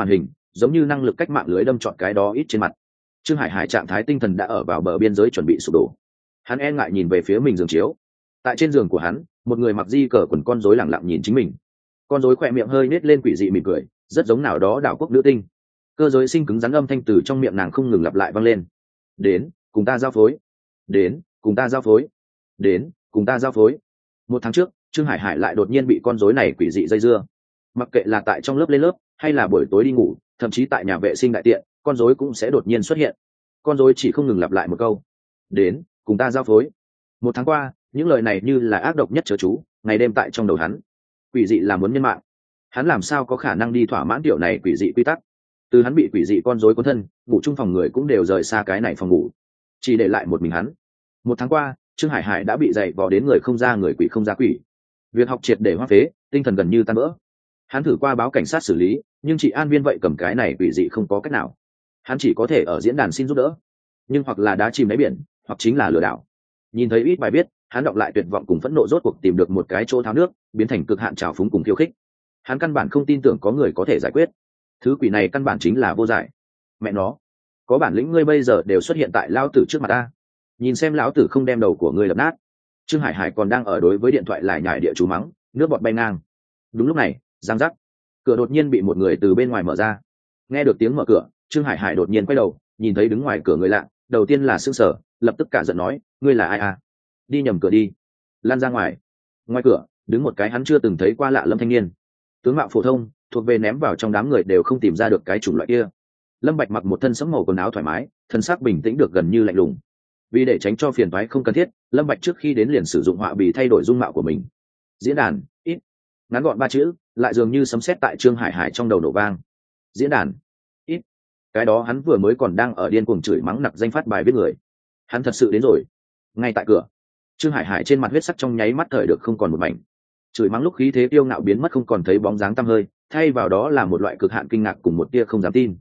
giống như năng lực cách mạng lưới đâm trọn cái đó ít trên mặt. Trương Hải Hải trạng thái tinh thần đã ở vào bờ biên giới chuẩn bị sụp đổ. Hắn e ngại nhìn về phía mình giường chiếu. Tại trên giường của hắn, một người mặc di cờ quần con rối lẳng lặng nhìn chính mình. Con rối khỏe miệng hơi nết lên quỷ dị mỉm cười, rất giống nào đó đạo quốc nữ tinh. Cơ giới sinh cứng rắn âm thanh từ trong miệng nàng không ngừng lặp lại vang lên. Đến, cùng ta giao phối. Đến, cùng ta giao phối. Đến, cùng ta giao phối. Một tháng trước, Trương Hải Hải lại đột nhiên bị con rối này quỷ dị dây dưa. Mặc kệ là tại trong lớp lên lớp, hay là buổi tối đi ngủ, thậm chí tại nhà vệ sinh đại tiện, con rối cũng sẽ đột nhiên xuất hiện. Con rối chỉ không ngừng lặp lại một câu: đến, cùng ta giao phối. Một tháng qua, những lời này như là ác độc nhất chớ chú, ngày đêm tại trong đầu hắn. Quỷ dị là muốn nhân mạng, hắn làm sao có khả năng đi thỏa mãn điều này quỷ dị quy tắc. Từ hắn bị quỷ dị con rối cuốn thân, ngủ chung phòng người cũng đều rời xa cái này phòng ngủ, chỉ để lại một mình hắn. Một tháng qua, Trương Hải Hải đã bị dày vò đến người không ra người, quỷ không ra quỷ. Việc học triệt để hoang phế, tinh thần gần như tan vỡ. Hắn thử qua báo cảnh sát xử lý, nhưng chị an viên vậy cầm cái này quỷ dị không có cách nào. Hắn chỉ có thể ở diễn đàn xin giúp đỡ, nhưng hoặc là đá chìm đáy biển, hoặc chính là lừa đảo. Nhìn thấy ít bài viết, hắn đọc lại tuyệt vọng cùng phẫn nộ, rốt cuộc tìm được một cái chỗ tháo nước, biến thành cực hạn trào phúng cùng khiêu khích. Hắn căn bản không tin tưởng có người có thể giải quyết. Thứ quỷ này căn bản chính là vô giải. Mẹ nó, có bản lĩnh ngươi bây giờ đều xuất hiện tại lão tử trước mặt ta, nhìn xem lão tử không đem đầu của ngươi đập nát. Trương Hải Hải còn đang ở đối với điện thoại lại nhải địa chú mắng, nước bọt bay ngang. Đúng lúc này, giang rắc, cửa đột nhiên bị một người từ bên ngoài mở ra. Nghe được tiếng mở cửa, Trương Hải Hải đột nhiên quay đầu, nhìn thấy đứng ngoài cửa người lạ, đầu tiên là sững sờ, lập tức cả giận nói: ngươi là ai à? Đi nhầm cửa đi, lan ra ngoài. Ngoài cửa đứng một cái hắn chưa từng thấy qua lạ lâm thanh niên, tướng mạo phổ thông, thuộc về ném vào trong đám người đều không tìm ra được cái chủng loại kia. Lâm Bạch mặc một thân sẫm màu quần áo thoải mái, thân xác bình tĩnh được gần như lạnh lùng. Vì để tránh cho phiền toái không cần thiết, Lâm Bạch trước khi đến liền sử dụng họa bì thay đổi dung mạo của mình. Diễn đàn, ít, ngắn gọn 3 chữ, lại dường như sấm sét tại Trương Hải Hải trong đầu nổ vang. Diễn đàn, ít. Cái đó hắn vừa mới còn đang ở điên cuồng chửi mắng nặc danh phát bài viết người. Hắn thật sự đến rồi. Ngay tại cửa, Trương Hải Hải trên mặt huyết sắc trong nháy mắt thời được không còn một mảnh. Chửi mắng lúc khí thế tiêu ngạo biến mất không còn thấy bóng dáng tăm hơi, thay vào đó là một loại cực hạn kinh ngạc cùng một tia không dám tin.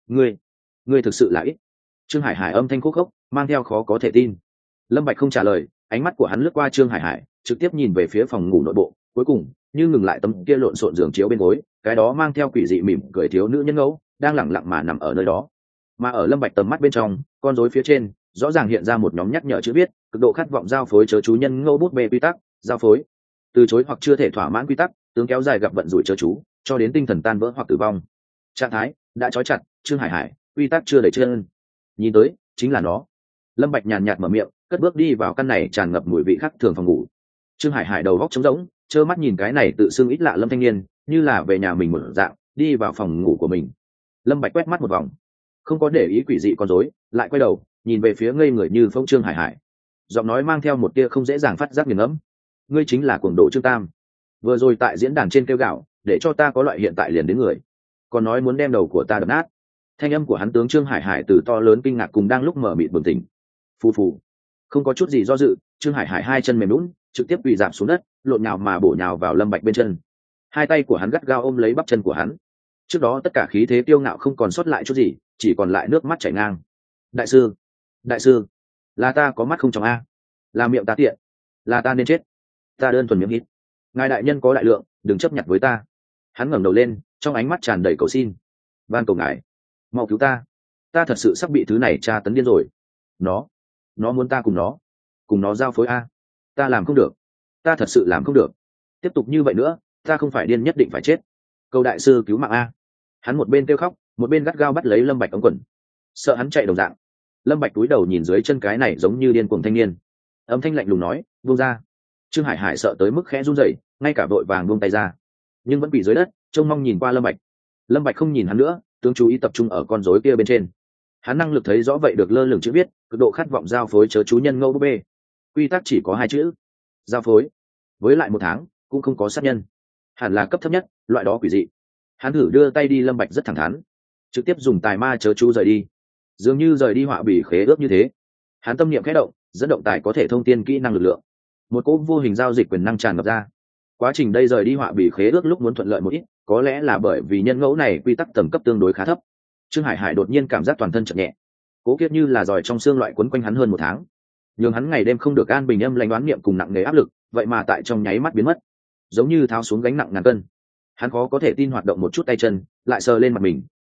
Ngươi thực sự là ít. Trương Hải Hải âm thanh khô khốc, mang theo khó có thể tin. Lâm Bạch không trả lời, ánh mắt của hắn lướt qua Trương Hải Hải, trực tiếp nhìn về phía phòng ngủ nội bộ, cuối cùng như ngừng lại tấm kia lộn xộn giường chiếu bên gối, cái đó mang theo quỷ dị mỉm cười thiếu nữ nhân ngẫu đang lẳng lặng mà nằm ở nơi đó. Mà ở Lâm Bạch tầm mắt bên trong, con rối phía trên rõ ràng hiện ra một nhóm nhắc nhở chữ viết, cực độ khát vọng giao phối chớ chú nhân ngẫu bút bê quy tắc, giao phối. Từ chối hoặc chưa thể thỏa mãn quy tắc, tướng kéo dài gặp vận rủi chớ chú, cho đến tinh thần tan vỡ hoặc tử vong. Trạng thái đã trói chặt, Trương Hải Hải, quy tắc chưa đẩy chân. Nhìn tới, chính là nó. Lâm Bạch nhàn nhạt mở miệng, cất bước đi vào căn này tràn ngập mùi vị khác thường phòng ngủ. Trương Hải Hải đầu góc trống rỗng, trơ mắt nhìn cái này tự xưng ít lạ Lâm thanh niên, như là về nhà mình một dạng, đi vào phòng ngủ của mình. Lâm Bạch quét mắt một vòng, không có để ý quỷ dị con rối, lại quay đầu, nhìn về phía ngây người như phong Trương Hải Hải. Giọng nói mang theo một tia không dễ dàng phát giác nghiền ngẫm. Ngươi chính là cuồng độ Trương Tam. Vừa rồi tại diễn đàn trên kêu gào, để cho ta có loại hiện tại liền đến người. Còn nói muốn đem đầu của ta đập nát. Thanh âm của hắn tướng Trương Hải Hải từ to lớn kinh ngạc cùng đang lúc mở mịt bừng tỉnh. Phù phù, không có chút gì do dự, Trương Hải Hải hai chân mềm nhũn, trực tiếp quỳ rạp xuống đất, lộn nhào mà bổ nhào vào Lâm Bạch bên chân. Hai tay của hắn gắt gao ôm lấy bắp chân của hắn. Trước đó tất cả khí thế tiêu ngạo không còn sót lại chút gì, chỉ còn lại nước mắt chảy ngang. Đại sư, là ta có mắt không trong a, là miệng ta tiện, là ta nên chết, ta đơn thuần miệng hít. Ngài đại nhân có đại lượng, đừng chấp nhận với ta. Hắn ngẩng đầu lên, trong ánh mắt tràn đầy cầu xin. Van cầu ngài, mau cứu ta thật sự sắp bị thứ này tra tấn điên rồi. Nó muốn ta cùng nó giao phối a. Ta làm không được, ta thật sự làm không được. Tiếp tục như vậy nữa, ta không phải điên nhất định phải chết. Cầu đại sư cứu mạng a. Hắn một bên kêu khóc, một bên gắt gao bắt lấy Lâm Bạch ống quần, sợ hắn chạy đồng dạng. Lâm Bạch cúi đầu nhìn dưới chân cái này giống như điên cuồng thanh niên, âm thanh lạnh lùng nói: buông ra. Trương Hải Hải sợ tới mức khẽ run rẩy, ngay cả vội vàng buông tay ra, nhưng vẫn bị dưới đất, trông mong nhìn qua Lâm Bạch. Lâm Bạch không nhìn hắn nữa, tướng chú ý tập trung ở con rối kia bên trên. Hắn năng lực thấy rõ vậy được lơ lửng chữ viết, cực độ khát vọng giao phối chớ chú nhân ngẫu búp bê. Quy tắc chỉ có 2 chữ, giao phối. Với lại 1 tháng cũng không có sát nhân, hẳn là cấp thấp nhất, loại đó quỷ dị. Hắn thử đưa tay đi, Lâm Bạch rất thẳng thắn, trực tiếp dùng tài ma chớ chú rời đi, dường như rời đi họa bì khế ước như thế. Hắn tâm niệm khẽ động, dẫn động tài có thể thông tiên kỹ năng lực lượng, một cỗ vô hình giao dịch quyền năng tràn ngập ra. Quá trình đây rời đi họa bì khế ước lúc muốn thuận lợi một ít, có lẽ là bởi vì nhân ngẫu này quy tắc tầng cấp tương đối khá thấp. Trương Hải Hải đột nhiên cảm giác toàn thân chợt nhẹ, cố kiếp như là giỏi trong xương loại quấn quanh hắn hơn 1 tháng, nhưng hắn ngày đêm không được an bình, âm lãnh đoán niệm cùng nặng nề áp lực, vậy mà tại trong nháy mắt biến mất, giống như tháo xuống gánh nặng ngàn cân. Hắn khó có thể tin hoạt động một chút tay chân, lại sờ lên mặt mình,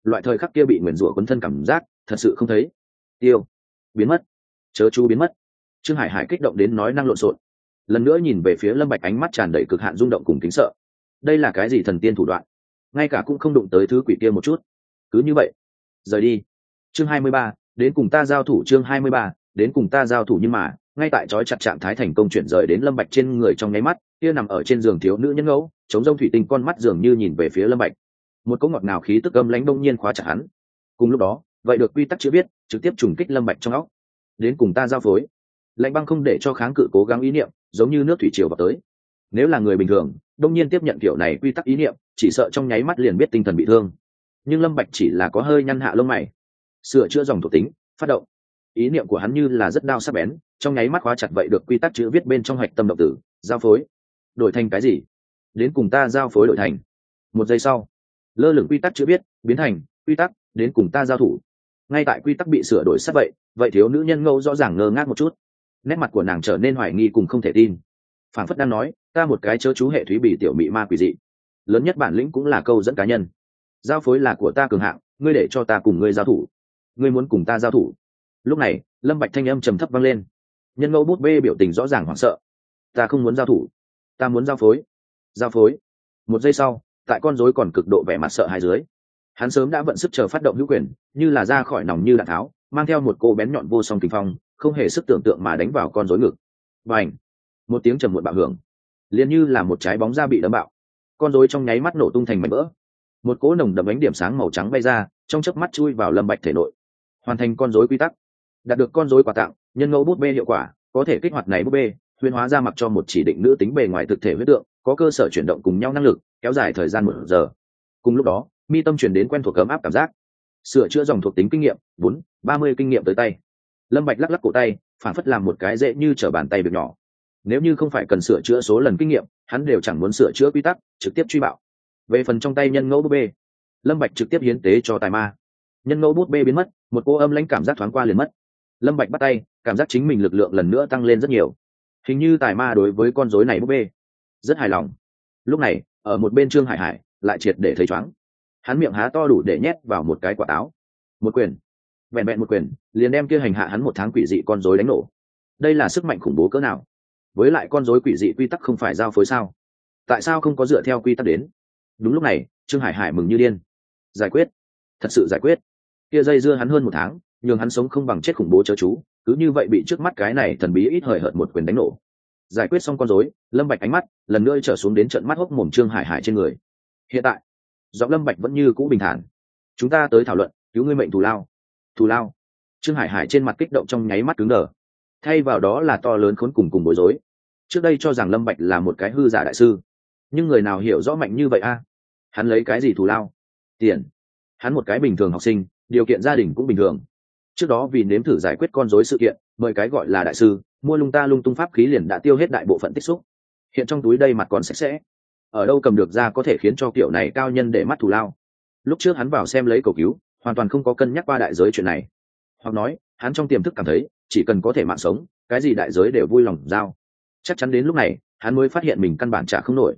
loại thời khắc kia bị nguyền rủa quấn thân cảm giác thật sự không thấy. Tiêu, biến mất, chớ chú biến mất. Trương Hải Hải kích động đến nói năng lộn xộn, lần nữa nhìn về phía Lâm Bạch, ánh mắt tràn đầy cực hạn rung động cùng kính sợ. Đây là cái gì thần tiên thủ đoạn, ngay cả cũng không đụng tới thứ quỷ kia một chút, cứ như vậy rời đi. Chương 23, đến cùng ta giao thủ. Chương 23, đến cùng ta giao thủ. Nhưng mà ngay tại chói chặt trạng thái thành công chuyển rời đến Lâm Bạch trên người trong nháy mắt, kia nằm ở trên giường thiếu nữ nhân ngẫu chống rông thủy tinh con mắt dường như nhìn về phía Lâm Bạch, một cỗ ngọt ngào khí tức âm lãnh đông nhiên khóa chặt hắn. Cùng lúc đó, vậy được quy tắc chữ viết trực tiếp trùng kích Lâm Bạch trong óc. Đến cùng ta giao phối. Lạnh băng không để cho kháng cự cố gắng ý niệm, giống như nước thủy triều vào tới. Nếu là người bình thường, đông nhiên tiếp nhận kiểu này quy tắc ý niệm, chỉ sợ trong nháy mắt liền biết tinh thần bị thương. Nhưng Lâm Bạch chỉ là có hơi nhăn hạ lông mày. Sửa chữa dòng thuộc tính, phát động. Ý niệm của hắn như là rất đao sắc bén, trong nháy mắt khóa chặt vậy được quy tắc chữ viết bên trong hạch tâm động tử, giao phối. Đổi thành cái gì? Đến cùng ta giao phối đổi thành. Một giây sau, lơ lửng quy tắc chữ viết biến thành quy tắc, đến cùng ta giao thủ. Ngay tại quy tắc bị sửa đổi sắp vậy thiếu nữ nhân ngẫu rõ ràng ngơ ngác một chút, nét mặt của nàng trở nên hoài nghi cùng không thể tin, phảng phất đang nói, ta một cái chớ chú hệ thúy bì tiểu mị ma quỷ dị, lớn nhất bản lĩnh cũng là câu dẫn cá nhân. Giao phối là của ta cường hạng, ngươi để cho ta cùng ngươi giao thủ. Ngươi muốn cùng ta giao thủ? Lúc này Lâm Bạch thanh âm trầm thấp vang lên, nhân ngẫu bút bê biểu tình rõ ràng hoảng sợ. Ta không muốn giao thủ, ta muốn giao phối. Giao phối. Một giây sau, tại con rối còn cực độ vẻ mặt sợ hãi dưới, hắn sớm đã vận sức chờ phát động hữu quyền, như là ra khỏi nòng như đạn tháo, mang theo một cô bén nhọn vô song kinh phong, không hề sức tưởng tượng mà đánh vào con rối ngực. Bành! Một tiếng trầm muộn bạo hưởng, liền như là một trái bóng da bị đấm bạo, con rối trong nháy mắt nổ tung thành mảnh vỡ. Một cỗ nồng đậm ánh điểm sáng màu trắng bay ra, trong chớp mắt chui vào Lâm Bạch thể nội, hoàn thành con rối quy tắc. Đạt được con rối quà tặng, nhân ngẫu bút bê hiệu quả, có thể kích hoạt này bút bê, huyễn hóa ra mặc cho một chỉ định nữ tính bề ngoài thực thể huyết tượng, có cơ sở chuyển động cùng nhau năng lực, kéo dài thời gian 1 giờ. Cùng lúc đó, mi tâm truyền đến quen thuộc ấm áp cảm giác. Sửa chữa dòng thuộc tính kinh nghiệm 30 kinh nghiệm tới tay. Lâm Bạch lắc lắc cổ tay, phản phất làm một cái dễ như trở bàn tay việc nhỏ. Nếu như không phải cần sửa chữa số lần kinh nghiệm, hắn đều chẳng muốn sửa chữa quy tắc, trực tiếp truy bạo. Về phần trong tay nhân ngẫu bút bê, Lâm Bạch trực tiếp hiến tế cho tài ma. Nhân ngẫu bút bê biến mất, một cô âm lãnh cảm giác thoáng qua liền mất. Lâm Bạch bắt tay, cảm giác chính mình lực lượng lần nữa tăng lên rất nhiều. Hình như tài ma đối với con rối này bút bê rất hài lòng. Lúc này, ở một bên Trương Hải Hải lại triệt để thấy choáng. Hắn miệng há to đủ để nhét vào một cái quả táo. Một quyền, vẹn vẹn một quyền, liền đem kia hành hạ hắn 1 tháng quỷ dị con rối đánh nổ. Đây là sức mạnh khủng bố cỡ nào? Với lại con rối quỷ dị quy tắc không phải giao phối sao? Tại sao không có dựa theo quy tắc đến? Đúng lúc này, Trương Hải Hải mừng như điên. Giải quyết, thật sự giải quyết. Kia dây dưa hắn hơn 1 tháng, nhường hắn sống không bằng chết khủng bố chớ chú, cứ như vậy bị trước mắt cái này thần bí ít hời hợt một quyền đánh nổ. Giải quyết xong con rối, Lâm Bạch ánh mắt lần nữa trở xuống đến trận mắt hốc mồm Trương Hải Hải trên người. Hiện tại, giọng Lâm Bạch vẫn như cũ bình thản. Chúng ta tới thảo luận cứu ngươi mệnh thù lao. Thù lao? Trương Hải Hải trên mặt kích động trong nháy mắt cứng đờ, thay vào đó là to lớn khốn cùng bối rối. Trước đây cho rằng Lâm Bạch là một cái hư giả đại sư, nhưng người nào hiểu rõ mạnh như vậy a? Hắn lấy cái gì thù lao? Tiền. Hắn một cái bình thường học sinh, điều kiện gia đình cũng bình thường. Trước đó vì nếm thử giải quyết con rối sự kiện, mời cái gọi là đại sư mua lung tung pháp khí liền đã tiêu hết đại bộ phận tích xúc. Hiện trong túi đây mặt còn sạch sẽ, ở đâu cầm được ra có thể khiến cho kiểu này cao nhân để mắt thù lao. Lúc trước hắn vào xem lấy cầu cứu, hoàn toàn không có cân nhắc qua đại giới chuyện này, hoặc nói hắn trong tiềm thức cảm thấy chỉ cần có thể mạng sống, cái gì đại giới đều vui lòng giao. Chắc chắn đến lúc này hắn mới phát hiện mình căn bản trả không nổi.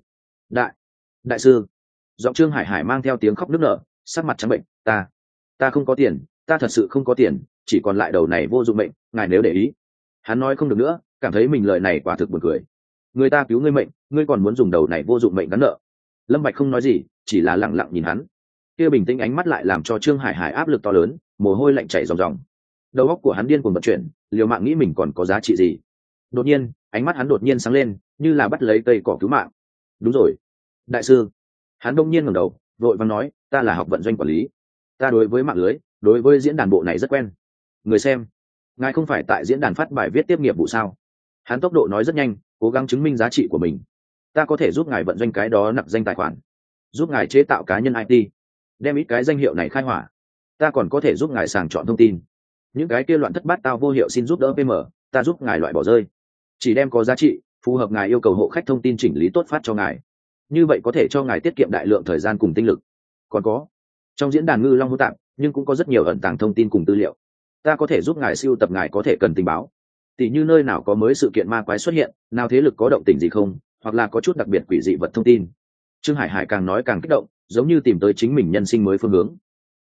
Đại sư. Giọng Trương Hải Hải mang theo tiếng khóc nức nở, sắc mặt trắng bệnh. Ta không có tiền, ta thật sự không có tiền, chỉ còn lại đầu này vô dụng mệnh, ngài nếu để ý. Hắn nói không được nữa, cảm thấy mình lời này quả thực buồn cười. Người ta cứu ngươi mệnh, ngươi còn muốn dùng đầu này vô dụng mệnh gắn nợ. Lâm Bạch không nói gì, chỉ là lặng lặng nhìn hắn. Kia bình tĩnh ánh mắt lại làm cho Trương Hải Hải áp lực to lớn, mồ hôi lạnh chảy ròng ròng. Đầu óc của hắn điên cuồng vận chuyển, liều mạng nghĩ mình còn có giá trị gì. Đột nhiên, ánh mắt hắn đột nhiên sáng lên, như là bắt lấy cây cỏ cứu mạng. Đúng rồi, đại sư. Hắn đông nhiên ngẩng đầu, vội vàng nói, ta là học vận doanh quản lý, ta đối với mạng lưới, đối với diễn đàn bộ này rất quen. Người xem, ngài không phải tại diễn đàn phát bài viết tiếp nghiệp vụ sao? Hắn tốc độ nói rất nhanh, cố gắng chứng minh giá trị của mình. Ta có thể giúp ngài vận doanh cái đó nặc danh tài khoản, giúp ngài chế tạo cá nhân IT, đem ít cái danh hiệu này khai hỏa. Ta còn có thể giúp ngài sàng chọn thông tin, những cái kia loạn thất bát tao vô hiệu xin giúp đỡ PM, ta giúp ngài loại bỏ rơi, chỉ đem có giá trị, phù hợp ngài yêu cầu hộ khách thông tin chỉnh lý tốt phát cho ngài, như vậy có thể cho ngài tiết kiệm đại lượng thời gian cùng tinh lực. Còn có, trong diễn đàn ngư long hỗn tạp nhưng cũng có rất nhiều ẩn tàng thông tin cùng tư liệu, ta có thể giúp ngài siêu tập ngài có thể cần tình báo, tỉ như nơi nào có mới sự kiện ma quái xuất hiện, nào thế lực có động tình gì không, hoặc là có chút đặc biệt quỷ dị vật thông tin. Trương Hải Hải càng nói càng kích động, giống như tìm tới chính mình nhân sinh mới phương hướng.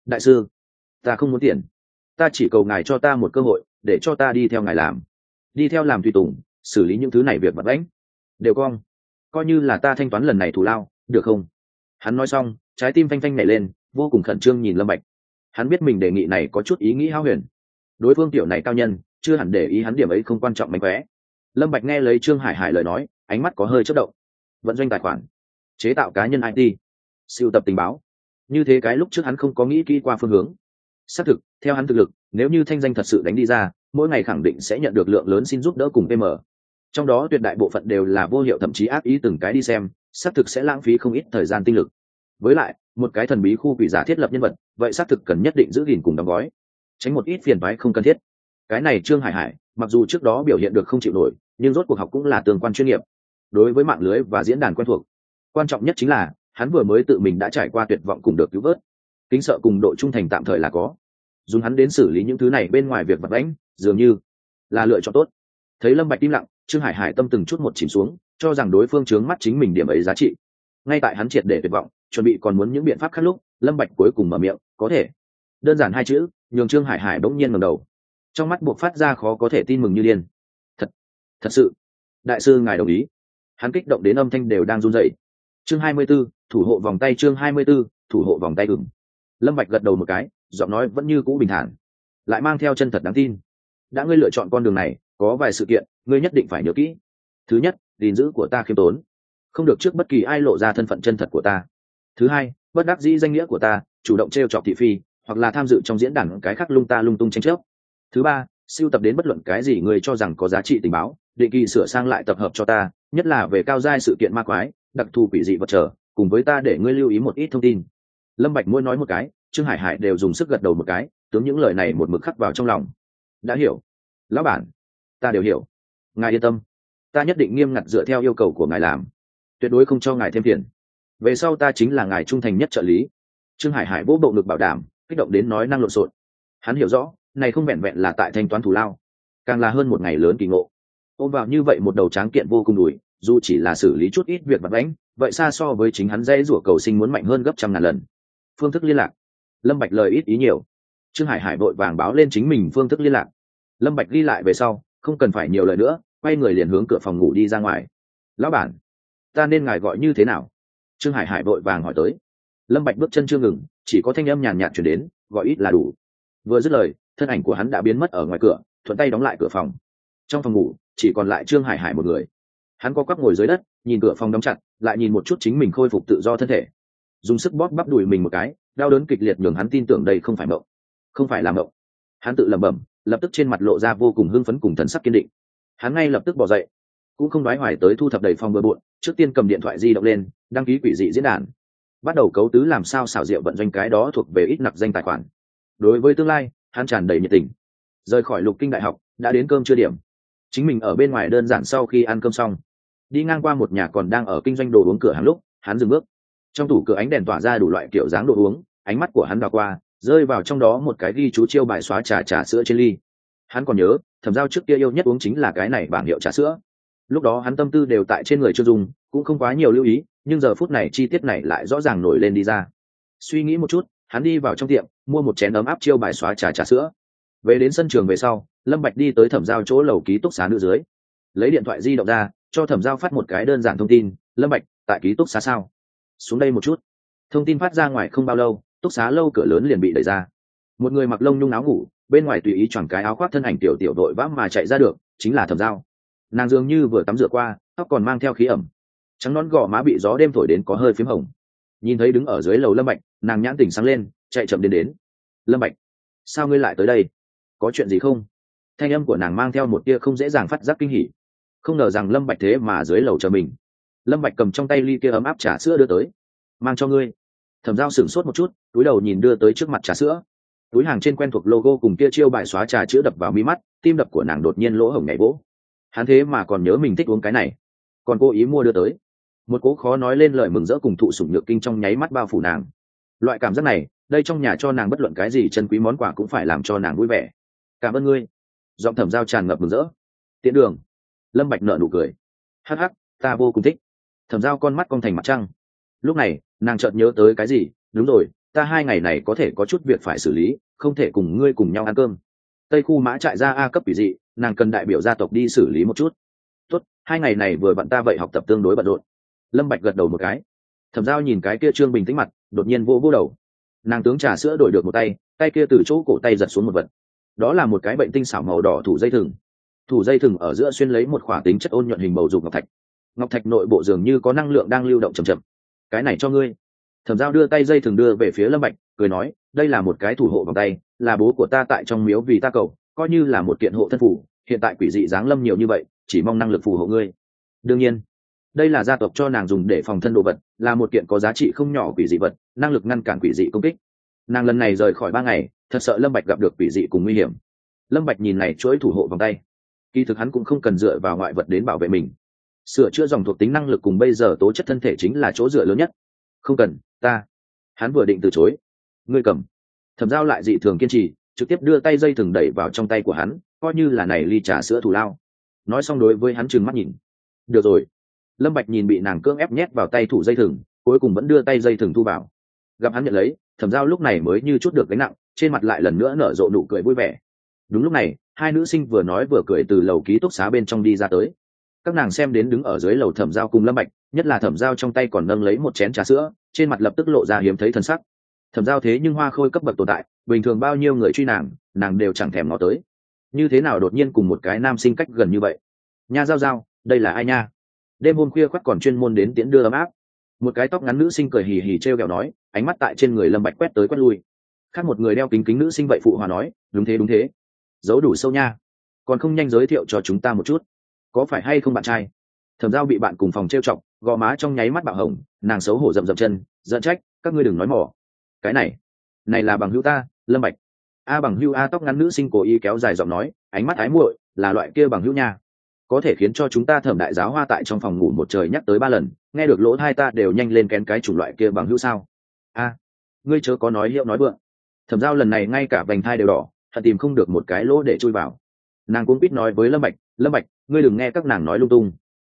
đại sư, ta không muốn tiền, ta chỉ cầu ngài cho ta một cơ hội để cho ta đi theo ngài làm, đi theo làm tùy tùng, xử lý những thứ này việc vặt vãnh đều cong, coi như là ta thanh toán lần này thù lao, được không? Hắn nói xong, trái tim phanh phanh nhảy lên, vô cùng khẩn trương nhìn Lâm Bạch. Hắn biết mình đề nghị này có chút ý nghĩ hão huyền, đối phương tiểu này cao nhân chưa hẳn để ý hắn điểm ấy không quan trọng mánh khóe. Lâm Bạch nghe lấy Trương Hải Hải lời nói, ánh mắt có hơi chớp động. Vận doanh tài khoản, chế tạo cá nhân IT, sưu tập tình báo, như thế cái lúc trước hắn không có nghĩ kỹ qua phương hướng. Xác thực, theo hắn thực lực, nếu như thanh danh thật sự đánh đi ra, mỗi ngày khẳng định sẽ nhận được lượng lớn xin giúp đỡ cùng PM. Trong đó tuyệt đại bộ phận đều là vô hiệu, thậm chí ác ý từng cái đi xem, xác thực sẽ lãng phí không ít thời gian tinh lực. Với lại, một cái thần bí khu quỷ giả thiết lập nhân vật, vậy xác thực cần nhất định giữ gìn cùng đóng gói, tránh một ít phiền toái không cần thiết. Cái này Trương Hải Hải, mặc dù trước đó biểu hiện được không chịu nổi, nhưng rốt cuộc học cũng là tương quan chuyên nghiệp, đối với mạng lưới và diễn đàn quen thuộc. Quan trọng nhất chính là hắn vừa mới tự mình đã trải qua tuyệt vọng cùng được cứu vớt, kính sợ cùng độ trung thành tạm thời là có, dùng hắn đến xử lý những thứ này bên ngoài việc vật vãnh, dường như là lựa chọn tốt. Thấy Lâm Bạch im lặng, Trương Hải Hải tâm từng chút một chìm xuống, cho rằng đối phương chướng mắt chính mình điểm ấy giá trị. Ngay tại hắn triệt để tuyệt vọng, chuẩn bị còn muốn những biện pháp khác lúc, Lâm Bạch cuối cùng mở miệng, có thể. Đơn giản hai chữ, nhường Trương Hải Hải bỗng nhiên ngẩng đầu, trong mắt buộc phát ra khó có thể tin mừng như điên. Thật sự, đại sư ngài đồng ý? Hắn kích động đến âm thanh đều đang run rẩy. Chương 24, thủ hộ vòng tay. Chương 24, thủ hộ vòng tay. Lâm Bạch gật đầu một cái, giọng nói vẫn như cũ bình thản, lại mang theo chân thật đáng tin. Đã ngươi lựa chọn con đường này, có vài sự kiện ngươi nhất định phải nhớ kỹ. Thứ nhất, gìn giữ của ta khiêm tốn, không được trước bất kỳ ai lộ ra thân phận chân thật của ta. Thứ hai, bất đắc dĩ danh nghĩa của ta, chủ động trêu chọc thị phi, hoặc là tham dự trong diễn đàn cái khác lung ta lung tung tranh chấp. Thứ ba, sưu tập đến bất luận cái gì ngươi cho rằng có giá trị tình báo, định kỳ sửa sang lại tập hợp cho ta, nhất là về cao giai sự kiện ma quái, đặc thù quỷ dị vật trở, cùng với ta để ngươi lưu ý một ít thông tin. Lâm Bạch mỗi nói một cái, Trương Hải Hải đều dùng sức gật đầu một cái, tướng những lời này một mực khắc vào trong lòng. Đã hiểu, lão bản, ta đều hiểu. Ngài yên tâm, ta nhất định nghiêm ngặt dựa theo yêu cầu của ngài làm, tuyệt đối không cho ngài thêm phiền. Về sau ta chính là ngài trung thành nhất trợ lý. Trương Hải Hải vỗ bộ ngực bảo đảm, kích động đến nói năng lộn xộn. Hắn hiểu rõ, này không vẹn vẹn là tại thanh toán thù lao, càng là hơn một ngày lớn kỳ ngộ. Ôm vào như vậy một đầu tráng kiện vô cùng đùi, dù chỉ là xử lý chút ít việc vặt vãnh, vậy xa so với chính hắn dễ rủa cầu sinh muốn mạnh hơn gấp trăm ngàn lần. Phương thức liên lạc. Lâm Bạch lời ít ý nhiều. Trương Hải Hải vội vàng báo lên chính mình phương thức liên lạc. Lâm Bạch ghi lại về sau, không cần phải nhiều lời nữa, quay người liền hướng cửa phòng ngủ đi ra ngoài. Lão bản, ta nên ngài gọi như thế nào? Trương Hải Hải vội vàng hỏi tới. Lâm Bạch bước chân chưa ngừng, chỉ có thanh âm nhàn nhạt truyền đến, gọi ít là đủ. Vừa dứt lời, thân ảnh của hắn đã biến mất ở ngoài cửa, thuận tay đóng lại cửa phòng. Trong phòng ngủ chỉ còn lại Trương Hải Hải một người. Hắn co quắp ngồi dưới đất, nhìn cửa phòng đóng chặt, lại nhìn một chút chính mình khôi phục tự do thân thể, dùng sức bóp bắp đùi mình một cái, đau đớn kịch liệt nhường hắn tin tưởng đây không phải mộng, không phải là mộng. Hắn tự lẩm bẩm, lập tức trên mặt lộ ra vô cùng hưng phấn cùng thần sắc kiên định. Hắn ngay lập tức bỏ dậy, cũng không đoái hoài tới thu thập đầy phòng bừa bộn, trước tiên cầm điện thoại di động lên, đăng ký quỷ dị diễn đàn, bắt đầu cấu tứ làm sao xảo diệu vận doanh cái đó thuộc về ít nặc danh tài khoản. Đối với tương lai, hắn tràn đầy nhiệt tình. Rời khỏi Lục Kinh đại học, đã đến cơm trưa điểm. Chính mình ở bên ngoài đơn giản sau khi ăn cơm xong, đi ngang qua một nhà còn đang ở kinh doanh đồ uống cửa hàng lúc, hắn dừng bước. Trong tủ cửa ánh đèn tỏa ra đủ loại kiểu dáng đồ uống, ánh mắt của hắn đảo qua, rơi vào trong đó một cái ghi chú chiêu bài xóa trà sữa trên ly. Hắn còn nhớ, Thẩm Giao trước kia yêu nhất uống chính là cái này bảng hiệu trà sữa. Lúc đó hắn tâm tư đều tại trên người Trương Dung, cũng không quá nhiều lưu ý, nhưng giờ phút này chi tiết này lại rõ ràng nổi lên đi ra. Suy nghĩ một chút, hắn đi vào trong tiệm, mua một chén ấm áp chiêu bài xóa trà sữa. Về đến sân trường về sau, Lâm Bạch đi tới Thẩm Giao chỗ lầu ký túc xá nữ dưới, lấy điện thoại di động ra, cho Thẩm Giao phát một cái đơn giản thông tin. Lâm Bạch, tại ký túc xá sao? Xuống đây một chút. Thông tin phát ra ngoài không bao lâu, túc xá lâu cửa lớn liền bị đẩy ra. Một người mặc lông nhung áo ngủ, bên ngoài tùy ý choàng cái áo khoác thân ảnh tiểu tiểu đội vã mà chạy ra được, chính là Thẩm Giao. Nàng dường như vừa tắm rửa qua, tóc còn mang theo khí ẩm, trắng nón gò má bị gió đêm thổi đến có hơi phím hồng. Nhìn thấy đứng ở dưới lầu Lâm Bạch, nàng nhãn tỉnh sáng lên, chạy chậm đến. Lâm Bạch, sao ngươi lại tới đây? Có chuyện gì không? Thanh âm của nàng mang theo một tia không dễ dàng phát giác kinh hỉ. Không ngờ rằng Lâm Bạch thế mà dưới lầu chờ mình. Lâm Bạch cầm trong tay ly kia ấm áp trà sữa đưa tới. Mang cho ngươi. Thẩm Giao sửng sốt một chút, cúi đầu nhìn đưa tới trước mặt trà sữa. Túi hàng trên quen thuộc logo cùng kia chiêu bài xóa trà chữa đập vào mí mắt, tim đập của nàng đột nhiên lỗ hổng nhảy vỗ. Hắn thế mà còn nhớ mình thích uống cái này, còn cố ý mua đưa tới. Một cố khó nói lên lời mừng rỡ cùng thụ sủng nhược kinh trong nháy mắt bao phủ nàng. Loại cảm giác này, đây trong nhà cho nàng bất luận cái gì chân quý món quà cũng phải làm cho nàng vui vẻ. Cảm ơn ngươi. Giọng Thẩm Giao tràn ngập mừng rỡ. Tiễn đường. Lâm Bạch nở nụ cười. Hắc hắc, ta vô cùng thích. Thẩm Giao con mắt cong thành mặt trăng. Lúc này, nàng chợt nhớ tới cái gì, đúng rồi, ta 2 ngày này có thể có chút việc phải xử lý, không thể cùng ngươi cùng nhau ăn cơm. Tây khu mã trại ra A cấp quỷ dị, nàng cần đại biểu gia tộc đi xử lý một chút. Tốt, 2 ngày này vừa bận ta vậy học tập tương đối bận rộn. Lâm Bạch gật đầu một cái. Thẩm Giao nhìn cái kia trương bình tĩnh mặt, đột nhiên vô đầu. Nàng tướng trà sữa đổi được một tay, tay kia từ chỗ cổ tay giật xuống một vật. Đó là một cái bệnh tinh xảo màu đỏ thủ dây thừng. Thủ dây thừng ở giữa xuyên lấy một khỏa tính chất ôn nhuận hình bầu dục ngọc thạch. Ngọc thạch nội bộ dường như có năng lượng đang lưu động chậm chậm. Cái này cho ngươi. Thẩm Giao đưa tay dây thừng đưa về phía Lâm Bạch, cười nói, đây là một cái thủ hộ vòng tay, là bố của ta tại trong miếu vì ta cầu, coi như là một kiện hộ thân phù. Hiện tại quỷ dị giáng lâm nhiều như vậy, chỉ mong năng lực phù hộ ngươi. Đương nhiên, đây là gia tộc cho nàng dùng để phòng thân đồ vật, là một kiện có giá trị không nhỏ quỷ dị vật, năng lực ngăn cản quỷ dị công kích. Nàng lần này rời khỏi 3 ngày, thật sợ Lâm Bạch gặp được quỷ dị cùng nguy hiểm. Lâm Bạch nhìn này chuỗi thủ hộ vòng tay, kỳ thực hắn cũng không cần dựa vào ngoại vật đến bảo vệ mình. Sửa chữa dòng thuộc tính năng lực cùng bây giờ tố chất thân thể chính là chỗ dựa lớn nhất. Không cần, ta. Hắn vừa định từ chối, ngươi cầm. Thẩm Giao lại dị thường kiên trì, trực tiếp đưa tay dây thừng đẩy vào trong tay của hắn, coi như là này ly trà sữa thù lao. Nói xong đối với hắn trừng mắt nhìn. Được rồi. Lâm Bạch nhìn bị nàng cưỡng ép nhét vào tay thủ dây thừng, cuối cùng vẫn đưa tay dây thừng thu vào. Gặp hắn nhận lấy, Thẩm Giao lúc này mới như chút được gánh nặng, trên mặt lại lần nữa nở rộ nụ cười vui vẻ. Đúng lúc này, hai nữ sinh vừa nói vừa cười từ lầu ký túc xá bên trong đi ra tới. Các nàng xem đến đứng ở dưới lầu Thẩm Giao cùng Lâm Bạch, nhất là Thẩm Giao trong tay còn nâng lấy một chén trà sữa, trên mặt lập tức lộ ra hiếm thấy thần sắc. Thẩm Giao thế nhưng hoa khôi cấp bậc tồn tại, bình thường bao nhiêu người truy nàng đều chẳng thèm ngó tới. Như thế nào đột nhiên cùng một cái nam sinh cách gần như vậy? Nha Giao Giao, đây là ai nha? Đêm hôm khuya khoắt còn chuyên môn đến tiễn đưa ấm áp. Một cái tóc ngắn nữ sinh cười hì hì trêu ghẹo nói, ánh mắt tại trên người Lâm Bạch quét tới quét lui. Khác một người đeo kính kính nữ sinh vậy phụ hòa nói, đúng thế, giấu đủ sâu nha, còn không nhanh giới thiệu cho chúng ta một chút, có phải hay không bạn trai? Thẩm Giao bị bạn cùng phòng trêu chọc, gò má trong nháy mắt bạo hồng, nàng xấu hổ dậm chân, giận trách, các ngươi đừng nói mỏ. Cái này là bằng hữu ta, Lâm Bạch. A bằng hữu A, tóc ngắn nữ sinh cố ý kéo dài giọng nói, ánh mắt ái muội, là loại kia bằng hữu nha, có thể khiến cho chúng ta Thẩm đại giáo hoa tại trong phòng ngủ một trời nhắc tới 3 lần, nghe được lỗ tai ta đều nhanh lên kén cái chủng loại kia bằng hữu sao? A, ngươi chớ có nói hiệu nói vượng. Thẩm Giao lần này ngay cả vành thai đều đỏ, hận tìm không được một cái lỗ để chui vào. Nàng cũng biết nói với Lâm Bạch, ngươi đừng nghe các nàng nói lung tung.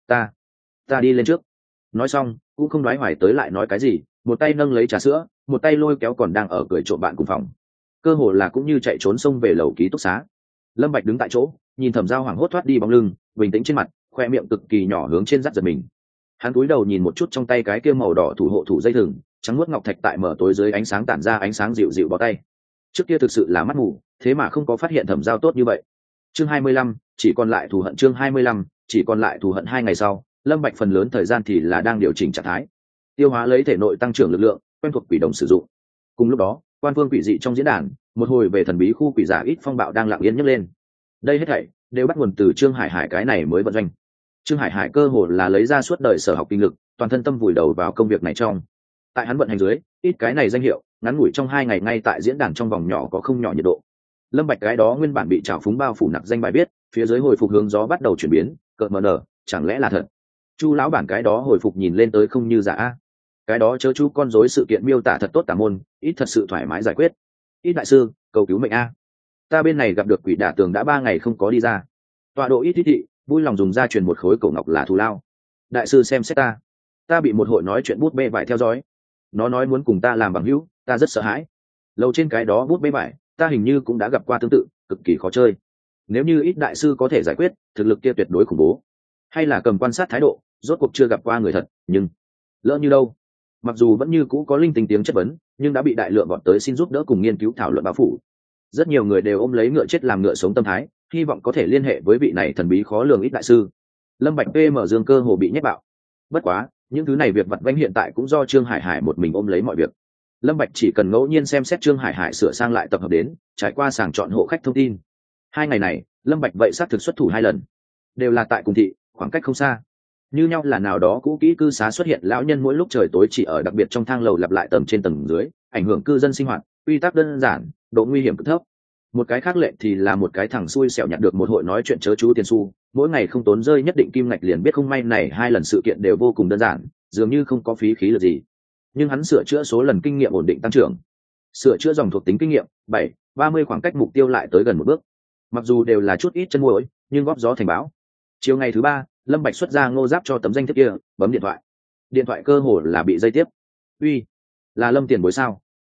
Ta đi lên trước. Nói xong, cũng không nói hoài tới lại nói cái gì, một tay nâng lấy trà sữa, một tay lôi kéo còn đang ở cười trộm bạn cùng phòng. Cơ hồ là cũng như chạy trốn xông về lầu ký túc xá. Lâm Bạch đứng tại chỗ, nhìn Thẩm Giao hoảng hốt thoát đi bóng lưng, bình tĩnh trên mặt, khoe miệng cực kỳ nhỏ hướng trên dắt giật mình. Hắn cúi đầu nhìn một chút trong tay cái kia màu đỏ thủ hộ thủ dây thừng, trắng muốt ngọc thạch tại mở tối dưới ánh sáng tản ra ánh sáng dịu dịu bó tay. Trước kia thực sự là mắt mù, thế mà không có phát hiện Thẩm Giao tốt như vậy. Chương 25, chỉ còn lại thù hận. Chương 25, chỉ còn lại thù hận. 2 ngày sau, Lâm Bạch phần lớn thời gian thì là đang điều chỉnh trạng thái, tiêu hóa lấy thể nội tăng trưởng lực lượng, quen thuộc quỷ đồng sử dụng. Cùng lúc đó, quan vương quỷ dị trong diễn đàn, một hồi về thần bí khu quỷ giả ít phong bạo đang lặng yên nhấc lên. Đây hết thảy đều bắt nguồn từ Trương Hải Hải cái này mới vận doanh. Trương Hải Hải cơ hồ là lấy ra suốt đời sở học kinh lực, toàn thân tâm vùi đầu vào công việc này trong. Tại hắn vận hành dưới, ít cái này danh hiệu, ngắn ngủi trong 2 ngày ngay tại diễn đàn trong vòng nhỏ có không nhỏ nhiệt độ. Lâm Bạch cái đó nguyên bản bị trào phúng bao phủ nặc danh bài viết, phía dưới hồi phục hướng gió bắt đầu chuyển biến, cợt mờ nở, chẳng lẽ là thật? Chu lão bản cái đó hồi phục nhìn lên tới không như giả. Cái đó chớ chú con rối sự kiện miêu tả thật tốt tà môn, ít thật sự thoải mái giải quyết. Ít đại sư, cầu cứu mệnh a. Ta bên này gặp được quỷ đả tường đã 3 ngày không có đi ra. Tọa độ ít thị, vui lòng dùng ra truyền một khối cổ ngọc là thù lao. Đại sư xem xét ta bị một hội nói chuyện bút bê vải theo dõi. Nó nói muốn cùng ta làm bằng hữu, ta rất sợ hãi. Lầu trên cái đó bút bê vải, ta hình như cũng đã gặp qua tương tự, cực kỳ khó chơi. Nếu như ít đại sư có thể giải quyết, thực lực kia tuyệt đối khủng bố. Hay là cầm quan sát thái độ, rốt cuộc chưa gặp qua người thật, nhưng lỡ như đâu. Mặc dù vẫn như cũ có linh tinh tiếng chất vấn, nhưng đã bị đại lượng bọn tới xin giúp đỡ cùng nghiên cứu thảo luận bao phủ. Rất nhiều người đều ôm lấy ngựa chết làm ngựa sống tâm thái, hy vọng có thể liên hệ với vị này thần bí khó lường ít đại sư. Lâm Bạch PM dương cơ hồ bị nhét bạo. Bất quá, những thứ này việc vặt vãnh hiện tại cũng do Trương Hải Hải một mình ôm lấy mọi việc. Lâm Bạch chỉ cần ngẫu nhiên xem xét Trương Hải Hải sửa sang lại tập hợp đến, trải qua sàng chọn hộ khách thông tin. 2 ngày này, Lâm Bạch vậy xác thực xuất thủ 2 lần, đều là tại cùng thị, khoảng cách không xa. Như nhau là nào đó cũ kỹ cư xá xuất hiện lão nhân mỗi lúc trời tối chỉ ở đặc biệt trong thang lầu lặp lại tầng trên tầng dưới, ảnh hưởng cư dân sinh hoạt, quy tắc đơn giản, độ nguy hiểm cực thấp. Một cái khác lệ thì là một cái thằng xui xẻo nhặt được một hội nói chuyện chớ chú tiền xu, mỗi ngày không tốn rơi nhất định kim ngạch liền biết không may này 2 lần sự kiện đều vô cùng đơn giản, dường như không có phí khí lực gì. Nhưng hắn sửa chữa số lần kinh nghiệm ổn định tăng trưởng, sửa chữa dòng thuộc tính kinh nghiệm 30 khoảng cách mục tiêu lại tới gần một bước. Mặc dù đều là chút ít chân muối, nhưng góp gió thành bão. Chiều ngày thứ 3, Lâm Bạch xuất ra Ngô Giáp cho tấm danh thiếp kia, bấm điện thoại. Điện thoại cơ hồ là bị dây tiếp. "Uy, là Lâm tiền bối sao?"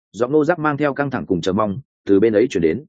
giọng Ngô Giáp mang theo căng thẳng cùng chờ mong từ bên ấy chuyển đến.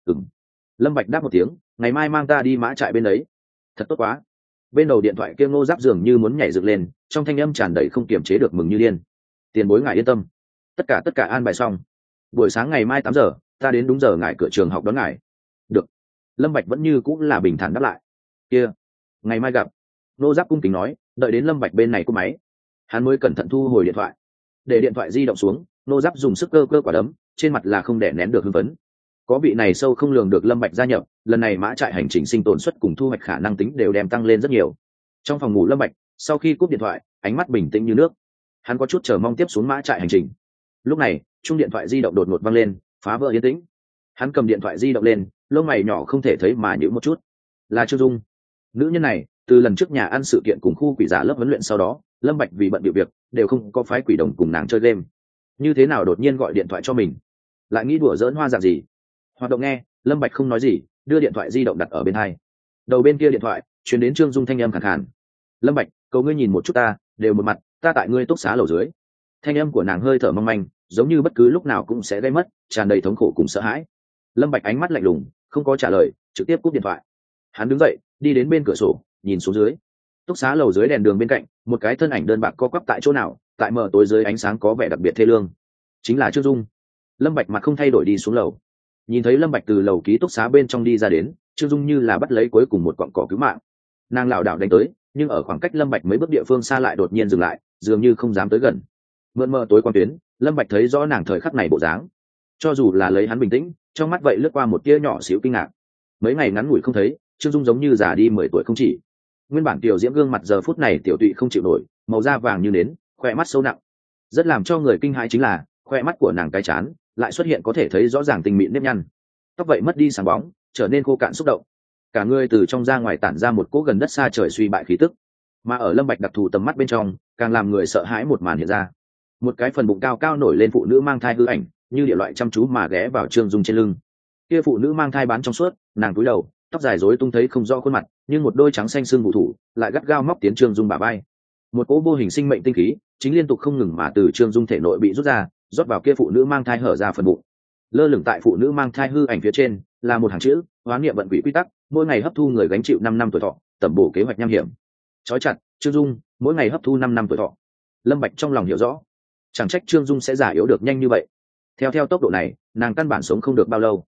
Lâm Bạch đáp một tiếng, ngày mai mang ta đi mã trại bên ấy. Thật tốt quá. Bên đầu điện thoại kia Ngô Giáp dường như muốn nhảy dựng lên, trong thanh âm tràn đầy không kiềm chế được mừng như điên. Tiền bối ngài yên tâm, tất cả an bài xong, buổi sáng ngày mai 8 giờ ta đến đúng giờ ngài cửa trường học đón ngài. Được. Lâm Bạch vẫn như cũng là bình thản đáp lại. Kia, ngày mai gặp. Ngô Giáp cung kính nói, đợi đến Lâm Bạch bên này cúp máy, hắn mới cẩn thận thu hồi điện thoại, để điện thoại di động xuống. Ngô Giáp dùng sức cơ quả đấm, trên mặt là không đè nén được hưng phấn. Có vị này sâu không lường được Lâm Bạch gia nhập, lần này mã trại hành trình sinh tồn suất cùng thu hoạch khả năng tính đều đem tăng lên rất nhiều. Trong phòng ngủ Lâm Bạch, sau khi cúp điện thoại, ánh mắt bình tĩnh như nước. Hắn có chút chờ mong tiếp xuống mã trại hành trình. Lúc này, chuông điện thoại di động đột ngột vang lên, phá vỡ yên tĩnh. Hắn cầm điện thoại di động lên, lông mày nhỏ không thể thấy mà nhíu một chút. Là Trương Dung. Nữ nhân này, từ lần trước nhà ăn sự kiện cùng khu quỷ giả lớp huấn luyện sau đó, Lâm Bạch vì bận bịu việc, đều không có phái quỷ đồng cùng nàng chơi game. Như thế nào đột nhiên gọi điện thoại cho mình? Lại nghĩ đùa giỡn hoa dạng gì? Hoạt động nghe, Lâm Bạch không nói gì, đưa điện thoại di động đặt ở bên hai. Đầu bên kia điện thoại truyền đến Trương Dung thanh âm khàn khàn. Lâm Bạch, cầu ngươi nhìn một chút ta, đều một mặt, ta tại ngươi túc xá lầu dưới. Thanh âm của nàng hơi thở mong manh, giống như bất cứ lúc nào cũng sẽ gây mất, tràn đầy thống khổ cùng sợ hãi. Lâm Bạch ánh mắt lạnh lùng, không có trả lời, trực tiếp cúp điện thoại. Hắn đứng dậy, đi đến bên cửa sổ, nhìn xuống dưới. Túc xá lầu dưới đèn đường bên cạnh, một cái thân ảnh đơn bạc co quắp tại chỗ nào, tại mờ tối dưới ánh sáng có vẻ đặc biệt thê lương. Chính là Trương Dung. Lâm Bạch mặt không thay đổi đi xuống lầu. Nhìn thấy Lâm Bạch từ lầu ký túc xá bên trong đi ra đến, Trương Dung như là bắt lấy cuối cùng một cọng cỏ cứu mạng. Nàng lảo đảo đánh tới, nhưng ở khoảng cách Lâm Bạch mấy bước địa phương xa lại đột nhiên dừng lại, dường như không dám tới gần. Mượn mờ tối quang tuyến, Lâm Bạch thấy rõ nàng thời khắc này bộ dáng. Cho dù là lấy hắn bình tĩnh, trong mắt vậy lướt qua một tia nhỏ xíu kinh ngạc. Mấy ngày ngắn ngủi không thấy, Trương Dung giống như già đi 10 tuổi không chỉ. Nguyên bản tiểu diễm gương mặt giờ phút này tiểu tụy không chịu nổi, màu da vàng như nến, khóe mắt sâu nặng. Rất làm cho người kinh hãi chính là, khóe mắt của nàng cái chán lại xuất hiện có thể thấy rõ ràng tình mịn nếp nhăn. Tóc vậy mất đi sáng bóng, trở nên khô cạn xúc động. Cả người từ trong ra ngoài tản ra một cỗ gần đất xa trời suy bại khí tức. Mà ở Lâm Bạch đặc thù tầm mắt bên trong, càng làm người sợ hãi một màn hiện ra. Một cái phần bụng cao cao nổi lên phụ nữ mang thai hư ảnh, như địa loại chăm chú mà ghé vào Trương Dung trên lưng. Kia phụ nữ mang thai bán trong suốt, nàng cúi đầu, tóc dài rối tung thấy không rõ khuôn mặt, nhưng một đôi trắng xanh xương vụ thủ lại gắt gao móc tiến Trương Dung bả vai. Một cỗ vô hình sinh mệnh tinh khí chính liên tục không ngừng mà từ Trương Dung thể nội bị rút ra, rót vào kia phụ nữ mang thai hở ra phần bụng. Lơ lửng tại phụ nữ mang thai hư ảnh phía trên là một hàng chữ: hoán niệm vận quỷ quy tắc, mỗi ngày hấp thu người gánh chịu 5 năm tuổi thọ, tẩm bổ kế hoạch nham hiểm. Chói chặt, Trương Dung, mỗi ngày hấp thu 5 năm tuổi thọ. Lâm Bạch trong lòng hiểu rõ, chẳng trách Trương Dung sẽ già yếu được nhanh như vậy. Theo tốc độ này, nàng căn bản sống không được bao lâu.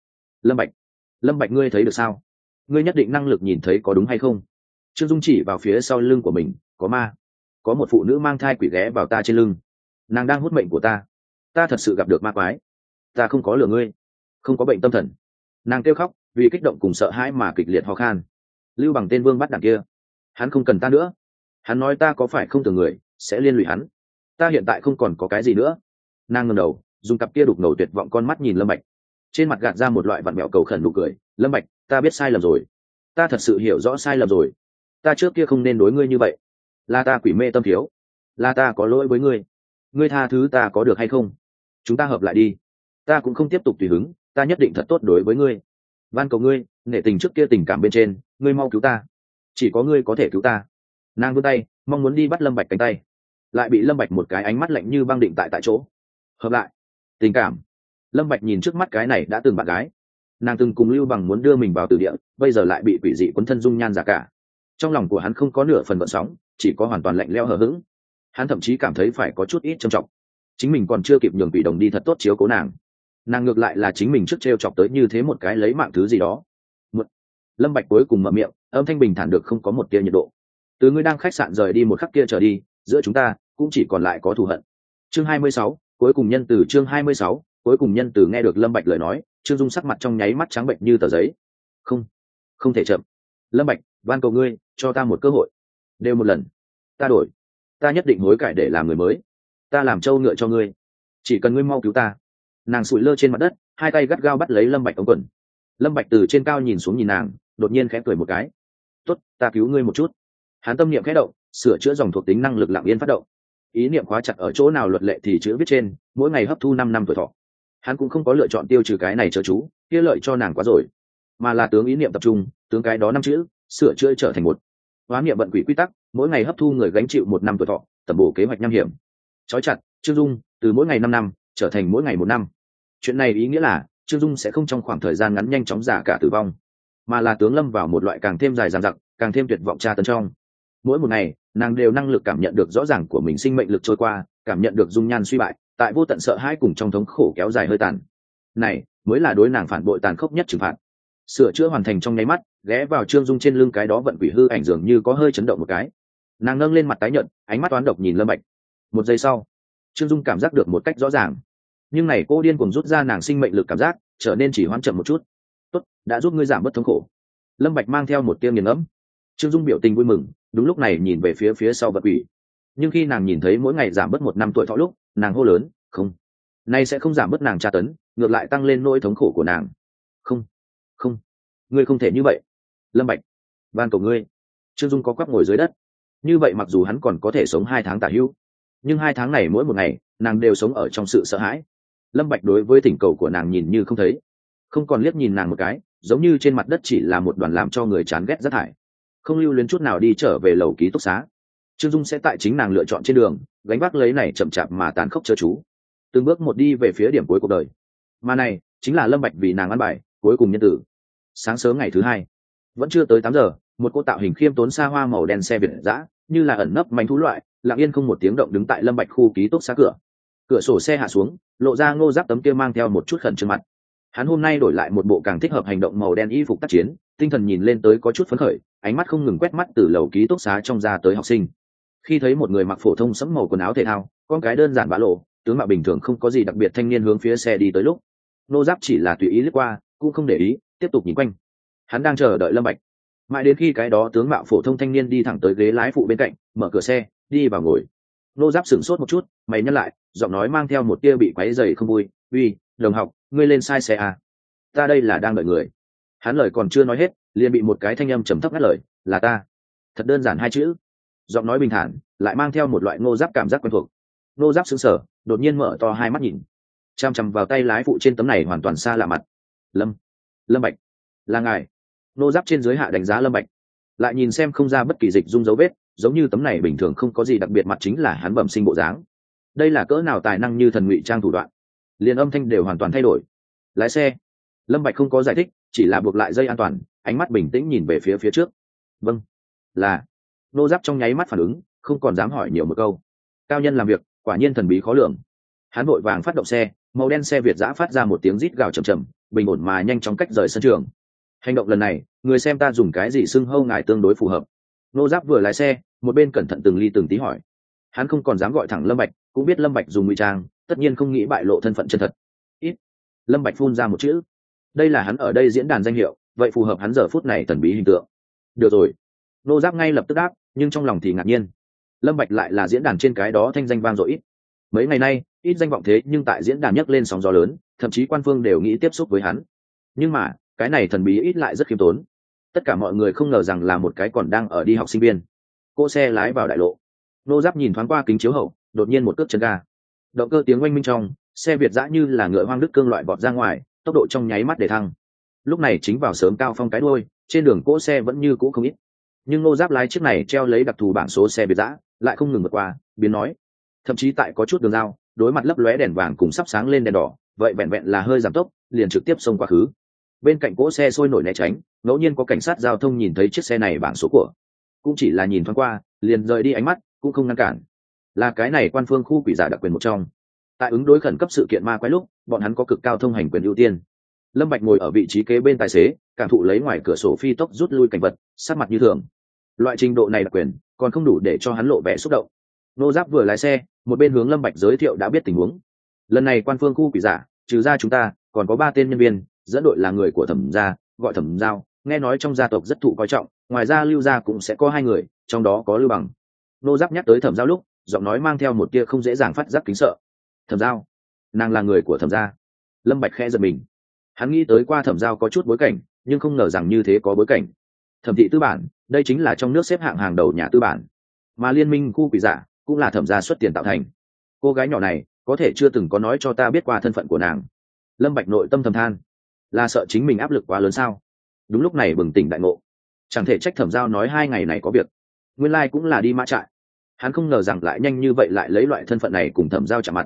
Lâm Bạch, ngươi thấy được sao? Ngươi nhất định năng lực nhìn thấy có đúng hay không? Trương Dung chỉ vào phía sau lưng của mình, có ma. Có một phụ nữ mang thai quỷ ghé vào ta trên lưng. Nàng đang hút mệnh của ta. Ta thật sự gặp được ma quái. Ta không có lừa ngươi, không có bệnh tâm thần. Nàng kêu khóc, vì kích động cùng sợ hãi mà kịch liệt ho khan. Lưu Bằng tên vương bắt đằng kia, hắn không cần ta nữa. Hắn nói ta có phải không tưởng người sẽ liên lụy hắn. Ta hiện tại không còn có cái gì nữa. Nàng ngẩng đầu, dùng cặp kia đục ngầu tuyệt vọng con mắt nhìn Lâm Bạch, trên mặt gạt ra một loại vặn mẹo cầu khẩn nụ cười. Lâm Bạch, ta biết sai lầm rồi. Ta thật sự hiểu rõ sai lầm rồi. Ta trước kia không nên đối ngươi như vậy. Là ta quỷ mê tâm thiếu. Là ta có lỗi với ngươi. Ngươi tha thứ ta có được hay không? Chúng ta hợp lại đi. Ta cũng không tiếp tục tùy hứng, ta nhất định thật tốt đối với ngươi. Van cầu ngươi, nể tình trước kia tình cảm bên trên, ngươi mau cứu ta. Chỉ có ngươi có thể cứu ta. Nàng vươn tay, mong muốn đi bắt Lâm Bạch cánh tay, lại bị Lâm Bạch một cái ánh mắt lạnh như băng định tại chỗ. Hợp lại, tình cảm. Lâm Bạch nhìn trước mắt cái này đã từng bạn gái, nàng từng cùng Lưu Bằng muốn đưa mình vào từ địa, bây giờ lại bị quỷ dị quấn thân dung nhan giả cả. Trong lòng của hắn không có nửa phần gợn sóng, chỉ có hoàn toàn lạnh lẽo hờ hững. Hắn thậm chí cảm thấy phải có chút ít trầm trọng. Chính mình còn chưa kịp nhường quỷ đồng đi thật tốt chiếu cố nàng, nàng ngược lại là chính mình trước treo chọc tới như thế một cái lấy mạng thứ gì đó. Lâm Bạch cuối cùng mở miệng, âm thanh bình thản được không có một tia nhiệt độ. Từ ngươi đang khách sạn rời đi một khắc kia trở đi, giữa chúng ta cũng chỉ còn lại có thù hận. Chương 26, cuối cùng nhân từ. Chương 26, cuối cùng nhân từ. Nghe được Lâm Bạch lời nói, Trương Dung sắc mặt trong nháy mắt trắng bệnh như tờ giấy. Không thể chậm. Lâm Bạch, van cầu ngươi, cho ta một cơ hội. Đều một lần. Ta đổi. Ta nhất định hối cải để làm người mới. Ta làm trâu ngựa cho ngươi. Chỉ cần ngươi mau cứu ta. Nàng sụi lơ trên mặt đất, hai tay gắt gao bắt lấy Lâm Bạch ống quần. Lâm Bạch từ trên cao nhìn xuống nhìn nàng, đột nhiên khẽ cười một cái. Tốt, ta cứu ngươi một chút. Hắn tâm niệm khẽ động, sửa chữa dòng thuộc tính năng lực lặng yên phát động. Ý niệm khóa chặt ở chỗ nào luật lệ thì chữ viết trên, mỗi ngày hấp thu 5 năm tuổi thọ. Hắn cũng không có lựa chọn tiêu trừ cái này chớ chú, kia lợi cho nàng quá rồi, mà là tướng ý niệm tập trung, tướng cái đó 5 chữ, sửa chữa trở thành một. Hóa niệm vận quỷ quy tắc, mỗi ngày hấp thu người gánh chịu 1 năm tuổi thọ, tầm bổ kế hoạch nham hiểm. Chói chặt, Trương Dung, từ mỗi ngày 5 năm trở thành mỗi ngày 1 năm. Chuyện này ý nghĩa là Trương Dung sẽ không trong khoảng thời gian ngắn nhanh chóng giả cả tử vong, mà là tướng lâm vào một loại càng thêm dài dằng dặc, càng thêm tuyệt vọng tra tấn trong. Mỗi một ngày, nàng đều năng lực cảm nhận được rõ ràng của mình sinh mệnh lực trôi qua, cảm nhận được dung nhan suy bại, tại vô tận sợ hãi cùng trong thống khổ kéo dài hơi tàn. Này mới là đối nàng phản bội tàn khốc nhất trừng phạt. Sửa chữa hoàn thành trong nháy mắt, ghé vào Trương Dung trên lưng cái đó vận quỷ hư ảnh dường như có hơi chấn động một cái. Nàng nâng lên mặt tái nhợt, ánh mắt toán độc nhìn Lâm Bạch. Một giây sau, Trương Dung cảm giác được một cách rõ ràng, nhưng này cô điên cuồng rút ra nàng sinh mệnh lực cảm giác trở nên chỉ hoãn chậm một chút. Tốt, đã giúp ngươi giảm bớt thống khổ. Lâm Bạch mang theo một tia nghiền ngẫm. Trương Dung biểu tình vui mừng, đúng lúc này nhìn về phía sau vật quỷ. Nhưng khi nàng nhìn thấy mỗi ngày giảm bớt 1 năm tuổi thọ lúc, nàng hô lớn, không, nay sẽ không giảm bớt nàng tra tấn, ngược lại tăng lên nỗi thống khổ của nàng. Không, không, ngươi không thể như vậy. Lâm Bạch, van cầu ngươi. Trương Dung có quắp ngồi dưới đất. Như vậy mặc dù hắn còn có thể sống 2 tháng tả hữu, nhưng 2 tháng này mỗi một ngày nàng đều sống ở trong sự sợ hãi. Lâm Bạch đối với thỉnh cầu của nàng nhìn như không thấy, không còn liếc nhìn nàng một cái, giống như trên mặt đất chỉ là một đoàn làm cho người chán ghét rác thải, không lưu luyến chút nào đi trở về lầu ký túc xá. Trương Dung sẽ tại chính nàng lựa chọn trên đường gánh vác lấy này chậm chạp mà tàn khốc chớ chú, từng bước một đi về phía điểm cuối cuộc đời. Mà này chính là Lâm Bạch vì nàng ăn bài cuối cùng nhân tử. Sáng sớm ngày thứ 2, vẫn chưa tới 8 giờ, một cô tạo hình khiêm tốn xa hoa màu đen xe Việt dã, như là ẩn nấp manh thú loại, lặng yên không một tiếng động đứng tại Lâm Bạch khu ký túc xá cửa. Cửa sổ xe hạ xuống, lộ ra Ngô Giáp tấm kia mang theo một chút khẩn trương mặt. Hắn hôm nay đổi lại một bộ càng thích hợp hành động màu đen y phục tác chiến, tinh thần nhìn lên tới có chút phấn khởi, ánh mắt không ngừng quét mắt từ lầu ký túc xá trong ra tới học sinh. Khi thấy một người mặc phổ thông sẫm màu quần áo thể thao, con cái đơn giản bá lộ, tướng mạo bình thường không có gì đặc biệt thanh niên hướng phía xe đi tới lúc, Ngô Giáp chỉ là tùy ý lướt qua, cũng không để ý, tiếp tục nhìn quanh. Hắn đang chờ đợi Lâm Bạch. Mãi đến khi cái đó tướng mạo phổ thông thanh niên đi thẳng tới ghế lái phụ bên cạnh, mở cửa xe, đi vào ngồi. Ngô Giáp sửng sốt một chút, mày nhăn lại, giọng nói mang theo một tia bị quấy rầy không vui, "Uy, đồng học, ngươi lên sai xe à? Ta đây là đang đợi người." Hắn lời còn chưa nói hết, liền bị một cái thanh âm trầm thấp ngắt lời, "Là ta." Thật đơn giản 2 chữ. Giọng nói bình thản, lại mang theo một loại Ngô Giáp cảm giác quen thuộc. Ngô Giáp sững sờ, đột nhiên mở to hai mắt nhìn, chăm chăm vào tay lái phụ trên tấm này hoàn toàn xa lạ mặt. Lâm Bạch, là ngài." Ngô Giáp trên dưới hạ đánh giá Lâm Bạch, lại nhìn xem không ra bất kỳ dịch dung dấu vết, giống như tấm này bình thường không có gì đặc biệt mặt chính là hắn bẩm sinh bộ dáng. Đây là cỡ nào tài năng như thần ngụy trang thủ đoạn, liền âm thanh đều hoàn toàn thay đổi. Lái xe. Lâm Bạch không có giải thích, chỉ là buộc lại dây an toàn, ánh mắt bình tĩnh nhìn về phía trước. "Vâng." "Là." Nô Giáp trong nháy mắt phản ứng, không còn dám hỏi nhiều một câu. Cao nhân làm việc quả nhiên thần bí khó lường. Hắn vội vàng phát động xe, màu đen xe Việt dã phát ra một tiếng rít gào trầm trầm, bình ổn mà nhanh chóng cách rời sân trường. Hành động lần này, người xem ta dùng cái gì xưng hô ngài tương đối phù hợp. Nô Giáp vừa lái xe, một bên cẩn thận từng ly từng tí hỏi. Hắn không còn dám gọi thẳng Lâm Bạch, cũng biết Lâm Bạch dùng ngụy trang, tất nhiên không nghĩ bại lộ thân phận chân thật. Ít. Lâm Bạch phun ra một chữ. Đây là hắn ở đây diễn đàn danh hiệu, vậy phù hợp hắn giờ phút này thần bí hình tượng. Được rồi. Nô Giáp ngay lập tức đáp, nhưng trong lòng thì ngạc nhiên. Lâm Bạch lại là diễn đàn trên cái đó thanh danh vang dội ít. Mấy ngày nay, ít danh vọng thế nhưng tại diễn đàn nhấc lên sóng gió lớn, thậm chí quan phương đều nghĩ tiếp xúc với hắn. Nhưng mà, cái này thần bí ít lại rất khiêm tốn. Tất cả mọi người không ngờ rằng là một cái còn đang ở đi học sinh viên. Cô xe lái vào đại lộ. Nô Giáp nhìn thoáng qua kính chiếu hậu, đột nhiên một cước chân ga. Động cơ tiếng oanh minh trong, xe Việt dã như là ngựa hoang đứt cương loại vọt ra ngoài, tốc độ trong nháy mắt để thăng. Lúc này chính vào sớm cao phong cái đuôi, trên đường cỗ xe vẫn như cũ không ít. Nhưng Nô Giáp lái chiếc này treo lấy đặc thù bảng số xe Việt dã, lại không ngừng vượt qua, biến nói. Thậm chí tại có chút đường giao, đối mặt lấp lóe đèn vàng cùng sắp sáng lên đèn đỏ, vậy vẹn vẹn là hơi giảm tốc, liền trực tiếp xông qua khứ. Bên cạnh cỗ xe sôi nổi né tránh, ngẫu nhiên có cảnh sát giao thông nhìn thấy chiếc xe này bảng số của, cũng chỉ là nhìn thoáng qua, liền rời đi ánh mắt, cũng không ngăn cản. Là cái này quan phương khu quỷ giả đặc quyền một trong. Tại ứng đối khẩn cấp sự kiện ma quái lúc, bọn hắn có cực cao thông hành quyền ưu tiên. Lâm Bạch ngồi ở vị trí kế bên tài xế, cảm thụ lấy ngoài cửa sổ phi tốc rút lui cảnh vật, sát mặt như thường. Loại trình độ này đặc quyền, còn không đủ để cho hắn lộ vẻ xúc động. Nô Giáp vừa lái xe, một bên hướng Lâm Bạch giới thiệu đã biết tình huống. Lần này quan phương khu quỷ giả, trừ ra chúng ta, còn có 3 tên nhân viên, dẫn đội là người của Thẩm gia, gọi Thẩm Giao, nghe nói trong gia tộc rất thụ coi trọng, ngoài ra Lưu gia cũng sẽ có 2 người, trong đó có Lưu Bằng. Nô Giáp nhắc tới Thẩm Giao lúc, giọng nói mang theo một tia không dễ dàng phát giác kính sợ. Thẩm Giao, nàng là người của Thẩm gia. Lâm Bạch khẽ giật mình. Hắn nghĩ tới qua Thẩm Giao có chút bối cảnh, nhưng không ngờ rằng như thế có bối cảnh. Thẩm thị tư bản, đây chính là trong nước xếp hạng hàng đầu nhà tư bản, mà liên minh khu quỷ giả cũng là Thẩm gia xuất tiền tạo thành. Cô gái nhỏ này có thể chưa từng có nói cho ta biết qua thân phận của nàng. Lâm Bạch nội tâm thầm than, là sợ chính mình áp lực quá lớn sao? Đúng lúc này bừng tỉnh đại ngộ, chẳng thể trách Thẩm Giao nói 2 ngày này có việc, nguyên lai cũng là đi mã trại. Hắn không ngờ rằng lại nhanh như vậy lại lấy loại thân phận này cùng Thẩm Giao chạm mặt.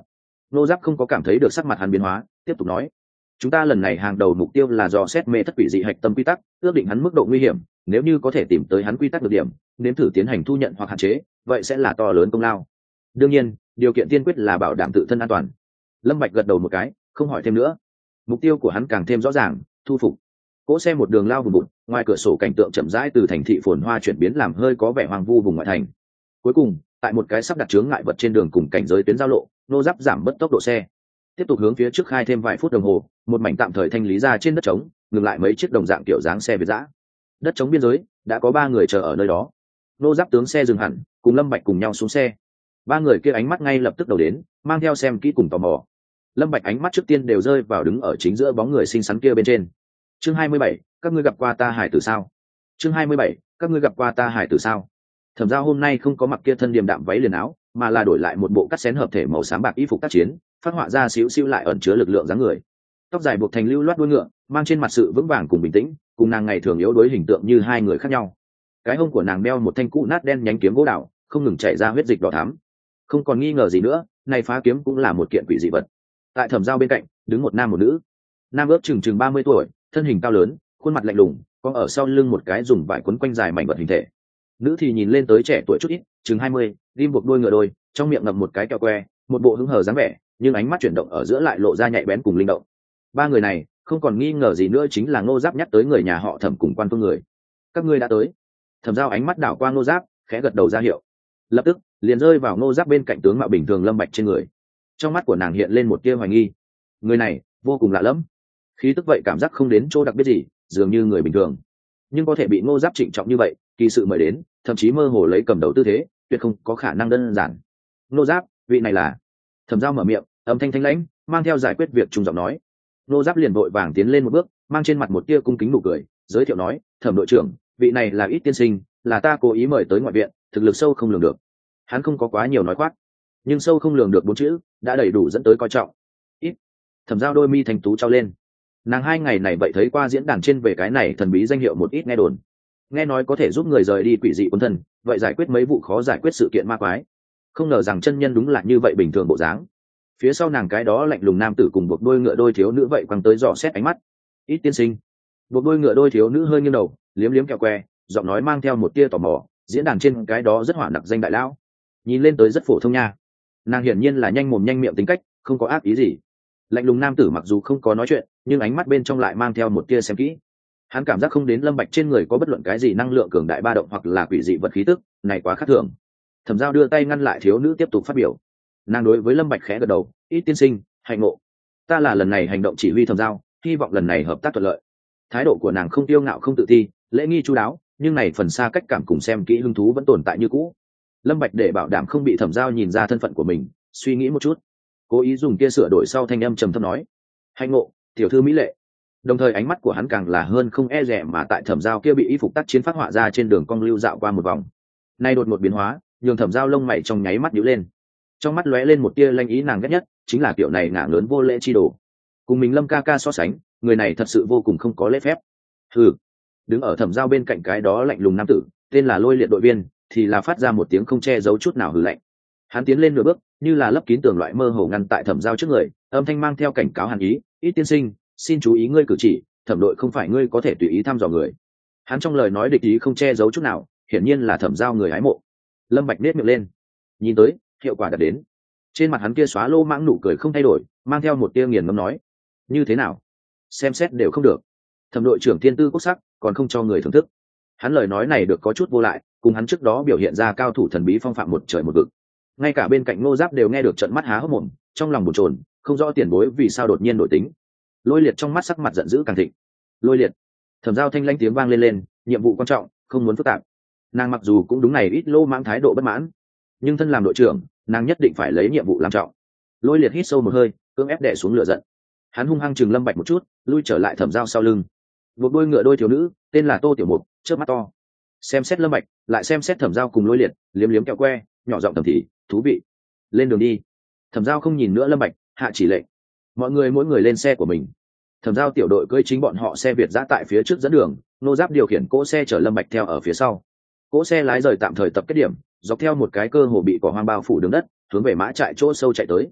Nô Giáp không có cảm thấy được sắc mặt hắn biến hóa, tiếp tục nói: chúng ta lần này hàng đầu mục tiêu là dò xét mê thất quỷ dị hạch tâm quy tắc, ước định hắn mức độ nguy hiểm, nếu như có thể tìm tới hắn quy tắc được điểm, nếm thử tiến hành thu nhận hoặc hạn chế, vậy sẽ là to lớn công lao. Đương nhiên, điều kiện tiên quyết là bảo đảm tự thân an toàn. Lâm Bạch gật đầu một cái, không hỏi thêm nữa. Mục tiêu của hắn càng thêm rõ ràng, thu phục. Cỗ xe một đường lao vùng bụt, ngoài cửa sổ cảnh tượng chậm rãi từ thành thị phồn hoa chuyển biến làm hơi có vẻ hoang vu vùng ngoại thành. Cuối cùng, tại một cái sắp đặt chướng ngại vật trên đường cùng cảnh giới tuyến giao lộ, Nô Giáp giảm bớt tốc độ xe, tiếp tục hướng phía trước khai thêm vài phút đồng hồ, một mảnh tạm thời thanh lý ra trên đất trống, ngừng lại mấy chiếc đồng dạng kiểu dáng xe Việt dã. Đất trống biên giới đã có 3 người chờ ở nơi đó. Nô Giáp tướng xe dừng hẳn, cùng Lâm Bạch cùng nhau xuống xe. 3 người kia ánh mắt ngay lập tức đầu đến, mang theo xem kỹ cùng tò mò. Lâm Bạch ánh mắt trước tiên đều rơi vào đứng ở chính giữa bóng người xinh xắn kia bên trên. Chương 27, các ngươi gặp qua ta hải tử sao? Chương 27, các ngươi gặp qua ta hải tử sao? Thẩm Giao hôm nay không có mặc kia thân điềm đạm váy liền áo, mà là đổi lại một bộ cắt xén hợp thể màu xám bạc y phục tác chiến, phát họa ra xíu xiu lại ẩn chứa lực lượng dáng người. Tóc dài buộc thành lưu loát đuôi ngựa, mang trên mặt sự vững vàng cùng bình tĩnh, cùng nàng ngày thường yếu đuối hình tượng như hai người khác nhau. Cái hông của nàng đeo một thanh cũ nát đen nhánh kiếm gỗ đào, không ngừng chảy ra huyết dịch đỏ thắm. Không còn nghi ngờ gì nữa, này phá kiếm cũng là một kiện quỷ dị vật. Tại Thẩm Giao bên cạnh, đứng một nam một nữ. Nam ước chừng 30 tuổi, thân hình cao lớn, khuôn mặt lạnh lùng, có ở sau lưng một cái dùng vải quấn quanh dài mảnh vật hình thể. Nữ thì nhìn lên tới trẻ tuổi chút ít, chừng 20, rim buộc đuôi ngựa đôi, trong miệng ngậm một cái kẹo que, một bộ hứng hờ dáng vẻ, nhưng ánh mắt chuyển động ở giữa lại lộ ra nhạy bén cùng linh động. 3 người này, không còn nghi ngờ gì nữa chính là Ngô Giáp nhắc tới người nhà họ Thẩm cùng Quan Phương người. Các ngươi đã tới. Thẩm Giao ánh mắt đảo qua Ngô Giáp, khẽ gật đầu ra hiệu. Lập tức, liền rơi vào Ngô Giáp bên cạnh tướng mạo bình thường Lâm Bạch trên người. Trong mắt của nàng hiện lên một tia hoài nghi. Người này, vô cùng lạ lẫm. Khí tức vậy cảm giác không đến chỗ đặc biệt gì, dường như người bình thường. Nhưng có thể bị Ngô Giáp trịnh trọng như vậy, kỳ sự mời đến, thậm chí mơ hồ lấy cầm đầu tư thế, tuyệt không có khả năng đơn giản. Ngô Giáp, vị này là... Thẩm Giao mở miệng, âm thanh thanh lãnh, mang theo giải quyết việc trung giọng nói. Ngô Giáp liền vội vàng tiến lên một bước, mang trên mặt một tia cung kính nụ cười, giới thiệu nói: Thẩm đội trưởng, vị này là Ít tiên sinh, là ta cố ý mời tới ngoại viện, thực lực sâu không lường được. Hắn không có quá nhiều nói khoác, nhưng sâu không lường được 4 chữ đã đầy đủ dẫn tới coi trọng. Ít. Thẩm Giao đôi mi thành tú trao lên. Nàng 2 ngày này vậy thấy qua diễn đàn trên về cái này thần bí danh hiệu một ít nghe đồn, nghe nói có thể giúp người rời đi quỷ dị cuốn thân, vậy giải quyết mấy vụ khó giải quyết sự kiện ma quái. Không ngờ rằng chân nhân đúng là như vậy bình thường bộ dáng. Phía sau nàng cái đó lạnh lùng nam tử cùng buộc đôi ngựa đôi thiếu nữ vậy quăng tới dò xét ánh mắt. Ít tiên sinh. Buộc đôi ngựa đôi thiếu nữ hơi nghiêng đầu, liếm liếm kẹo que, giọng nói mang theo một tia tò mò. Diễn đàn trên cái đó rất hỏa nặc danh đại lão, nhìn lên tới rất phổ thông nha. Nàng hiển nhiên là nhanh mồm nhanh miệng tính cách, không có ác ý gì. Lạnh lùng nam tử mặc dù không có nói chuyện, nhưng ánh mắt bên trong lại mang theo một tia xem kỹ. Hắn cảm giác không đến Lâm Bạch trên người có bất luận cái gì năng lượng cường đại ba động hoặc là quỷ dị vật khí tức, này quá khác thường. Thẩm Giao đưa tay ngăn lại thiếu nữ tiếp tục phát biểu. Nàng đối với Lâm Bạch khẽ gật đầu: Ít tiên sinh, hạnh ngộ. Ta là lần này hành động chỉ huy Thẩm Giao, hy vọng lần này hợp tác thuận lợi. Thái độ của nàng không tiêu ngạo không tự ti, lễ nghi chu đáo, nhưng này phần xa cách cảm cùng xem kỹ hứng thú vẫn tồn tại như cũ. Lâm Bạch để bảo đảm không bị Thẩm Giao nhìn ra thân phận của mình, suy nghĩ một chút, cố ý dùng kia sửa đổi sau thanh âm trầm thấp nói: hạnh ngộ, tiểu thư mỹ lệ. Đồng thời ánh mắt của hắn càng là hơn không e dè mà tại Thẩm Giao kia bị y phục tác chiến phát họa ra trên đường cong lưu dạo qua một vòng. Nay đột ngột biến hóa, nhường Thẩm Giao lông mày trong nháy mắt nhíu lên. Trong mắt lóe lên một tia lanh ý, nàng ghét nhất chính là kiểu này ngả lớn vô lễ chi đồ. Cùng mình Lâm ca ca so sánh, người này thật sự vô cùng không có lễ phép. Hừ. Đứng ở Thẩm Giao bên cạnh cái đó lạnh lùng nam tử, tên là Lôi Liệt đội viên, thì là phát ra một tiếng không che giấu chút nào hừ lạnh. Hắn tiến lên nửa bước, như là lấp kín tường loại mơ hồ ngăn tại Thẩm Giao trước người, âm thanh mang theo cảnh cáo hàn ý: Ít tiên sinh, xin chú ý ngươi cử chỉ, Thẩm đội không phải ngươi có thể tùy ý thăm dò người. Hắn trong lời nói địch ý không che giấu chút nào, hiển nhiên là Thẩm Giao người hái mộ. Lâm Bạch nét miệng lên, nhìn tới hiệu quả đã đến. Trên mặt hắn kia xóa lô mãng nụ cười không thay đổi, mang theo một tia nghiền ngẫm nói: như thế nào, xem xét đều không được. Thẩm đội trưởng thiên tư quốc sắc, còn không cho người thưởng thức. Hắn lời nói này được có chút vô lại, cùng hắn trước đó biểu hiện ra cao thủ thần bí phong phạm một trời một vực. Ngay cả bên cạnh Ngô Giáp đều nghe được trợn mắt há hốc mồm, trong lòng bồn chồn, không rõ tiền bối vì sao đột nhiên đổi tính. Lôi Liệt trong mắt sắc mặt giận dữ càng thịnh. Lôi Liệt. Thẩm Giao thanh lãnh tiếng vang lên, nhiệm vụ quan trọng, không muốn phức tạp. Nàng mặc dù cũng đúng này ít lô mãng thái độ bất mãn, nhưng thân làm đội trưởng, nàng nhất định phải lấy nhiệm vụ làm trọng. Lôi Liệt hít sâu một hơi, cưỡng ép đè xuống lửa giận. Hắn hung hăng chừng Lâm Bạch một chút, lui trở lại Thẩm Giao sau lưng. Một đôi ngựa đôi thiếu nữ, tên là Tô Tiểu Mục, chớp mắt to. Xem xét Lâm Bạch, lại xem xét Thẩm Giao cùng Lôi Liệt, liếm liếm kẹo que, nhỏ giọng thầm thì: thú vị. Lên đường đi. Thẩm Giao không nhìn nữa Lâm Bạch, hạ chỉ lệnh. Mọi người mỗi người lên xe của mình. Thẩm Giao tiểu đội cưỡi chính bọn họ xe Việt dã tại phía trước dẫn đường, Nô Giáp điều khiển cỗ xe chở Lâm Bạch theo ở phía sau. Cỗ xe lái rời tạm thời tập kết điểm, dọc theo một cái cơ hồ bị cỏ hoang bao phủ đường đất, hướng về mã trại chỗ sâu chạy tới.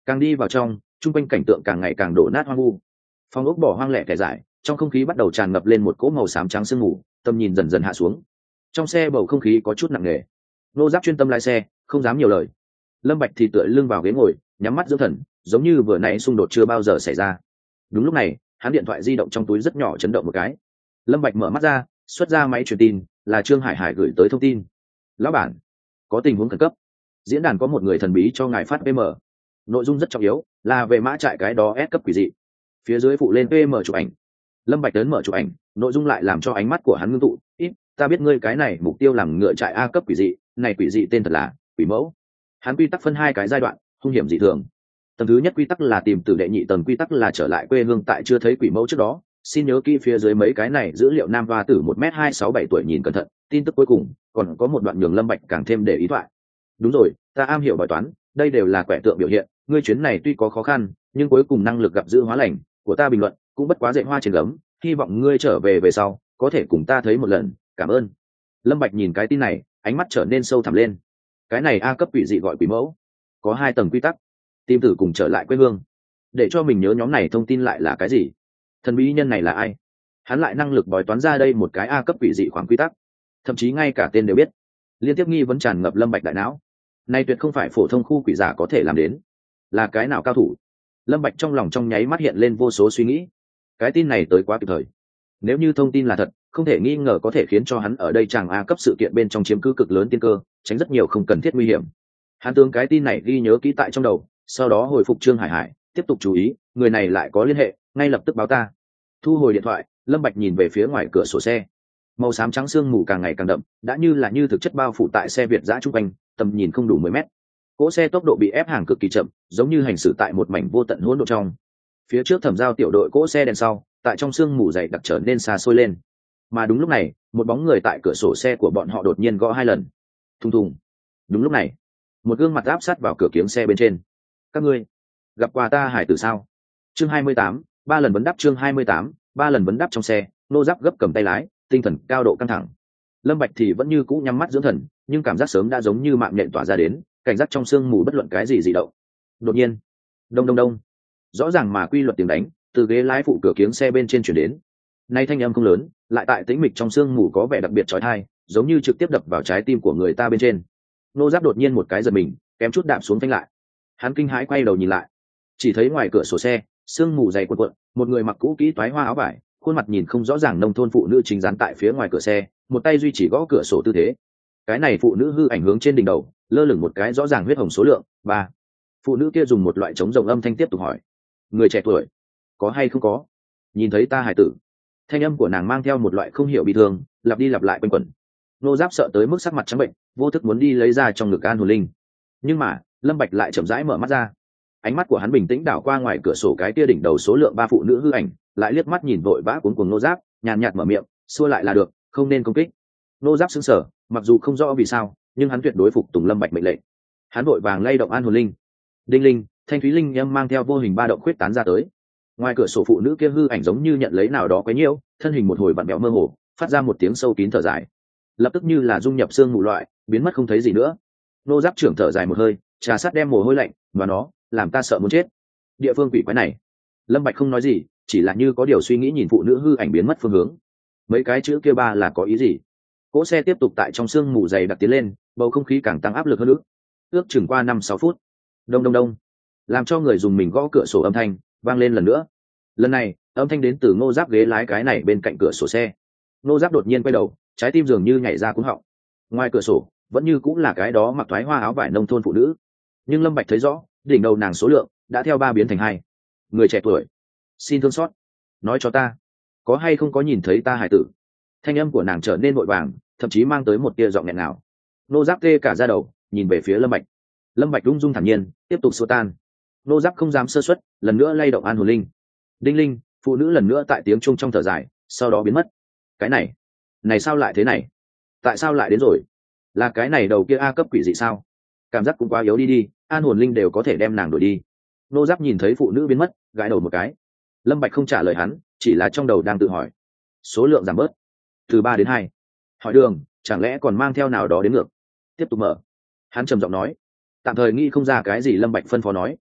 Càng đi vào trong, chung quanh cảnh tượng càng ngày càng đổ nát hoang vu. Phòng ốc bỏ hoang lẻ tẻ dại, trong không khí bắt đầu tràn ngập lên một cỗ màu xám trắng sương mù, tầm nhìn dần dần hạ xuống. Trong xe bầu không khí có chút nặng nề. Nô Giáp chuyên tâm lái xe, không dám nhiều lời. Lâm Bạch thì tựa lưng vào ghế ngồi, nhắm mắt dưỡng thần, giống như vừa nãy xung đột chưa bao giờ xảy ra. Đúng lúc này, hắn điện thoại di động trong túi rất nhỏ chấn động một cái. Lâm Bạch mở mắt ra, xuất ra máy truyền tin, là Trương Hải Hải gửi tới thông tin. Lão bản, có tình huống khẩn cấp. Diễn đàn có một người thần bí cho ngài phát PM. Nội dung rất trọng yếu, là về mã trại cái đó S cấp quỷ dị. Phía dưới phụ lên PM chụp ảnh. Lâm Bạch ấn mở chụp ảnh, nội dung lại làm cho ánh mắt của hắn ngưng tụ. Ít, ta biết ngươi cái này mục tiêu làm ngựa trại A cấp quỷ dị, này quỷ dị tên thật là Quỷ Mẫu. Hắn quy tắc phân hai cái giai đoạn, hung hiểm dị thường. Tầng thứ nhất quy tắc là tìm tử đệ, nhị tầng quy tắc là trở lại quê hương tại chưa thấy Quỷ Mẫu trước đó. Xin nhớ kỹ phía dưới mấy cái này dữ liệu nam hoa tử 1m267 tuổi nhìn cẩn thận. Tin tức cuối cùng còn có một đoạn nhường Lâm Bạch càng thêm để ý thoại. Đúng rồi, ta am hiểu bài toán, đây đều là quẻ tượng biểu hiện. Ngươi chuyến này tuy có khó khăn, nhưng cuối cùng năng lực gặp dữ hóa lành của ta bình luận cũng bất quá dạy hoa trên gấm. Hy vọng ngươi trở về về sau có thể cùng ta thấy một lần, cảm ơn. Lâm Bạch nhìn cái tin này, ánh mắt trở nên sâu thẳm lên. Cái này A cấp quỷ dị gọi Quỷ Mẫu, có hai tầng quy tắc, tìm tử cùng trở lại quê hương. Để cho mình nhớ nhóm này thông tin lại là cái gì? Thần bí nhân này là ai? Hắn lại năng lực bói toán ra đây một cái A cấp quỷ dị khoảng quy tắc, thậm chí ngay cả tên đều biết. Liên tiếp nghi vấn tràn ngập Lâm Bạch đại não. Này tuyệt không phải phổ thông khu quỷ giả có thể làm đến. Là cái nào cao thủ? Lâm Bạch trong lòng trong nháy mắt hiện lên vô số suy nghĩ. Cái tin này tới quá kịp thời. Nếu như thông tin là thật, không thể nghi ngờ có thể khiến cho hắn ở đây chàng A cấp sự kiện bên trong chiếm cứ cực lớn tiên cơ, tránh rất nhiều không cần thiết nguy hiểm. Hắn tướng cái tin này ghi nhớ kỹ tại trong đầu, sau đó hồi phục Trương Hải Hải, tiếp tục chú ý, người này lại có liên hệ, ngay lập tức báo ta. Thu hồi điện thoại, Lâm Bạch nhìn về phía ngoài cửa sổ xe. Màu xám trắng sương mù càng ngày càng đậm, đã như thực chất bao phủ tại xe Việt dã trung quanh, tầm nhìn không đủ 10 mét. Cỗ xe tốc độ bị ép hàng cực kỳ chậm, giống như hành xử tại một mảnh vô tận hỗn độn trong. Phía trước Thẩm Giao tiểu đội cỗ xe đèn sau, tại trong sương mù dày đặc trở nên xa xôi lên. Mà đúng lúc này, một bóng người tại cửa sổ xe của bọn họ đột nhiên gõ hai lần. Thùng thùng. Đúng lúc này, một gương mặt áp sát vào cửa kiếng xe bên trên. Các ngươi gặp qua ta Hải Tử sao? Chương 28, ba lần vấn đáp. Chương 28, ba lần vấn đáp. Trong xe, Nô Giáp gấp cầm tay lái, tinh thần cao độ căng thẳng. Lâm Bạch thì vẫn như cũ nhắm mắt dưỡng thần, nhưng cảm giác sớm đã giống như mạng nhện tỏa ra đến, cảnh giác trong sương mù bất luận cái gì dị động. Đột nhiên, đông đông đông, rõ ràng mà quy luật tiếng đánh từ ghế lái phụ cửa kiếng xe bên trên truyền đến. Nay thanh âm không lớn, lại tại tĩnh mịch trong sương mù có vẻ đặc biệt chói tai, giống như trực tiếp đập vào trái tim của người ta bên trên. Nô Giáp đột nhiên một cái giật mình, kém chút đạp xuống phanh lại. Hắn kinh hãi quay đầu nhìn lại, chỉ thấy ngoài cửa sổ xe, sương mù dày cuộn cuộn, một người mặc cũ kỹ toái hoa áo vải, khuôn mặt nhìn không rõ ràng nông thôn phụ nữ chính dán tại phía ngoài cửa xe, một tay duy trì gõ cửa sổ tư thế. Cái này phụ nữ hư ảnh hướng trên đỉnh đầu, lơ lửng một cái rõ ràng huyết hồng số lượng 3. Phụ nữ kia dùng một loại trống rồng âm thanh tiếp tục hỏi: người trẻ tuổi, có hay không có nhìn thấy ta Hải Tử? Thanh âm của nàng mang theo một loại không hiểu bi thương, lặp đi lặp lại quanh quẩn. Nô Giáp sợ tới mức sắc mặt trắng bệnh, vô thức muốn đi lấy ra trong ngực An Hồn Linh. Nhưng mà Lâm Bạch lại chậm rãi mở mắt ra. Ánh mắt của hắn bình tĩnh đảo qua ngoài cửa sổ cái kia đỉnh đầu số lượng 3 phụ nữ hư ảnh, lại liếc mắt nhìn vội vã cuống cuồng Nô Giáp, nhàn nhạt mở miệng: xua lại là được, không nên công kích. Nô Giáp sững sờ, mặc dù không rõ vì sao, nhưng hắn tuyệt đối phục tùng Lâm Bạch mệnh lệnh. Hắn vội vàng lay động An Hồn Linh. Đinh linh, thanh thúy linh âm mang theo vô hình ba động khuyết tán ra tới. Ngoài cửa sổ phụ nữ kia hư ảnh giống như nhận lấy nào đó quấy nhiễu, thân hình một hồi vặn vẹo mơ hồ, phát ra một tiếng sâu kín thở dài, lập tức như là dung nhập xương mù loại, biến mất không thấy gì nữa. Nô Giáp trưởng thở dài một hơi, trà sát đem mồ hôi lạnh, và nó làm ta sợ muốn chết. Địa phương quỷ quái này. Lâm Bạch không nói gì, chỉ là như có điều suy nghĩ nhìn phụ nữ hư ảnh biến mất phương hướng. Mấy cái chữ kia 3 là có ý gì? Cỗ xe tiếp tục tại trong sương mù dày đặc tiến lên, bầu không khí càng tăng áp lực hơn nữa. Ước chừng qua 5-6 phút, đông đông đông, làm cho người dùng mình gõ cửa sổ âm thanh vang lên lần nữa. Lần này âm thanh đến từ Ngô Giáp ghế lái cái này bên cạnh cửa sổ xe. Ngô Giáp đột nhiên quay đầu, trái tim dường như nhảy ra cuống họng. Ngoài cửa sổ vẫn như cũng là cái đó mặc thoái hoa áo vải nông thôn phụ nữ, nhưng Lâm Bạch thấy rõ đỉnh đầu nàng số lượng đã theo 3 biến thành 2. Người trẻ tuổi, xin thương xót, nói cho ta, có hay không có nhìn thấy ta Hải Tử? Thanh âm của nàng trở nên vội vàng, thậm chí mang tới một tia giọng nghẹn ngào. Nô Giáp tê cả da đầu, nhìn về phía Lâm Bạch. Lâm Bạch ung dung thản nhiên, tiếp tục xua tan. Nô Giáp không dám sơ suất, lần nữa lay động An Hồn Linh. Đinh linh, phụ nữ lần nữa tại tiếng chuông trong thở dài, sau đó biến mất. Cái này sao lại thế này? Tại sao lại đến rồi? Là cái này đầu kia A cấp quỷ dị sao? Cảm giác cũng quá yếu đi, An Hồn Linh đều có thể đem nàng đuổi đi. Nô Giáp nhìn thấy phụ nữ biến mất, gãi đầu một cái. Lâm Bạch không trả lời hắn, chỉ là trong đầu đang tự hỏi. Số lượng giảm bớt từ 3 đến 2. Hỏi đường, chẳng lẽ còn mang theo nào đó đến ngược? Tiếp tục mở. Hắn trầm giọng nói. Tạm thời nghĩ không ra cái gì. Lâm Bạch phân phó nói.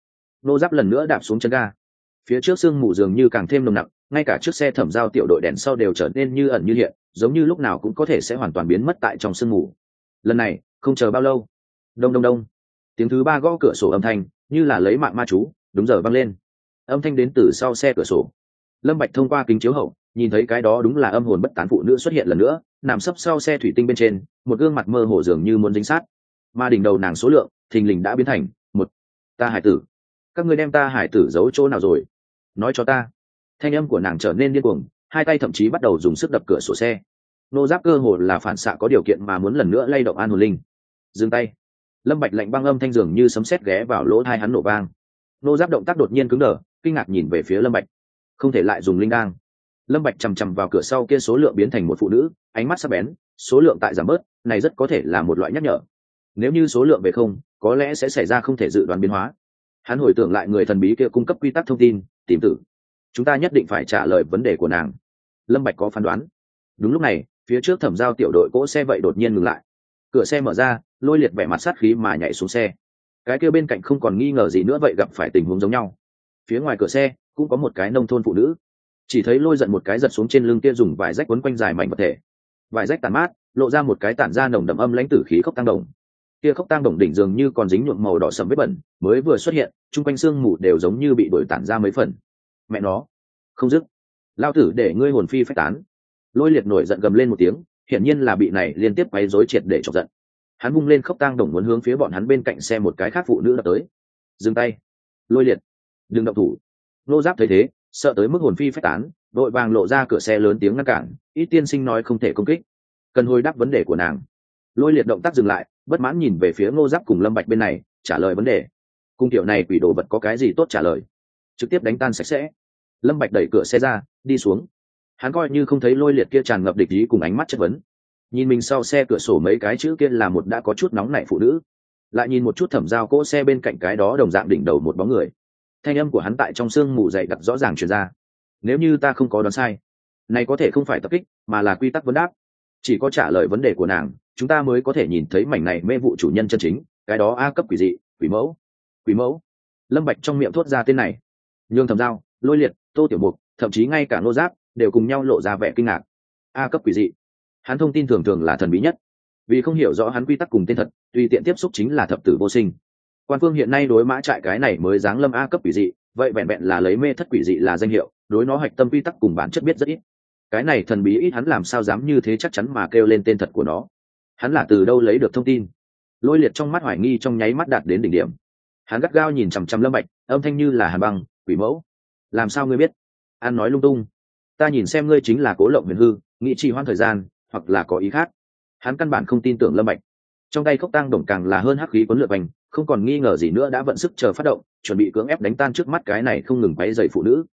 nô giáp lần nữa đạp xuống chân ga. Phía trước sương mù dường như càng thêm nồng nặc, ngay cả chiếc xe thẩm giao tiểu đội đèn sau đều trở nên như ẩn như hiện, giống như lúc nào cũng có thể sẽ hoàn toàn biến mất tại trong sương mù. Lần này không chờ bao lâu, đông đông đông, tiếng thứ ba gõ cửa sổ âm thanh như là lấy mạng ma chú đúng giờ vang lên. Âm thanh đến từ sau xe cửa sổ. Lâm Bạch thông qua kính chiếu hậu nhìn thấy cái đó đúng là âm hồn bất tán phụ nữ xuất hiện lần nữa, nằm sấp sau xe thủy tinh bên trên, một gương mặt mơ hồ dường như muốn dính sát, mà đỉnh đầu nàng số lượng thình lình đã biến thành một. Ta hải tử, các ngươi đem ta hải tử giấu chỗ nào rồi, nói cho ta. Thanh âm của nàng trở nên điên cuồng, hai tay thậm chí bắt đầu dùng sức đập cửa sổ xe. Nô giáp cơ hồ là phản xạ có điều kiện mà muốn lần nữa lay động an hồn linh. Dừng tay. Lâm Bạch lạnh băng âm thanh dường như sấm sét ghé vào lỗ tai hắn nổ vang. Nô giáp động tác đột nhiên cứng đờ, kinh ngạc nhìn về phía Lâm Bạch. Không thể lại dùng linh đang. Lâm Bạch chằm chằm vào cửa sau kia, số lượng biến thành một phụ nữ, ánh mắt sắc bén, số lượng tại giảm bớt, này rất có thể là một loại nhắc nhở. Nếu như số lượng về không, có lẽ sẽ xảy ra không thể dự đoán biến hóa. Hắn hồi tưởng lại người thần bí kia cung cấp quy tắc thông tin, tìm tử. Chúng ta nhất định phải trả lời vấn đề của nàng. Lâm Bạch có phán đoán. Đúng lúc này, phía trước thẩm giao tiểu đội cỗ xe vậy đột nhiên ngừng lại. Cửa xe mở ra, Lôi Liệt vẻ mặt sát khí mà nhảy xuống xe. Cái kia bên cạnh không còn nghi ngờ gì nữa vậy gặp phải tình huống giống nhau. Phía ngoài cửa xe cũng có một cái nông thôn phụ nữ, chỉ thấy Lôi giận một cái giật xuống trên lưng kia, dùng vải rách quấn quanh dài mảnh vật thể. Vải rách tàn mát, lộ ra một cái tản ra nồng đậm âm lãnh tử khí khốc tăng đồng. Kia khốc tăng đồng đỉnh dường như còn dính nhuộm màu đỏ sẫm vết bẩn, mới vừa xuất hiện, trung quanh xương mù đều giống như bị đổi tản ra mấy phần. Mẹ nó, không dứt, lao tử để ngươi hồn phi phách tán. Lôi Liệt nổi giận gầm lên một tiếng, hiển nhiên là bị này liên tiếp quấy rối triệt để chọc giận. Hắn vung lên khốc tang đồng muốn hướng phía bọn hắn bên cạnh xe một cái khác phụ nữ đập tới. Dừng tay, Lôi Liệt, đừng động thủ. Nô Giáp thấy thế, sợ tới mức hồn phi phách tán, đội vàng lộ ra cửa xe lớn tiếng ngăn cản. Ít tiên sinh nói không thể công kích, cần hồi đáp vấn đề của nàng. Lôi Liệt động tác dừng lại, bất mãn nhìn về phía Ngô Giáp cùng Lâm Bạch bên này, trả lời vấn đề. Cung tiểu này quỷ đồ vật có cái gì tốt trả lời, trực tiếp đánh tan sạch sẽ. Lâm Bạch đẩy cửa xe ra, đi xuống. Hắn coi như không thấy Lôi Liệt kia tràn ngập địch ý cùng ánh mắt chất vấn. Nhìn mình sau xe cửa sổ mấy cái chữ kia là một đã có chút nóng nảy phụ nữ, lại nhìn một chút thẩm giao cỗ xe bên cạnh cái đó đồng dạng đỉnh đầu một bóng người. Thanh âm của hắn tại trong sương mù dày đặc rõ ràng truyền ra. Nếu như ta không có đoán sai, này có thể không phải tập kích, mà là quy tắc vấn đáp. Chỉ có trả lời vấn đề của nàng, chúng ta mới có thể nhìn thấy mảnh này mê vụ chủ nhân chân chính, cái đó A cấp quỷ dị, quỷ mẫu. Quỷ mẫu. Lâm Bạch trong miệng thốt ra tên này, nhường thẩm giao, Lôi Liệt, Tô Tiểu Mục, thậm chí ngay cả Nô Giáp đều cùng nhau lộ ra vẻ kinh ngạc. A cấp quỷ dị. Hắn thông tin thường thường là thần bí nhất, vì không hiểu rõ hắn quy tắc cùng tên thật, tùy tiện tiếp xúc chính là thập tử vô sinh. Quan phương hiện nay đối mã trại cái này mới giáng lâm A cấp quỷ dị, vậy vẹn vẹn là lấy mê thất quỷ dị là danh hiệu, đối nó hạch tâm quy tắc cùng bản chất biết rất ít. Cái này thần bí ít, hắn làm sao dám như thế chắc chắn mà kêu lên tên thật của nó. Hắn là từ đâu lấy được thông tin? Lôi Liệt trong mắt hoài nghi trong nháy mắt đạt đến đỉnh điểm. Hắn gắt gao nhìn chằm chằm Lâm Bạch, âm thanh như là hàn băng. Quỷ mẫu, làm sao ngươi biết? An nói lung tung. Ta nhìn xem ngươi chính là cố lộng huyền hư, nghĩ trì hoãn thời gian, hoặc là có ý khác. Hắn căn bản không tin tưởng Lâm Bạch. Trong tay khốc tang đồng càng là hơn hắc khí cuốn lượn quanh, không còn nghi ngờ gì nữa đã vận sức chờ phát động, chuẩn bị cưỡng ép đánh tan trước mắt cái này không ngừng quấy rầy phụ nữ.